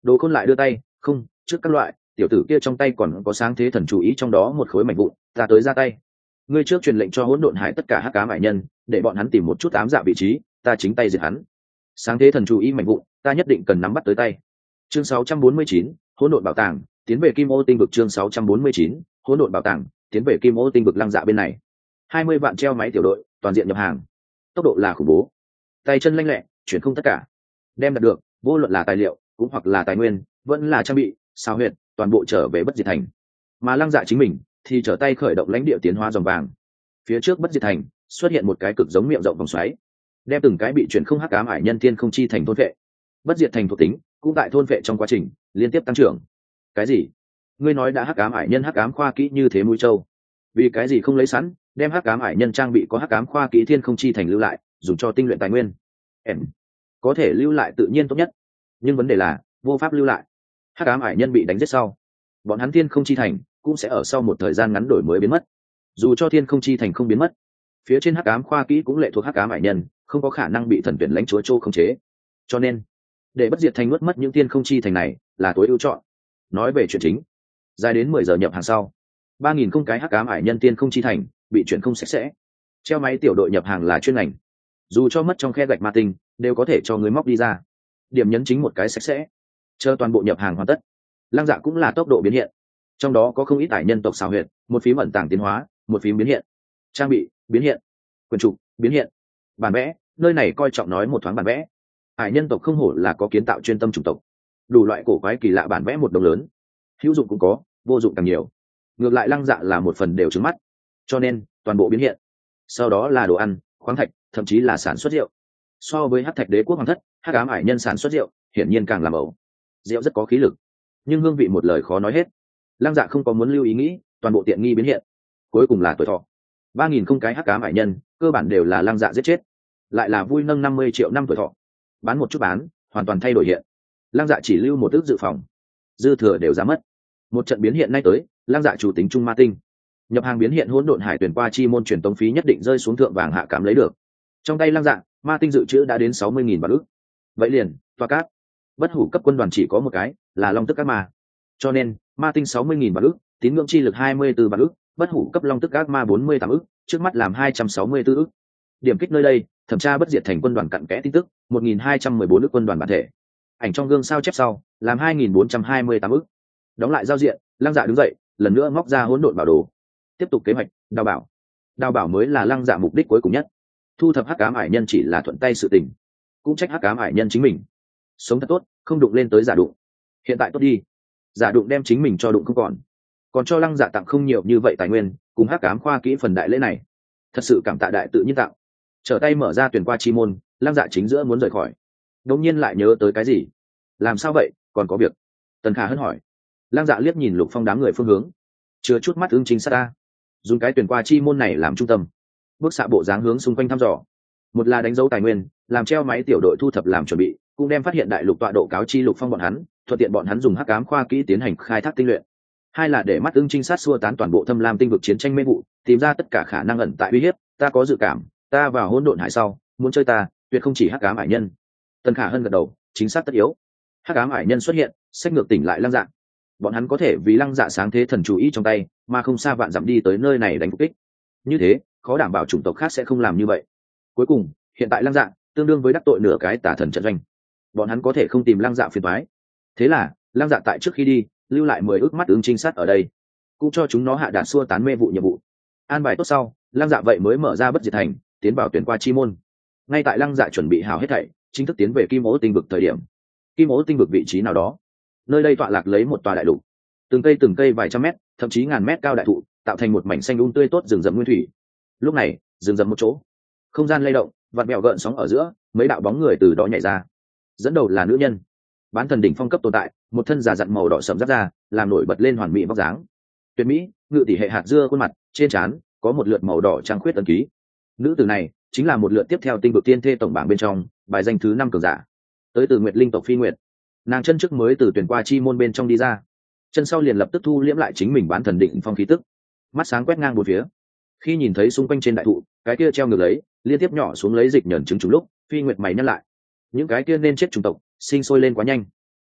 Đồ Khôn lại đưa tay, không, trước các loại, tiểu tử kia trong tay còn có sáng thế thần chú ý trong đó một khối mảnh vụn, ta tới ra tay. Ngươi trước truyền lệnh cho hỗn độn hải tất cả hắc ám hải nhân, để bọn hắn tìm một chút ám dạ vị trí, ta chính tay diệt hắn. Sáng thế thần chú ý mảnh vụn, ta nhất định cần nắm bắt tới tay. Chương sáu trăm bốn mươi chín, hỗn độn bảo tàng, tiến về Kim Ô tinh vực. Chương sáu trăm bốn mươi chín, hỗn độn bảo tàng, tiến về Kim Ô tinh vực. Lăng Dạ bên này, hai mươi vạn treo máy tiểu đội, toàn diện nhập hàng, tốc độ là khủng bố, tay chân lanh lẹ, chuyển không tất cả, đem đạt được, vô luận là tài liệu, cũng hoặc là tài nguyên, vẫn là trang bị, sao huyệt, toàn bộ trở về Bất Diệt Thành. Mà Lăng Dạ chính mình thì trở tay khởi động lãnh địa tiến hóa dòng vàng. Phía trước Bất Diệt Thành xuất hiện một cái cực giống miệng rộng vòng xoáy, đem từng cái bị chuyển không hắc ám ải nhân tiên không chi thành thôn vệ. Bất Diệt Thành thuộc tính cũng tại thôn vệ trong quá trình liên tiếp tăng trưởng. Cái gì? Ngươi nói đã hắc ám ải nhân hắc ám khoa kỹ như thế mũi châu, vì cái gì không lấy sẵn đem hắc ám ải nhân trang bị có hắc ám khoa kỹ thiên không chi thành lưu lại, dùng cho tinh luyện tài nguyên? Em có thể lưu lại tự nhiên tốt nhất, nhưng vấn đề là vô pháp lưu lại. Hắc ám ải nhân bị đánh giết sau, bọn hắn thiên không chi thành cũng sẽ ở sau một thời gian ngắn đổi mới biến mất. Dù cho thiên không chi thành không biến mất, phía trên hắc ám khoa kỹ cũng lệ thuộc hắc ám ải nhân, không có khả năng bị thần tuyển lãnh chúa châu khống chế. Cho nên để Bất Diệt Thành nuốt mất những thiên không chi thành này là tối ưu chọn. Nói về chuyện chính, dài đến mười giờ nhập hàng sau, ba nghìn không cái hắc ám ải nhân tiên không chi thành bị chuyển không sạch sẽ. Treo máy tiểu đội nhập hàng là chuyên ngành, dù cho mất trong khe gạch ma tinh đều có thể cho người móc đi ra. Điểm nhấn chính một cái sạch sẽ. Chờ toàn bộ nhập hàng hoàn tất, Lăng Dạ cũng là tốc độ biến hiện, trong đó có không ít ải nhân tộc xào huyệt, một phím ẩn tàng tiến hóa, một phím biến hiện, trang bị biến hiện, quyền trục biến hiện, bản vẽ, nơi này coi trọng nói một thoáng bản vẽ. Ải nhân tộc không hổ là có kiến tạo chuyên tâm chủng tộc, đủ loại cổ quái kỳ lạ bản vẽ một đồng lớn, hữu dụng cũng có, vô dụng càng nhiều. Ngược lại Lăng Dạ là một phần đều trứng mắt, cho nên toàn bộ biến hiện. Sau đó là đồ ăn, khoáng thạch, thậm chí là sản xuất rượu. So với hắc thạch đế quốc hoàng thất, hắc ám ải nhân sản xuất rượu hiển nhiên càng làm ẩu. Rượu rất có khí lực, nhưng hương vị một lời khó nói hết. Lăng Dạ không có muốn lưu ý nghĩ, toàn bộ tiện nghi biến hiện. Cuối cùng là tuổi thọ, ba nghìn không cái hắc ám ải nhân cơ bản đều là Lăng Dạ giết chết, lại là vui nâng năm mươi triệu năm tuổi thọ, bán một chút bán, hoàn toàn thay đổi hiện. Lăng Dạ chỉ lưu một ước dự phòng, dư thừa đều ra mất. Một trận biến hiện nay tới, Lăng Dạ chủ tính trung ma tinh, nhập hàng biến hiện hỗn độn hải tuyển qua chi môn truyền tống phí nhất định rơi xuống thượng vàng hạ cám lấy được. Trong tay Lăng Dạ, ma tinh dự trữ đã đến sáu mươi nghìn vạn ức. Vậy liền, toa cát, bất hủ cấp quân đoàn chỉ có một cái, là long tức các ma. Cho nên, ma tinh sáu mươi nghìn vạn ức, tín ngưỡng chi lực hai mươi tư vạn ức, bất hủ cấp long tức các ma bốn mươi tám ức, trước mắt làm hai trăm sáu mươi tư ức. Điểm kích nơi đây, thẩm tra Bất Diệt Thành quân đoàn cặn kẽ tin tức, một nghìn hai trăm mười bốn ức quân đoàn bản thể. Ảnh trong gương sao chép sau, làm hai nghìn bốn trăm hai mươi tám ức. Đóng lại giao diện, Lăng Dạ đứng dậy, lần nữa móc ra hỗn độn bảo đồ. Tiếp tục kế hoạch, đào bảo. Đào bảo mới là Lăng Dạ mục đích cuối cùng nhất. Thu thập hắc ám ải nhân chỉ là thuận tay sự tình, cũng trách hắc ám ải nhân chính mình sống thật tốt, không đụng lên tới giả đụng. Hiện tại tốt đi, giả đụng đem chính mình cho đụng không còn, còn cho Lăng Dạ tặng không nhiều như vậy tài nguyên cùng hắc ám khoa kỹ phần đại lễ này, thật sự cảm tạ đại tự nhiên tặng. Trở tay mở ra tuyển qua chi môn, Lăng Dạ chính giữa muốn rời khỏi, đột nhiên lại nhớ tới cái gì. Làm sao vậy, còn có việc? Tần Khả Hân hỏi. Lăng Dạ liếc nhìn Lục Phong đám người phương hướng, chưa chút mắt ứng chính sát ta, dùng cái tuyển qua chi môn này làm trung tâm, bước xạ bộ dáng hướng xung quanh thăm dò. Một là đánh dấu tài nguyên, làm treo máy tiểu đội thu thập làm chuẩn bị, cũng đem phát hiện đại lục tọa độ cáo chi Lục Phong bọn hắn, thuận tiện bọn hắn dùng hắc ám khoa kỹ tiến hành khai thác tinh luyện. Hai là để mắt ứng trinh sát xua tán toàn bộ Thâm Lam tinh vực chiến tranh mê vụ, tìm ra tất cả khả năng ẩn tại uy hiếp. Ta có dự cảm, ta vào hỗn độn hải sau, muốn chơi ta, tuyệt không chỉ hắc ám ải nhân. Tần Khả Hân gật đầu, chính xác tất yếu. Hắc ám ải nhân xuất hiện, sách ngược tỉnh lại Lăng Dạ. Bọn hắn có thể vì Lăng Dạ sáng thế thần chú ý trong tay, mà không xa vạn dặm đi tới nơi này đánh phục kích. Như thế, khó đảm bảo chủng tộc khác sẽ không làm như vậy. Cuối cùng, hiện tại Lăng Dạ tương đương với đắc tội nửa cái tà thần trận doanh, bọn hắn có thể không tìm Lăng Dạ phiền toái. Thế là Lăng Dạ tại trước khi đi lưu lại mười ước mắt ứng trinh sát ở đây, cũng cho chúng nó hạ đạt xua tán mê vụ nhiệm vụ. An bài tốt sau, Lăng Dạ vậy mới mở ra Bất Diệt Thành, tiến vào tuyển qua chi môn. Ngay tại Lăng Dạ chuẩn bị hào hết thảy, chính thức tiến về Kim Ô tinh vực thời điểm, Kim Ô tinh vực vị trí nào đó, nơi đây tọa lạc lấy một tòa đại lục, từng cây từng cây vài trăm mét, thậm chí ngàn mét cao đại thụ, tạo thành một mảnh xanh um tươi tốt rừng rậm nguyên thủy. Lúc này, rừng rậm một chỗ, không gian lay động, vặn mèo gợn sóng ở giữa, mấy đạo bóng người từ đó nhảy ra. Dẫn đầu là nữ nhân, bán thần đỉnh phong cấp tồn tại, một thân già dặn màu đỏ sẫm giáp da, làm nổi bật lên hoàn mỹ vóc dáng. Tuyệt mỹ, ngự tỷ hệ hạt dưa khuôn mặt, trên trán có một lượt màu đỏ trang khuyết ấn ký. Nữ tử này chính là một lượt tiếp theo tinh vực tiên thê tổng bảng bên trong, bài danh thứ năm cường giả, tới từ Nguyệt linh tộc Phi Nguyệt. Nàng chân trước mới từ tuyển qua chi môn bên trong đi ra, chân sau liền lập tức thu liễm lại chính mình bán thần đỉnh phong khí tức, mắt sáng quét ngang bốn phía. Khi nhìn thấy xung quanh trên đại thụ cái kia treo ngược lấy liên tiếp nhỏ xuống lấy dịch nhẫn trứng trùng lúc, Phi Nguyệt mày nhăn lại. Những cái kia nên chết chủng tộc sinh sôi lên quá nhanh,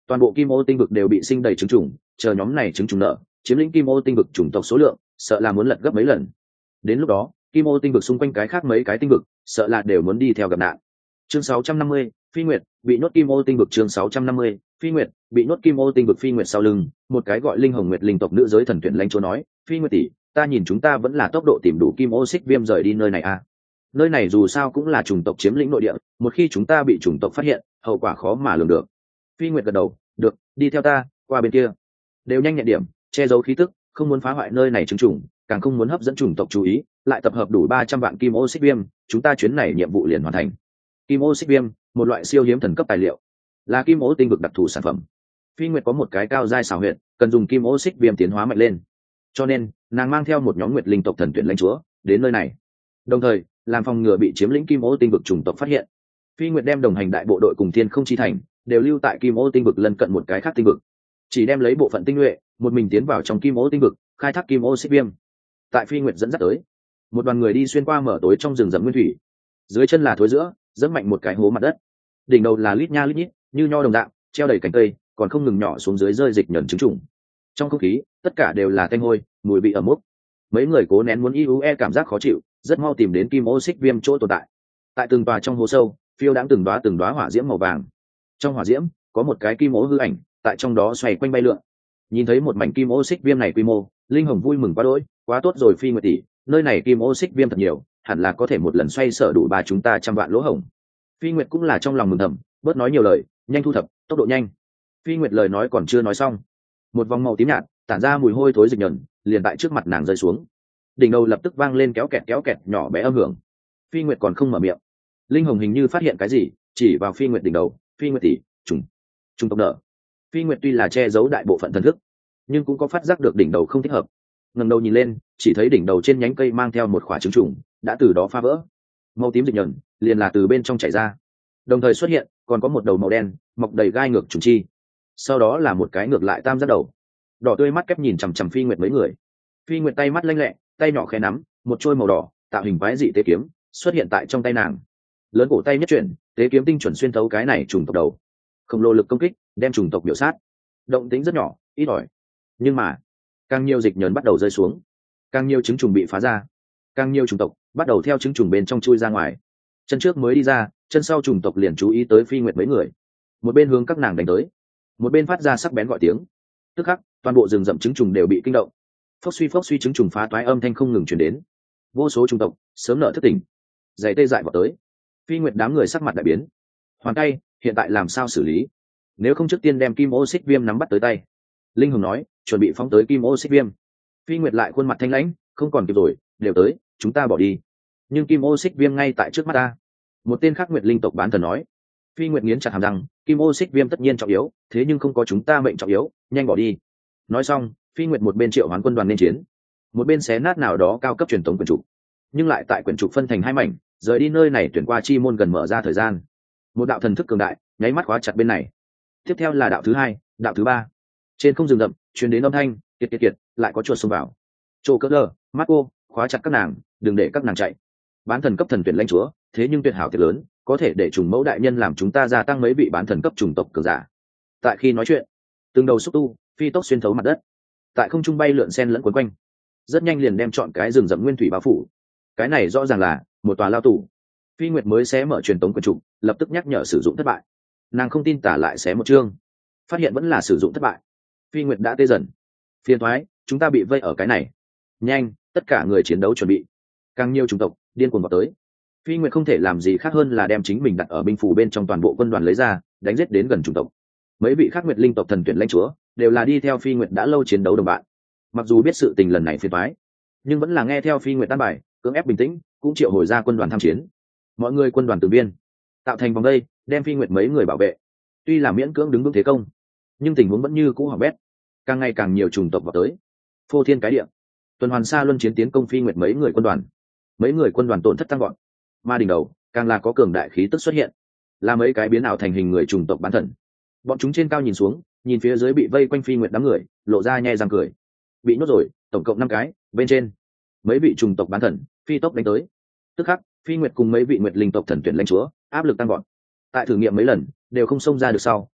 toàn bộ kim ô tinh vực đều bị sinh đầy trứng trùng, chờ nhóm này trứng trùng nở chiếm lĩnh kim ô tinh vực chủng tộc số lượng sợ là muốn lật gấp mấy lần. Đến lúc đó kim ô tinh vực xung quanh cái khác mấy cái tinh vực sợ là đều muốn đi theo gặp nạn. Chương sáu trăm năm mươi, Phi Nguyệt bị nhốt kim ô tinh vực. Chương sáu trăm năm mươi, Phi Nguyệt bị nhốt kim ô tinh vực. Phi Nguyệt sau lưng một cái gọi Linh Hồng Nguyệt linh tộc nữ giới thần tuyển lãnh chúa nói, Phi Nguyệt tỷ, ta nhìn chúng ta vẫn là tốc độ tìm đủ kim ô xích viêm rời đi nơi này à. Nơi này dù sao cũng là chủng tộc chiếm lĩnh nội địa, một khi chúng ta bị chủng tộc phát hiện hậu quả khó mà lường được. Phi Nguyệt gật đầu, được, đi theo ta qua bên kia. Đều nhanh nhẹn điểm, che giấu khí tức, không muốn phá hoại nơi này trứng trùng, càng không muốn hấp dẫn chủng tộc chú ý, lại tập hợp đủ ba trăm vạn kim ô xích viêm, chúng ta chuyến này nhiệm vụ liền hoàn thành. Kim ô xích viêm, một loại siêu hiếm thần cấp tài liệu, là kim ô tinh vực đặc thù sản phẩm. Phi Nguyệt có một cái cao giai xảo huyệt, cần dùng kim ô xích viêm tiến hóa mạnh lên, cho nên nàng mang theo một nhóm nguyệt linh tộc thần tuyển lãnh chúa đến nơi này, đồng thời làm phòng ngừa bị chiếm lĩnh kim ô tinh vực chủng tộc phát hiện. Phi Nguyệt đem đồng hành đại bộ đội cùng thiên không chi thành đều lưu tại kim ô tinh vực lân cận một cái khác tinh vực, chỉ đem lấy bộ phận tinh nhuệ một mình tiến vào trong kim ô tinh vực khai thác kim ô xích viêm. Tại Phi Nguyệt dẫn dắt tới, một đoàn người đi xuyên qua mở tối trong rừng rậm nguyên thủy, dưới chân là thối giữa dẫm mạnh một cái hố mặt đất, đỉnh đầu là lít nha lít nhít như nho đồng dạng treo đầy cành cây, còn không ngừng nhỏ xuống dưới rơi dịch nhẫn trứng trùng. Trong không khí tất cả đều là tanh hôi, mùi vị ẩm mốc. Mấy người cố nén muốn iu e cảm giác khó chịu, rất mau tìm đến kim ô xích viêm chỗ tồn tại. Tại từng tòa trong hố sâu phiêu đãng từng đóa từng đóa hỏa diễm màu vàng, trong hỏa diễm có một cái kim ô hư ảnh tại trong đó xoay quanh bay lượn. Nhìn thấy một mảnh kim ô xích viêm này quy mô, Linh Hồng vui mừng quá đỗi, quá tốt rồi Phi Nguyệt tỷ, nơi này kim ô xích viêm thật nhiều, hẳn là có thể một lần xoay sở đủ ba chúng ta trăm vạn lỗ hổng. Phi Nguyệt cũng là trong lòng mừng thầm, bớt nói nhiều lời, nhanh thu thập, tốc độ nhanh. Phi Nguyệt lời nói còn chưa nói xong, một vòng màu tím nhạt tản ra mùi hôi thối dịch nhẫn liền tại trước mặt nàng rơi xuống, đỉnh đầu lập tức vang lên kéo kẹt kéo kẹt nhỏ bé âm hưởng. Phi Nguyệt còn không mở miệng, Linh Hồng hình như phát hiện cái gì, chỉ vào Phi Nguyệt đỉnh đầu, Phi Nguyệt tỷ, trùng trùng tộc nợ. Phi Nguyệt tuy là che giấu đại bộ phận thần thức, nhưng cũng có phát giác được đỉnh đầu không thích hợp. Ngẩng đầu nhìn lên, chỉ thấy đỉnh đầu trên nhánh cây mang theo một quả trứng trùng đã từ đó phá vỡ, màu tím dịch nhẫn liền là từ bên trong chảy ra, đồng thời xuất hiện còn có một đầu màu đen mọc đầy gai ngược trùng chi, sau đó là một cái ngược lại tam giác đầu, đỏ tươi mắt kép nhìn chằm chằm Phi Nguyệt mấy người. Phi Nguyệt tay mắt lanh lẹ, tay nhỏ khẽ nắm một trôi màu đỏ tạo hình quái dị tế kiếm xuất hiện tại trong tay nàng, lớn cổ tay nhất chuyển, tế kiếm tinh chuẩn xuyên thấu cái này trùng tộc đầu, khổng lồ lực công kích đem trùng tộc biểu sát. Động tĩnh rất nhỏ, ít ỏi, nhưng mà càng nhiều dịch nhẫn bắt đầu rơi xuống, càng nhiều trứng trùng bị phá ra, càng nhiều trùng tộc bắt đầu theo trứng trùng bên trong chui ra ngoài. Chân trước mới đi ra, chân sau trùng tộc liền chú ý tới Phi Nguyệt mấy người, một bên hướng các nàng đánh tới, một bên phát ra sắc bén gọi tiếng. Tức khắc toàn bộ rừng rậm trứng trùng đều bị kinh động, phốc suy phốc suy trứng trùng phá toái âm thanh không ngừng truyền đến. Vô số trùng tộc sớm nợ thất tỉnh, giày tê dại vào tới. Phi Nguyệt đám người sắc mặt đại biến, hoàn tay hiện tại làm sao xử lý, nếu không trước tiên đem kim ô xích viêm nắm bắt tới tay. Linh Hồng nói, chuẩn bị phóng tới kim ô xích viêm. Phi Nguyệt lại khuôn mặt thanh lãnh, không còn kịp rồi, đều tới, chúng ta bỏ đi. Nhưng kim ô xích viêm ngay tại trước mắt ta. Một tên khác Nguyệt linh tộc bán thần nói. Phi Nguyệt nghiến chặt hàm răng, kim ô xích viêm tất nhiên trọng yếu, thế nhưng không có chúng ta mệnh trọng yếu, nhanh bỏ đi. Nói xong, Phi Nguyệt một bên triệu hoán quân đoàn nên chiến, một bên xé nát nào đó cao cấp truyền thống quyển trục, nhưng lại tại quyển trục phân thành hai mảnh, rời đi nơi này tuyển qua chi môn gần mở ra thời gian. Một đạo thần thức cường đại nháy mắt khóa chặt bên này. Tiếp theo là đạo thứ hai, đạo thứ ba. Trên không rừng rậm truyền đến âm thanh kiệt kiệt kiệt, lại có chuột xông vào. Trô cỡ lờ, mắt cô khóa chặt các nàng, đừng để các nàng chạy. Bán thần cấp thần tuyển lãnh chúa, thế nhưng tuyệt hảo tuyệt lớn, có thể để trùng mẫu đại nhân làm chúng ta gia tăng mấy vị bán thần cấp chủng tộc cường giả. Tại khi nói chuyện, từng đầu xúc tu phi tốc xuyên thấu mặt đất, tại không trung bay lượn xen lẫn quấn quanh, rất nhanh liền đem chọn cái rừng rậm nguyên thủy bao phủ. Cái này rõ ràng là một tòa lao tù. Phi Nguyệt mới xé mở truyền tống quyển trục, lập tức nhắc nhở sử dụng thất bại. Nàng không tin tả lại xé một chương, phát hiện vẫn là sử dụng thất bại. Phi Nguyệt đã tê dần, phiền thoái, chúng ta bị vây ở cái này, nhanh, tất cả người chiến đấu chuẩn bị. Càng nhiều chủng tộc điên cuồng vào tới. Phi Nguyệt không thể làm gì khác hơn là đem chính mình đặt ở binh phủ bên trong toàn bộ quân đoàn lấy ra, đánh giết đến gần chủng tộc. Mấy vị khác Nguyệt linh tộc thần tuyển lãnh chúa đều là đi theo Phi Nguyệt đã lâu chiến đấu đồng bạn, mặc dù biết sự tình lần này phiền toái, nhưng vẫn là nghe theo Phi Nguyệt đan bài, cưỡng ép bình tĩnh, cũng triệu hồi ra quân đoàn tham chiến. Mọi người quân đoàn từng biên tạo thành vòng đây, đem Phi Nguyệt mấy người bảo vệ. Tuy là miễn cưỡng đứng vững thế công, nhưng tình huống vẫn như cũ hỏng bét, càng ngày càng nhiều chủng tộc vào tới, phô thiên cái địa. Tuần hoàn xa luân chiến tiến công Phi Nguyệt mấy người quân đoàn, mấy người quân đoàn tổn thất tăng gọn, mà đỉnh đầu càng là có cường đại khí tức xuất hiện, là mấy cái biến ảo thành hình người chủng tộc bán thần. Bọn chúng trên cao nhìn xuống, nhìn phía dưới bị vây quanh Phi Nguyệt đám người, lộ ra nhe răng cười. Bị nhốt rồi, tổng cộng năm cái, bên trên mấy vị chủng tộc bán thần phi tốc đánh tới. Tức khắc, Phi Nguyệt cùng mấy vị Nguyệt linh tộc thần tuyển lãnh chúa áp lực tăng gọn. Tại thử nghiệm mấy lần đều không xông ra được sau,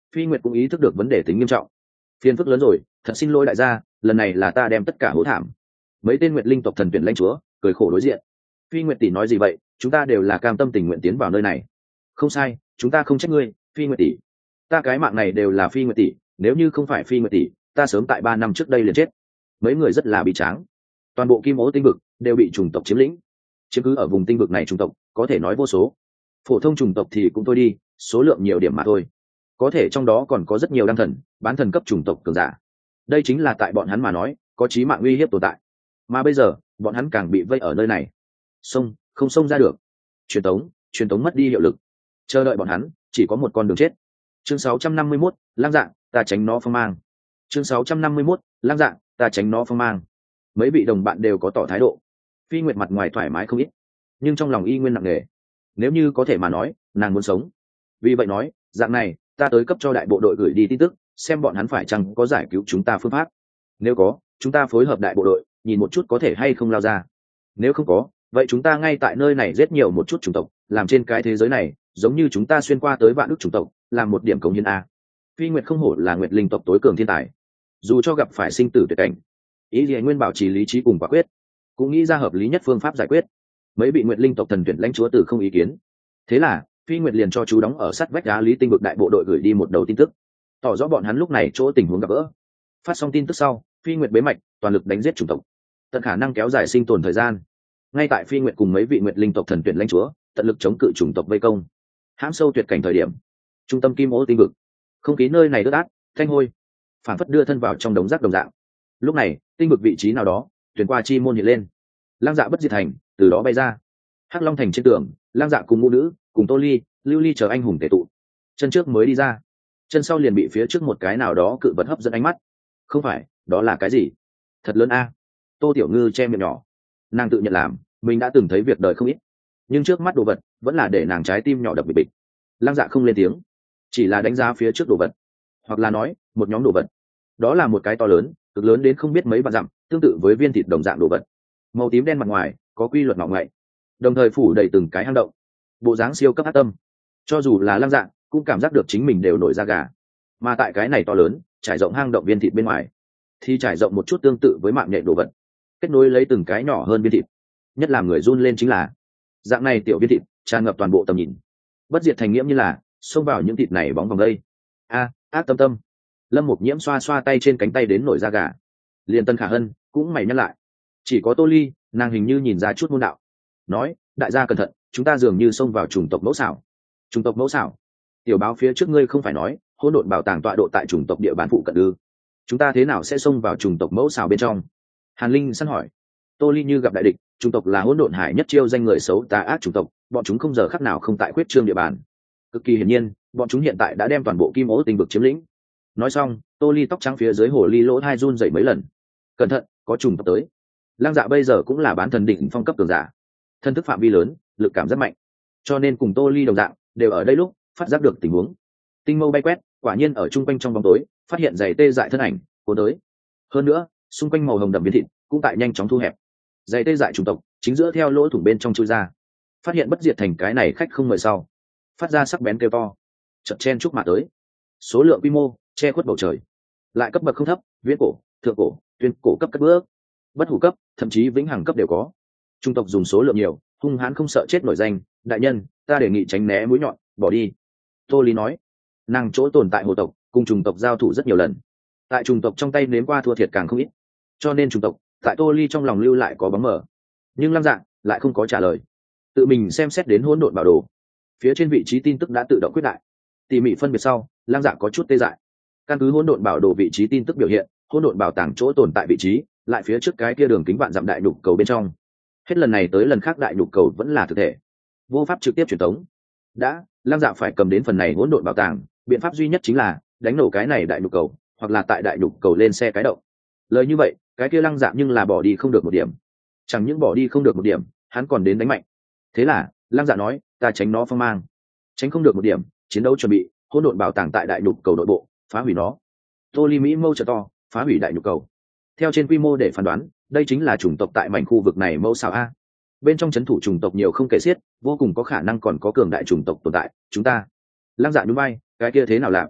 Phi Nguyệt cũng ý thức được vấn đề tính nghiêm trọng. Phiền phức lớn rồi, thật xin lỗi đại gia, lần này là ta đem tất cả hố thảm. Mấy tên Nguyệt linh tộc thần tuyển lãnh chúa cười khổ đối diện. Phi Nguyệt tỷ nói gì vậy, chúng ta đều là cam tâm tình nguyện tiến vào nơi này. Không sai, chúng ta không trách ngươi, Phi Nguyệt tỷ. Ta cái mạng này đều là Phi Nguyệt tỷ, nếu như không phải Phi Nguyệt tỷ, ta sớm tại ba năm trước đây liền chết. Mấy người rất là bi tráng. Toàn bộ Kim Ố tinh vực đều bị chủng tộc chiếm lĩnh. Chiếm cứ ở vùng tinh vực này chủng tộc có thể nói vô số. Phổ thông chủng tộc thì cũng thôi đi, số lượng nhiều điểm mà thôi. Có thể trong đó còn có rất nhiều đăng thần, bán thần cấp chủng tộc cường giả. Đây chính là tại bọn hắn mà nói, có chí mạng uy hiếp tồn tại. Mà bây giờ, bọn hắn càng bị vây ở nơi này. Xông, không xông ra được. Truyền tống, truyền tống mất đi hiệu lực. Chờ đợi bọn hắn, chỉ có một con đường chết. Chương sáu trăm năm mươi mốt, lang dạng, ta tránh nó phong mang. Chương sáu trăm năm mươi mốt, lang dạng, ta tránh nó phong mang. Mấy vị đồng bạn đều có tỏ thái độ. Phi Nguyệt mặt ngoài thoải mái không ít, nhưng trong lòng y nguyên nặng nề. Nếu như có thể mà nói, nàng muốn sống. Vì vậy nói, dạng này, ta tới cấp cho đại bộ đội gửi đi tin tức, xem bọn hắn phải chăng có giải cứu chúng ta phương pháp. Nếu có, chúng ta phối hợp đại bộ đội, nhìn một chút có thể hay không lao ra. Nếu không có, vậy chúng ta ngay tại nơi này giết nhiều một chút chủng tộc, làm trên cái thế giới này, giống như chúng ta xuyên qua tới vạn ức chủng tộc, làm một điểm cống hiến a. Phi Nguyệt không hổ là Nguyệt linh tộc tối cường thiên tài, dù cho gặp phải sinh tử tuyệt cảnh, ý gì nguyên bảo trì lý trí cùng quả quyết, cũng nghĩ ra hợp lý nhất phương pháp giải quyết. Mấy bị Nguyệt linh tộc thần tuyển lãnh chúa từ không ý kiến. Thế là Phi Nguyệt liền cho chú đóng ở sát vách đá Lý Tinh vực đại bộ đội gửi đi một đầu tin tức, tỏ rõ bọn hắn lúc này chỗ tình huống gặp gỡ. Phát xong tin tức sau, Phi Nguyệt bế mạch toàn lực đánh giết chủng tộc, tận khả năng kéo dài sinh tồn thời gian. Ngay tại Phi Nguyệt cùng mấy vị Nguyệt linh tộc thần tuyển lãnh chúa tận lực chống cự chủng tộc vây công, hãm sâu tuyệt cảnh thời điểm, trung tâm Kim Ố tinh vực, không khí nơi này ướt át, thanh hôi, phản phất đưa thân vào trong đống rác đồng dạng. Lúc này, tinh vực vị trí nào đó, tuyển qua chi môn hiện lên, lang dạ bất diệt thành từ đó bay ra. Hắc Long thành trên tường, lang dạ cùng ngũ nữ, cùng Tô Ly, Lưu Ly chờ anh hùng tề tụ. Chân trước mới đi ra, chân sau liền bị phía trước một cái nào đó cự vật hấp dẫn ánh mắt. Không phải, đó là cái gì? Thật lớn a. Tô Tiểu Ngư che miệng nhỏ, nàng tự nhận làm mình đã từng thấy việc đời không ít, nhưng trước mắt đồ vật vẫn là để nàng trái tim nhỏ đập bịch bịch. Lang dạ không lên tiếng, chỉ là đánh giá phía trước đồ vật, hoặc là nói một nhóm đồ vật. Đó là một cái to lớn, cực lớn đến không biết mấy vạn dặm, tương tự với viên thịt đồng dạng đồ vật, màu tím đen mặt ngoài có quy luật ngọng ngậy, đồng thời phủ đầy từng cái hang động, bộ dáng siêu cấp ác tâm. Cho dù là Lang dạ cũng cảm giác được chính mình đều nổi da gà. Mà tại cái này to lớn trải rộng hang động viên thịt bên ngoài, thì trải rộng một chút tương tự với mạng nhện đồ vật, kết nối lấy từng cái nhỏ hơn viên thịt. Nhất làm người run lên chính là dạng này tiểu viên thịt tràn ngập toàn bộ tầm nhìn, bất diệt thành nghiễm như là xông vào những thịt này bóng vòng đây. A, ác tâm tâm. Lâm Mục Nhiễm xoa xoa tay trên cánh tay đến nổi da gà. Liên Tân Khả Hân cũng mày nhắc lại. Chỉ có Tô Ly, nàng hình như nhìn ra chút môn đạo, nói: đại gia cẩn thận, chúng ta dường như xông vào chủng tộc mẫu xảo. Chủng tộc mẫu xảo? Tiểu báo phía trước ngươi không phải nói hỗn độn bảo tàng tọa độ tại chủng tộc địa bàn phụ cận ư? Chúng ta thế nào sẽ xông vào chủng tộc mẫu xảo bên trong? Hàn Linh săn hỏi. Tô Ly như gặp đại địch, chủng tộc là hỗn độn hải nhất chiêu danh người xấu tà ác chủng tộc, bọn chúng không giờ khắc nào không tại khuyết trương địa bàn. Cực kỳ hiển nhiên, bọn chúng hiện tại đã đem toàn bộ Kim Ố tinh vực chiếm lĩnh. Nói xong, Tô Ly tóc trắng phía dưới hồ ly lỗ hai run dậy mấy lần. Cẩn thận, có trùng tộc tới. Lang dạ bây giờ cũng là bán thần đỉnh phong cấp cường giả, thân thức phạm vi lớn, lực cảm rất mạnh, cho nên cùng Tô Ly đồng dạng đều ở đây lúc phát giác được tình huống. Tinh mâu bay quét, quả nhiên ở trung quanh trong bóng tối phát hiện giày tê dại thân ảnh cuốn tới. Hơn nữa, xung quanh màu hồng đậm viên thịt cũng tại nhanh chóng thu hẹp. Giày tê dại chủng tộc chính giữa theo lỗ thủng bên trong chui ra, phát hiện bất diệt thành cái này khách không mời sau, phát ra sắc bén kêu to, chợt chen chúc mà tới. Số lượng quy mô che khuất bầu trời, lại cấp bậc không thấp, viễn cổ, thượng cổ, tuyên cổ cấp cất bước, bất hủ cấp, thậm chí vĩnh hằng cấp đều có. Trung tộc dùng số lượng nhiều, hung hãn không sợ chết nổi danh. Đại nhân, ta đề nghị tránh né mũi nhọn, bỏ đi. Tô Lý nói. Nàng chỗ tồn tại hồ tộc cùng trùng tộc giao thủ rất nhiều lần, tại trùng tộc trong tay nếm qua thua thiệt càng không ít, cho nên trùng tộc tại Tô Ly trong lòng lưu lại có bóng mờ. Nhưng Lăng Dạ lại không có trả lời, tự mình xem xét đến hỗn độn bảo đồ phía trên vị trí tin tức đã tự động quyết đại. Tỉ mỉ phân biệt sau, Lăng Dạ có chút tê dại. Căn cứ hỗn độn bảo đồ vị trí tin tức biểu hiện, hỗn độn bảo tàng chỗ tồn tại vị trí lại phía trước cái kia đường kính vạn dặm đại nhục cầu bên trong. Hết lần này tới lần khác đại nhục cầu vẫn là thực thể, vô pháp trực tiếp truyền tống. Đã, Lăng Dạ phải cầm đến phần này hỗn độn bảo tàng, biện pháp duy nhất chính là đánh nổ cái này đại nhục cầu, hoặc là tại đại nhục cầu lên xe cái động. Lời như vậy, cái kia Lăng Dạ nhưng là bỏ đi không được một điểm. Chẳng những bỏ đi không được một điểm, hắn còn đến đánh mạnh. Thế là, Lăng Dạ nói, ta tránh nó phong mang, tránh không được một điểm, chiến đấu chuẩn bị, hỗn độn bảo tàng tại đại nhục cầu nội bộ, phá hủy nó. Tô Ly Mỹ mâu trợ to, phá hủy đại nhục cầu. Theo trên quy mô để phán đoán, đây chính là chủng tộc tại mảnh khu vực này mẫu xào a. Bên trong chấn thủ chủng tộc nhiều không kể xiết, vô cùng có khả năng còn có cường đại chủng tộc tồn tại. Chúng ta, Lăng Dạ nhún vai, cái kia thế nào làm?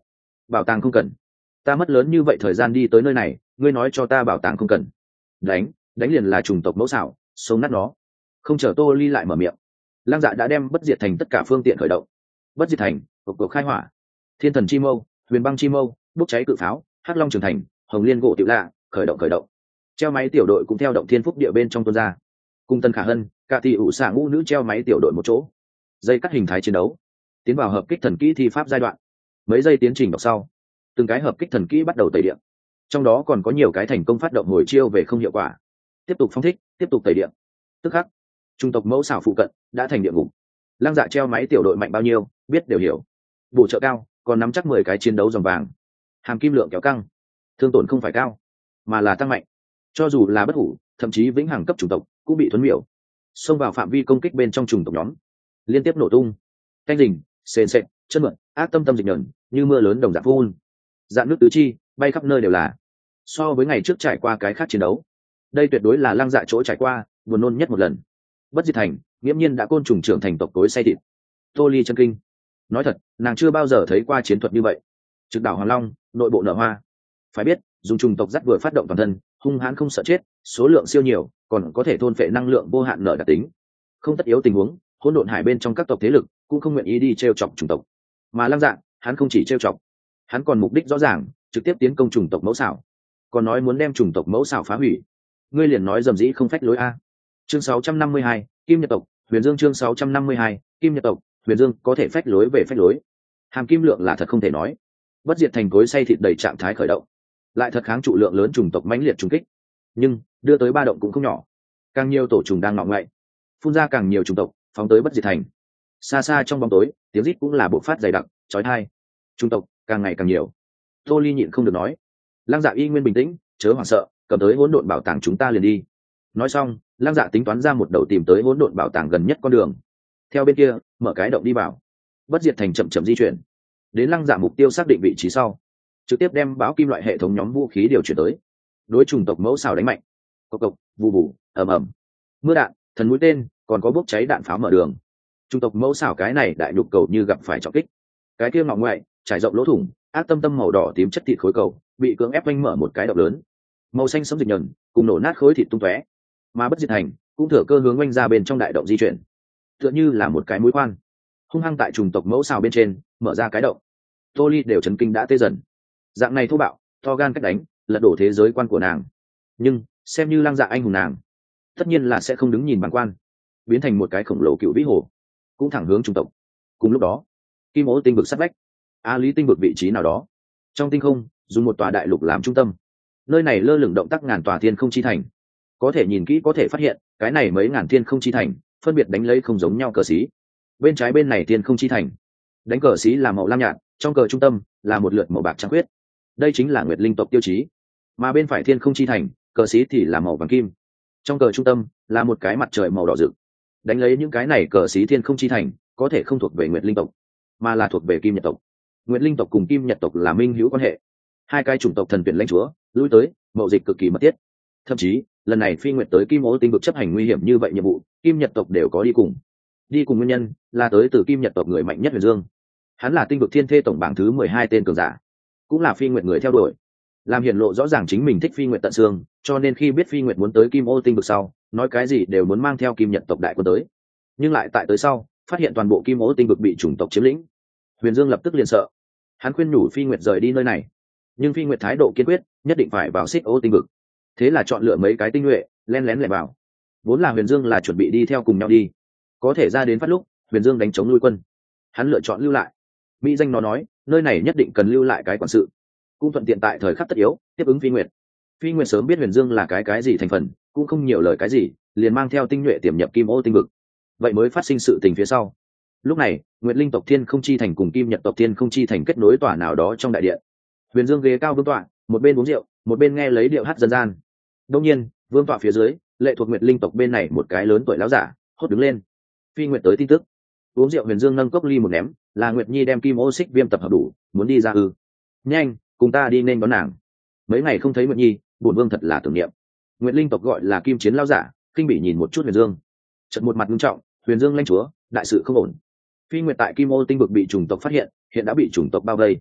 Bảo tàng không cần. Ta mất lớn như vậy thời gian đi tới nơi này, ngươi nói cho ta bảo tàng không cần. Đánh, đánh liền là chủng tộc mẫu xảo, sống nát nó. Không chờ Tô Ly lại mở miệng, Lăng Dạ đã đem Bất Diệt Thành tất cả phương tiện khởi động. Bất Diệt Thành, cộc cộc khai hỏa. Thiên Thần Chi Mâu, Huyền Băng Chi Mâu, bốc cháy cự pháo, Hắc Long Trường Thành, Hồng Liên gỗ tiểu lạ, khởi động khởi động. Treo máy tiểu đội cũng theo động thiên phúc địa bên trong tuôn ra. Cung Tân Khả Hân, cả thị ủ xạ ngũ nữ treo máy tiểu đội một chỗ. Dây cắt hình thái chiến đấu, tiến vào hợp kích thần kỹ thi pháp giai đoạn. Mấy giây tiến trình đọc sau, từng cái hợp kích thần kỹ bắt đầu tẩy điện, trong đó còn có nhiều cái thành công phát động hồi chiêu về không hiệu quả. Tiếp tục phóng thích, tiếp tục tẩy điện. Tức khắc, trung tộc mẫu xảo phụ cận đã thành địa ngục. Lăng Dạ treo máy tiểu đội mạnh bao nhiêu biết đều hiểu, bổ trợ cao, còn nắm chắc mười cái chiến đấu dòng vàng. Hàm kim lượng kéo căng, thương tổn không phải cao mà là tăng mạnh, cho dù là bất hủ thậm chí vĩnh hằng cấp chủng tộc cũng bị thuấn miểu. Xông vào phạm vi công kích bên trong chủng tộc nhóm, liên tiếp nổ tung, canh rình, sền sệt, chân mượn, ác tâm tâm dịch nhẫn như mưa lớn đồng dạng phun, dạn nước tứ chi bay khắp nơi đều là. So với ngày trước trải qua cái khác chiến đấu, đây tuyệt đối là Lăng Dạ chỗ trải qua buồn nôn nhất một lần. Bất Diệt Thành nghiễm nhiên đã côn trùng trưởng thành tộc tối say thịt. Tô Ly chân kinh, nói thật nàng chưa bao giờ thấy qua chiến thuật như vậy. Trực đảo Hoàng Long, nội bộ nở hoa. Phải biết dùng trùng tộc dắt vừa phát động toàn thân, hung hãn không sợ chết, số lượng siêu nhiều, còn có thể thôn phệ năng lượng vô hạn nở đặc tính. Không tất yếu tình huống, hỗn độn hải bên trong các tộc thế lực cũng không nguyện ý đi trêu chọc chủng tộc. Mà Lăng Dạ, hắn không chỉ trêu chọc, hắn còn mục đích rõ ràng, trực tiếp tiến công chủng tộc mẫu xảo. Còn nói muốn đem chủng tộc mẫu xảo phá hủy, ngươi liền nói dầm dĩ không phách lối a. Chương sáu trăm năm mươi hai, Kim Nhật tộc, Huyền Dương chương sáu trăm năm mươi hai, Kim Nhật tộc, Huyền Dương có thể phách lối về phách lối. Hàm kim lượng là thật không thể nói. Bất Diệt Thành cối say thịt đầy trạng thái khởi động, lại thật kháng trụ lượng lớn chủng tộc mãnh liệt trùng kích, nhưng đưa tới ba động cũng không nhỏ. Càng nhiều tổ trùng đang ngọ ngậy, phun ra càng nhiều chủng tộc phóng tới Bất Diệt Thành. Xa xa trong bóng tối, tiếng rít cũng là bộc phát dày đặc, chói tai. Chủng tộc càng ngày càng nhiều. Tô Ly nhịn không được nói, Lăng Dạ y nguyên bình tĩnh, chớ hoảng sợ, cầm tới hỗn độn bảo tàng chúng ta liền đi. Nói xong, Lăng Dạ tính toán ra một đầu tìm tới hỗn độn bảo tàng gần nhất con đường, theo bên kia mở cái động đi vào. Bất Diệt Thành chậm chậm di chuyển, đến Lăng Dạ mục tiêu xác định vị trí sau, trực tiếp đem báo kim loại hệ thống nhóm vũ khí điều chuyển tới, đối trùng tộc mẫu xào đánh mạnh. Cộc cộc, vù vù, ầm ầm, mưa đạn, thần mũi tên, còn có bốc cháy đạn pháo mở đường. Trùng tộc mẫu xào cái này đại nhục cầu như gặp phải trọng kích, cái kia ngọ ngoại trải rộng lỗ thủng, ác tâm tâm màu đỏ tím chất thịt khối cầu bị cưỡng ép vanh mở một cái động lớn, màu xanh sẫm dịch nhờn cùng nổ nát khối thịt tung tóe. Mà Bất Diệt Thành cũng thừa cơ hướng oanh ra bên trong đại động di chuyển, tựa như là một cái mũi khoan hung hăng tại trùng tộc mẫu xào bên trên mở ra cái động. Tô Ly đều chấn kinh đã tê dần. Dạng này thô bạo, to gan cách đánh, lật đổ thế giới quan của nàng. Nhưng xem như Lăng Dạ anh hùng nàng, tất nhiên là sẽ không đứng nhìn bản quan, biến thành một cái khổng lồ cựu vĩ hồ, cũng thẳng hướng trùng tộc. Cùng lúc đó, Kim Ô tinh vực sát vách, A Lý tinh vực vị trí nào đó trong tinh không, dùng một tòa đại lục làm trung tâm, nơi này lơ lửng động tác ngàn tòa thiên không chi thành. Có thể nhìn kỹ có thể phát hiện, cái này mấy ngàn thiên không chi thành phân biệt đánh lấy không giống nhau cờ xí. Bên trái bên này thiên không chi thành đánh cờ xí là màu lam nhạt, trong cờ trung tâm là một lượt màu bạc trắng khuyết, đây chính là Nguyệt Linh tộc tiêu chí. Mà bên phải thiên không chi thành cờ xí thì là màu vàng kim, trong cờ trung tâm là một cái mặt trời màu đỏ rực. Đánh lấy những cái này cờ xí thiên không chi thành có thể không thuộc về Nguyệt Linh tộc, mà là thuộc về Kim Nhật tộc. Nguyệt Linh tộc cùng Kim Nhật tộc là minh hữu quan hệ, hai cái chủng tộc thần tuyển lãnh chúa lui tới mậu dịch cực kỳ mật thiết. Thậm chí lần này Phi Nguyệt tới Kim Ô tinh vực chấp hành nguy hiểm như vậy nhiệm vụ, Kim Nhật tộc đều có đi cùng. Đi cùng nguyên nhân là tới từ Kim Nhật tộc người mạnh nhất Huyền Dương, hắn là tinh vực thiên thê tổng bảng thứ mười hai tên cường giả, cũng là Phi Nguyệt người theo đuổi, làm hiển lộ rõ ràng chính mình thích Phi Nguyệt tận xương. Cho nên khi biết Phi Nguyệt muốn tới Kim Ô tinh vực sau, nói cái gì đều muốn mang theo Kim Nhật tộc đại quân tới. Nhưng lại tại tới sau, phát hiện toàn bộ Kim Ô tinh vực bị chủng tộc chiếm lĩnh, Huyền Dương lập tức liền sợ. Hắn khuyên nhủ Phi Nguyệt rời đi nơi này, nhưng Phi Nguyệt thái độ kiên quyết, nhất định phải vào Xích Ô tinh vực. Thế là chọn lựa mấy cái tinh nhuệ len lén lẻn vào. Vốn là Huyền Dương là chuẩn bị đi theo cùng nhau đi, có thể ra đến phát lúc Huyền Dương đánh chống lui quân, hắn lựa chọn lưu lại. Mỹ danh nó nói nơi này nhất định cần lưu lại cái quản sự, cũng thuận tiện tại thời khắc tất yếu tiếp ứng Phi Nguyệt. Phi Nguyệt sớm biết Huyền Dương là cái cái gì thành phần, cũng không nhiều lời cái gì, liền mang theo tinh nhuệ tiềm nhập Kim Ô tinh vực. Vậy mới phát sinh sự tình phía sau. Lúc này Nguyệt Linh tộc Thiên Không Chi Thành cùng Kim Nhật tộc Thiên Không Chi Thành kết nối tòa nào đó trong đại điện. Huyền Dương ghế cao vương tọa, một bên uống rượu một bên nghe lấy điệu hát dân gian. Đông nhiên vương tọa phía dưới lệ thuộc Nguyệt Linh tộc bên này một cái lớn tuổi lão giả hốt đứng lên. Phi Nguyệt tới tin tức. Uống rượu Huyền Dương nâng cốc ly một ném, là Nguyệt Nhi đem Kim Ô Xích Viêm tập hợp đủ, muốn đi ra ư? Nhanh, cùng ta đi nên đón nàng. Mấy ngày không thấy Nguyệt Nhi, bổn vương thật là tưởng niệm. Nguyệt Linh tộc gọi là Kim Chiến lão giả, kinh bỉ nhìn một chút Huyền Dương, chợt một mặt nghiêm trọng. Huyền Dương lãnh chúa, đại sự không ổn. Phi Nguyệt tại Kim Ô tinh vực bị chủng tộc phát hiện, hiện đã bị chủng tộc bao vây.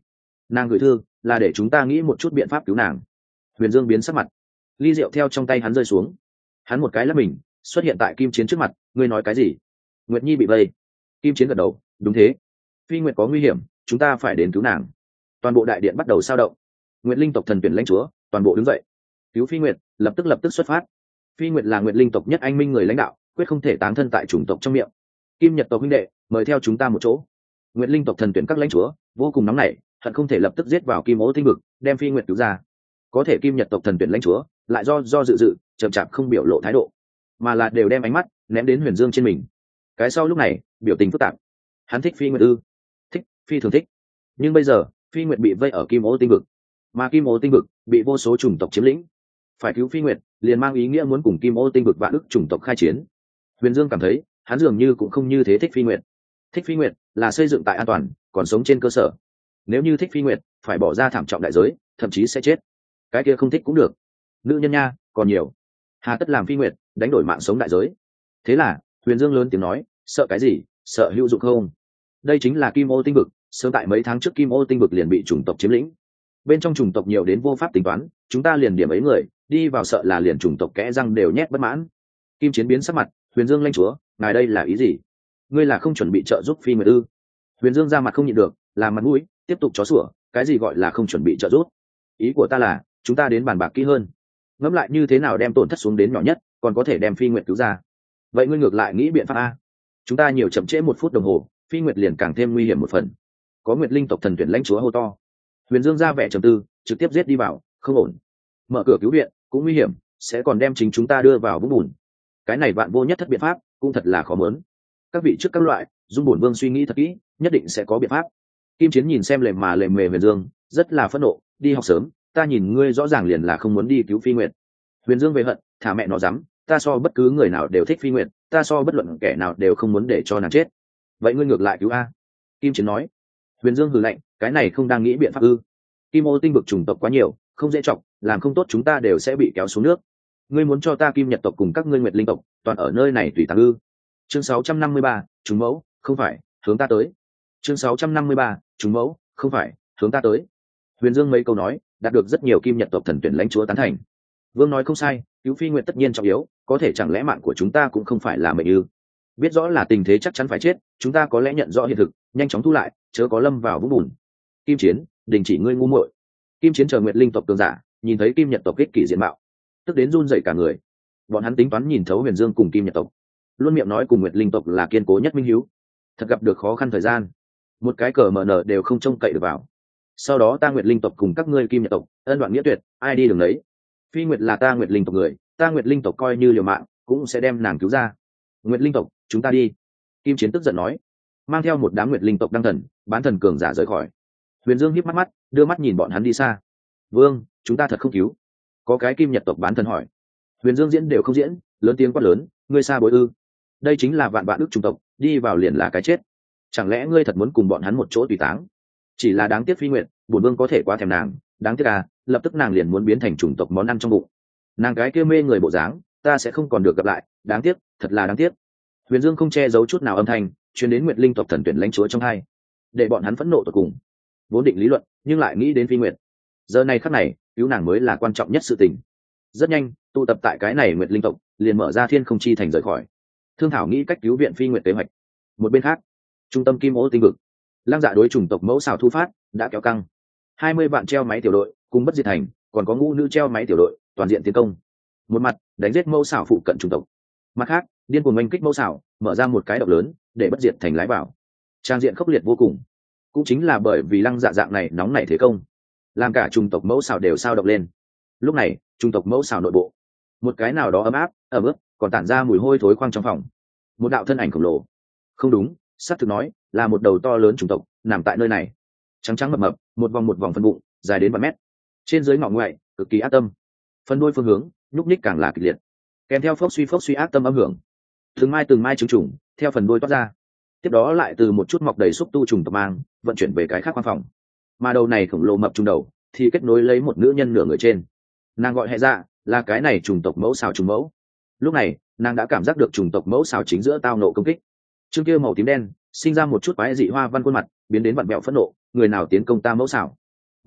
Nàng gửi thư là để chúng ta nghĩ một chút biện pháp cứu nàng. Huyền Dương biến sắc mặt, ly rượu theo trong tay hắn rơi xuống. Hắn một cái lắp mình xuất hiện tại Kim Chiến trước mặt. Ngươi nói cái gì? Nguyệt Nhi bị vây. Kim Chiến gật đầu, đúng thế. Phi Nguyệt có nguy hiểm, chúng ta phải đến cứu nàng. Toàn bộ đại điện bắt đầu sao động. Nguyệt linh tộc thần tuyển lãnh chúa toàn bộ đứng dậy, cứu Phi Nguyệt, lập tức lập tức xuất phát. Phi Nguyệt là Nguyệt linh tộc nhất anh minh người lãnh đạo, quyết không thể táng thân tại chủng tộc trong miệng. Kim Nhật tộc huynh đệ, mời theo chúng ta một chỗ. Nguyệt linh tộc thần tuyển các lãnh chúa vô cùng nóng nảy, hận không thể lập tức giết vào Kim Ô tinh vực, đem Phi Nguyệt cứu ra. Có thể Kim Nhật tộc thần tuyển lãnh chúa lại do do dự dự, chậm chạp không biểu lộ thái độ, mà là đều đem ánh mắt ném đến Huyền Dương trên mình. Cái sau lúc này biểu tình phức tạp. Hắn thích Phi Nguyệt ư? Thích, phi thường thích. Nhưng bây giờ Phi Nguyệt bị vây ở Kim Ô tinh vực, mà Kim Ô tinh vực bị vô số chủng tộc chiếm lĩnh. Phải cứu Phi Nguyệt liền mang ý nghĩa muốn cùng Kim Ô tinh vực vạn ức chủng tộc khai chiến. Huyền Dương cảm thấy hắn dường như cũng không như thế thích Phi Nguyệt. Thích Phi Nguyệt là xây dựng tại an toàn, còn sống trên cơ sở. Nếu như thích Phi Nguyệt, phải bỏ ra thảm trọng đại giới, thậm chí sẽ chết. Cái kia không thích cũng được. Nữ nhân nha, còn nhiều. Hà tất làm Phi Nguyệt đánh đổi mạng sống đại giới. Thế là Huyền Dương lớn tiếng nói, sợ cái gì, sợ hữu dụng không? Đây chính là Kim Ô tinh vực, sớm tại mấy tháng trước Kim Ô tinh vực liền bị chủng tộc chiếm lĩnh. Bên trong chủng tộc nhiều đến vô pháp tính toán, chúng ta liền điểm ấy người đi vào sợ là liền chủng tộc kẽ răng đều nhét bất mãn. Kim Chiến biến sắc mặt, Huyền Dương lãnh chúa, ngài đây là ý gì? Ngươi là không chuẩn bị trợ giúp Phi Nguyệt ư? Huyền Dương ra mặt không nhịn được, làm mặt mũi tiếp tục chó sủa, cái gì gọi là không chuẩn bị trợ giúp? Ý của ta là chúng ta đến bàn bạc kỹ hơn, ngẫm lại như thế nào đem tổn thất xuống đến nhỏ nhất, còn có thể đem Phi Nguyệt cứu ra. Vậy ngươi ngược lại nghĩ biện pháp a? Chúng ta nhiều chậm trễ một phút đồng hồ, Phi Nguyệt liền càng thêm nguy hiểm một phần. Có Nguyệt linh tộc thần tuyển lãnh chúa hô to. Huyền Dương ra vẻ trầm tư, trực tiếp giết đi vào, không ổn. Mở cửa cứu viện cũng nguy hiểm, sẽ còn đem chính chúng ta đưa vào vũng bùn. Cái này vạn vô nhất thất biện pháp, cũng thật là khó muốn. Các vị trước các loại, Dung Bổn Vương suy nghĩ thật kỹ, nhất định sẽ có biện pháp. Kim Chiến nhìn xem lề mà lề mề Huyền Dương, rất là phẫn nộ, đi học sớm, ta nhìn ngươi rõ ràng liền là không muốn đi cứu Phi Nguyệt. Huyền Dương về hận, thả mẹ nó dám, ta so bất cứ người nào đều thích Phi Nguyệt, ta so bất luận kẻ nào đều không muốn để cho nàng chết. Vậy ngươi ngược lại cứu a? Kim Chiến nói. Huyền Dương hừ lạnh, cái này không đang nghĩ biện pháp ư? Kim Ô tinh vực chủng tộc quá nhiều, không dễ chọc, làm không tốt chúng ta đều sẽ bị kéo xuống nước. Ngươi muốn cho ta Kim Nhật tộc cùng các ngươi Nguyệt linh tộc toàn ở nơi này tùy tàng ư? Chương sáu trăm năm mươi ba, chúng mẫu, không phải, hướng ta tới. Chương sáu trăm năm mươi ba, chúng mẫu, không phải, hướng ta tới. Huyền Dương mấy câu nói, đạt được rất nhiều Kim Nhật tộc thần tuyển lãnh chúa tán thành. Vương nói không sai, cứu Phi Nguyệt tất nhiên trọng yếu, có thể chẳng lẽ mạng của chúng ta cũng không phải là mệnh ư? Biết rõ là tình thế chắc chắn phải chết, chúng ta có lẽ nhận rõ hiện thực, nhanh chóng thu lại, chớ có lâm vào vũng bùn. Kim Chiến, đình chỉ ngươi ngu muội. Kim Chiến chờ Nguyệt linh tộc cường giả, nhìn thấy Kim Nhật tộc ích kỷ diện mạo, tức đến run rẩy cả người. Bọn hắn tính toán nhìn thấu Huyền Dương cùng Kim Nhật tộc, luôn miệng nói cùng Nguyệt linh tộc là kiên cố nhất minh hiếu, thật gặp được khó khăn thời gian, một cái cờ mở nở đều không trông cậy được vào. Sau đó ta Nguyệt linh tộc cùng các ngươi Kim Nhật tộc ân đoạn nghĩa tuyệt, ai đi đường đấy. Phi Nguyệt là ta Nguyệt linh tộc người, ta Nguyệt linh tộc coi như liều mạng cũng sẽ đem nàng cứu ra. Nguyệt linh tộc, chúng ta đi. Kim Chiến tức giận nói, mang theo một đám Nguyệt linh tộc đăng thần bán thần cường giả rời khỏi. Huyền Dương híp mắt mắt, đưa mắt nhìn bọn hắn đi xa. Vương, chúng ta thật không cứu? Có cái Kim Nhật tộc bán thần hỏi. Huyền Dương diễn đều không diễn, lớn tiếng quát lớn, ngươi xa bối ư? Đây chính là vạn vạn ức chủng tộc, đi vào liền là cái chết. Chẳng lẽ ngươi thật muốn cùng bọn hắn một chỗ tùy táng? Chỉ là đáng tiếc Phi Nguyệt, bổn vương có thể quá thèm nàng, đáng tiếc à, lập tức nàng liền muốn biến thành chủng tộc món ăn trong bụng. Nàng cái kia mê người bộ dáng, ta sẽ không còn được gặp lại, đáng tiếc, thật là đáng tiếc. Huyền Dương không che giấu chút nào âm thanh, truyền đến Nguyệt linh tộc thần tuyển lãnh chúa trong hai, để bọn hắn phẫn nộ tột cùng. Vốn định lý luận, nhưng lại nghĩ đến Phi Nguyệt. Giờ này khắc này, cứu nàng mới là quan trọng nhất sự tình. Rất nhanh, tụ tập tại cái này Nguyệt linh tộc liền mở ra Thiên Không Chi thành rời khỏi, thương thảo nghĩ cách cứu viện Phi Nguyệt kế hoạch. Một bên khác, trung tâm Kim Ô tinh vực, Lăng Dạ đối chủng tộc mẫu xảo thu phát đã kéo căng. Hai mươi vạn treo máy tiểu đội cùng bất diệt thành, còn có ngũ nữ treo máy tiểu đội toàn diện tiến công. Một mặt đánh giết mẫu xảo phụ cận chủng tộc, mặt khác điên cuồng oanh kích mẫu xảo, mở ra một cái động lớn để bất diệt thành lái vào. Trang diện khốc liệt vô cùng. Cũng chính là bởi vì Lăng Dạ dạng này nóng nảy thế công, làm cả chủng tộc mẫu xảo đều sao động lên. Lúc này chủng tộc mẫu xảo nội bộ, một cái nào đó ấm áp ẩm ướt, còn tản ra mùi hôi thối khoang trong phòng. Một đạo thân ảnh khổng lồ, không đúng, xác thực nói là một đầu to lớn chủng tộc nằm tại nơi này, trắng trắng mập mập, một vòng một vòng phân bụng dài đến vài mét, trên dưới ngọ ngoại cực kỳ ác tâm. Phân đuôi phương hướng nhúc nhích càng là kịch liệt, kèm theo phốc suy phốc suy ác tâm âm hưởng. Từng mai từng mai trứng trùng theo phần đuôi toát ra, tiếp đó lại từ một chút mọc đầy xúc tu trùng tộc mang vận chuyển về cái khác khoang phòng. Mà đầu này khổng lồ mập trùng đầu thì kết nối lấy một nữ nhân nửa người trên, nàng gọi Hệ Dạ, là cái này trùng tộc mẫu xào trùng mẫu. Lúc này nàng đã cảm giác được trùng tộc mẫu xào chính giữa tao nộ công kích. Chương kia màu tím đen sinh ra một chút quái dị hoa văn khuôn mặt biến đến vặn vẹo phẫn nộ, người nào tiến công ta mẫu xào?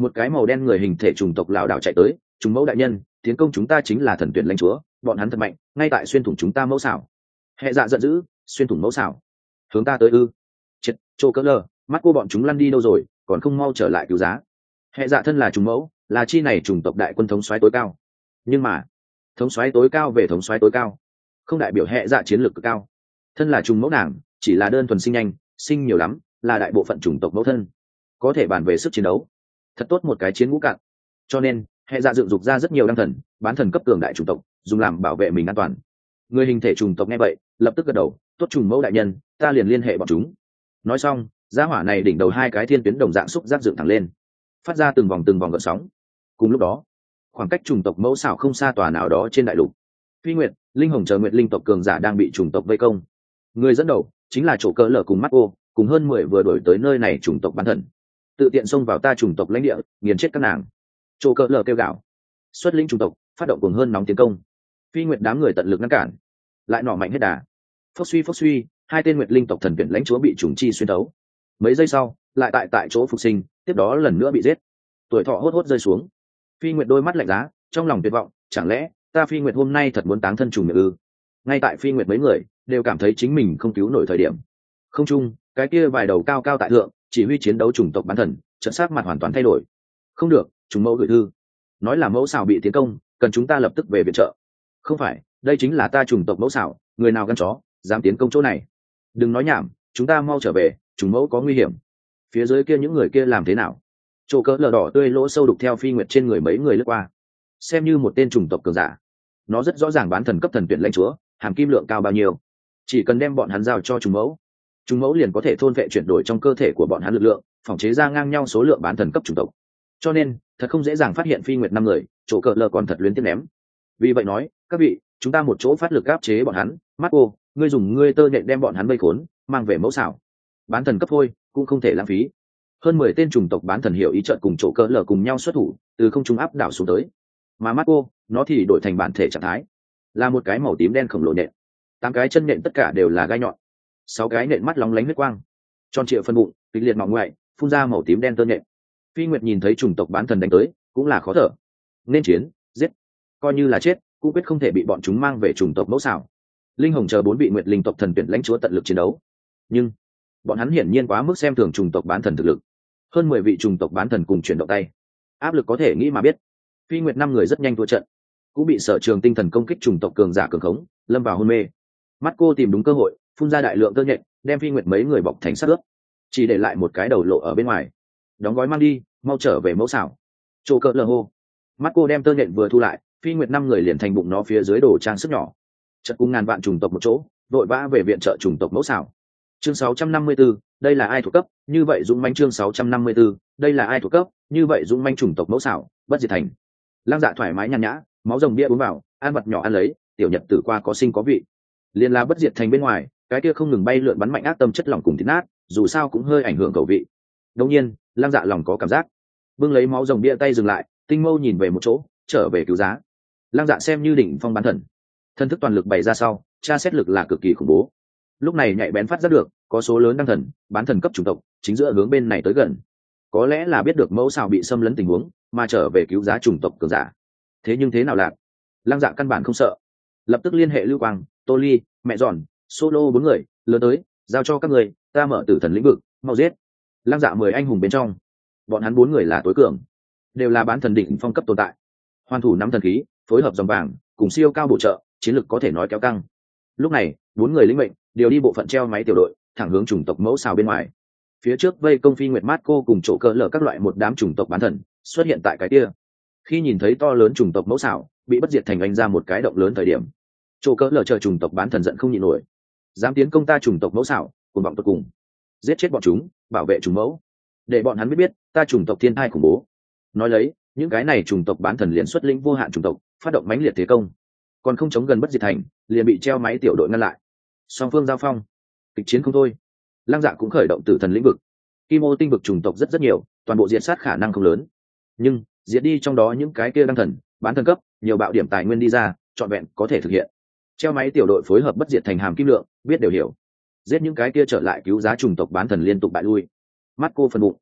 một cái màu đen người hình thể trùng tộc lảo đảo chạy tới. Trùng mẫu đại nhân, tiến công chúng ta chính là thần tuyển lãnh chúa, bọn hắn thật mạnh, ngay tại xuyên thủng chúng ta mẫu xảo. Hệ dạ giận dữ, xuyên thủng mẫu xảo, hướng ta tới ư? Chết, trô cỡ lờ, mắt cô bọn chúng lăn đi đâu rồi, còn không mau trở lại cứu giá. Hệ dạ thân là trùng mẫu, là chi này trùng tộc đại quân thống soái tối cao, nhưng mà thống soái tối cao về thống soái tối cao, không đại biểu hệ dạ chiến lược cực cao. Thân là trùng mẫu nàng, chỉ là đơn thuần sinh nhanh, sinh nhiều lắm, là đại bộ phận chủng tộc mẫu thân, có thể bàn về sức chiến đấu, thật tốt một cái chiến ngũ cạn. Cho nên hệ dạ dựng dục ra rất nhiều đăng thần, bán thần cấp cường đại chủng tộc, dùng làm bảo vệ mình an toàn. Người hình thể trùng tộc nghe vậy, lập tức gật đầu, tốt trùng mẫu đại nhân, ta liền liên hệ bọn chúng. Nói xong, gia hỏa này đỉnh đầu hai cái thiên tuyến đồng dạng xúc giác dựng thẳng lên, phát ra từng vòng từng vòng gợn sóng. Cùng lúc đó, khoảng cách trùng tộc mẫu xảo không xa tòa nào đó trên đại lục, Phi Nguyệt, Linh Hồng chờ Nguyệt linh tộc cường giả đang bị trùng tộc vây công. Người dẫn đầu chính là chỗ cỡ lở cùng mắt ô, cùng hơn mười vừa đổi tới nơi này chủng tộc bán thần, tự tiện xông vào ta chủng tộc lãnh địa, nghiền chết các nàng. Chỗ cỡ lở kêu gào, xuất lĩnh chủng tộc phát động cuồng hơn nóng tiến công. Phi Nguyệt đám người tận lực ngăn cản, lại nọ mạnh hết đà. Phốc suy phốc suy, hai tên Nguyệt linh tộc thần tuyển lãnh chúa bị trùng chi xuyên tấu. Mấy giây sau, lại tại tại chỗ phục sinh, tiếp đó lần nữa bị giết. Tuổi thọ hốt hốt rơi xuống. Phi Nguyệt đôi mắt lạnh giá, trong lòng tuyệt vọng, chẳng lẽ ta Phi Nguyệt hôm nay thật muốn táng thân trùng miệng ư? Ngay tại Phi Nguyệt mấy người đều cảm thấy chính mình không cứu nổi thời điểm, không chung cái kia vài đầu cao cao tại thượng chỉ huy chiến đấu chủng tộc bán thần trận sát mặt hoàn toàn thay đổi. Không được, chúng mẫu gửi thư nói là mẫu xảo bị tiến công, cần chúng ta lập tức về viện trợ. Không phải, đây chính là ta chủng tộc mẫu xảo, người nào gan chó dám tiến công chỗ này? Đừng nói nhảm, chúng ta mau trở về, chúng mẫu có nguy hiểm. Phía dưới kia những người kia làm thế nào? Chỗ cỡ lở đỏ tươi lỗ sâu đục theo Phi Nguyệt trên người mấy người lướt qua, xem như một tên chủng tộc cường giả, nó rất rõ ràng bán thần cấp thần tuyển lãnh chúa hàm kim lượng cao bao nhiêu, chỉ cần đem bọn hắn giao cho trùng mẫu, trùng mẫu liền có thể thôn vệ chuyển đổi trong cơ thể của bọn hắn lực lượng, phòng chế ra ngang nhau số lượng bán thần cấp chủng tộc. Cho nên thật không dễ dàng phát hiện Phi Nguyệt năm người, chỗ cỡ lờ còn thật luyến tiếc ném. Vì vậy nói, các vị, chúng ta một chỗ phát lực áp chế bọn hắn. Marco, ngươi dùng ngươi tơ nhện đem bọn hắn vây khốn, mang về mẫu xảo. Bán thần cấp thôi, cũng không thể lãng phí. Hơn mười tên chủng tộc bán thần hiểu ý trợn cùng chỗ cỡ lờ cùng nhau xuất thủ, từ không trung áp đảo xuống tới. Mà Marco, nó thì đổi thành bản thể trạng thái, là một cái màu tím đen khổng lồ nhện. Tám cái chân nhện tất cả đều là gai nhọn, sáu cái nhện mắt lóng lánh huyết quang, tròn trịa phân bụng, kịch liệt mỏng ngoại, phun ra màu tím đen tơ nhện. Phi Nguyệt nhìn thấy chủng tộc bán thần đánh tới, cũng là khó thở. Nên chiến, giết, coi như là chết, cũng quyết không thể bị bọn chúng mang về chủng tộc mẫu xảo. Linh Hồng chờ bốn vị Nguyệt linh tộc thần tuyển lãnh chúa tận lực chiến đấu, nhưng bọn hắn hiển nhiên quá mức xem thường chủng tộc bán thần thực lực. Hơn mười vị chủng tộc bán thần cùng chuyển động tay, áp lực có thể nghĩ mà biết. Phi Nguyệt năm người rất nhanh thua trận, cũng bị sở trường tinh thần công kích chủng tộc cường giả cường khống, lâm vào hôn mê. Mắt cô tìm đúng cơ hội, phun ra đại lượng tơ nhện, đem Phi Nguyệt mấy người bọc thành sát ướp, chỉ để lại một cái đầu lộ ở bên ngoài. Đóng gói mang đi, mau trở về mẫu xảo. Chỗ cỡ lờ hô. Mắt cô đem tơ nhện vừa thu lại, Phi Nguyệt năm người liền thành bụng nó phía dưới đồ trang sức nhỏ. Trận cùng ngàn vạn chủng tộc một chỗ, vội vã về viện trợ chủng tộc mẫu xảo. Chương sáu trăm năm mươi tư, đây là ai thuộc cấp? Như vậy dũng mãnh. Chương sáu trăm năm mươi tư, đây là ai thuộc cấp? Như vậy dũng mãnh chủng tộc mẫu xảo, bất diệt thành. Lang Dạ thoải mái nhàn nhã, máu rồng bia uống vào, ăn vật nhỏ ăn lấy, tiểu nhật tử qua có sinh có vị. Liên la bất diệt thành bên ngoài, cái kia không ngừng bay lượn bắn mạnh ác tâm chất lỏng cùng thịt nát, dù sao cũng hơi ảnh hưởng khẩu vị. Đương nhiên, Lang Dạ lòng có cảm giác, bưng lấy máu rồng bia tay dừng lại, tinh mâu nhìn về một chỗ, trở về cứu giá. Lang Dạ xem như đỉnh phong bán thần, thân thức toàn lực bày ra sau, tra xét lực là cực kỳ khủng bố. Lúc này nhạy bén phát giác được, có số lớn đăng thần, bán thần cấp chủng tộc, chính giữa hướng bên này tới gần. Có lẽ là biết được mẫu xào bị xâm lấn tình huống, mà trở về cứu giá chủng tộc cường giả. Thế nhưng thế nào lạc? Lang Dạ căn bản không sợ, lập tức liên hệ Lưu Quang, Tô Ly, mẹ giòn, Solo bốn người, lớn tới, giao cho các người, ta mở tử thần lĩnh vực, mau giết. Lang Dạ mười anh hùng bên trong, bọn hắn bốn người là tối cường, đều là bán thần đỉnh phong cấp tồn tại. Hoàn thủ nắm thần khí, phối hợp dòng vàng, cùng siêu cao bổ trợ, chiến lực có thể nói kéo căng. Lúc này, bốn người lĩnh mệnh, điều đi bộ phận treo máy tiểu đội, thẳng hướng chủng tộc mẫu xào bên ngoài. Phía trước vây công Phi Nguyệt Mát cô cùng chỗ cỡ lở các loại một đám chủng tộc bán thần xuất hiện tại cái kia. Khi nhìn thấy to lớn chủng tộc mẫu xảo bị bất diệt thành anh ra một cái động lớn thời điểm, chỗ cỡ lở chờ chủng tộc bán thần giận không nhịn nổi, dám tiến công ta chủng tộc mẫu xảo, cùng vọng tột cùng, giết chết bọn chúng, bảo vệ chủng mẫu, để bọn hắn biết biết ta chủng tộc thiên thai khủng bố. Nói lấy, những cái này chủng tộc bán thần liền xuất lĩnh vô hạn chủng tộc, phát động mãnh liệt thế công, còn không chống gần bất diệt thành, liền bị treo máy tiểu đội ngăn lại. Song phương giao phong, kịch chiến không thôi. Lang Dạ cũng khởi động tử thần lĩnh vực, kim ô tinh vực chủng tộc rất rất nhiều, toàn bộ diệt sát khả năng không lớn, nhưng diệt đi trong đó những cái kia đăng thần, bán thần cấp, nhiều bạo điểm tài nguyên đi ra, trọn vẹn có thể thực hiện. Treo máy tiểu đội phối hợp bất diệt thành hàm kim lượng, biết đều hiểu, giết những cái kia trở lại cứu giá chủng tộc bán thần liên tục bại lui. Mắt cô phần bụng,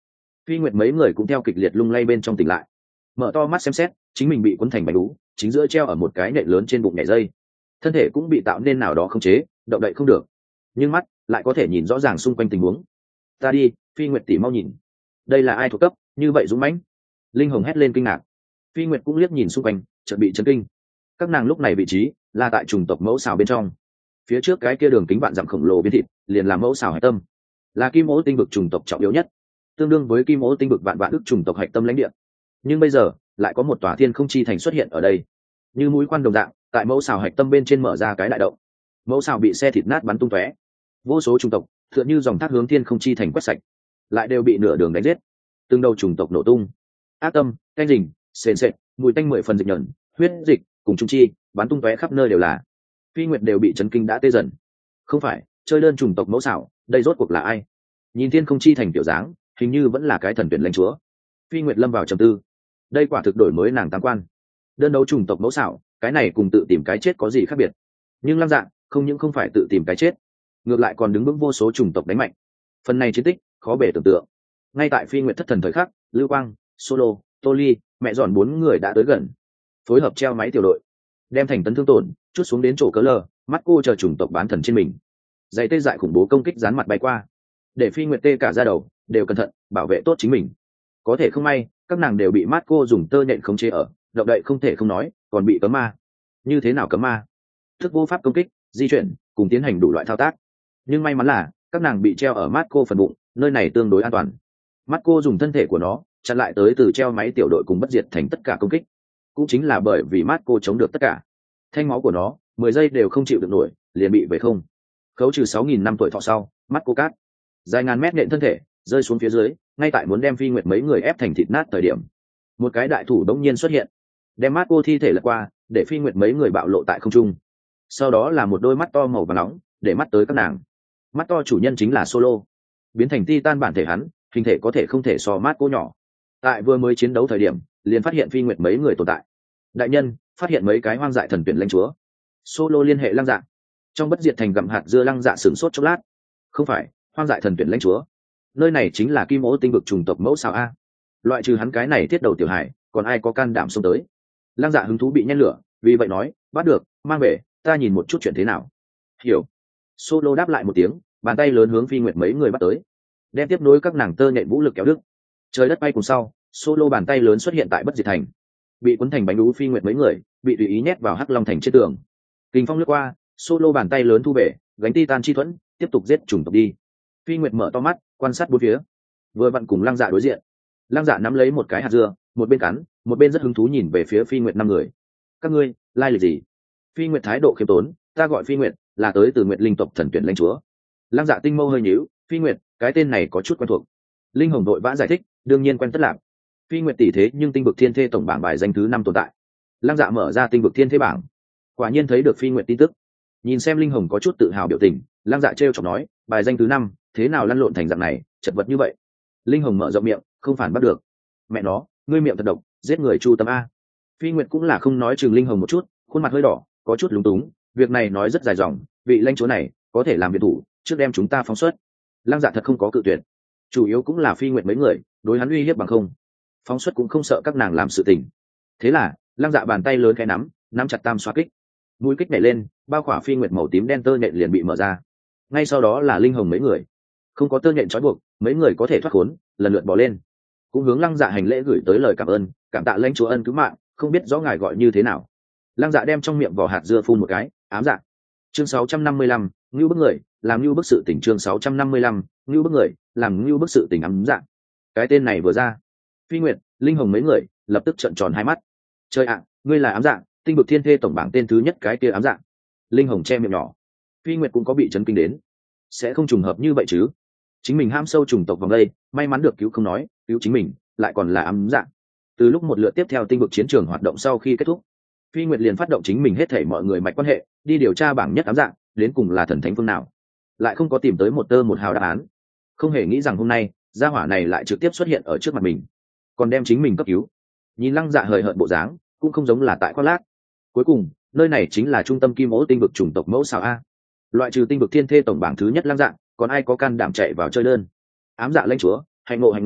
Phi Nguyệt mấy người cũng theo kịch liệt lung lay bên trong tỉnh lại, mở to mắt xem xét, chính mình bị cuốn thành bánh đú, chính giữa treo ở một cái nhện lớn trên bụng nhảy dây, thân thể cũng bị tạo nên nào đó không chế, động đậy không được, nhưng mắt lại có thể nhìn rõ ràng xung quanh tình huống. Ta đi, Phi Nguyệt tỷ mau nhìn, đây là ai thuộc cấp như vậy dũng mãnh? Linh Hồng hét lên kinh ngạc. Phi Nguyệt cũng liếc nhìn xung quanh, chợt bị chấn kinh. Các nàng lúc này vị trí là tại trùng tộc mẫu xào bên trong, phía trước cái kia đường kính vạn dặm khổng lồ biến thịt liền là mẫu xào hạch tâm, là kim ố tinh vực trùng tộc trọng yếu nhất, tương đương với kim ố tinh vực vạn vạn ức trùng tộc hạch tâm lãnh địa. Nhưng bây giờ lại có một tòa thiên không chi thành xuất hiện ở đây, như mũi quan đồng dạng, tại mẫu xào hạch tâm bên trên mở ra cái đại động. Mẫu xào bị xe thịt nát bắn tung tóe, vô số trùng tộc tựa như dòng thác hướng thiên không chi thành quét sạch, lại đều bị nửa đường đánh giết, từng đầu trùng tộc nổ tung. Ác tâm, canh rình, sền sệt, mùi tanh mười phần dịch nhẫn, huyết dịch cùng trung chi bắn tung tóe khắp nơi đều là. Phi Nguyệt đều bị chấn kinh đã tê dần. Không phải chơi đơn trùng tộc mẫu xảo, đây rốt cuộc là ai? Nhìn thiên không chi thành tiểu dáng, hình như vẫn là cái thần tuyển lãnh chúa. Phi Nguyệt lâm vào trầm tư. Đây quả thực đổi mới nàng tam quan. Đơn đấu trùng tộc mẫu xảo, cái này cùng tự tìm cái chết có gì khác biệt? Nhưng Lăng Dạ không những không phải tự tìm cái chết, ngược lại còn đứng vững vô số trùng tộc đánh mạnh. Phần này chiến tích khó bể tưởng tượng. Ngay tại Phi Nguyệt thất thần thời khắc, Lưu Quang, Solo, Tô Ly, mẹ dọn bốn người đã tới gần, phối hợp treo máy tiểu đội, đem thành tấn thương tổn chút xuống đến chỗ cớ lờ, mắt cô chờ chủng tộc bán thần trên mình. Dày tê dại khủng bố công kích dán mặt bay qua, để Phi Nguyệt tê cả ra đầu, đều cẩn thận bảo vệ tốt chính mình. Có thể không may, các nàng đều bị mát cô dùng tơ nhện khống chế ở, động đậy không thể không nói, còn bị cấm ma. Như thế nào cấm ma? Thức vô pháp công kích, di chuyển, cùng tiến hành đủ loại thao tác. Nhưng may mắn là các nàng bị treo ở mát cô phần bụng, nơi này tương đối an toàn. Mắt cô dùng thân thể của nó chặn lại tới từ treo máy tiểu đội cùng bất diệt thành tất cả công kích. Cũng chính là bởi vì mát cô chống được tất cả, thanh máu của nó mười giây đều không chịu được nổi, liền bị về không. Khấu trừ sáu nghìn năm tuổi thọ sau, mắt cô cát dài ngàn mét nện thân thể rơi xuống phía dưới, ngay tại muốn đem Phi Nguyệt mấy người ép thành thịt nát thời điểm, một cái đại thủ đống nhiên xuất hiện, đem mắt cô thi thể lật qua, để Phi Nguyệt mấy người bạo lộ tại không trung. Sau đó là một đôi mắt to màu vàng nóng để mắt tới các nàng. Mắt to chủ nhân chính là Solo, biến thành titan bản thể hắn, hình thể có thể không thể so mát cô nhỏ. Tại vừa mới chiến đấu thời điểm, liền phát hiện Phi Nguyệt mấy người tồn tại. Đại nhân, phát hiện mấy cái hoang dại thần tuyển lãnh chúa. Solo liên hệ Lăng Dạ. Trong bất diệt thành gặm hạt dưa, Lăng Dạ sửng sốt chốc lát. Không phải hoang dại thần tuyển lãnh chúa, nơi này chính là kim ố tinh vực trùng tộc mẫu xào a. Loại trừ hắn cái này thiết đầu tiểu hải, còn ai có can đảm xông tới? Lăng Dạ hứng thú bị nhen lửa, vì vậy nói, bắt được, mang về, ta nhìn một chút chuyện thế nào. Hiểu. Solo đáp lại một tiếng, bàn tay lớn hướng Phi Nguyệt mấy người bắt tới, đem tiếp nối các nàng tơ nhện vũ lực kéo đứt. Trời đất bay cùng sau, Solo bàn tay lớn xuất hiện tại bất diệt thành, bị cuốn thành bánh đú Phi Nguyệt mấy người bị tùy ý nhét vào hắc long thành trên tường. Kình phong lướt qua, Solo bàn tay lớn thu về, gánh titan chi thuẫn, tiếp tục giết chủng tộc đi. Phi Nguyệt mở to mắt, quan sát bốn phía, vừa vặn cùng Lăng Dạ đối diện. Lăng Dạ nắm lấy một cái hạt dưa, một bên cắn, một bên rất hứng thú nhìn về phía Phi Nguyệt năm người. Các ngươi lai lịch gì? Phi Nguyệt thái độ khiêm tốn, ta gọi Phi Nguyệt, là tới từ Nguyệt linh tộc thần tuyển lãnh chúa. Lăng Dạ tinh mâu hơi nhíu, Phi Nguyệt, cái tên này có chút quen thuộc. Linh Hồng đội vã giải thích, đương nhiên quen tất lạc. Phi Nguyệt tỷ thế nhưng tinh vực thiên thê tổng bảng bài danh thứ năm tồn tại. Lăng Dạ mở ra tinh vực thiên thế bảng, quả nhiên thấy được Phi Nguyệt tin tức. Nhìn xem Linh Hồng có chút tự hào biểu tình, Lăng Dạ trêu chọc nói, bài danh thứ năm, thế nào lăn lộn thành dạng này, chật vật như vậy. Linh Hồng mở rộng miệng, không phản bắt được. Mẹ nó, ngươi miệng thật độc, giết người chu tâm a. Phi Nguyệt cũng là không nói chừng Linh Hồng một chút, khuôn mặt hơi đỏ, có chút lúng túng, việc này nói rất dài dòng, vị lãnh chúa này có thể làm việc thủ, trước đem chúng ta phóng xuất. Lăng Dạ thật không có cự tuyệt, chủ yếu cũng là Phi Nguyệt mấy người đối hắn uy hiếp bằng không, phóng xuất cũng không sợ các nàng làm sự tình. Thế là Lăng Dạ bàn tay lớn khẽ nắm, nắm chặt tam xoa kích, mũi kích nhảy lên, bao khỏa Phi Nguyệt màu tím đen tơ nhện liền bị mở ra. Ngay sau đó là Linh Hồng mấy người, không có tơ nhện trói buộc, mấy người có thể thoát khốn, lần lượt bỏ lên, cũng hướng Lăng Dạ hành lễ gửi tới lời cảm ơn, cảm tạ lãnh chúa ân cứu mạng, không biết rõ ngài gọi như thế nào. Lăng Dạ đem trong miệng vỏ hạt dưa phun một cái, ám dạ. Chương sáu trăm năm mươi lăm, ngưu bức người làm ngưu bức sự tình. Chương sáu trăm năm mươi lăm, ngưu bức người làm ngưu bức sự tình. Ám dạ, cái tên này vừa ra, Phi Nguyệt, Linh Hồng mấy người lập tức trợn tròn hai mắt. Trời ạ, ngươi là ám dạ, tinh vực thiên thê tổng bảng tên thứ nhất cái kia ám dạ. Linh Hồng che miệng nhỏ. Phi Nguyệt cũng có bị chấn kinh đến, sẽ không trùng hợp như vậy chứ? Chính mình ham sâu trùng tộc vòng đây, may mắn được cứu không nói, cứu chính mình lại còn là ám dạ. Từ lúc một lượt tiếp theo tinh vực chiến trường hoạt động sau khi kết thúc, Phi Nguyệt liền phát động chính mình hết thảy mọi người mạch quan hệ, đi điều tra bảng nhất ám dạng, đến cùng là thần thánh phương nào, lại không có tìm tới một tơ một hào đáp án. Không hề nghĩ rằng hôm nay, gia hỏa này lại trực tiếp xuất hiện ở trước mặt mình, còn đem chính mình cấp cứu. Nhìn Lăng Dạ hời hợt bộ dáng, cũng không giống là tại khoác lác. Cuối cùng, nơi này chính là trung tâm kim ố tinh vực chủng tộc mẫu xào a. Loại trừ tinh vực thiên thê tổng bảng thứ nhất Lăng Dạ, còn ai có can đảm chạy vào chơi đơn? Ám dạ lãnh chúa, hành ngộ hành ngộ,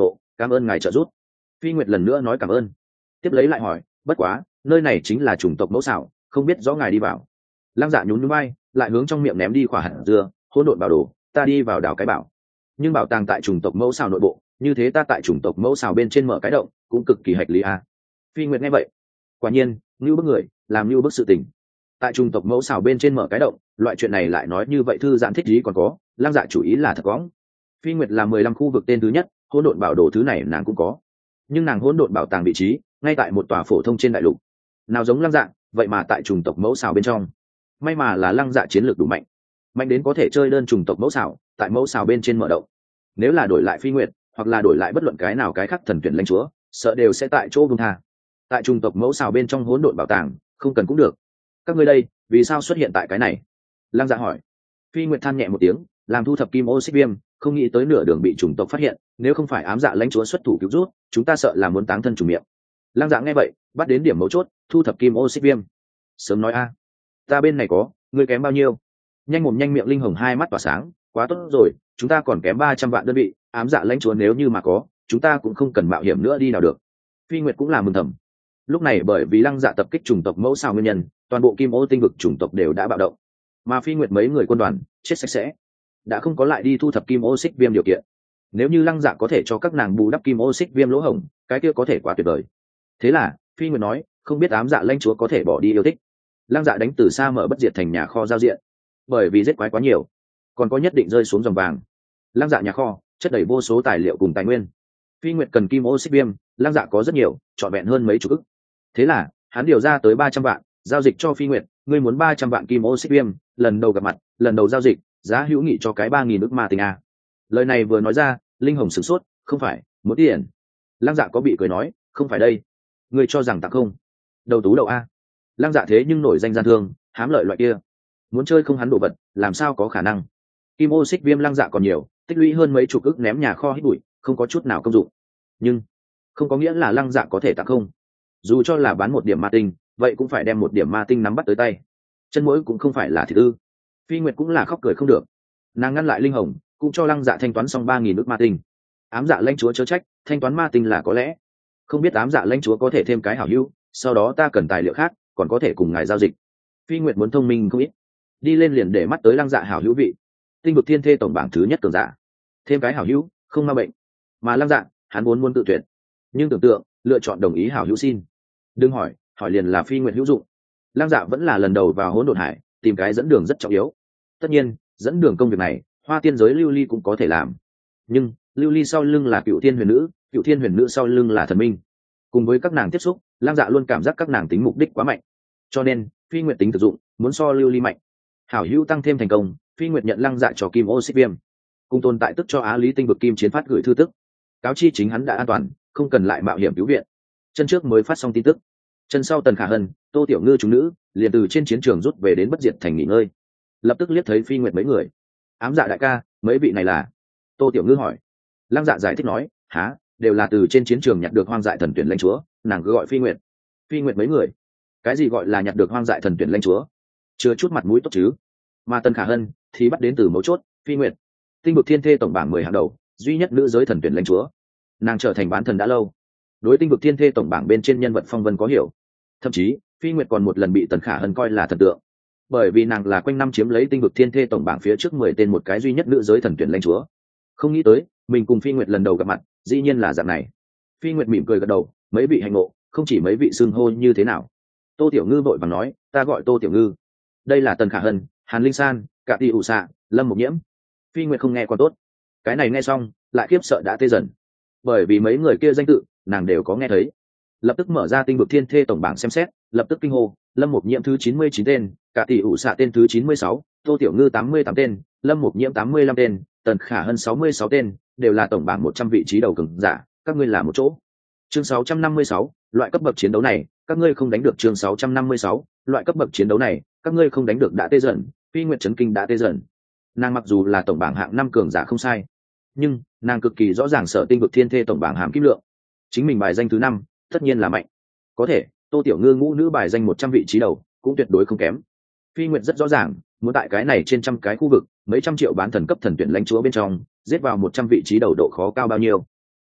cảm ơn ngài trợ giúp. Phi Nguyệt lần nữa nói cảm ơn, tiếp lấy lại hỏi, bất quá nơi này chính là chủng tộc mẫu xảo, không biết rõ ngài đi vào. Lăng Dạ nhún nhún vai, lại hướng trong miệng ném đi quả hạt dưa. Hỗn độn bảo đồ, ta đi vào đào cái bảo, nhưng bảo tàng tại chủng tộc mẫu xảo nội bộ, như thế ta tại chủng tộc mẫu xảo bên trên mở cái động cũng cực kỳ hạch lý a. Phi Nguyệt nghe vậy, quả nhiên như bức người làm như bức sự tình. Tại chủng tộc mẫu xảo bên trên mở cái động, loại chuyện này lại nói như vậy thư giãn thích gì còn có. Lăng Dạ chủ ý là thật quõng. Phi Nguyệt là mười lăm khu vực tên thứ nhất, hỗn độn bảo đồ thứ này nàng cũng có, nhưng nàng hỗn độn bảo tàng vị trí ngay tại một tòa phổ thông trên đại lục, nào giống Lăng Dạ vậy mà tại chủng tộc mẫu xảo bên trong. May mà là Lăng Dạ chiến lược đủ mạnh, mạnh đến có thể chơi đơn chủng tộc mẫu xảo, tại mẫu xảo bên trên mở động. Nếu là đổi lại Phi Nguyệt, hoặc là đổi lại bất luận cái nào cái khác thần tuyển lãnh chúa, sợ đều sẽ tại chỗ buông tha. Tại chủng tộc mẫu xảo bên trong hỗn độn bảo tàng không cần cũng được. Các ngươi đây vì sao xuất hiện tại cái này? Lăng Dạ hỏi. Phi Nguyệt than nhẹ một tiếng, làm thu thập kim ô xích viêm, không nghĩ tới nửa đường bị chủng tộc phát hiện, nếu không phải ám dạ lãnh chúa xuất thủ cứu rút, chúng ta sợ là muốn táng thân chủ miệng. Lăng Dạ nghe vậy, bắt đến điểm mấu chốt, thu thập kim ô xích viêm. Sớm nói a, ta bên này có, ngươi kém bao nhiêu? Nhanh mồm nhanh miệng linh hồng hai mắt tỏa sáng, quá tốt rồi, chúng ta còn kém ba trăm vạn đơn vị, ám dạ lãnh chúa nếu như mà có, chúng ta cũng không cần mạo hiểm nữa đi nào được. Phi Nguyệt cũng là mừng thầm. Lúc này bởi vì Lăng Dạ tập kích chủng tộc mẫu xảo nguyên nhân, toàn bộ kim ô tinh vực chủng tộc đều đã bạo động, mà Phi Nguyệt mấy người quân đoàn chết sạch sẽ, đã không có lại đi thu thập kim ô xích viêm điều kiện. Nếu như Lăng Dạ có thể cho các nàng bù đắp kim ô xích viêm lỗ hổng, cái kia có thể quá tuyệt vời. Thế là Phi Nguyệt nói, không biết ám dạ lãnh chúa có thể bỏ đi yêu thích. Lăng Dạ đánh từ xa mở bất diệt thành nhà kho giao diện, bởi vì giết quái quá nhiều, còn có nhất định rơi xuống dòng vàng. Lăng Dạ nhà kho chất đầy vô số tài liệu cùng tài nguyên. Phi Nguyệt cần kim ô xích viêm, Lăng Dạ có rất nhiều, trọn vẹn hơn mấy chục ức. Thế là hắn điều ra tới ba trăm vạn giao dịch cho Phi Nguyệt, ngươi muốn ba trăm vạn kim ô xích viêm, lần đầu gặp mặt, lần đầu giao dịch, giá hữu nghị cho cái ba nghìn ức ma tinh a. Lời này vừa nói ra, linh hồng sửng sốt, không phải muốn tiền? Lăng Dạ có bị cười nói, không phải đây, ngươi cho rằng tặng không? Đầu tú đầu a. Lăng Dạ thế nhưng nổi danh gian thương, hám lợi loại kia, muốn chơi không hắn đồ vật, làm sao có khả năng? Kim ô xích viêm Lăng Dạ còn nhiều, tích lũy hơn mấy chục ức ném nhà kho hít bụi, không có chút nào công dụng. Nhưng không có nghĩa là Lăng Dạ có thể tặng không. Dù cho là bán một điểm ma tinh, vậy cũng phải đem một điểm ma tinh nắm bắt tới tay. Chân mũi cũng không phải là thịt ư? Phi Nguyệt cũng là khóc cười không được. Nàng ngăn lại linh hồng, cũng cho Lăng Dạ thanh toán xong ba nghìn ức ma tinh. Ám dạ lãnh chúa chớ trách, thanh toán ma tinh là có lẽ, không biết ám dạ lãnh chúa có thể thêm cái hảo hữu, sau đó ta cần tài liệu khác, còn có thể cùng ngài giao dịch. Phi Nguyệt muốn thông minh không ít, đi lên liền để mắt tới Lăng Dạ hảo hữu vị, tinh vực thiên thê tổng bảng thứ nhất cường giả, thêm cái hảo hữu không ma bệnh. Mà Lăng Dạ hắn muốn muốn tự tuyển, nhưng tưởng tượng lựa chọn đồng ý hảo hữu xin. Đừng hỏi, hỏi liền là Phi Nguyệt hữu dụng. Lăng Dạ vẫn là lần đầu vào hỗn độn hải, tìm cái dẫn đường rất trọng yếu. Tất nhiên dẫn đường công việc này Hoa tiên giới Lưu Ly cũng có thể làm, nhưng Lưu Ly sau lưng là Cựu Thiên Huyền Nữ, Cựu Thiên Huyền Nữ sau lưng là thần minh. Cùng với các nàng tiếp xúc, Lăng Dạ luôn cảm giác các nàng tính mục đích quá mạnh, cho nên Phi Nguyệt tính thực dụng, muốn so Lưu Ly mạnh. Hảo hữu tăng thêm thành công, Phi Nguyệt nhận Lăng Dạ cho kim ô xích viêm, cùng tồn tại tức cho Á Lý tinh vực kim chiến phát gửi thư tức, cáo chi chính hắn đã an toàn, không cần lại mạo hiểm cứu viện. Chân trước mới phát xong tin tức, chân sau Tần Khả Hân, Tô Tiểu Ngư chúng nữ liền từ trên chiến trường rút về đến bất diệt thành nghỉ ngơi. Lập tức liếc thấy Phi Nguyệt mấy người. Ám dạ đại ca, mấy vị này là? Tô Tiểu Ngư hỏi. Lăng Dạ giải thích nói, há, đều là từ trên chiến trường nhặt được hoang dại thần tuyển lãnh chúa, nàng cứ gọi Phi Nguyệt. Phi Nguyệt mấy người? Cái gì gọi là nhặt được hoang dại thần tuyển lãnh chúa? Chưa chút mặt mũi tốt chứ. Mà Tần Khả Hân thì bắt đến từ mấu chốt, Phi Nguyệt, tinh vực thiên thê tổng bảng mười hàng đầu, duy nhất nữ giới thần tuyển lãnh chúa. Nàng trở thành bán thần đã lâu, đối tinh vực thiên thê tổng bảng bên trên nhân vật phong vân có hiểu. Thậm chí Phi Nguyệt còn một lần bị Tần Khả Hân coi là thần tượng, bởi vì nàng là quanh năm chiếm lấy tinh vực thiên thê tổng bảng phía trước mười tên một cái duy nhất nữ giới thần tuyển lãnh chúa. Không nghĩ tới mình cùng Phi Nguyệt lần đầu gặp mặt dĩ nhiên là dạng này. Phi Nguyệt mỉm cười gật đầu, mấy vị hạnh ngộ, không chỉ mấy vị xưng hô như thế nào. Tô Tiểu Ngư vội vàng nói, ta gọi Tô Tiểu Ngư, đây là Tần Khả Hân, Hàn Linh San, Cạ Tỷ ủ xạ, Lâm Mục Nhiễm. Phi Nguyệt không nghe còn tốt, cái này nghe xong lại khiếp sợ đã tê dần, bởi vì mấy người kia danh tự nàng đều có nghe thấy. Lập tức mở ra tinh vực thiên thê tổng bảng xem xét, lập tức kinh hô, Lâm Mục Nhiễm thứ chín mươi chín tên, Cạ Tỷ ủ xạ tên thứ chín mươi sáu, Tô Tiểu Ngư tám mươi tám tên, Lâm Mục Nhiễm tám mươi lăm tên, Tần Khả Hân sáu mươi sáu tên, đều là tổng bảng một trăm vị trí đầu cường giả, các ngươi là một chỗ. Chương sáu trăm năm mươi sáu, loại cấp bậc chiến đấu này, các ngươi không đánh được. Chương sáu trăm năm mươi sáu, loại cấp bậc chiến đấu này, các ngươi không đánh được đã tê dần. Phi Nguyệt chấn kinh đã tê dần. Nàng mặc dù là tổng bảng hạng năm cường giả không sai, nhưng nàng cực kỳ rõ ràng sở tinh vực thiên thê tổng bảng hàm kim lượng, chính mình bài danh thứ năm, tất nhiên là mạnh. Có thể Tô Tiểu Ngư ngũ nữ bài danh một trăm vị trí đầu cũng tuyệt đối không kém. Phi Nguyệt rất rõ ràng, muốn tại cái này trên trăm cái khu vực, mấy trăm triệu bán thần cấp thần tuyển lãnh chúa bên trong, giết vào một trăm vị trí đầu độ khó cao bao nhiêu.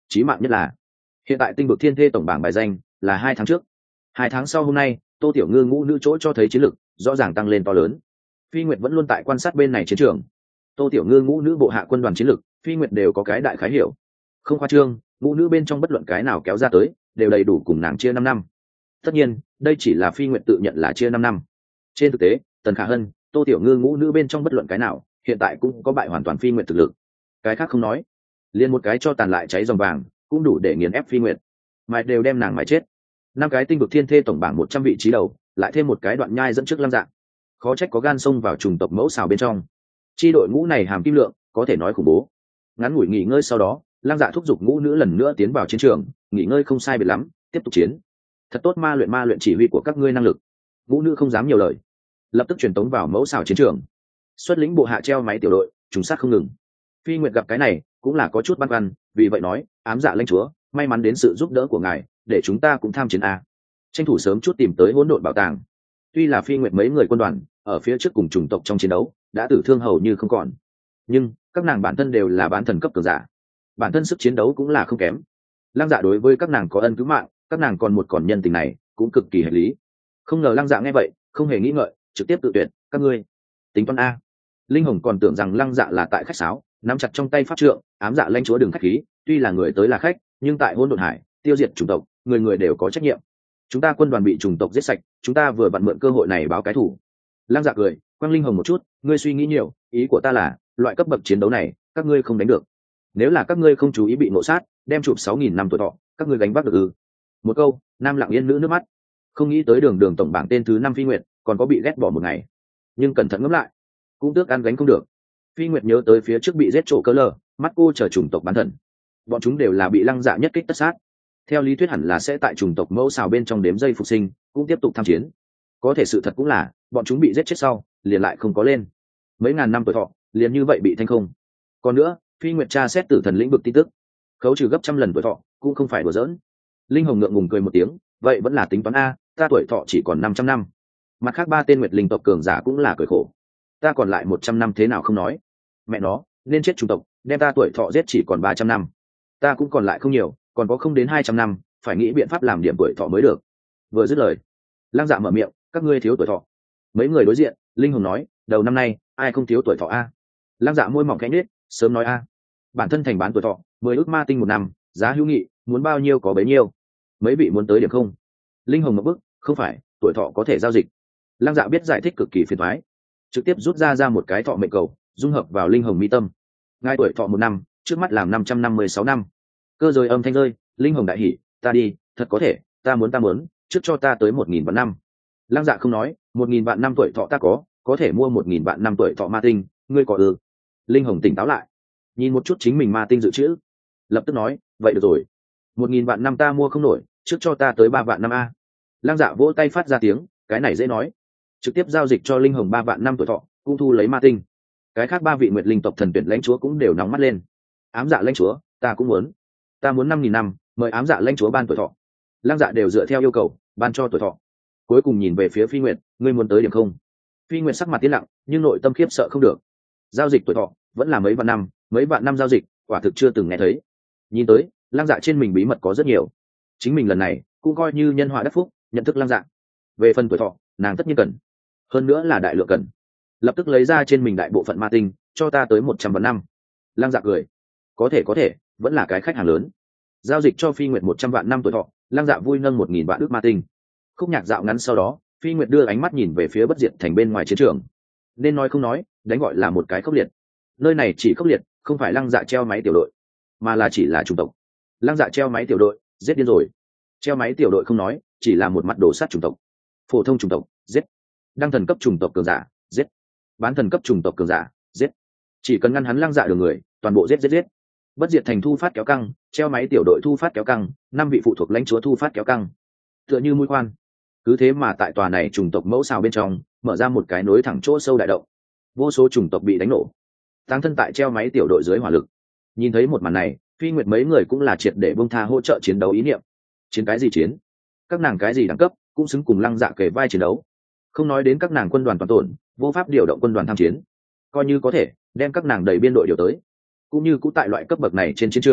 chí mạng nhất là hiện tại tinh vực thiên thê tổng bảng bài danh là hai tháng trước, hai tháng sau hôm nay Tô Tiểu Ngư ngũ nữ chỗ cho thấy chiến lực rõ ràng tăng lên to lớn. Phi Nguyệt vẫn luôn tại quan sát bên này chiến trường. Tô Tiểu Ngư ngũ nữ bộ hạ quân đoàn chiến lực, Phi Nguyệt đều có cái đại khái hiểu. Không khoa trương, ngũ nữ bên trong bất luận cái nào kéo ra tới, đều đầy đủ cùng nàng chia năm năm. Tất nhiên, đây chỉ là Phi Nguyệt tự nhận là chia năm năm. Trên thực tế, Tần Khả Hân, Tô Tiểu Ngư ngũ nữ bên trong bất luận cái nào, hiện tại cũng có bại hoàn toàn Phi Nguyệt thực lực. Cái khác không nói, liền một cái cho tàn lại cháy dòng vàng, cũng đủ để nghiền ép Phi Nguyệt. Mà đều đem nàng mài chết. Năm cái tinh vực thiên thê tổng bảng một trăm vị trí đầu, lại thêm một cái đoạn nhai dẫn trước Lăng Dạ. Khó trách có gan xông vào trùng tộc mẫu xào bên trong. Chi đội ngũ này hàm kim lượng, có thể nói khủng bố. Ngắn ngủi nghỉ ngơi sau đó, Lăng Dạ thúc giục ngũ nữ lần nữa tiến vào chiến trường, nghỉ ngơi không sai biệt lắm, tiếp tục chiến. Thật tốt ma luyện ma luyện chỉ huy của các ngươi năng lực. Ngũ nữ không dám nhiều lời, lập tức truyền tống vào mẫu xào chiến trường. Xuất lĩnh bộ hạ treo máy tiểu đội, trùng sát không ngừng. Phi Nguyệt gặp cái này, cũng là có chút băn khoăn, vì vậy nói, ám dạ lãnh chúa, may mắn đến sự giúp đỡ của ngài, để chúng ta cũng tham chiến a. Tranh thủ sớm chút tìm tới hỗn độn bảo tàng. Tuy là Phi Nguyệt mấy người quân đoàn ở phía trước cùng chủng tộc trong chiến đấu đã tử thương hầu như không còn, nhưng các nàng bản thân đều là bán thần cấp cường giả, bản thân sức chiến đấu cũng là không kém. Lăng Dạ đối với các nàng có ân cứu mạng, các nàng còn một còn nhân tình này cũng cực kỳ hợp lý. Không ngờ Lăng Dạ nghe vậy không hề nghĩ ngợi, trực tiếp tự tuyệt, các ngươi tính toán a. Linh Hồng còn tưởng rằng Lăng Dạ là tại khách sáo, nắm chặt trong tay pháp trượng, ám dạ lãnh chúa đừng khách khí, tuy là người tới là khách, nhưng tại hỗn độn hải tiêu diệt chủng tộc, người người đều có trách nhiệm. Chúng ta quân đoàn bị chủng tộc giết sạch, chúng ta vừa vặn mượn cơ hội này báo cái thủ. Lăng Dạ cười, quang Linh Hồng một chút, ngươi suy nghĩ nhiều, ý của ta là, loại cấp bậc chiến đấu này, các ngươi không đánh được. Nếu là các ngươi không chú ý bị nộ sát, đem chụp sáu nghìn năm tuổi thọ, các ngươi gánh vác được ư? Một câu, nam lặng yên nữ nước mắt. Không nghĩ tới đường đường tổng bảng tên thứ năm Phi Nguyệt, còn có bị ghét bỏ một ngày. Nhưng cẩn thận ngẫm lại, cũng tước ăn gánh không được. Phi Nguyệt nhớ tới phía trước bị giết trổ cơ lờ, mắt cô chờ chủng tộc bán thần, bọn chúng đều là bị Lăng Dạ nhất kích tất sát. Theo lý thuyết hẳn là sẽ tại chủng tộc mẫu xào bên trong đếm giây phục sinh, cũng tiếp tục tham chiến. Có thể sự thật cũng là, bọn chúng bị giết chết sau, liền lại không có lên. Mấy ngàn năm tuổi thọ, liền như vậy bị thanh không. Còn nữa, Phi Nguyệt tra xét tử thần lĩnh vực tin tức, khấu trừ gấp trăm lần tuổi thọ, cũng không phải đùa giỡn. Linh Hồng ngượng ngùng cười một tiếng, vậy vẫn là tính toán a, ta tuổi thọ chỉ còn năm trăm năm. Mặt khác ba tên Nguyệt linh tộc cường giả cũng là cười khổ. Ta còn lại một trăm năm thế nào không nói. Mẹ nó, nên chết chủng tộc, đem ta tuổi thọ giết chỉ còn ba trăm năm. Ta cũng còn lại không nhiều, còn có không đến hai trăm năm, phải nghĩ biện pháp làm điểm tuổi thọ mới được. Vừa dứt lời, Lăng Dạ mở miệng, các ngươi thiếu tuổi thọ. Mấy người đối diện, Linh Hồng nói, đầu năm nay, ai không thiếu tuổi thọ a? Lăng Dạ môi mỏng khẽ nhếch, sớm nói a. Bản thân thành bán tuổi thọ, mười ước ma tinh một năm, giá hữu nghị, muốn bao nhiêu có bấy nhiêu. Mấy vị muốn tới điểm không? Linh Hồng một bước, không phải, tuổi thọ có thể giao dịch. Lăng Dạ biết giải thích cực kỳ phiền toái, trực tiếp rút ra ra một cái thọ mệnh cầu, dung hợp vào Linh Hồng mi tâm. Ngài tuổi thọ một năm, trước mắt làm năm trăm năm mươi sáu năm. Cơ rồi âm thanh rơi, Linh Hồng đại hỉ, ta đi, thật có thể, ta muốn ta muốn, trước cho ta tới một nghìn vạn năm. Lăng Dạ không nói, một nghìn vạn năm tuổi thọ ta có, có thể mua một nghìn vạn năm tuổi thọ ma tinh, ngươi có ư? Linh Hồng tỉnh táo lại, nhìn một chút chính mình ma tinh dự trữ, lập tức nói, vậy được rồi, một nghìn vạn năm ta mua không nổi, trước cho ta tới ba vạn năm a. Lăng Dạ vỗ tay phát ra tiếng, cái này dễ nói, trực tiếp giao dịch cho Linh Hồng ba vạn năm tuổi thọ, cũng thu lấy ma tinh. Cái khác ba vị Nguyệt linh tộc thần tuyển lãnh chúa cũng đều nóng mắt lên. Ám dạ lãnh chúa, ta cũng muốn, ta muốn năm nghìn năm, mời ám dạ lãnh chúa ban tuổi thọ. Lăng Dạ đều dựa theo yêu cầu, ban cho tuổi thọ. Cuối cùng nhìn về phía Phi Nguyệt, ngươi muốn tới điểm không? Phi Nguyệt sắc mặt tiến lặng, nhưng nội tâm khiếp sợ không được. Giao dịch tuổi thọ vẫn là mấy vạn năm, mấy vạn năm giao dịch, quả thực chưa từng nghe thấy. Nhìn tới, Lăng Dạ trên mình bí mật có rất nhiều. Chính mình lần này cũng coi như nhân họa đắc phúc, nhận thức Lăng Dạ. Về phần tuổi thọ, nàng tất nhiên cần, hơn nữa là đại lượng cần. Lập tức lấy ra trên mình đại bộ phận ma tinh, cho ta tới một trăm vạn năm. Lăng Dạ cười, có thể có thể, vẫn là cái khách hàng lớn. Giao dịch cho Phi Nguyệt một trăm vạn năm tuổi thọ, Lăng Dạ vui nâng một nghìn vạn ước ma tinh. Khúc nhạc dạo ngắn sau đó, Phi Nguyệt đưa ánh mắt nhìn về phía bất diệt thành bên ngoài chiến trường. Nên nói không nói, đánh gọi là một cái khốc liệt. Nơi này chỉ khốc liệt, không phải Lăng Dạ treo máy tiểu đội, mà là chỉ là chủng tộc. Lăng Dạ treo máy tiểu đội, giết điên rồi. Treo máy tiểu đội không nói, chỉ là một mặt đổ sát chủng tộc. Phổ thông chủng tộc, giết. Đăng thần cấp chủng tộc cường giả, giết. Bán thần cấp chủng tộc cường giả, giết. Chỉ cần ngăn hắn Lăng Dạ đường người, toàn bộ giết giết giết. Bất diệt thành thu phát kéo căng, treo máy tiểu đội thu phát kéo căng, năm vị phụ thuộc lãnh chúa thu phát kéo căng. Tựa như mũi khoan. Cứ thế mà tại tòa này chủng tộc mẫu xào bên trong, mở ra một cái nối thẳng chỗ sâu đại động. Vô số chủng tộc bị đánh nổ. Táng thân tại treo máy tiểu đội dưới hỏa lực. Nhìn thấy một màn này, Phi Nguyệt mấy người cũng là triệt để bông tha hỗ trợ chiến đấu ý niệm. Chiến cái gì chiến? Các nàng cái gì đẳng cấp, cũng xứng cùng Lăng Dạ kề vai chiến đấu. Không nói đến các nàng quân đoàn toàn tổn, vô pháp điều động quân đoàn tham chiến. Coi như có thể, đem các nàng đầy biên đội điều tới. Cũng như cũng tại loại cấp bậc này trên chiến trường,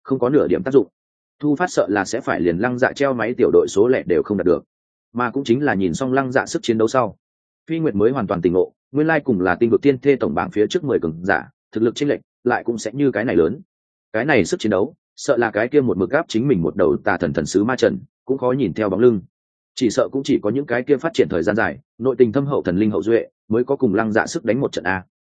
không có nửa điểm tác dụng. Thu phát sợ là sẽ phải liền Lăng Dạ treo máy tiểu đội số lẻ đều không đạt được, mà cũng chính là nhìn xong Lăng Dạ sức chiến đấu sau, Phi Nguyệt mới hoàn toàn tỉnh ngộ, nguyên lai cùng là tinh vực tiên thê tổng bảng phía trước mười cường giả, thực lực chênh lệch lại cũng sẽ như cái này lớn. Cái này sức chiến đấu, sợ là cái kia một mực gáp chính mình một đầu tà thần thần sứ ma trần, cũng khó nhìn theo bóng lưng. Chỉ sợ cũng chỉ có những cái kia phát triển thời gian dài, nội tình thâm hậu thần linh hậu duệ mới có cùng Lăng Dạ sức đánh một trận a.